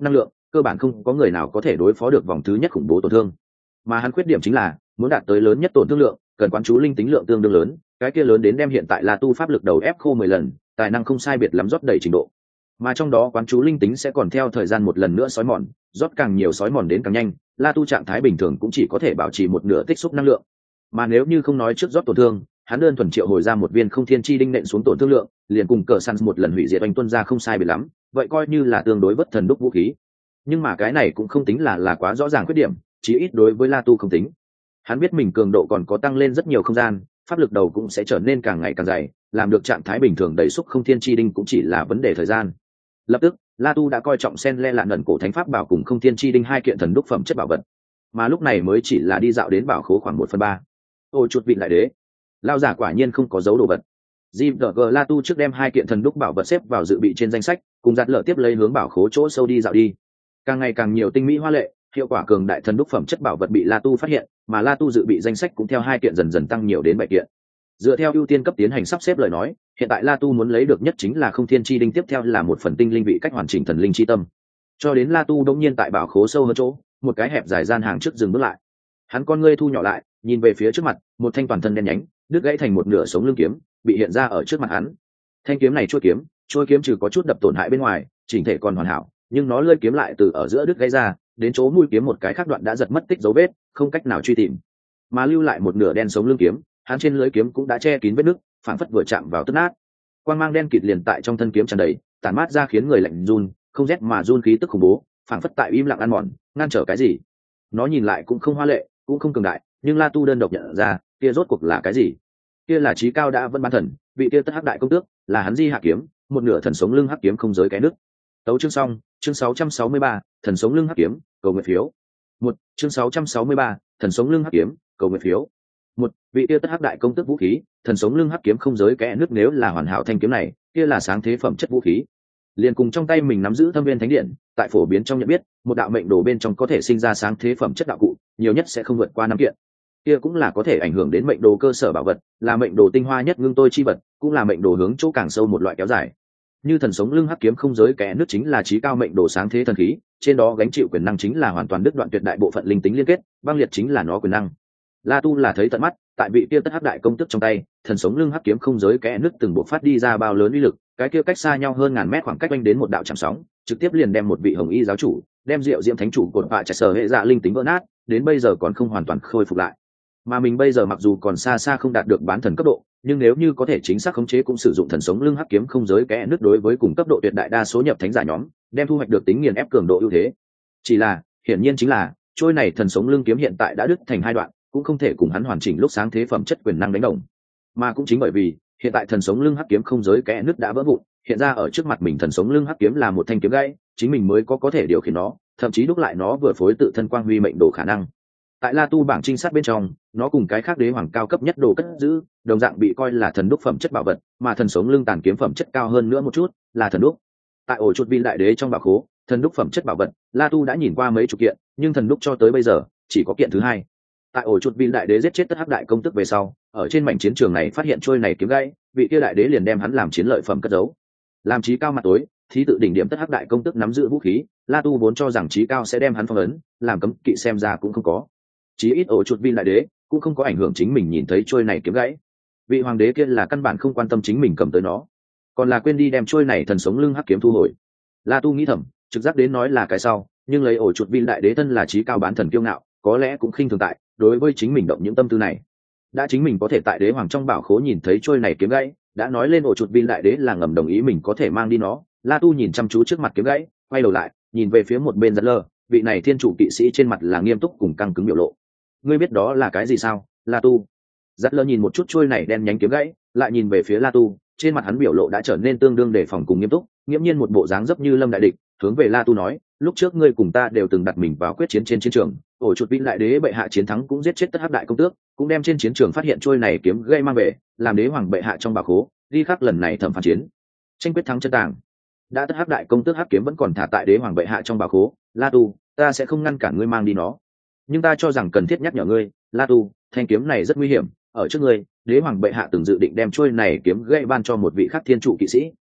cơ bản không có người nào có thể đối phó được vòng thứ nhất khủng bố tổn thương. Mà hắn khuyết điểm chính là muốn đạt tới lớn nhất tổn thương lượng, cần quán chú linh tính lượng tương đương lớn, cái kia lớn đến đem hiện tại La Tu pháp lực đầu ép khô mười lần, tài năng không sai biệt lắm rót đầy trình độ. Mà trong đó quán chú linh tính sẽ còn theo thời gian một lần nữa sói mòn, rót càng nhiều sói mòn đến càng nhanh, La Tu trạng thái bình thường cũng chỉ có thể bảo trì một nửa tích xúc năng lượng. Mà nếu như không nói trước rót tổn thương, hắn đơn thuần triệu hồi ra một viên không thiên chi đinh nện xuống tổn thương lượng, liền cùng cờ săn một lần hủy diệt oanh tuân ra không sai biệt lắm, vậy coi như là tương đối bất thần đúc vũ khí. Nhưng mà cái này cũng không tính là là quá rõ ràng khuyết điểm, chí ít đối với La Tu không tính. Hắn biết mình cường độ còn có tăng lên rất nhiều không gian, pháp lực đầu cũng sẽ trở nên càng ngày càng dày, làm được trạng thái bình thường đầy xúc không thiên chi đinh cũng chỉ là vấn đề thời gian. Lập tức, La Tu đã coi trọng sen le lạn ẩn cổ thánh pháp bảo cùng không thiên chi đinh hai kiện thần đúc phẩm chất bảo vật, mà lúc này mới chỉ là đi dạo đến bảo khố khoảng một phần ba. Ôi chuột vị lại đế, lao giả quả nhiên không có dấu đồ vật. giê vê La Tu trước đem hai kiện thần đúc bảo vật xếp vào dự bị trên danh sách, cùng giặt lợ tiếp lấy hướng bảo khố chỗ sâu đi dạo đi. Càng ngày càng nhiều tinh mỹ hoa lệ, hiệu quả cường đại thần đúc phẩm chất bảo vật bị La Tu phát hiện, mà La Tu dự bị danh sách cũng theo hai kiện dần dần tăng nhiều đến bảy kiện. Dựa theo ưu tiên cấp tiến hành sắp xếp lời nói, hiện tại La Tu muốn lấy được nhất chính là không thiên chi đinh, tiếp theo là một phần tinh linh vị cách hoàn chỉnh thần linh chi tâm. Cho đến La Tu đống nhiên tại bảo khố sâu hơn chỗ, một cái hẹp dài gian hàng trước dừng bước lại. Hắn con ngươi thu nhỏ lại, nhìn về phía trước mặt, một thanh toàn thân đen nhánh, đứt gãy thành một nửa sống lưng kiếm, bị hiện ra ở trước mặt hắn. Thanh kiếm này chuôi kiếm, chuôi kiếm trừ có chút đập tổn hại bên ngoài, chỉnh thể còn hoàn hảo, nhưng nó lưỡi kiếm lại từ ở giữa đứt gãy ra, đến chỗ mũi kiếm một cái khác đoạn đã giật mất tích dấu vết, không cách nào truy tìm. Mà lưu lại một nửa đen sống lưng kiếm, hắn trên lưỡi kiếm cũng đã che kín vết nứt, phản phất vừa chạm vào tức nát. Quang mang đen kịt liền tại trong thân kiếm tràn đầy, tản mát ra khiến người lạnh run, không rét mà run khí tức khủng bố, phản phất tại im lặng ăn mòn, ngăn trở cái gì. Nó nhìn lại cũng không hoa lệ, cũng không cường đại, nhưng La Tu đơn độc nhận ra, kia rốt cuộc là cái gì? Kia là chí cao đã vân bán thần, vị kia tất hắc đại công tước, là hắn di hạ kiếm, một nửa thần sống lưng hắc kiếm không giới cái nước. Tấu chương xong, chương sáu trăm sáu mươi ba, thần sống lưng hắc kiếm, cầu nguyện phiếu. Một, chương sáu trăm sáu mươi ba, thần sống lưng hắc kiếm, cầu nguyện phiếu. Một, vị kia tất hắc đại công tước vũ khí, thần sống lưng hắc kiếm không giới kẽ nước, nếu là hoàn hảo thanh kiếm này, kia là sáng thế phẩm chất vũ khí. Liền cùng trong tay mình nắm giữ thâm viên thánh điện, tại phổ biến trong nhận biết, một đạo mệnh đồ bên trong có thể sinh ra sáng thế phẩm chất đạo cụ, nhiều nhất sẽ không vượt qua năm kiện. Kia cũng là có thể ảnh hưởng đến mệnh đồ cơ sở bảo vật, là mệnh đồ tinh hoa nhất ngưng tôi chi vật, cũng là mệnh đồ hướng chỗ càng sâu một loại kéo dài. Như thần sống lưng hắc kiếm không giới kẽ nước chính là chí cao mệnh đồ sáng thế thần khí, trên đó gánh chịu quyền năng chính là hoàn toàn đứt đoạn tuyệt đại bộ phận linh tính liên kết, băng liệt chính là nó quyền năng. La Tu là thấy tận mắt, tại vị kia tất hắc đại công tức trong tay, thần sống lưng hắc kiếm không giới kẽ nước từng bộ phát đi ra bao lớn uy lực, cái kia cách xa nhau hơn ngàn mét khoảng cách oanh đến một đạo chạm sóng, trực tiếp liền đem một vị hồng y giáo chủ, đem Diệu Diễm thánh chủ cột vạ chạy sở hệ dạ linh tính vỡ nát, đến bây giờ còn không hoàn toàn khôi phục lại. Mà mình bây giờ mặc dù còn xa xa không đạt được bán thần cấp độ, nhưng nếu như có thể chính xác khống chế cũng sử dụng thần sống lưng hắc kiếm không giới kẽ nước đối với cùng cấp độ tuyệt đại đa số nhập thánh giả nhóm, đem thu hoạch được tính nghiền ép cường độ ưu thế. Chỉ là, hiển nhiên chính là, trôi này thần sống lưng kiếm hiện tại đã đứt thành hai đoạn, cũng không thể cùng hắn hoàn chỉnh lúc sáng thế phẩm chất quyền năng đánh đồng. Mà cũng chính bởi vì, hiện tại thần sống lưng hắc kiếm không giới kẽ nước đã vỡ vụn, hiện ra ở trước mặt mình thần sống lưng hắc kiếm là một thanh kiếm gãy, chính mình mới có có thể điều khiển nó, thậm chí đúc lại nó vừa phối tự thân quang huy mệnh đồ khả năng. Tại La Tu bảng trinh sát bên trong, nó cùng cái khác đế hoàng cao cấp nhất đồ cất giữ, đồng dạng bị coi là thần đúc phẩm chất bảo vật, mà thần sống lưng tàn kiếm phẩm chất cao hơn nữa một chút, là thần đúc. Tại ổ chuột viên đại đế trong bảo khố, thần đúc phẩm chất bảo vật, La Tu đã nhìn qua mấy chục kiện, nhưng thần đúc cho tới bây giờ chỉ có kiện thứ hai. Tại ổ chuột viên đại đế giết chết tất hắc đại công tức về sau, ở trên mảnh chiến trường này phát hiện trôi này kiếm gãy, vị kia đại đế liền đem hắn làm chiến lợi phẩm cất giấu. Làm chí cao mặt tối, thí tự đỉnh điểm tất hắc đại công tức nắm giữ vũ khí, La Tu vốn cho rằng chí cao sẽ đem hắn phong ấn, làm cấm kỵ xem ra cũng không có. Chí ít ổ chuột viên đại đế cũng không có ảnh hưởng chính mình nhìn thấy trôi này kiếm gãy. Vị hoàng đế kia là căn bản không quan tâm chính mình cầm tới nó, còn là quên đi đem trôi này thần sống lưng hắc kiếm thu hồi. La Tu nghĩ thầm, trực giác đến nói là cái sau, nhưng lấy ổ chuột viên đại đế thân là chí cao bán thần kiêu ngạo, có lẽ cũng khinh thường tại đối với chính mình động những tâm tư này. Đã chính mình có thể tại đế hoàng trong bảo khố nhìn thấy trôi này kiếm gãy, đã nói lên ổ chuột viên đại đế là ngầm đồng ý mình có thể mang đi nó. La Tu nhìn chăm chú trước mặt kiếm gãy, quay đầu lại nhìn về phía một bên giật lơ, vị này thiên chủ kỵ sĩ trên mặt là nghiêm túc cùng căng cứng biểu lộ. Ngươi biết đó là cái gì sao, La Tu? Giật lơ nhìn một chút trôi này đen nhánh kiếm gãy, lại nhìn về phía La Tu, trên mặt hắn biểu lộ đã trở nên tương đương đề phòng cùng nghiêm túc, nghiễm nhiên một bộ dáng dấp như lâm đại địch, hướng về La Tu nói, lúc trước ngươi cùng ta đều từng đặt mình vào quyết chiến trên chiến trường, ổ chuột viên đại đế bệ hạ chiến thắng cũng giết chết tất hắc đại công tước, cũng đem trên chiến trường phát hiện trôi này kiếm gây mang về, làm đế hoàng bệ hạ trong bảo khố ghi khắc lần này thẩm phán chiến tranh quyết thắng chân tàng. Đã tất hắc đại công tước hắc kiếm vẫn còn thả tại đế hoàng bệ hạ trong bảo khố, La Tu, ta sẽ không ngăn cản ngươi mang đi nó, nhưng ta cho rằng cần thiết nhắc nhở ngươi, La Tu, thanh kiếm này rất nguy hiểm, ở trước ngươi, đế hoàng bệ hạ từng dự định đem trôi này kiếm gây ban cho một vị khắc thiên trụ kỵ sĩ,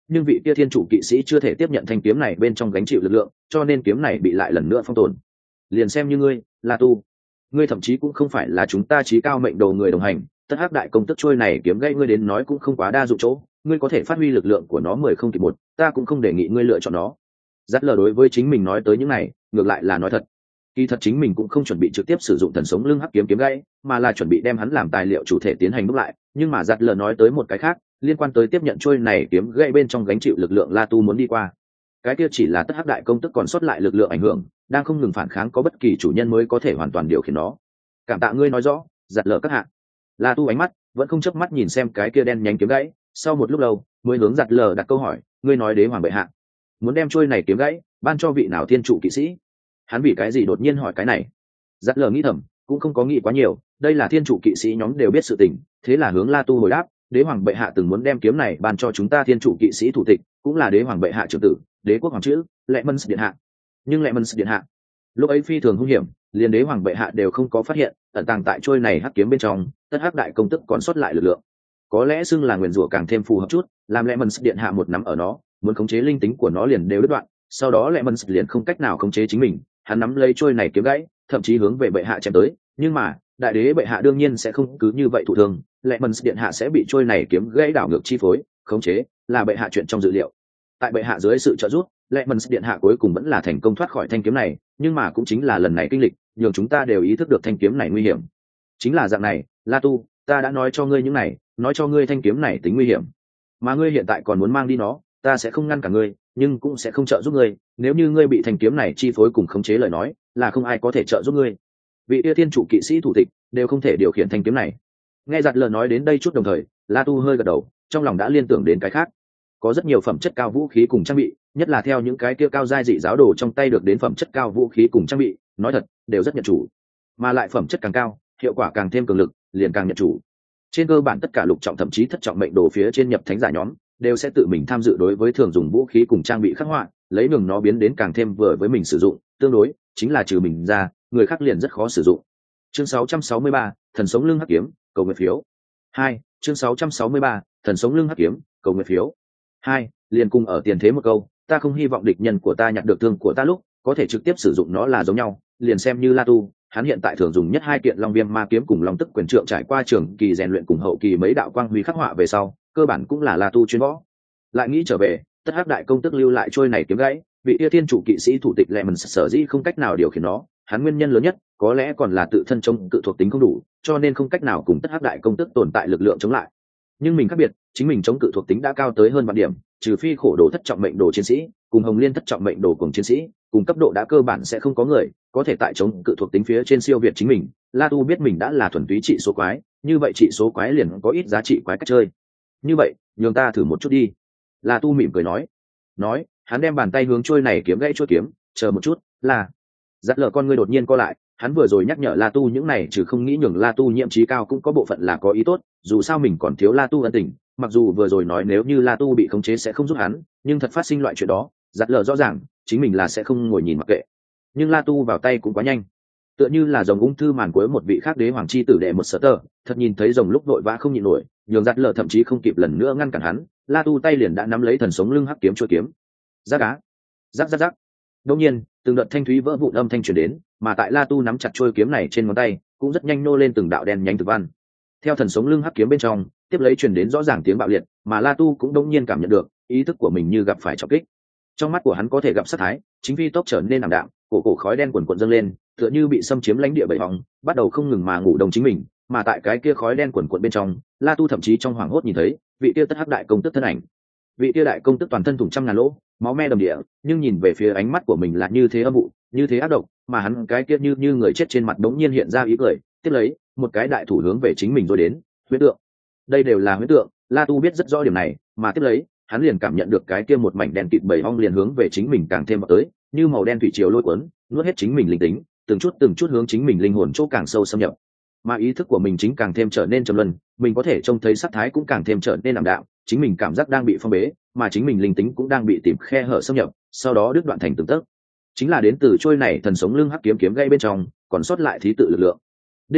nhưng vị kia thiên chủ kỵ sĩ chưa thể tiếp nhận thanh kiếm này bên trong gánh chịu lực lượng, cho nên kiếm này bị lại lần nữa phong tồn. Liền xem như ngươi, La Tu, ngươi thậm chí cũng không phải là chúng ta chí cao mệnh đồ người đồng hành, tất hắc đại công tức trôi này kiếm gãy ngươi đến nói cũng không quá đa dụng chỗ, ngươi có thể phát huy lực lượng của nó mười không kịp một, ta cũng không đề nghị ngươi lựa chọn nó. Dắt lờ đối với chính mình nói tới những này, ngược lại là nói thật. Kỳ thật chính mình cũng không chuẩn bị trực tiếp sử dụng thần sống lưng hắc kiếm kiếm gãy, mà là chuẩn bị đem hắn làm tài liệu chủ thể tiến hành đúc lại, nhưng mà Dắt lờ nói tới một cái khác, liên quan tới tiếp nhận trôi này kiếm gãy bên trong gánh chịu lực lượng La Tu muốn đi qua. Cái kia chỉ là tất hắc đại công tức còn sót lại lực lượng ảnh hưởng, đang không ngừng phản kháng, có bất kỳ chủ nhân mới có thể hoàn toàn điều khiển nó. Cảm tạ ngươi nói rõ, Dắt lờ các hạ. La Tu ánh mắt vẫn không chớp mắt nhìn xem cái kia đen nhánh kiếm gãy, sau một lúc lâu mới hướng Dắt lờ đặt câu hỏi, ngươi nói đế hoàng bệ hạ muốn đem trôi này kiếm gãy ban cho vị nào thiên trụ kỵ sĩ? Hắn vì cái gì đột nhiên hỏi cái này? Dắt lờ nghĩ thầm, cũng không có nghĩ quá nhiều, đây là thiên trụ kỵ sĩ nhóm đều biết sự tình, thế là hướng La Tu hồi đáp, đế hoàng bệ hạ từng muốn đem kiếm này ban cho chúng ta thiên trụ kỵ sĩ thủ tịch, cũng là đế hoàng bệ hạ trưởng tử, đế quốc hoàng chữ lệ mân điện hạ. Nhưng lệ mân điện hạ lúc ấy phi thường hung hiểm, liền đế hoàng bệ hạ đều không có phát hiện, ẩn tàng tại trôi này hắc kiếm bên trong tất hắc đại công tức còn sót lại lực lượng, có lẽ xưng là nguyền rủa càng thêm phù hợp chút, làm lệ mân điện hạ một nắm ở nó, muốn khống chế linh tính của nó liền đều đứt đoạn, sau đó lệ mân liền không cách nào khống chế chính mình, hắn nắm lấy trôi này kiếm gãy, thậm chí hướng về bệ hạ chém tới, nhưng mà đại đế bệ hạ đương nhiên sẽ không cứ như vậy thụ thương, lệ mân điện hạ sẽ bị trôi này kiếm gãy đảo ngược chi phối khống chế, là bệ hạ chuyện trong dự liệu. Tại bệ hạ dưới sự trợ giúp, lệ mân điện hạ cuối cùng vẫn là thành công thoát khỏi thanh kiếm này, nhưng mà cũng chính là lần này kinh lịch nhường chúng ta đều ý thức được thanh kiếm này nguy hiểm. Chính là dạng này, La Tu, ta đã nói cho ngươi những này, nói cho ngươi thanh kiếm này tính nguy hiểm, mà ngươi hiện tại còn muốn mang đi nó, ta sẽ không ngăn cả ngươi, nhưng cũng sẽ không trợ giúp ngươi, nếu như ngươi bị thanh kiếm này chi phối cùng khống chế lời nói, là không ai có thể trợ giúp ngươi. Vị tia thiên chủ kỵ sĩ thủ tịch đều không thể điều khiển thanh kiếm này. Nghe Dạt lờ nói đến đây chút đồng thời, La Tu hơi gật đầu, trong lòng đã liên tưởng đến cái khác. Có rất nhiều phẩm chất cao vũ khí cùng trang bị, nhất là theo những cái kia cao giai dị giáo đồ trong tay được đến phẩm chất cao vũ khí cùng trang bị, nói thật, đều rất nhận chủ. Mà lại phẩm chất càng cao, hiệu quả càng thêm cường lực, liền càng nhận chủ. Trên cơ bản tất cả lục trọng thậm chí thất trọng mệnh đồ phía trên nhập thánh giả nhóm đều sẽ tự mình tham dự đối với thường dùng vũ khí cùng trang bị khắc họa, lấy đường nó biến đến càng thêm vừa với mình sử dụng, tương đối chính là trừ mình ra, người khác liền rất khó sử dụng. Chương sáu trăm sáu mươi ba, thần sống lưng hắc kiếm, cầu nguyện phiếu. Hai, chương sáu trăm sáu mươi ba, thần sống lưng hắc kiếm, cầu nguyện phiếu. Hai, liền cùng ở tiền thế một câu, ta không hy vọng địch nhân của ta nhặt được thương của ta lúc có thể trực tiếp sử dụng nó là giống nhau, liền xem như La Tu, hắn hiện tại thường dùng nhất hai kiện long viêm ma kiếm cùng long tức quyền trượng trải qua trường kỳ rèn luyện cùng hậu kỳ mấy đạo quang huy khắc họa về sau, cơ bản cũng là La Tu chuyên võ. Lại nghĩ trở về, tất hắc đại công tức lưu lại trôi này kiếm gãy, vị yêu thiên chủ kỵ sĩ thủ tịch lệ mần sở dĩ không cách nào điều khiển nó, hắn nguyên nhân lớn nhất có lẽ còn là tự thân chống tự thuộc tính không đủ, cho nên không cách nào cùng tất hắc đại công tức tồn tại lực lượng chống lại. Nhưng mình khác biệt, chính mình chống cự thuộc tính đã cao tới hơn vạn điểm, trừ phi khổ đồ thất trọng mệnh đồ chiến sĩ cùng hồng liên thất trọng mệnh đồ cùng chiến sĩ cùng cấp độ đã cơ bản sẽ không có người có thể tại chống cự thuộc tính phía trên siêu việt chính mình. La Tu biết mình đã là thuần túy trị số quái, như vậy trị số quái liền có ít giá trị quái cách chơi. Như vậy nhường ta thử một chút đi. La Tu mỉm cười nói. Nói, hắn đem bàn tay hướng trôi này kiếm gãy chuôi kiếm, chờ một chút, là. Dắt lờ con ngươi đột nhiên co lại, hắn vừa rồi nhắc nhở La Tu những này trừ không nghĩ nhường La Tu nhiệm trí cao cũng có bộ phận là có ý tốt, dù sao mình còn thiếu La Tu ân tình, mặc dù vừa rồi nói nếu như La Tu bị khống chế sẽ không giúp hắn, nhưng thật phát sinh loại chuyện đó, Dắt lờ rõ ràng chính mình là sẽ không ngồi nhìn mặc kệ. Nhưng La Tu vào tay cũng quá nhanh, tựa như là dòng ung thư màn cuối một vị khác đế hoàng chi tử đệ một sở tờ, thật nhìn thấy dòng lúc vội vã không nhịn nổi, nhường Dắt lờ thậm chí không kịp lần nữa ngăn cản hắn, La Tu tay liền đã nắm lấy thần sống lưng hắc kiếm chuôi kiếm. Rắc á, rắc rắc rắc. Đột nhiên, từng đợt thanh thúy vỡ vụn âm thanh truyền đến, mà tại La Tu nắm chặt chuôi kiếm này trên ngón tay, cũng rất nhanh nô lên từng đạo đen nhánh thực văn. Theo thần sống lưng hắc kiếm bên trong, tiếp lấy truyền đến rõ ràng tiếng bạo liệt, mà La Tu cũng đột nhiên cảm nhận được, ý thức của mình như gặp phải trọng kích. Trong mắt của hắn có thể gặp sát thái, chính phi tốc trở nên ảm đạm, cổ cổ khói đen quần quần dâng lên, tựa như bị xâm chiếm lãnh địa bầy hóng, bắt đầu không ngừng mà ngủ đồng chính mình, mà tại cái kia khói đen quần quần bên trong, La Tu thậm chí trong hoảng hốt nhìn thấy, vị kia tất hắc đại công tức thân ảnh. Vị kia đại công tức toàn thân thủng trăm ngàn lỗ, máu me đầm địa, nhưng nhìn về phía ánh mắt của mình là như thế âm u, như thế ác độc, mà hắn cái kia như như người chết trên mặt đống nhiên hiện ra ý cười, tiếp lấy, một cái đại thủ hướng về chính mình rồi đến, huyễn tượng. Đây đều là huyễn tượng, La Tu biết rất rõ điểm này, mà tiếp lấy, hắn liền cảm nhận được cái kia một mảnh đen kịt bầy ong liền hướng về chính mình càng thêm vào tới, như màu đen thủy triều lôi cuốn, nuốt hết chính mình linh tính, từng chút từng chút hướng chính mình linh hồn chỗ càng sâu xâm nhập. Mà ý thức của mình chính càng thêm trở nên trầm luân, mình có thể trông thấy sắc thái cũng càng thêm trở nên ảm đạm, chính mình cảm giác đang bị phong bế, mà chính mình linh tính cũng đang bị tìm khe hở xâm nhập, sau đó đứt đoạn thành từng tấc. Chính là đến từ trôi này thần sống lưng hắc kiếm kiếm gây bên trong, còn sót lại thí tự lực lượng. Đích xác,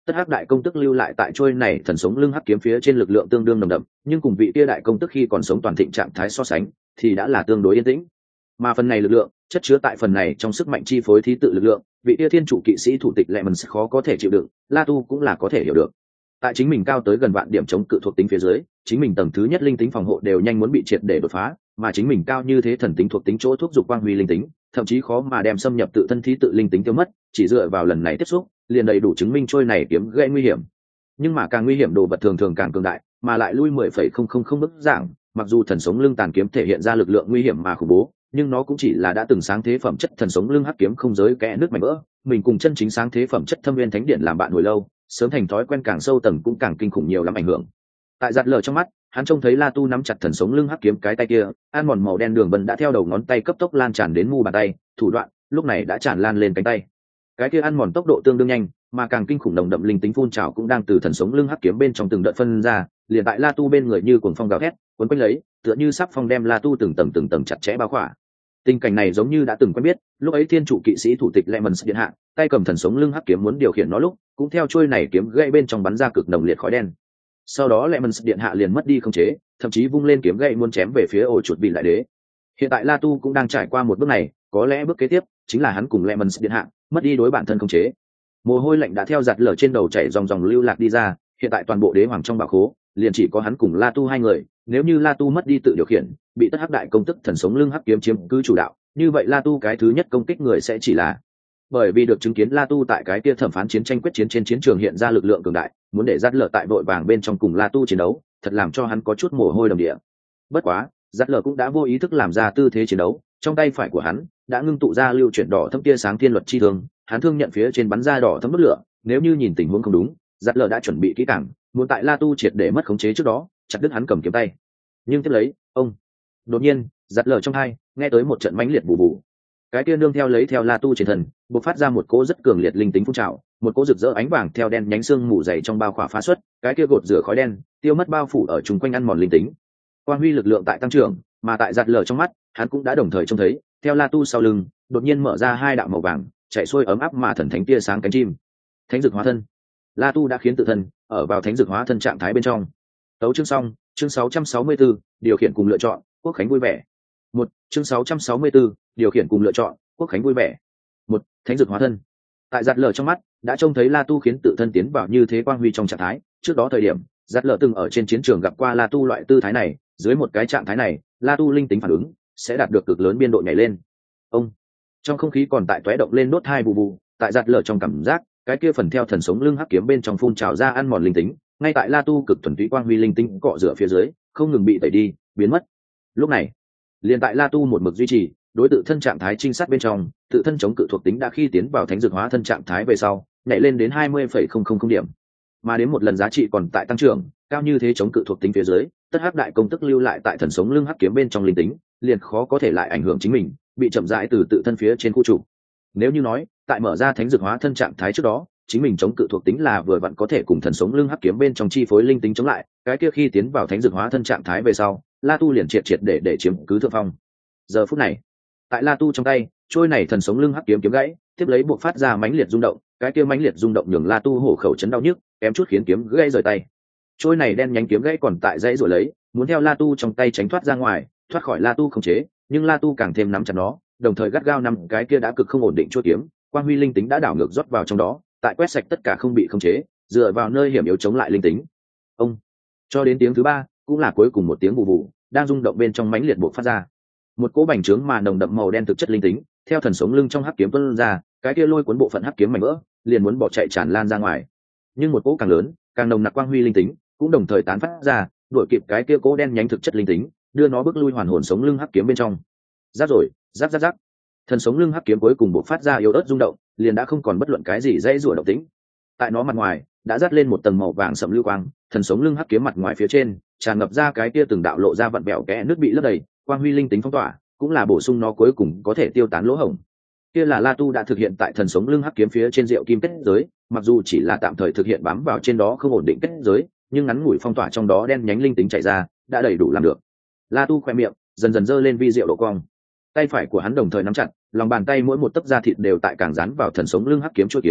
tất hắc đại công tức lưu lại tại trôi này thần sống lưng hắc kiếm phía trên lực lượng tương đương nồng đậm, nhưng cùng vị kia đại công tức khi còn sống toàn thịnh trạng thái so sánh thì đã là tương đối yên tĩnh. Mà phần này lực lượng chất chứa tại phần này trong sức mạnh chi phối thí tự lực lượng, vị kia thiên chủ kỵ sĩ thủ tịch Lemons khó có thể chịu đựng, La Tu cũng là có thể hiểu được. Tại chính mình cao tới gần vạn điểm chống cự thuộc tính phía dưới, chính mình tầng thứ nhất linh tính phòng hộ đều nhanh muốn bị triệt để đột phá, mà chính mình cao như thế thần tính thuộc tính chỗ thúc giục quang huy linh tính, thậm chí khó mà đem xâm nhập tự thân thí tự linh tính tiêu mất, chỉ dựa vào lần này tiếp xúc, liền đầy đủ chứng minh trôi này kiếm gây nguy hiểm. Nhưng mà càng nguy hiểm đồ vật thường thường càng cường đại, mà lại lui mười phẩy không không không bức dạng, mặc dù thần sống lưng tàn kiếm thể hiện ra lực lượng nguy hiểm mà khủng bố, nhưng nó cũng chỉ là đã từng sáng thế phẩm chất thần sống lưng hắc kiếm không giới kẽ nước mảnh vỡ, mình cùng chân chính sáng thế phẩm chất thâm viên thánh điện làm bạn hồi lâu, sớm thành thói quen càng sâu tầng cũng càng kinh khủng nhiều lắm ảnh hưởng. Tại giật lờ trong mắt, hắn trông thấy La Tu nắm chặt thần sống lưng hắc kiếm cái tay kia, ăn mòn màu đen đường vân đã theo đầu ngón tay cấp tốc lan tràn đến mu bàn tay, thủ đoạn lúc này đã tràn lan lên cánh tay. Cái kia ăn mòn tốc độ tương đương nhanh, mà càng kinh khủng nồng đậm linh tính phun trào cũng đang từ thần sống lưng hắc kiếm bên trong từng đợt phân ra, liền tại La Tu bên người như cuồng phong gào thét, cuốn quanh lấy, tựa như sắp phong đem La Tu từng tầng từng tầng chặt chẽ bao khỏa. Tình cảnh này giống như đã từng quen biết, lúc ấy thiên chủ kỵ sĩ thủ tịch Lemons điện hạ, tay cầm thần sống lưng hắc kiếm muốn điều khiển nó lúc, cũng theo chuôi này kiếm gãy bên trong bắn ra cực nồng liệt khói đen. Sau đó Lemons điện hạ liền mất đi khống chế, thậm chí vung lên kiếm gãy muốn chém về phía ổ chuột vị đại đế. Hiện tại La Tu cũng đang trải qua một bước này, có lẽ bước kế tiếp chính là hắn cùng Lemons điện hạ mất đi đối bản thân khống chế. Mồ hôi lạnh đã theo giặt lở trên đầu chảy dòng dòng lưu lạc đi ra, hiện tại toàn bộ đế hoàng trong bảo khố, liền chỉ có hắn cùng La Tu hai người, nếu như La Tu mất đi tự điều khiển, bị tất hắc đại công tức thần sống lưng hắc kiếm chiếm cứ chủ đạo, như vậy La Tu cái thứ nhất công kích người sẽ chỉ là. Bởi vì được chứng kiến La Tu tại cái kia thẩm phán chiến tranh quyết chiến trên chiến trường hiện ra lực lượng cường đại, muốn để giặt lở tại vội vàng bên trong cùng La Tu chiến đấu, thật làm cho hắn có chút mồ hôi đầm địa. Bất quá, giặt lở cũng đã vô ý thức làm ra tư thế chiến đấu, trong tay phải của hắn đã ngưng tụ ra lưu chuyển đỏ thâm tia sáng thiên luật chi thương, hắn thương nhận phía trên bắn ra đỏ thâm đốt lửa, nếu như nhìn tình huống không đúng, giặt lở đã chuẩn bị kỹ càng, muốn tại La Tu triệt để mất khống chế trước đó, chặt đứt hắn cầm kiếm tay. Nhưng tiếp lấy, ông đột nhiên, giặt lở trong hai, nghe tới một trận mãnh liệt bù bù. Cái kia nương theo lấy theo La Tu trên thần, bộc phát ra một cỗ rất cường liệt linh tính phun trào, một cỗ rực rỡ ánh vàng theo đen nhánh xương mù dày trong bao khỏa phá xuất, cái kia gột rửa khói đen, tiêu mất bao phủ ở chung quanh ăn mòn linh tính. Quang huy lực lượng tại tăng trưởng, mà tại giặt lở trong mắt, hắn cũng đã đồng thời trông thấy, theo La Tu sau lưng, đột nhiên mở ra hai đạo màu vàng, chạy xuôi ấm áp mà thần thánh tia sáng cánh chim. Thánh dược hóa thân. La Tu đã khiến tự thân ở vào thánh dược hóa thân trạng thái bên trong. Tấu chương xong, chương sáu trăm sáu mươi tư, điều khiển cùng lựa chọn, Quốc khánh vui vẻ. Một, chương sáu trăm sáu mươi tư, điều khiển cùng lựa chọn, Quốc khánh vui vẻ. Một, thánh dược hóa thân. Tại giặt lở trong mắt, đã trông thấy La Tu khiến tự thân tiến vào như thế quang huy trong trạng thái, trước đó thời điểm, giặt lở từng ở trên chiến trường gặp qua La Tu loại tư thái này, dưới một cái trạng thái này, La Tu linh tính phản ứng sẽ đạt được cực lớn biên độ nhảy lên. Ông, trong không khí còn tại tóe động lên nốt hai bù bù, tại giặt lở trong cảm giác, cái kia phần theo thần sống lưng hắc kiếm bên trong phun trào ra ăn mòn linh tính, ngay tại La Tu cực thuần túy quang huy linh tinh cọ rửa phía dưới, không ngừng bị tẩy đi, biến mất. Lúc này, liền tại La Tu một mực duy trì đối tự thân trạng thái trinh sát bên trong, tự thân chống cự thuộc tính đã khi tiến vào thánh dược hóa thân trạng thái về sau, nhảy lên đến hai mươi phẩy không không không điểm. Mà đến một lần giá trị còn tại tăng trưởng, cao như thế chống cự thuộc tính phía dưới, tất hắc đại công tức lưu lại tại thần sống lưng hắc kiếm bên trong linh tính, liền khó có thể lại ảnh hưởng chính mình, bị chậm rãi từ tự thân phía trên khu chủ. Nếu như nói, tại mở ra thánh dược hóa thân trạng thái trước đó, chính mình chống cự thuộc tính là vừa vặn có thể cùng thần sống lưng hắc kiếm bên trong chi phối linh tính chống lại, cái kia khi tiến vào thánh dược hóa thân trạng thái về sau, La Tu liền triệt triệt để để chiếm cứ thượng phong. Giờ phút này, tại La Tu trong tay, trôi này thần sống lưng hắc kiếm kiếm gãy, tiếp lấy buộc phát ra mãnh liệt rung động, cái kia mãnh liệt rung động nhường La Tu hổ khẩu chấn đau nhức, kém chút khiến kiếm gãy rời tay. Trôi này đen nhánh kiếm gãy còn tại dãy rồi lấy, muốn theo La Tu trong tay tránh thoát ra ngoài, thoát khỏi La Tu khống chế, nhưng La Tu càng thêm nắm chặt nó, đồng thời gắt gao nắm cái kia đã cực không ổn định chuôi kiếm, quang huy linh tính đã đảo ngược rót vào trong đó, tại quét sạch tất cả không bị khống chế, dựa vào nơi hiểm yếu chống lại linh tính. Ông, cho đến tiếng thứ ba, cũng là cuối cùng một tiếng bù bù, đang rung động bên trong mãnh liệt bộc phát ra. Một cỗ bành trướng mà nồng đậm màu đen thực chất linh tính, theo thần sống lưng trong hắc kiếm tuôn ra, cái kia lôi cuốn bộ phận hắc kiếm mảnh vỡ, liền muốn bỏ chạy tràn lan ra ngoài. Nhưng một cỗ càng lớn, càng nồng nặc quang huy linh tính, cũng đồng thời tán phát ra, đuổi kịp cái kia cỗ đen nhánh thực chất linh tính, đưa nó bước lui hoàn hồn sống lưng hắc kiếm bên trong. Rát rồi, rát rát rát. Thần sống lưng hắc kiếm cuối cùng bộc phát ra yếu ớt rung động, liền đã không còn bất luận cái gì dây rủa động tĩnh. Tại nó mặt ngoài đã dắt lên một tầng màu vàng sẫm lưu quang, thần sống lưng hắc kiếm mặt ngoài phía trên tràn ngập ra cái kia từng đạo lộ ra vặn vẹo kẽ nước bị lấp đầy, quang huy linh tính phong tỏa, cũng là bổ sung nó cuối cùng có thể tiêu tán lỗ hổng. Kia là La Tu đã thực hiện tại thần sống lưng hắc kiếm phía trên diệu kim kết giới, mặc dù chỉ là tạm thời thực hiện bám vào trên đó không ổn định kết giới, nhưng ngắn ngủi phong tỏa trong đó đen nhánh linh tính chạy ra, đã đầy đủ làm được. La Tu khoe miệng dần dần dơ lên vi diệu độ cong, tay phải của hắn đồng thời nắm chặt, lòng bàn tay mỗi một tấc da thịt đều tại càng dán vào thần sống lưng hắc kiếm chuôi kiếm,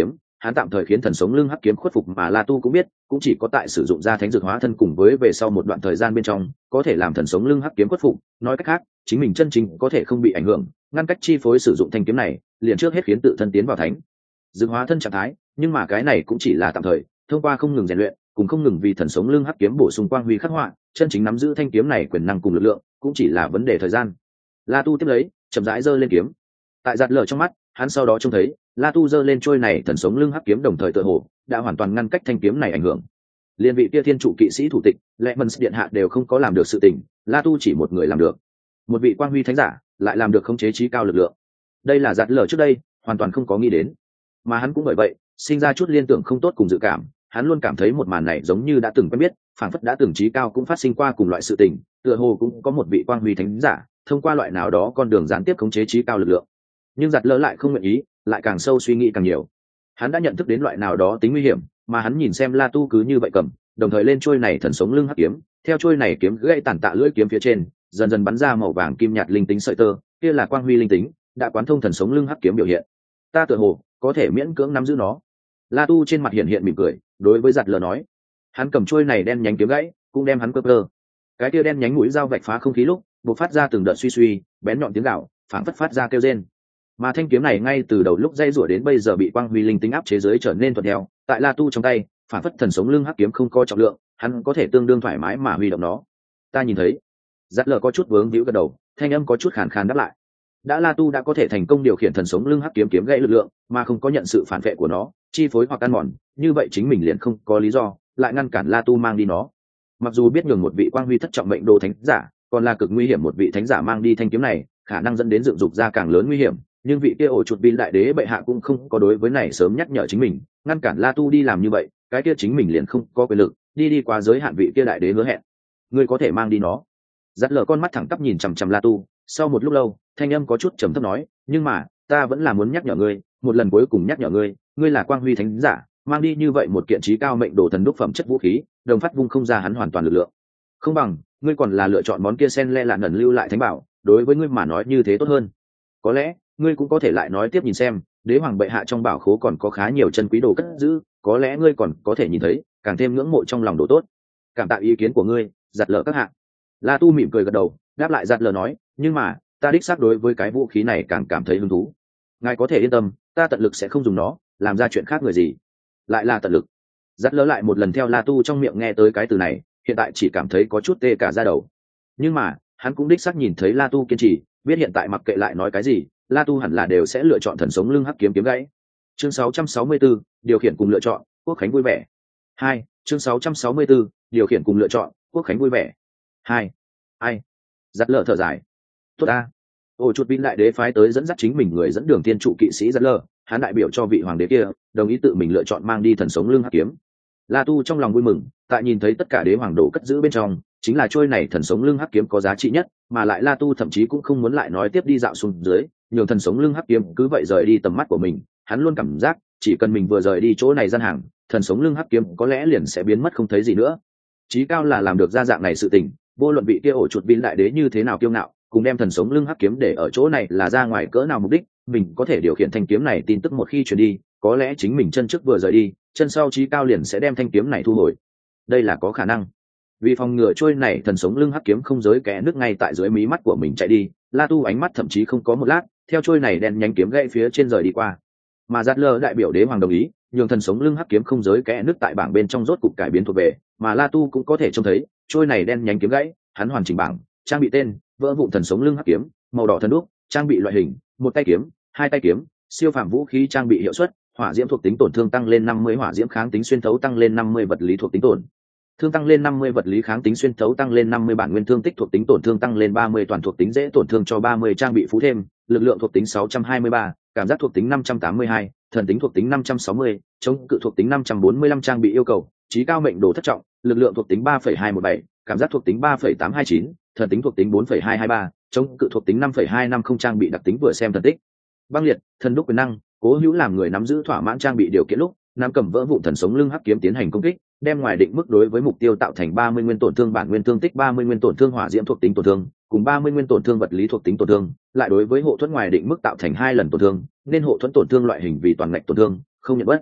hắn tạm thời khiến thần sống lưng hắc kiếm khuất phục, mà La Tu cũng biết cũng chỉ có tại sử dụng ra thánh dược hóa thân cùng với về sau một đoạn thời gian bên trong có thể làm thần sống lưng hắc kiếm khuất phục. Nói cách khác, chính mình chân chính có thể không bị ảnh hưởng, ngăn cách chi phối sử dụng thanh kiếm này, liền trước hết khiến tự thân tiến vào thánh dược hóa thân trạng thái. Nhưng mà cái này cũng chỉ là tạm thời, thông qua không ngừng rèn luyện cùng không ngừng vì thần sống lưng hắc kiếm bổ sung quang huy khắc họa, chân chính nắm giữ thanh kiếm này quyền năng cùng lực lượng cũng chỉ là vấn đề thời gian. La Tu tiếp lấy chậm rãi giơ lên kiếm. Tại giặt lở trong mắt, hắn sau đó trông thấy La Tu giơ lên trôi này thần sống lưng hắc kiếm, đồng thời tựa hồ đã hoàn toàn ngăn cách thanh kiếm này ảnh hưởng. Liên vị kia thiên trụ kỵ sĩ thủ tịch lệ mân điện hạ đều không có làm được sự tình, La Tu chỉ một người làm được. Một vị quang huy thánh giả lại làm được khống chế trí cao lực lượng. Đây là giặt lở trước đây hoàn toàn không có nghĩ đến, mà hắn cũng bởi vậy sinh ra chút liên tưởng không tốt cùng dự cảm. Hắn luôn cảm thấy một màn này giống như đã từng quen biết, phảng phất đã từng trí cao cũng phát sinh qua cùng loại sự tình, tựa hồ cũng có một vị quang huy thánh giả thông qua loại nào đó con đường gián tiếp khống chế trí cao lực lượng. Nhưng giặt lỡ lại không nguyện ý, lại càng sâu suy nghĩ càng nhiều. Hắn đã nhận thức đến loại nào đó tính nguy hiểm, mà hắn nhìn xem La Tu cứ như vậy cầm đồng thời lên trôi này thần sống lưng hắc kiếm, theo trôi này kiếm gãy tàn tạ lưỡi kiếm phía trên dần dần bắn ra màu vàng kim nhạt linh tính sợi tơ, kia là quang huy linh tính đã quán thông thần sống lưng hắc kiếm biểu hiện. Ta tựa hồ có thể miễn cưỡng nắm giữ nó. La Tu trên mặt hiện hiện mỉm cười, đối với giặt lờ nói. Hắn cầm trôi này đen nhánh kiếm gãy, cũng đem hắn cơ cơ. Cái kia đen nhánh mũi dao vạch phá không khí lúc, bộc phát ra từng đợt suy suy, bén nhọn tiếng gạo, phảng phất phát ra kêu rên. Mà thanh kiếm này ngay từ đầu lúc dây rủa đến bây giờ bị quang huy linh tính áp chế giới trở nên thuận theo, tại La Tu trong tay, phảng phất thần sống lưng hắc kiếm không có trọng lượng, hắn có thể tương đương thoải mái mà huy động nó. Ta nhìn thấy. Giặt lờ có chút vướng víu gật đầu, thanh âm có chút khàn khàn đáp lại. Đã La Tu đã có thể thành công điều khiển thần sống lưng hắc kiếm kiếm gãy lực lượng, mà không có nhận sự phản vệ của nó, chi phối hoặc ăn mòn, như vậy chính mình liền không có lý do lại ngăn cản La Tu mang đi nó. Mặc dù biết nhường một vị quang huy thất trọng mệnh đồ thánh giả, còn là cực nguy hiểm một vị thánh giả mang đi thanh kiếm này, khả năng dẫn đến dựng dục ra càng lớn nguy hiểm, nhưng vị kia ổ chuột viên đại đế bệ hạ cũng không có đối với này sớm nhắc nhở chính mình, ngăn cản La Tu đi làm như vậy, cái kia chính mình liền không có quyền lực đi đi qua giới hạn vị kia đại đế hứa hẹn. Ngươi có thể mang đi nó. Dắt lờ con mắt thẳng tắp nhìn chằm chằm La Tu, sau một lúc lâu, thanh âm có chút trầm thấp nói, nhưng mà ta vẫn là muốn nhắc nhở ngươi, một lần cuối cùng nhắc nhở ngươi, ngươi là quang huy thánh giả, mang đi như vậy một kiện trí cao mệnh đồ thần đúc phẩm chất vũ khí, đồng phát vung không ra hắn hoàn toàn lực lượng. Không bằng ngươi còn là lựa chọn món kia sen le lạ nần lưu lại thánh bảo, đối với ngươi mà nói như thế tốt hơn. Có lẽ ngươi cũng có thể lại nói tiếp nhìn xem, đế hoàng bệ hạ trong bảo khố còn có khá nhiều chân quý đồ cất giữ, có lẽ ngươi còn có thể nhìn thấy càng thêm ngưỡng mộ trong lòng đồ tốt. Cảm tạ ý kiến của ngươi, giặt lờ các hạ. La Tu mỉm cười gật đầu, đáp lại giặt lờ nói, nhưng mà ta đích xác đối với cái vũ khí này càng cảm thấy hứng thú. Ngài có thể yên tâm, ta tận lực sẽ không dùng nó làm ra chuyện khác người gì. Lại là tận lực. Giặt lờ lại một lần theo La Tu trong miệng nghe tới cái từ này, hiện tại chỉ cảm thấy có chút tê cả da đầu. Nhưng mà hắn cũng đích xác nhìn thấy La Tu kiên trì, biết hiện tại mặc kệ lại nói cái gì, La Tu hẳn là đều sẽ lựa chọn thần sống lưng hắc kiếm kiếm gãy. Chương sáu trăm sáu mươi tư, điều khiển cùng lựa chọn, Quốc Khánh vui vẻ. Hai, chương sáu trăm sáu mươi tư, điều khiển cùng lựa chọn, Quốc Khánh vui vẻ. Hai, ai? Giặt lờ thở dài. Tốt ta. Ổ chuột Vin đại đế phái tới dẫn dắt chính mình người dẫn đường tiên trụ kỵ sĩ giặt lờ, hắn đại biểu cho vị hoàng đế kia, đồng ý tự mình lựa chọn mang đi thần sống lưng hắc kiếm. La Tu trong lòng vui mừng, tại nhìn thấy tất cả đế hoàng đồ cất giữ bên trong, chính là trôi này thần sống lưng hắc kiếm có giá trị nhất, mà lại La Tu thậm chí cũng không muốn lại nói tiếp đi dạo xuống dưới, nhường thần sống lưng hắc kiếm cứ vậy rời đi tầm mắt của mình. Hắn luôn cảm giác, chỉ cần mình vừa rời đi chỗ này gian hàng, thần sống lưng hắc kiếm có lẽ liền sẽ biến mất không thấy gì nữa. Chí cao là làm được ra dạng này sự tình, vô luận vị kia ổ chuột Vin đại đế như thế nào kiêu ngạo, cùng đem thần sống lưng hắc kiếm để ở chỗ này là ra ngoài cỡ nào mục đích, mình có thể điều khiển thanh kiếm này tin tức một khi truyền đi, có lẽ chính mình chân trước vừa rời đi, chân sau chí cao liền sẽ đem thanh kiếm này thu hồi. Đây là có khả năng. Vì phòng ngừa trôi này thần sống lưng hắc kiếm không giới kẽ nước ngay tại dưới mí mắt của mình chạy đi, La Tu ánh mắt thậm chí không có một lát, theo trôi này đen nhánh kiếm gãy phía trên rời đi qua. Mà Giặt lờ đại biểu đế hoàng đồng ý, nhường thần sống lưng hắc kiếm không giới kẽ nước tại bảng bên trong rốt cục cải biến thuộc về, mà La Tu cũng có thể trông thấy, trôi này đen nhánh kiếm gãy, hắn hoàn chỉnh bảng, trang bị tên, vỡ vụn thần sống lưng hắc kiếm, màu đỏ thần đúc, trang bị loại hình, một tay kiếm, hai tay kiếm, siêu phàm vũ khí trang bị hiệu suất, hỏa diễm thuộc tính tổn thương tăng lên năm mươi, hỏa diễm kháng tính xuyên thấu tăng lên năm mươi, vật lý thuộc tính tổn thương tăng lên năm mươi, vật lý kháng tính xuyên thấu tăng lên năm mươi, bản nguyên thương tích thuộc tính tổn thương tăng lên ba mươi, toàn thuộc tính dễ tổn thương cho ba mươi, trang bị phú thêm, lực lượng thuộc tính sáu trăm hai mươi ba, cảm giác thuộc tính năm trăm tám mươi hai, thần tính thuộc tính năm trăm sáu mươi, chống cự thuộc tính năm trăm bốn mươi lăm, trang bị yêu cầu, chí cao mệnh đồ thất trọng, lực lượng thuộc tính ba phẩy hai một bảy, cảm giác thuộc tính ba phẩy tám hai chín, thần tính thuộc tính bốn phẩy hai hai ba, chống cự thuộc tính năm phẩy hai năm không, trang bị đặc tính vừa xem thần tích. Băng liệt, thần đúc quyền năng, cố hữu làm người nắm giữ thỏa mãn trang bị điều kiện lúc, nam cầm vỡ vụn thần sống lưng hắc kiếm tiến hành công kích, đem ngoài định mức đối với mục tiêu tạo thành ba mươi nguyên tổn thương bản nguyên thương tích, ba mươi nguyên tổn thương hỏa diễm thuộc tính tổn thương, cùng ba mươi nguyên tổn thương vật lý thuộc tính tổn thương, lại đối với hộ thuẫn ngoài định mức tạo thành hai lần tổn thương, nên hộ thuẫn tổn thương loại hình vì toàn ngạch tổn thương, không nhận bất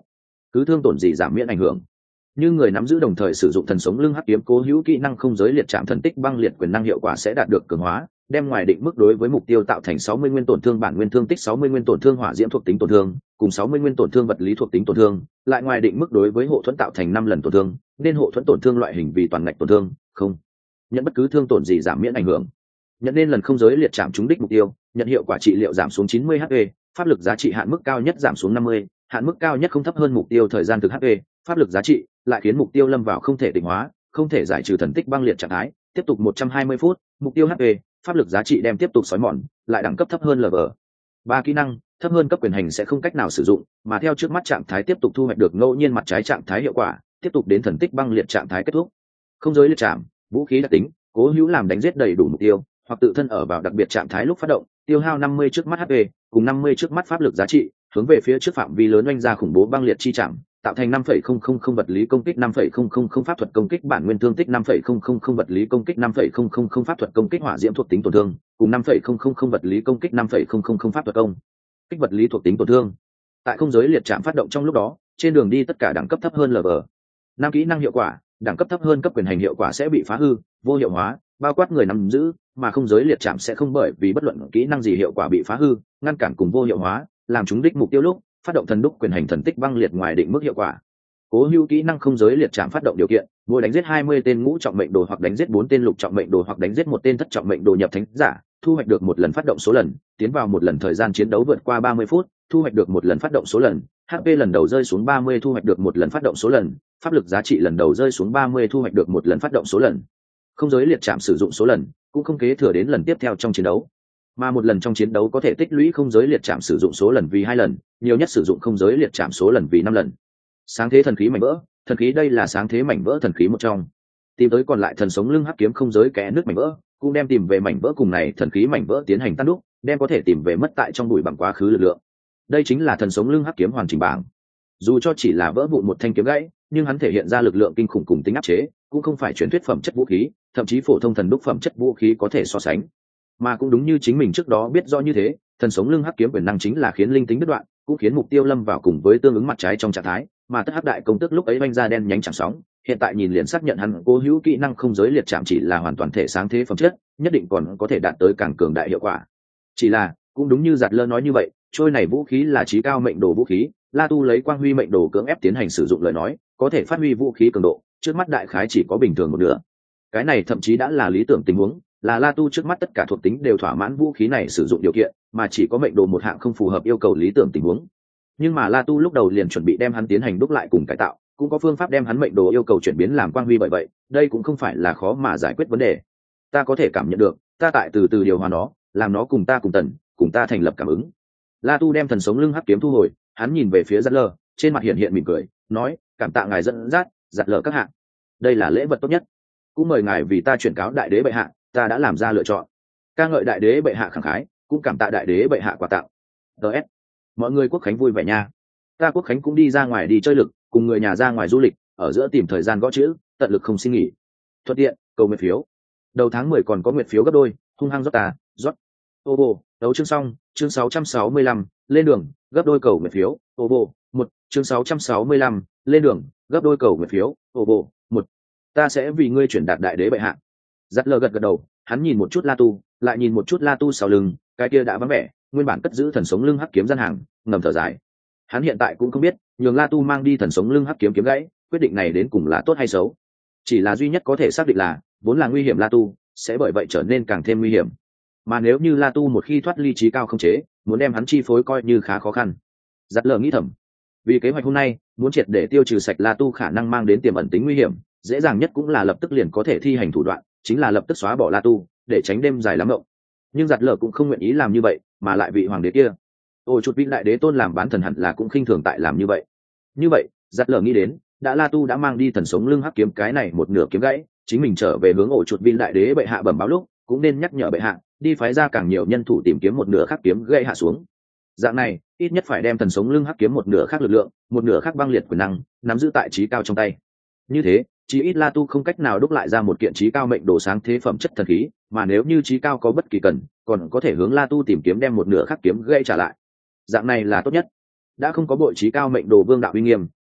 cứ thương tổn gì giảm miễn ảnh hưởng. Như người nắm giữ đồng thời sử dụng thần sống lưng hắc kiếm cố hữu kỹ năng không giới liệt chạm thần tích băng liệt quyền năng hiệu quả sẽ đạt được cường hóa, đem ngoài định mức đối với mục tiêu tạo thành sáu mươi nguyên tổn thương bản nguyên thương tích sáu mươi nguyên tổn thương hỏa diễm thuộc tính tổn thương, cùng sáu mươi nguyên tổn thương vật lý thuộc tính tổn thương, lại ngoài định mức đối với hộ thuẫn tạo thành năm lần tổn thương, nên hộ thuẫn tổn thương loại hình vì toàn ngạch tổn thương, không nhận bất cứ thương tổn gì giảm miễn ảnh hưởng. Nhận nên lần không giới liệt chạm trúng đích mục tiêu, nhận hiệu quả trị liệu giảm xuống chín mươi hát pê, pháp lực giá trị hạn mức cao nhất giảm xuống năm mươi, hạn mức cao nhất không thấp hơn mục tiêu thời gian thực hát pê, pháp lực giá trị lại khiến mục tiêu lâm vào không thể định hóa, không thể giải trừ thần tích băng liệt trạng thái, tiếp tục một trăm hai mươi phút, mục tiêu hát pê, pháp lực giá trị đem tiếp tục xói mòn, lại đẳng cấp thấp hơn lv ba kỹ năng thấp hơn cấp quyền hành sẽ không cách nào sử dụng, mà theo trước mắt trạng thái tiếp tục thu hoạch được ngẫu nhiên mặt trái trạng thái hiệu quả, tiếp tục đến thần tích băng liệt trạng thái kết thúc. Không giới liệt chạm, vũ khí đặc tính, cố hữu làm đánh giết đầy đủ mục tiêu, hoặc tự thân ở vào đặc biệt trạng thái lúc phát động, tiêu hao năm mươi trước mắt hát pê, cùng năm mươi trước mắt pháp lực giá trị, hướng về phía trước phạm vi lớn oanh ra khủng bố băng liệt chi chạm, tạo thành năm phẩy không không không vật lý công kích năm phẩy không không không pháp thuật công kích bản nguyên thương tích năm phẩy không không không vật lý công kích năm phẩy không không không pháp thuật công kích hỏa diễm thuộc tính tổn thương, cùng năm phẩy không không không vật lý công kích năm phẩy không không không pháp thuật công kích vật lý thuộc tính tổn thương. Tại không giới liệt chạm phát động trong lúc đó, trên đường đi tất cả đẳng cấp thấp hơn lv năm kỹ năng hiệu quả, đẳng cấp thấp hơn cấp quyền hành hiệu quả sẽ bị phá hư, vô hiệu hóa, bao quát người nắm giữ, mà không giới liệt chạm sẽ không bởi vì bất luận kỹ năng gì hiệu quả bị phá hư, ngăn cản cùng vô hiệu hóa, làm chúng đích mục tiêu lúc phát động thần đúc quyền hành thần tích băng liệt ngoài định mức hiệu quả. Cố hữu kỹ năng không giới liệt chạm phát động điều kiện, mỗi đánh giết hai mươi tên ngũ trọng mệnh đồ hoặc đánh giết bốn tên lục trọng mệnh đồ hoặc đánh giết một tên thất trọng mệnh đồ nhập thánh giả, thu hoạch được một lần phát động số lần, tiến vào một lần thời gian chiến đấu vượt qua ba mươi phút, thu hoạch được một lần phát động số lần, hát pê lần đầu rơi xuống ba mươi thu hoạch được một lần phát động số lần, pháp lực giá trị lần đầu rơi xuống ba mươi thu hoạch được một lần phát động số lần. Không giới liệt chạm sử dụng số lần, cũng không kế thừa đến lần tiếp theo trong chiến đấu, mà một lần trong chiến đấu có thể tích lũy không giới liệt chạm sử dụng số lần vì hai lần, nhiều nhất sử dụng không giới liệt chạm số lần vì năm lần. Sáng thế thần khí mảnh vỡ, thần khí đây là sáng thế mảnh vỡ thần khí một trong. Tìm tới còn lại thần sống lưng hắc kiếm không giới kẽ nước mảnh vỡ, cũng đem tìm về mảnh vỡ cùng này thần khí mảnh vỡ tiến hành tan đúc, đem có thể tìm về mất tại trong bụi bằng quá khứ lực lượng. Đây chính là thần sống lưng hắc kiếm hoàn chỉnh bảng. Dù cho chỉ là vỡ vụn một thanh kiếm gãy, nhưng hắn thể hiện ra lực lượng kinh khủng cùng tính áp chế, cũng không phải truyền thuyết phẩm chất vũ khí, thậm chí phổ thông thần đúc phẩm chất vũ khí có thể so sánh. Mà cũng đúng như chính mình trước đó biết rõ như thế, thần sống lưng hắc kiếm quyền năng chính là khiến linh tính đứt đoạn, cũng khiến mục tiêu lâm vào cùng với tương ứng mặt trái trong trạng thái, mà tất hắc đại công tức lúc ấy vanh ra đen nhánh chẳng sóng, hiện tại nhìn liền xác nhận hắn cố hữu kỹ năng không giới liệt chạm chỉ là hoàn toàn thể sáng thế phẩm chất, nhất định còn có thể đạt tới càng cường đại hiệu quả. Chỉ là cũng đúng như giạt lơ nói như vậy, trôi này vũ khí là chí cao mệnh đồ vũ khí, La Tu lấy quang huy mệnh đồ cưỡng ép tiến hành sử dụng lời nói, có thể phát huy vũ khí cường độ, trước mắt đại khái chỉ có bình thường một nửa. Cái này thậm chí đã là lý tưởng tình huống, là La Tu trước mắt tất cả thuộc tính đều thỏa mãn vũ khí này sử dụng điều kiện, mà chỉ có mệnh đồ một hạng không phù hợp yêu cầu lý tưởng tình huống. Nhưng mà La Tu lúc đầu liền chuẩn bị đem hắn tiến hành đúc lại cùng cải tạo, cũng có phương pháp đem hắn mệnh đồ yêu cầu chuyển biến làm quang huy, bởi vậy đây cũng không phải là khó mà giải quyết vấn đề. Ta có thể cảm nhận được, ta tại từ từ điều hòa nó, làm nó cùng ta cùng tần, cùng ta thành lập cảm ứng. La Tu đem thần sống lưng hắc kiếm thu hồi, hắn nhìn về phía Dạt Lơ, trên mặt hiện hiện mỉm cười, nói: "Cảm tạ ngài dẫn dắt, Dạt Lơ các hạ. Đây là lễ vật tốt nhất. Cũng mời ngài vì ta chuyển cáo đại đế bệ hạ, ta đã làm ra lựa chọn." Ca ngợi đại đế bệ hạ khẳng khái, cũng cảm tạ đại đế bệ hạ quà tặng. ds Mọi người quốc khánh vui vẻ nha. Ta quốc khánh cũng đi ra ngoài đi chơi lực, cùng người nhà ra ngoài du lịch, ở giữa tìm thời gian gõ chữ, tận lực không xin nghỉ. Thuận tiện, cầu nguyện phiếu. Đầu tháng mười còn có nguyện phiếu gấp đôi, hung hăng rót ta, rót. Ô bồ, đấu chương xong, chương sáu trăm sáu mươi lăm, lên đường, gấp đôi cầu nguyện phiếu. Ô bồ, một, chương sáu trăm sáu mươi lăm, lên đường, gấp đôi cầu nguyện phiếu. Ô bồ, một. Ta sẽ vì ngươi chuyển đạt đại đế bệ hạ. Dắt lờ gật gật đầu, hắn nhìn một chút La Tu, lại nhìn một chút La Tu sau lưng, cái kia đã vắng vẻ, nguyên bản cất giữ thần sống lưng hắc kiếm gian hàng, ngầm thở dài. Hắn hiện tại cũng không biết, nhường La Tu mang đi thần sống lưng hắc kiếm kiếm gãy, quyết định này đến cùng là tốt hay xấu. Chỉ là duy nhất có thể xác định là, vốn là nguy hiểm La Tu, sẽ bởi vậy trở nên càng thêm nguy hiểm. Mà nếu như La Tu một khi thoát ly trí cao không chế, muốn đem hắn chi phối coi như khá khó khăn. Dắt lờ nghĩ thầm, vì kế hoạch hôm nay, muốn triệt để tiêu trừ sạch La Tu khả năng mang đến tiềm ẩn tính nguy hiểm, dễ dàng nhất cũng là lập tức liền có thể thi hành thủ đoạn, chính là lập tức xóa bỏ La Tu, để tránh đêm dài lắm ngộng. Nhưng Dạt Lở cũng không nguyện ý làm như vậy, mà lại vị hoàng đế kia, ôi chút vĩ đại đế tôn làm bán thần hẳn là cũng khinh thường tại làm như vậy. Như vậy, Dạt Lở nghĩ đến, đã La Tu đã mang đi thần sống lưng hắc kiếm cái này một nửa kiếm gãy, chính mình trở về hướng ổ chuột vĩ đại đế bệ hạ bẩm báo lúc, cũng nên nhắc nhở bệ hạ, đi phái ra càng nhiều nhân thủ tìm kiếm một nửa khác kiếm gãy hạ xuống. Dạng này, ít nhất phải đem thần sống lưng hắc kiếm một nửa khác lực lượng, một nửa khác băng liệt quyền năng, nắm giữ tại trí cao trong tay. Như thế, chí ít La Tu không cách nào đúc lại ra một kiện trí cao mệnh đồ sáng thế phẩm chất thần khí, mà nếu như trí cao có bất kỳ cần, còn có thể hướng La Tu tìm kiếm đem một nửa khắc kiếm gây trả lại. Dạng này là tốt nhất. Đã không có bội trí cao mệnh đồ vương đạo uy nghiêm,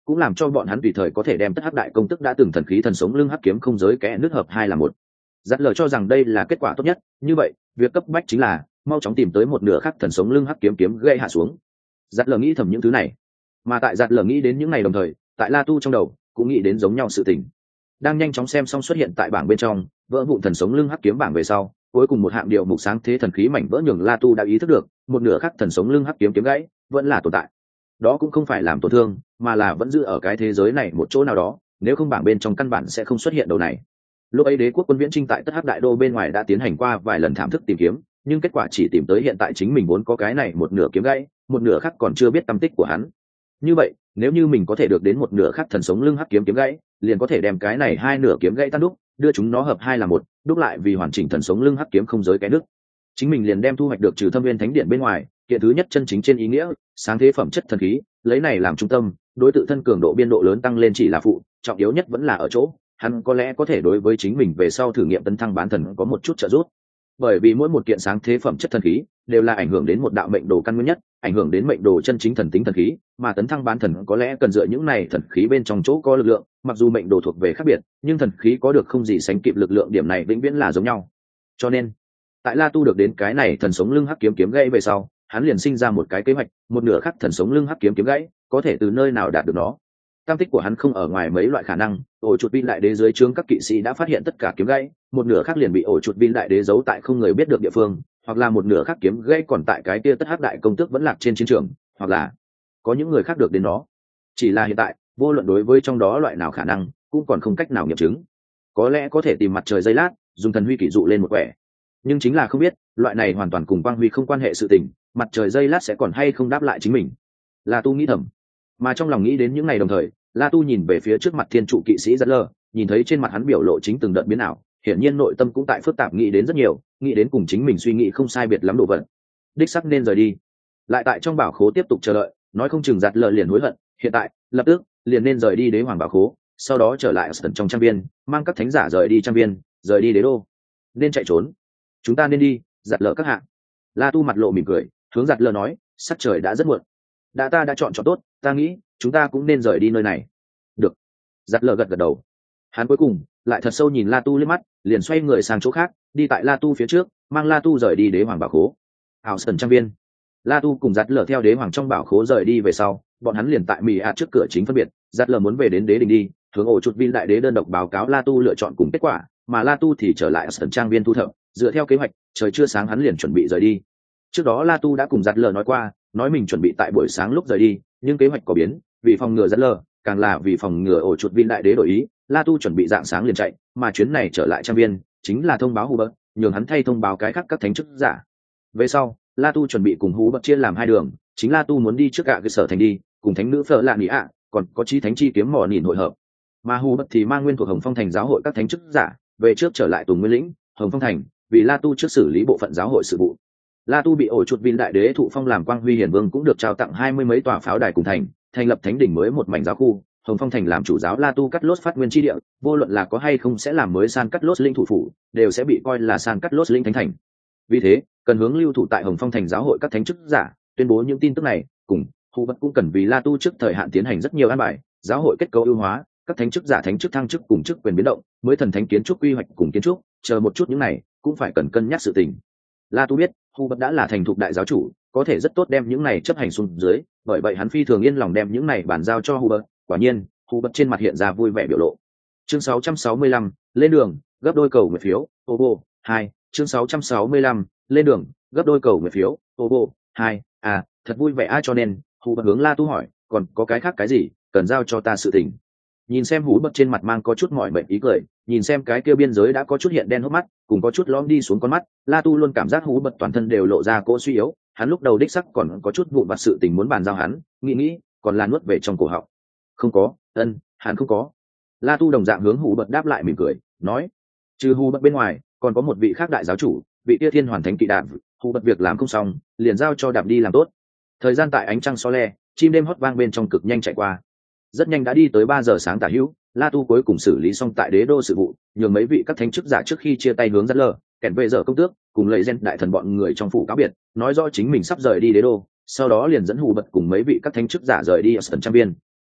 cũng làm cho bọn hắn tùy thời có thể đem tất hắc đại công tức đã từng thần khí thần sống lưng hắc kiếm không giới kẽ nước hợp hai là một. Dắt lờ cho rằng đây là kết quả tốt nhất, như vậy việc cấp bách chính là mau chóng tìm tới một nửa khác thần sống lưng hắc kiếm kiếm gây hạ xuống. Dắt lờ nghĩ thầm những thứ này, mà tại Dắt lờ nghĩ đến những ngày đồng thời, tại La Tu trong đầu cũng nghĩ đến giống nhau sự tình. Đang nhanh chóng xem xong xuất hiện tại bảng bên trong vỡ vụn thần sống lưng hắc kiếm bảng về sau, cuối cùng một hạng điệu mục sáng thế thần khí mảnh vỡ nhường La Tu đã ý thức được một nửa khác thần sống lưng hắc kiếm kiếm gãy vẫn là tồn tại. Đó cũng không phải làm tổn thương, mà là vẫn giữ ở cái thế giới này một chỗ nào đó, nếu không bảng bên trong căn bản sẽ không xuất hiện đầu này. Lúc ấy đế quốc quân viễn trinh tại tất hắc đại đô bên ngoài đã tiến hành qua vài lần thảm thức tìm kiếm, nhưng kết quả chỉ tìm tới hiện tại chính mình vốn có cái này một nửa kiếm gãy, một nửa khác còn chưa biết tâm tích của hắn. Như vậy nếu như mình có thể được đến một nửa khác thần sống lưng hắc kiếm kiếm gãy, liền có thể đem cái này hai nửa kiếm gãy tan đúc, đưa chúng nó hợp hai là một, đúc lại vì hoàn chỉnh thần sống lưng hắc kiếm không giới cái nước. Chính mình liền đem thu hoạch được trừ Thâm Viên Thánh Điện bên ngoài kiện thứ nhất chân chính trên ý nghĩa sáng thế phẩm chất thần khí, lấy này làm trung tâm, đối tự thân cường độ biên độ lớn tăng lên chỉ là phụ, trọng yếu nhất vẫn là ở chỗ hắn có lẽ có thể đối với chính mình về sau thử nghiệm tấn thăng bán thần có một chút trợ giúp. Bởi vì mỗi một kiện sáng thế phẩm chất thần khí đều là ảnh hưởng đến một đạo mệnh đồ căn nguyên nhất, ảnh hưởng đến mệnh đồ chân chính thần tính thần khí, mà tấn thăng bán thần có lẽ cần dựa những này thần khí bên trong chỗ có lực lượng, mặc dù mệnh đồ thuộc về khác biệt, nhưng thần khí có được không gì sánh kịp lực lượng, điểm này vĩnh viễn là giống nhau. Cho nên tại La Tu được đến cái này thần sống lưng hắc kiếm kiếm gãy về sau, hắn liền sinh ra một cái kế hoạch, một nửa khắc thần sống lưng hắc kiếm kiếm gãy có thể từ nơi nào đạt được nó. Tam tích của hắn không ở ngoài mấy loại khả năng, ổ chuột vin đại đế dưới trướng các kỵ sĩ đã phát hiện tất cả kiếm gãy, một nửa khác liền bị ổ chuột vin đại đế giấu tại không người biết được địa phương, hoặc là một nửa khác kiếm gãy còn tại cái kia tất hắc đại công tước vẫn lạc trên chiến trường, hoặc là có những người khác được đến nó. Chỉ là hiện tại vô luận đối với trong đó loại nào khả năng cũng còn không cách nào nghiệm chứng. Có lẽ có thể tìm mặt trời giây lát, dùng thần huy kỷ dụ lên một quẻ, nhưng chính là không biết loại này hoàn toàn cùng quang huy không quan hệ sự tình, mặt trời giây lát sẽ còn hay không đáp lại chính mình. La Tu nghĩ thầm, mà trong lòng nghĩ đến những ngày đồng thời, La Tu nhìn về phía trước mặt thiên trụ kỵ sĩ Dắt lờ, nhìn thấy trên mặt hắn biểu lộ chính từng đợt biến ảo, hiển nhiên nội tâm cũng tại phức tạp, nghĩ đến rất nhiều, nghĩ đến cùng chính mình suy nghĩ không sai biệt lắm đồ vật. Đích sắc nên rời đi, lại tại trong bảo khố tiếp tục chờ đợi, nói không chừng Dắt lờ liền hối hận, hiện tại lập tức liền nên rời đi đế hoàng bảo khố, sau đó trở lại ở trong trang viên, mang các thánh giả rời đi trang viên, rời đi đế đô. Nên chạy trốn, chúng ta nên đi. Dắt lờ các hạ. La Tu mặt lộ mỉm cười, hướng Dắt lờ nói, sắc trời đã rất muộn, đã ta đã chọn chọn tốt, ta nghĩ chúng ta cũng nên rời đi nơi này. Được. Dắt lờ gật gật đầu. Hắn cuối cùng lại thật sâu nhìn La Tu liếc mắt, liền xoay người sang chỗ khác, đi tại La Tu phía trước, mang La Tu rời đi đế hoàng bảo khố. Ảo Sần trang viên. La Tu cùng Dắt lờ theo đế hoàng trong bảo khố rời đi về sau, bọn hắn liền tại Mì ạt trước cửa chính phân biệt. Dắt lờ muốn về đến đế đình đi, hướng ổ chuột Vin đại đế đơn độc báo cáo La Tu lựa chọn cùng kết quả, mà La Tu thì trở lại Sần trang viên thu thập, dựa theo kế hoạch, trời chưa sáng hắn liền chuẩn bị rời đi. Trước đó La Tu đã cùng Dắt lờ nói qua, nói mình chuẩn bị tại buổi sáng lúc rời đi, nhưng kế hoạch có biến, vì phòng ngừa Dắt lờ, càng là vì phòng ngừa ổ chuột Vin đại đế đổi ý, La Tu chuẩn bị dạng sáng liền chạy, mà chuyến này trở lại trang viên chính là thông báo Hubert, nhường hắn thay thông báo cái khác các thánh chức giả. Về sau, La Tu chuẩn bị cùng Hubert chia làm hai đường, chính La Tu muốn đi trước gạ cơ sở thành đi, cùng thánh nữ Phở Lạn Ý ạ, còn có chí thánh chi kiếm mỏ nhìn hội hợp. Mà Hubert thì mang nguyên thuộc Hồng Phong thành giáo hội các thánh chức giả, về trước trở lại Tùng Nguyên lĩnh, Hồng Phong thành, vì La Tu trước xử lý bộ phận giáo hội sự vụ. La Tu bị ổ chuột Vin đại đế thụ phong làm quang huy hiển vương, cũng được trao tặng hai mươi mấy tòa pháo đài cùng thành, thành lập thánh đỉnh mới một mảnh giáo khu. Hồng Phong thành làm chủ giáo La Tu cắt lốt phát nguyên chi địa, vô luận là có hay không sẽ làm mới san cắt lốt linh thủ phủ, đều sẽ bị coi là san cắt lốt linh thánh thành. Vì thế, cần hướng lưu thủ tại Hồng Phong thành giáo hội các thánh chức giả, tuyên bố những tin tức này, cùng Hubert cũng cần vì La Tu trước thời hạn tiến hành rất nhiều an bài, giáo hội kết cấu ưu hóa, các thánh chức giả thánh chức thăng chức cùng chức quyền biến động, mới thần thánh kiến trúc quy hoạch cùng kiến trúc, chờ một chút những này cũng phải cần cân nhắc sự tình. La Tu biết, Hubert đã là thành thục đại giáo chủ, có thể rất tốt đem những này chấp hành xuống dưới, bởi vậy hắn phi thường yên lòng đem những này bàn giao cho Hubert. Quả nhiên, Hubert trên mặt hiện ra vui vẻ biểu lộ. Chương sáu trăm sáu mươi lăm, lên đường, gấp đôi cầu nguyện phiếu, Obo, hai, chương sáu trăm sáu mươi lăm, lên đường, gấp đôi cầu nguyện phiếu, Obo, hai, à, thật vui vẻ a, cho nên, Hubert hướng La Tu hỏi, còn có cái khác cái gì cần giao cho ta sự tình. Nhìn xem Hubert trên mặt mang có chút mỏi mệt ý cười, nhìn xem cái kia biên giới đã có chút hiện đen hốc mắt, cùng có chút lõm đi xuống con mắt, La Tu luôn cảm giác Hubert toàn thân đều lộ ra cỗ suy yếu, hắn lúc đầu đích sắc còn có chút vụn vặt sự tình muốn bàn giao hắn, nghĩ nghĩ, còn là nuốt về trong cổ họng. Không có, ân, hắn không có. La Tu đồng dạng hướng Hubert đáp lại mỉm cười, nói, trừ Hubert bên ngoài, còn có một vị khác đại giáo chủ, vị Tia Thiên Hoàn Thánh Kỵ Đạp, Hubert việc làm không xong, liền giao cho Đạp đi làm tốt. Thời gian tại ánh trăng xó le, chim đêm hót vang bên trong cực nhanh chạy qua. Rất nhanh đã đi tới ba giờ sáng tả hữu, La Tu cuối cùng xử lý xong tại đế đô sự vụ, nhường mấy vị các thánh chức giả trước khi chia tay hướng Dắt lờ, kèn về giờ công tước, cùng lấy gen đại thần bọn người trong phủ cáo biệt, nói rõ chính mình sắp rời đi đế đô, sau đó liền dẫn Hubert cùng mấy vị các thánh chức giả rời đi ở sân trang viên.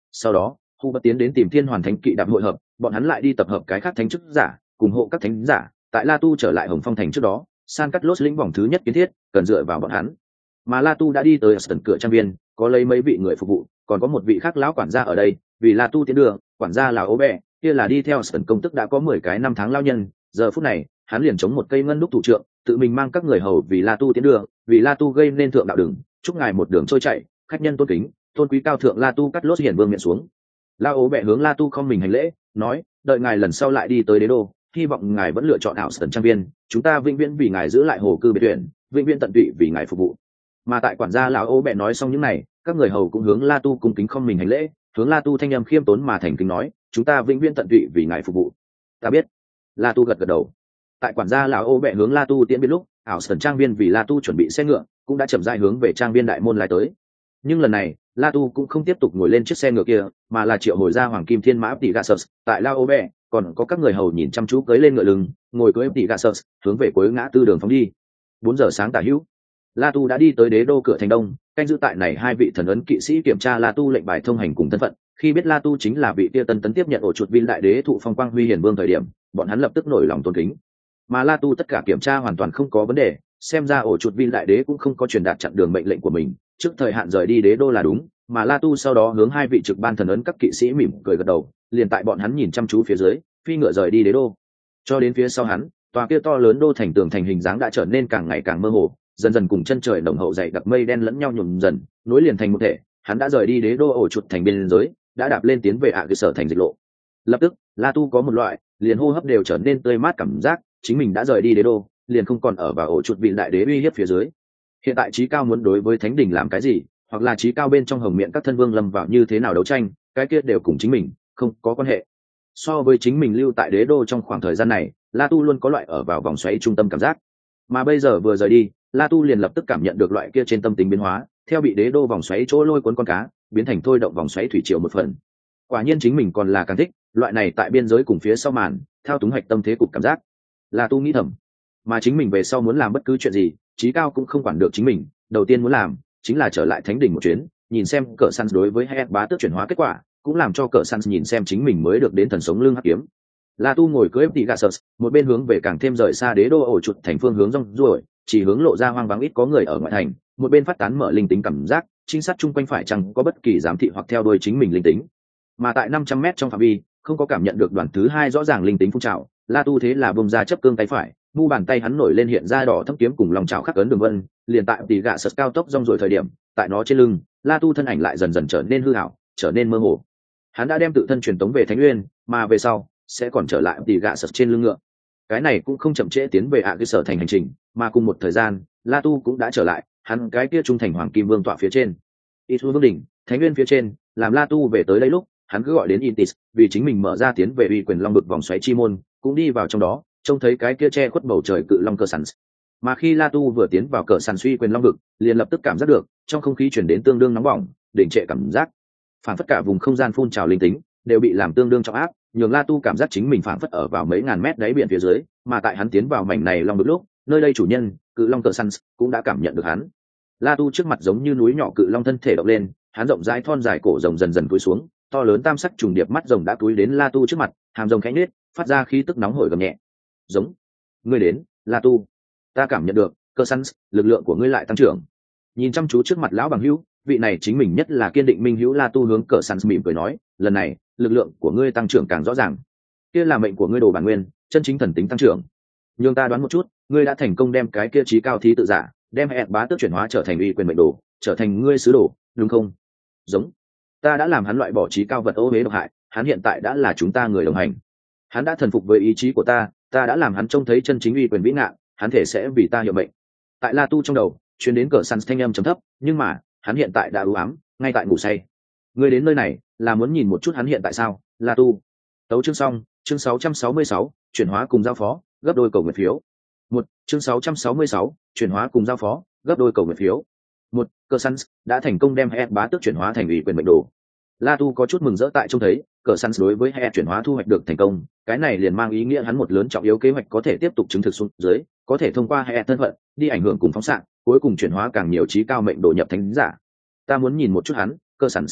Sau đó hu bất tiến đến tìm thiên hoàn thánh kỵ đạp hội hợp, bọn hắn lại đi tập hợp cái khác thánh chức giả cùng hộ các thánh giả, tại La Tu trở lại Hồng Phong thành trước đó, San cắt lốt lĩnh vòng thứ nhất kiến thiết cần dựa vào bọn hắn. Mà La Tu đã đi tới sân cửa trang viên, có lấy mấy vị người phục vụ, còn có một vị khác lão quản gia ở đây, vì La Tu tiến đường, quản gia là Ố Bẹ, kia là đi theo sân công tức đã có mười cái năm tháng lao nhân, giờ phút này, hắn liền chống một cây ngân đúc thủ trượng, tự mình mang các người hầu vì La Tu tiến đường, vì La Tu gây nên thượng đạo đường, chúc ngài một đường trôi chảy, khách nhân tôn kính, tôn quý cao thượng La Tu cắt lốt hiển vương miệng xuống. La Ố Bẹ hướng La Tu không mình hành lễ, nói, đợi ngài lần sau lại đi tới đế đô, hy vọng ngài vẫn lựa chọn ảo sân trang viên, chúng ta vĩnh viễn vì ngài giữ lại hồ cư biệt tuyển, vĩnh viễn tận tụy vì ngài phục vụ. Mà tại quản gia lão Ố Bẹ nói xong những này, các người hầu cũng hướng La Tu cung kính không mình hành lễ, hướng La Tu thanh âm khiêm tốn mà thành kính nói, chúng ta vĩnh viễn tận tụy vì ngài phục vụ. Ta biết. La Tu gật gật đầu. Tại quản gia lão Ố Bẹ hướng La Tu tiễn biệt lúc, ảo sân trang viên vì La Tu chuẩn bị xe ngựa, cũng đã chậm rãi hướng về trang viên đại môn lái tới. Nhưng lần này, La Tu cũng không tiếp tục ngồi lên chiếc xe ngựa kia, mà là triệu hồi ra hoàng kim thiên mã Pegasus. Tại La Ố Bẹ, còn có các người hầu nhìn chăm chú cưỡi lên ngựa lưng, ngồi cưỡi Pegasus, hướng về cuối ngã tư đường phóng đi. Bốn giờ sáng tả hữu, La Tu đã đi tới đế đô cửa thành đông, canh giữ tại này hai vị thần ấn kỵ sĩ kiểm tra La Tu lệnh bài thông hành cùng thân phận. Khi biết La Tu chính là vị tia tân tấn tiếp nhận ổ chuột viên đại đế thụ phong quang huy hiển vương thời điểm, bọn hắn lập tức nổi lòng tôn kính. Mà La Tu tất cả kiểm tra hoàn toàn không có vấn đề, xem ra ổ chuột viên đại đế cũng không có truyền đạt chặn đường mệnh lệnh của mình, trước thời hạn rời đi đế đô là đúng. Mà La Tu sau đó hướng hai vị trực ban thần ấn các kỵ sĩ mỉm cười gật đầu, liền tại bọn hắn nhìn chăm chú phía dưới, phi ngựa rời đi đế đô. Cho đến phía sau hắn, tòa kia to lớn đô thành tường thành hình dáng đã trở nên càng ngày càng mơ hồ, dần dần cùng chân trời nồng hậu dày đặc mây đen lẫn nhau nhuộm dần, nối liền thành một thể. Hắn đã rời đi đế đô ổ chuột thành biên giới, đã đạp lên tiến về ạ cơ sở thành dịch lộ. Lập tức, La Tu có một loại liền hô hấp đều trở nên tươi mát cảm giác, chính mình đã rời đi đế đô, liền không còn ở vào ổ chuột vị đại đế uy hiếp phía dưới. Hiện tại Chí Cao muốn đối với Thánh Đình làm cái gì, hoặc là Chí Cao bên trong hồng miệng các thân vương lâm vào như thế nào đấu tranh, cái kia đều cùng chính mình không có quan hệ. So với chính mình lưu tại đế đô trong khoảng thời gian này, La Tu luôn có loại ở vào vòng xoáy trung tâm cảm giác. Mà bây giờ vừa rời đi, La Tu liền lập tức cảm nhận được loại kia trên tâm tính biến hóa, theo bị đế đô vòng xoáy chỗ lôi cuốn con cá, biến thành thôi động vòng xoáy thủy triều một phần. Quả nhiên chính mình còn là càng thích loại này tại biên giới cùng phía sau màn, thao túng hạch tâm thế cục cảm giác. La Tu nghĩ thầm, mà chính mình về sau muốn làm bất cứ chuyện gì, Chí Cao cũng không quản được chính mình, đầu tiên muốn làm chính là trở lại Thánh Đình một chuyến, nhìn xem cỡ săn đối với Hét bá tước chuyển hóa kết quả, cũng làm cho cỡ săn nhìn xem chính mình mới được đến thần sống lưng hắc kiếm. La Tu ngồi cưỡi Pegasus, một bên hướng về càng thêm rời xa đế đô ổ chuột thành phương hướng rong ruổi, chỉ hướng lộ ra hoang vắng ít có người ở ngoại thành, một bên phát tán mở linh tính cảm giác, trinh sát chung quanh phải chăng có bất kỳ giám thị hoặc theo đuôi chính mình linh tính. Mà tại năm trăm mét trong phạm vi, không có cảm nhận được đoàn thứ hai rõ ràng linh tính phun trào, La Tu thế là bung ra chấp cương tay phải, mu bàn tay hắn nổi lên hiện ra đỏ thâm kiếm cùng lòng trào khắc ấn đường vân, liền tại tỷ gạ sật cao tốc rong rồi thời điểm, tại nó trên lưng, La Tu thân ảnh lại dần dần trở nên hư ảo, trở nên mơ hồ. Hắn đã đem tự thân truyền tống về Thánh Nguyên, mà về sau sẽ còn trở lại tỷ gạ sật trên lưng ngựa. Cái này cũng không chậm trễ tiến về ạ cơ sở thành hành trình, mà cùng một thời gian, La Tu cũng đã trở lại, hắn cái kia trung thành hoàng kim vương tọa phía trên. Itu vương đỉnh, Thánh Nguyên phía trên, làm La Tu về tới đây lúc, hắn cứ gọi đến Intis, vì chính mình mở ra tiến về uy quyền long vực vòng xoáy chi môn, cũng đi vào trong đó, trông thấy cái kia che khuất bầu trời cự long cờ săn. Mà khi La Tu vừa tiến vào cờ săn suy quyền long vực, liền lập tức cảm giác được trong không khí chuyển đến tương đương nóng bỏng, đỉnh trệ cảm giác, phản phất cả vùng không gian phun trào linh tính đều bị làm tương đương trọng áp, nhường La Tu cảm giác chính mình phản phất ở vào mấy ngàn mét đáy biển phía dưới. Mà tại hắn tiến vào mảnh này long vực lúc, nơi đây chủ nhân cự long cờ săn cũng đã cảm nhận được hắn. La Tu trước mặt giống như núi nhỏ cự long thân thể động lên, hắn rộng rãi thon dài cổ rồng dần dần cúi xuống, to lớn tam sắc trùng điệp mắt rồng đã cúi đến La Tu trước mặt, hàm rồng khẽ nhếch, phát ra khí tức nóng hổi gầm nhẹ. Giống, ngươi đến, La Tu. Ta cảm nhận được, cơ săn, lực lượng của ngươi lại tăng trưởng. Nhìn chăm chú trước mặt lão bằng hữu, vị này chính mình nhất là kiên định minh hữu La Tu hướng cờ săn mỉm cười nói, lần này, lực lượng của ngươi tăng trưởng càng rõ ràng. Kia là mệnh của ngươi đồ bản nguyên, chân chính thần tính tăng trưởng. Nhưng ta đoán một chút, ngươi đã thành công đem cái kia trí cao thí tự giả, đem hẹn bá tước chuyển hóa trở thành uy quyền mệnh đồ, trở thành ngươi sứ đồ, đúng không? Giống, ta đã làm hắn loại bỏ trí cao vật ô uế độc hại, hắn hiện tại đã là chúng ta người đồng hành. Hắn đã thần phục với ý chí của ta, ta đã làm hắn trông thấy chân chính uy quyền vĩ ngạn, hắn thể sẽ vì ta hiệu mệnh. Tại La Tu trong đầu truyền đến cờ săn thanh âm trầm thấp, nhưng mà hắn hiện tại đã u ám, ngay tại ngủ say. Ngươi đến nơi này là muốn nhìn một chút hắn hiện tại sao? La Tu. Tấu chương xong, chương sáu trăm sáu mươi sáu, chuyển hóa cùng giao phó, gấp đôi cầu nguyện phiếu. Một, chương sáu trăm sáu mươi sáu, chuyển hóa cùng giao phó, gấp đôi cầu nguyện phiếu. Một, cờ săn đã thành công đem Hẹn bá tước chuyển hóa thành ủy quyền mệnh đồ. La Tu có chút mừng rỡ tại trông thấy cờ săn đối với Hẹn chuyển hóa thu hoạch được thành công, cái này liền mang ý nghĩa hắn một lớn trọng yếu kế hoạch có thể tiếp tục chứng thực xuống dưới, có thể thông qua Hẹn thân phận đi ảnh hưởng cùng phóng xạ, cuối cùng chuyển hóa càng nhiều trí cao mệnh đồ nhập thánh giả. Ta muốn nhìn một chút hắn, cờ săn.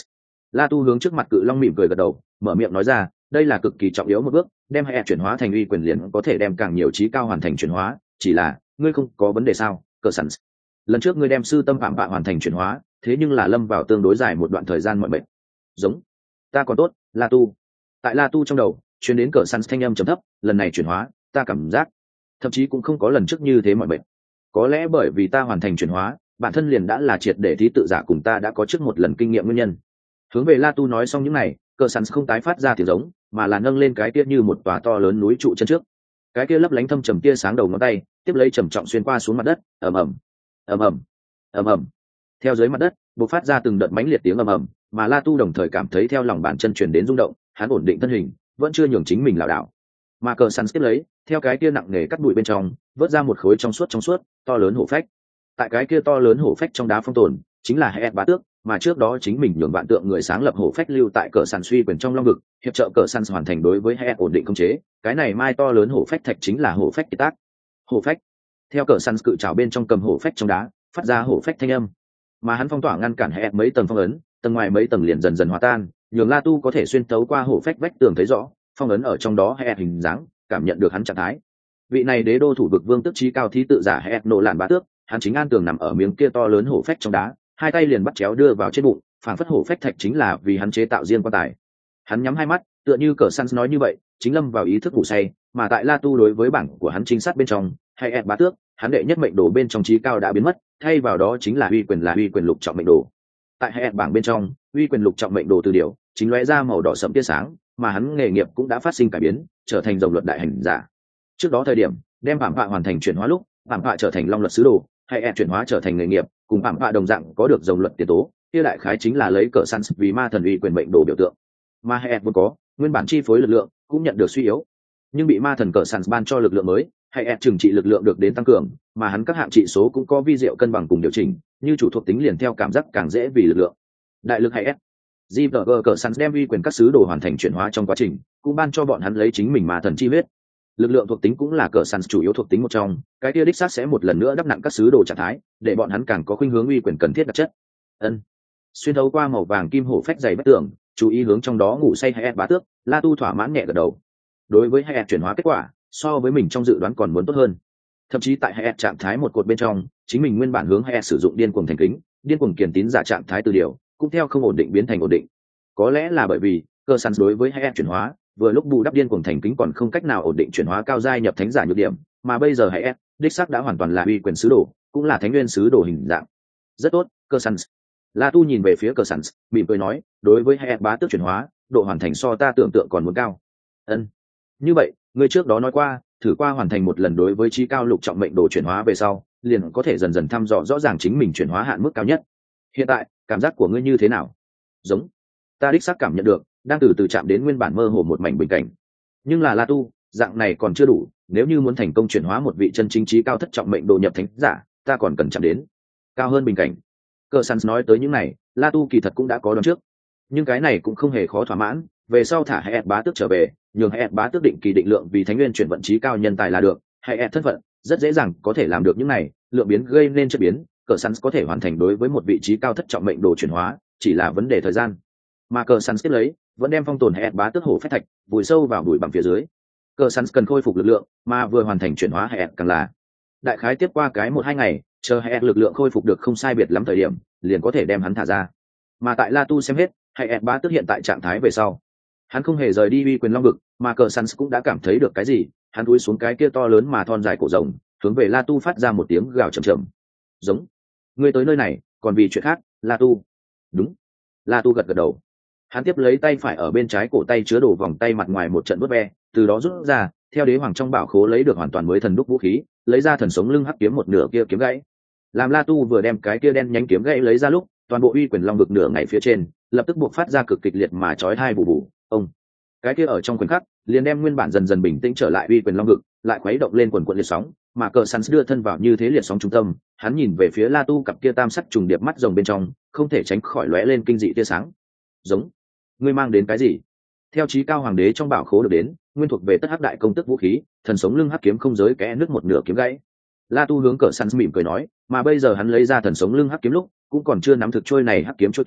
La Tu hướng trước mặt cự long mỉm cười gật đầu, mở miệng nói ra, đây là cực kỳ trọng yếu một bước, đem hệ chuyển hóa thành uy quyền liền có thể đem càng nhiều trí cao hoàn thành chuyển hóa, chỉ là ngươi không có vấn đề sao? Cờ sẵn. Lần trước ngươi đem sư tâm phạm bạ hoàn thành chuyển hóa, thế nhưng là lâm vào tương đối dài một đoạn thời gian mọi bệnh. Giống. Ta còn tốt, La Tu. Tại La Tu trong đầu, truyền đến Cờ sẵn thanh âm trầm thấp, lần này chuyển hóa, ta cảm giác thậm chí cũng không có lần trước như thế mọi bệnh. Có lẽ bởi vì ta hoàn thành chuyển hóa, bản thân liền đã là triệt để thí tự giả cùng ta đã có trước một lần kinh nghiệm nguyên nhân. Hướng về La Tu nói xong những này, Cờ sẵn không tái phát ra tiếng giống, mà là nâng lên cái kia như một tòa to lớn núi trụ chân trước. Cái kia lấp lánh thâm trầm tia sáng đầu ngón tay, tiếp lấy trầm trọng xuyên qua xuống mặt đất, ầm ầm, ầm ầm, ầm ầm. Theo dưới mặt đất, bộc phát ra từng đợt mãnh liệt tiếng ầm ầm, mà La Tu đồng thời cảm thấy theo lòng bàn chân truyền đến rung động, hắn ổn định thân hình, vẫn chưa nhường chính mình lảo đảo. Mà Cờ sẵn tiếp lấy, theo cái kia nặng nề cắt bụi bên trong, vớt ra một khối trong suốt trong suốt, to lớn hổ phách. Tại cái kia to lớn hổ phách trong đá phong tồn, chính là Hệ bá tước, mà trước đó chính mình nhường vạn tượng người sáng lập hổ phách lưu tại Cờ sẵn suy quyền trong long vực, hiệp trợ Cờ sẵn hoàn thành đối với Hệ ổn định khống chế. Cái này mai to lớn hổ phách thạch chính là hổ phách kiệt tác. Hổ phách. Theo Cờ sẵn cự trảo bên trong cầm hổ phách trong đá, phát ra hổ phách thanh âm. Mà hắn phong tỏa ngăn cản Hệ mấy tầng phong ấn, tầng ngoài mấy tầng liền dần dần hòa tan, nhường La Tu có thể xuyên thấu qua hổ phách vách tường thấy rõ, phong ấn ở trong đó Hệ hình dáng, cảm nhận được hắn trạng thái. Vị này đế đô thủ vực vương tức trí cao thí tự giả Hệ nộ lạn bá tước, hắn chính an tường nằm ở miếng kia to lớn hổ phách trong đá, hai tay liền bắt chéo đưa vào trên bụng, phảng phất hổ phách thạch chính là vì hắn chế tạo riêng quan tài. Hắn nhắm hai mắt, tựa như Cờ Săn nói như vậy, chính lâm vào ý thức ngủ say, mà tại La Tu đối với bảng của hắn trinh sát bên trong, Hệ bá tước, hắn đệ nhất mệnh đồ bên trong trí cao đã biến mất, thay vào đó chính là uy quyền là uy quyền lục trọng mệnh đồ. Tại Hệ bảng bên trong, uy quyền lục trọng mệnh đồ từ điều, chính lóe ra màu đỏ sẫm tia sáng, mà hắn nghề nghiệp cũng đã phát sinh cải biến, trở thành rồng luật đại hành giả. Trước đó thời điểm, đem phạm phạ hoàn thành chuyển hóa lúc, phạm phạ trở thành long luật sứ đồ, hay e chuyển hóa trở thành nghề nghiệp, cùng phạm phạ đồng dạng có được rồng luật tiền tố, kia đại khái chính là lấy Cờ săn vì ma thần uy quyền mệnh đồ biểu tượng. Mà hay e vốn có, nguyên bản chi phối lực lượng cũng nhận được suy yếu, nhưng bị ma thần Cờ săn ban cho lực lượng mới, hay e trừng trị lực lượng được đến tăng cường, mà hắn các hạng trị số cũng có vi diệu cân bằng cùng điều chỉnh, như chủ thuộc tính liền theo cảm giác càng dễ vì lực lượng. Đại lực hay e giê vê giê Cờ săn đem uy quyền các sứ đồ hoàn thành chuyển hóa trong quá trình, cũng ban cho bọn hắn lấy chính mình ma thần chi huyết. Lực lượng thuộc tính cũng là Cờ săn chủ yếu thuộc tính một trong, cái kia đích xác sẽ một lần nữa đắp nặng các sứ đồ trạng thái, để bọn hắn càng có khuynh hướng uy quyền cần thiết đặc chất. Ân. Xuyên thấu qua màu vàng kim hổ phách dày bất tường, chú ý hướng trong đó ngủ say Hệ bá tước, La Tu thỏa mãn nhẹ gật đầu. Đối với Hệ chuyển hóa kết quả, so với mình trong dự đoán còn muốn tốt hơn. Thậm chí tại Hệ trạng thái một cột bên trong, chính mình nguyên bản hướng Hệ sử dụng điên cuồng thành kính, điên cuồng kiền tín giả trạng thái từ điều, cũng theo không ổn định biến thành ổn định. Có lẽ là bởi vì Cờ săn đối với Hệ chuyển hóa, vừa lúc bù đắp điên cuồng thành kính còn không cách nào ổn định chuyển hóa cao giai nhập thánh giả nhược điểm, mà bây giờ Hệ đích xác đã hoàn toàn là uy quyền sứ đồ, cũng là thánh nguyên sứ đồ hình dạng. Rất tốt, Cờ săn. La Tu nhìn về phía Cờ săn, mỉm cười nói, đối với Hệ bá tước chuyển hóa, độ hoàn thành so ta tưởng tượng còn muốn cao. Ân. Như vậy, người trước đó nói qua, thử qua hoàn thành một lần đối với trí cao lục trọng mệnh đồ chuyển hóa về sau, liền có thể dần dần thăm dò rõ ràng chính mình chuyển hóa hạn mức cao nhất. Hiện tại, cảm giác của ngươi như thế nào? Giống. Ta đích xác cảm nhận được, đang từ từ chạm đến nguyên bản mơ hồ một mảnh bình cảnh. Nhưng là La Tu, dạng này còn chưa đủ, nếu như muốn thành công chuyển hóa một vị chân chính trí cao thất trọng mệnh đồ nhập thánh giả, ta còn cần chạm đến cao hơn bình cảnh. Cờ săn nói tới những này, La Tu kỳ thật cũng đã có đoán trước, nhưng cái này cũng không hề khó thỏa mãn. Về sau thả Hệ bá tước trở về, nhường Hệ bá tước định kỳ định lượng vì thánh nguyên chuyển vận trí cao nhân tài là được. Hệ thân phận rất dễ dàng có thể làm được những này, lượng biến gây nên chất biến, Cờ săn có thể hoàn thành đối với một vị trí cao thất trọng mệnh đồ chuyển hóa, chỉ là vấn đề thời gian. Mà Cờ săn tiếp lấy, vẫn đem phong tồn Hệ bá tước hổ phách thạch vùi sâu vào bụi bằng phía dưới. Cờ săn cần khôi phục lực lượng, mà vừa hoàn thành chuyển hóa Hệ càng là đại khái tiếp qua cái một hai ngày, chờ Hệ lực lượng khôi phục được không sai biệt lắm thời điểm, liền có thể đem hắn thả ra. Mà tại La Tu xem hết, Hệ bá tước hiện tại trạng thái về sau, hắn không hề rời đi uy quyền long vực, mà Cờ săn cũng đã cảm thấy được cái gì, hắn cúi xuống cái kia to lớn mà thon dài cổ rồng, hướng về La Tu phát ra một tiếng gào trầm trầm. Giống. Ngươi tới nơi này, còn vì chuyện khác, La Tu? Đúng. La Tu gật gật đầu. Hắn tiếp lấy tay phải ở bên trái cổ tay chứa đồ vòng tay mặt ngoài một trận vớt ve, từ đó rút ra, theo đế hoàng trong bảo khố lấy được hoàn toàn mới thần đúc vũ khí, lấy ra thần sống lưng hắc kiếm một nửa kia kiếm gãy. Làm La Tu vừa đem cái kia đen nhánh kiếm gãy lấy ra lúc, toàn bộ uy quyền long vực nửa ngày phía trên, lập tức buộc phát ra cực kịch liệt mà chói tai bù bù. Ông. Cái kia ở trong khoảnh khắc, liền đem nguyên bản dần dần bình tĩnh trở lại uy quyền long vực, lại khuấy động lên quần quần liệt sóng, mà Cờ săn đưa thân vào như thế liệt sóng trung tâm, hắn nhìn về phía La Tu cặp kia tam sắc trùng điệp mắt rồng bên trong, không thể tránh khỏi lóe lên kinh dị tia sáng. Giống. Ngươi mang đến cái gì? Theo chí cao hoàng đế trong bảo khố được đến, nguyên thuộc về tất hắc đại công tức vũ khí, thần sống lưng hắc kiếm không giới kẽ nước một nửa kiếm gãy. La Tu hướng Cờ săn mỉm cười nói, mà bây giờ hắn lấy ra thần sống lưng hắc kiếm lúc, cũng còn chưa nắm thực trôi này hắc kiếm trôi kiếm,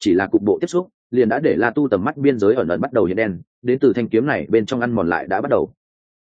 chỉ là cục bộ tiếp xúc liền đã để La Tu tầm mắt biên giới ẩn ẩn bắt đầu hiện đen, đến từ thanh kiếm này bên trong ăn mòn lại đã bắt đầu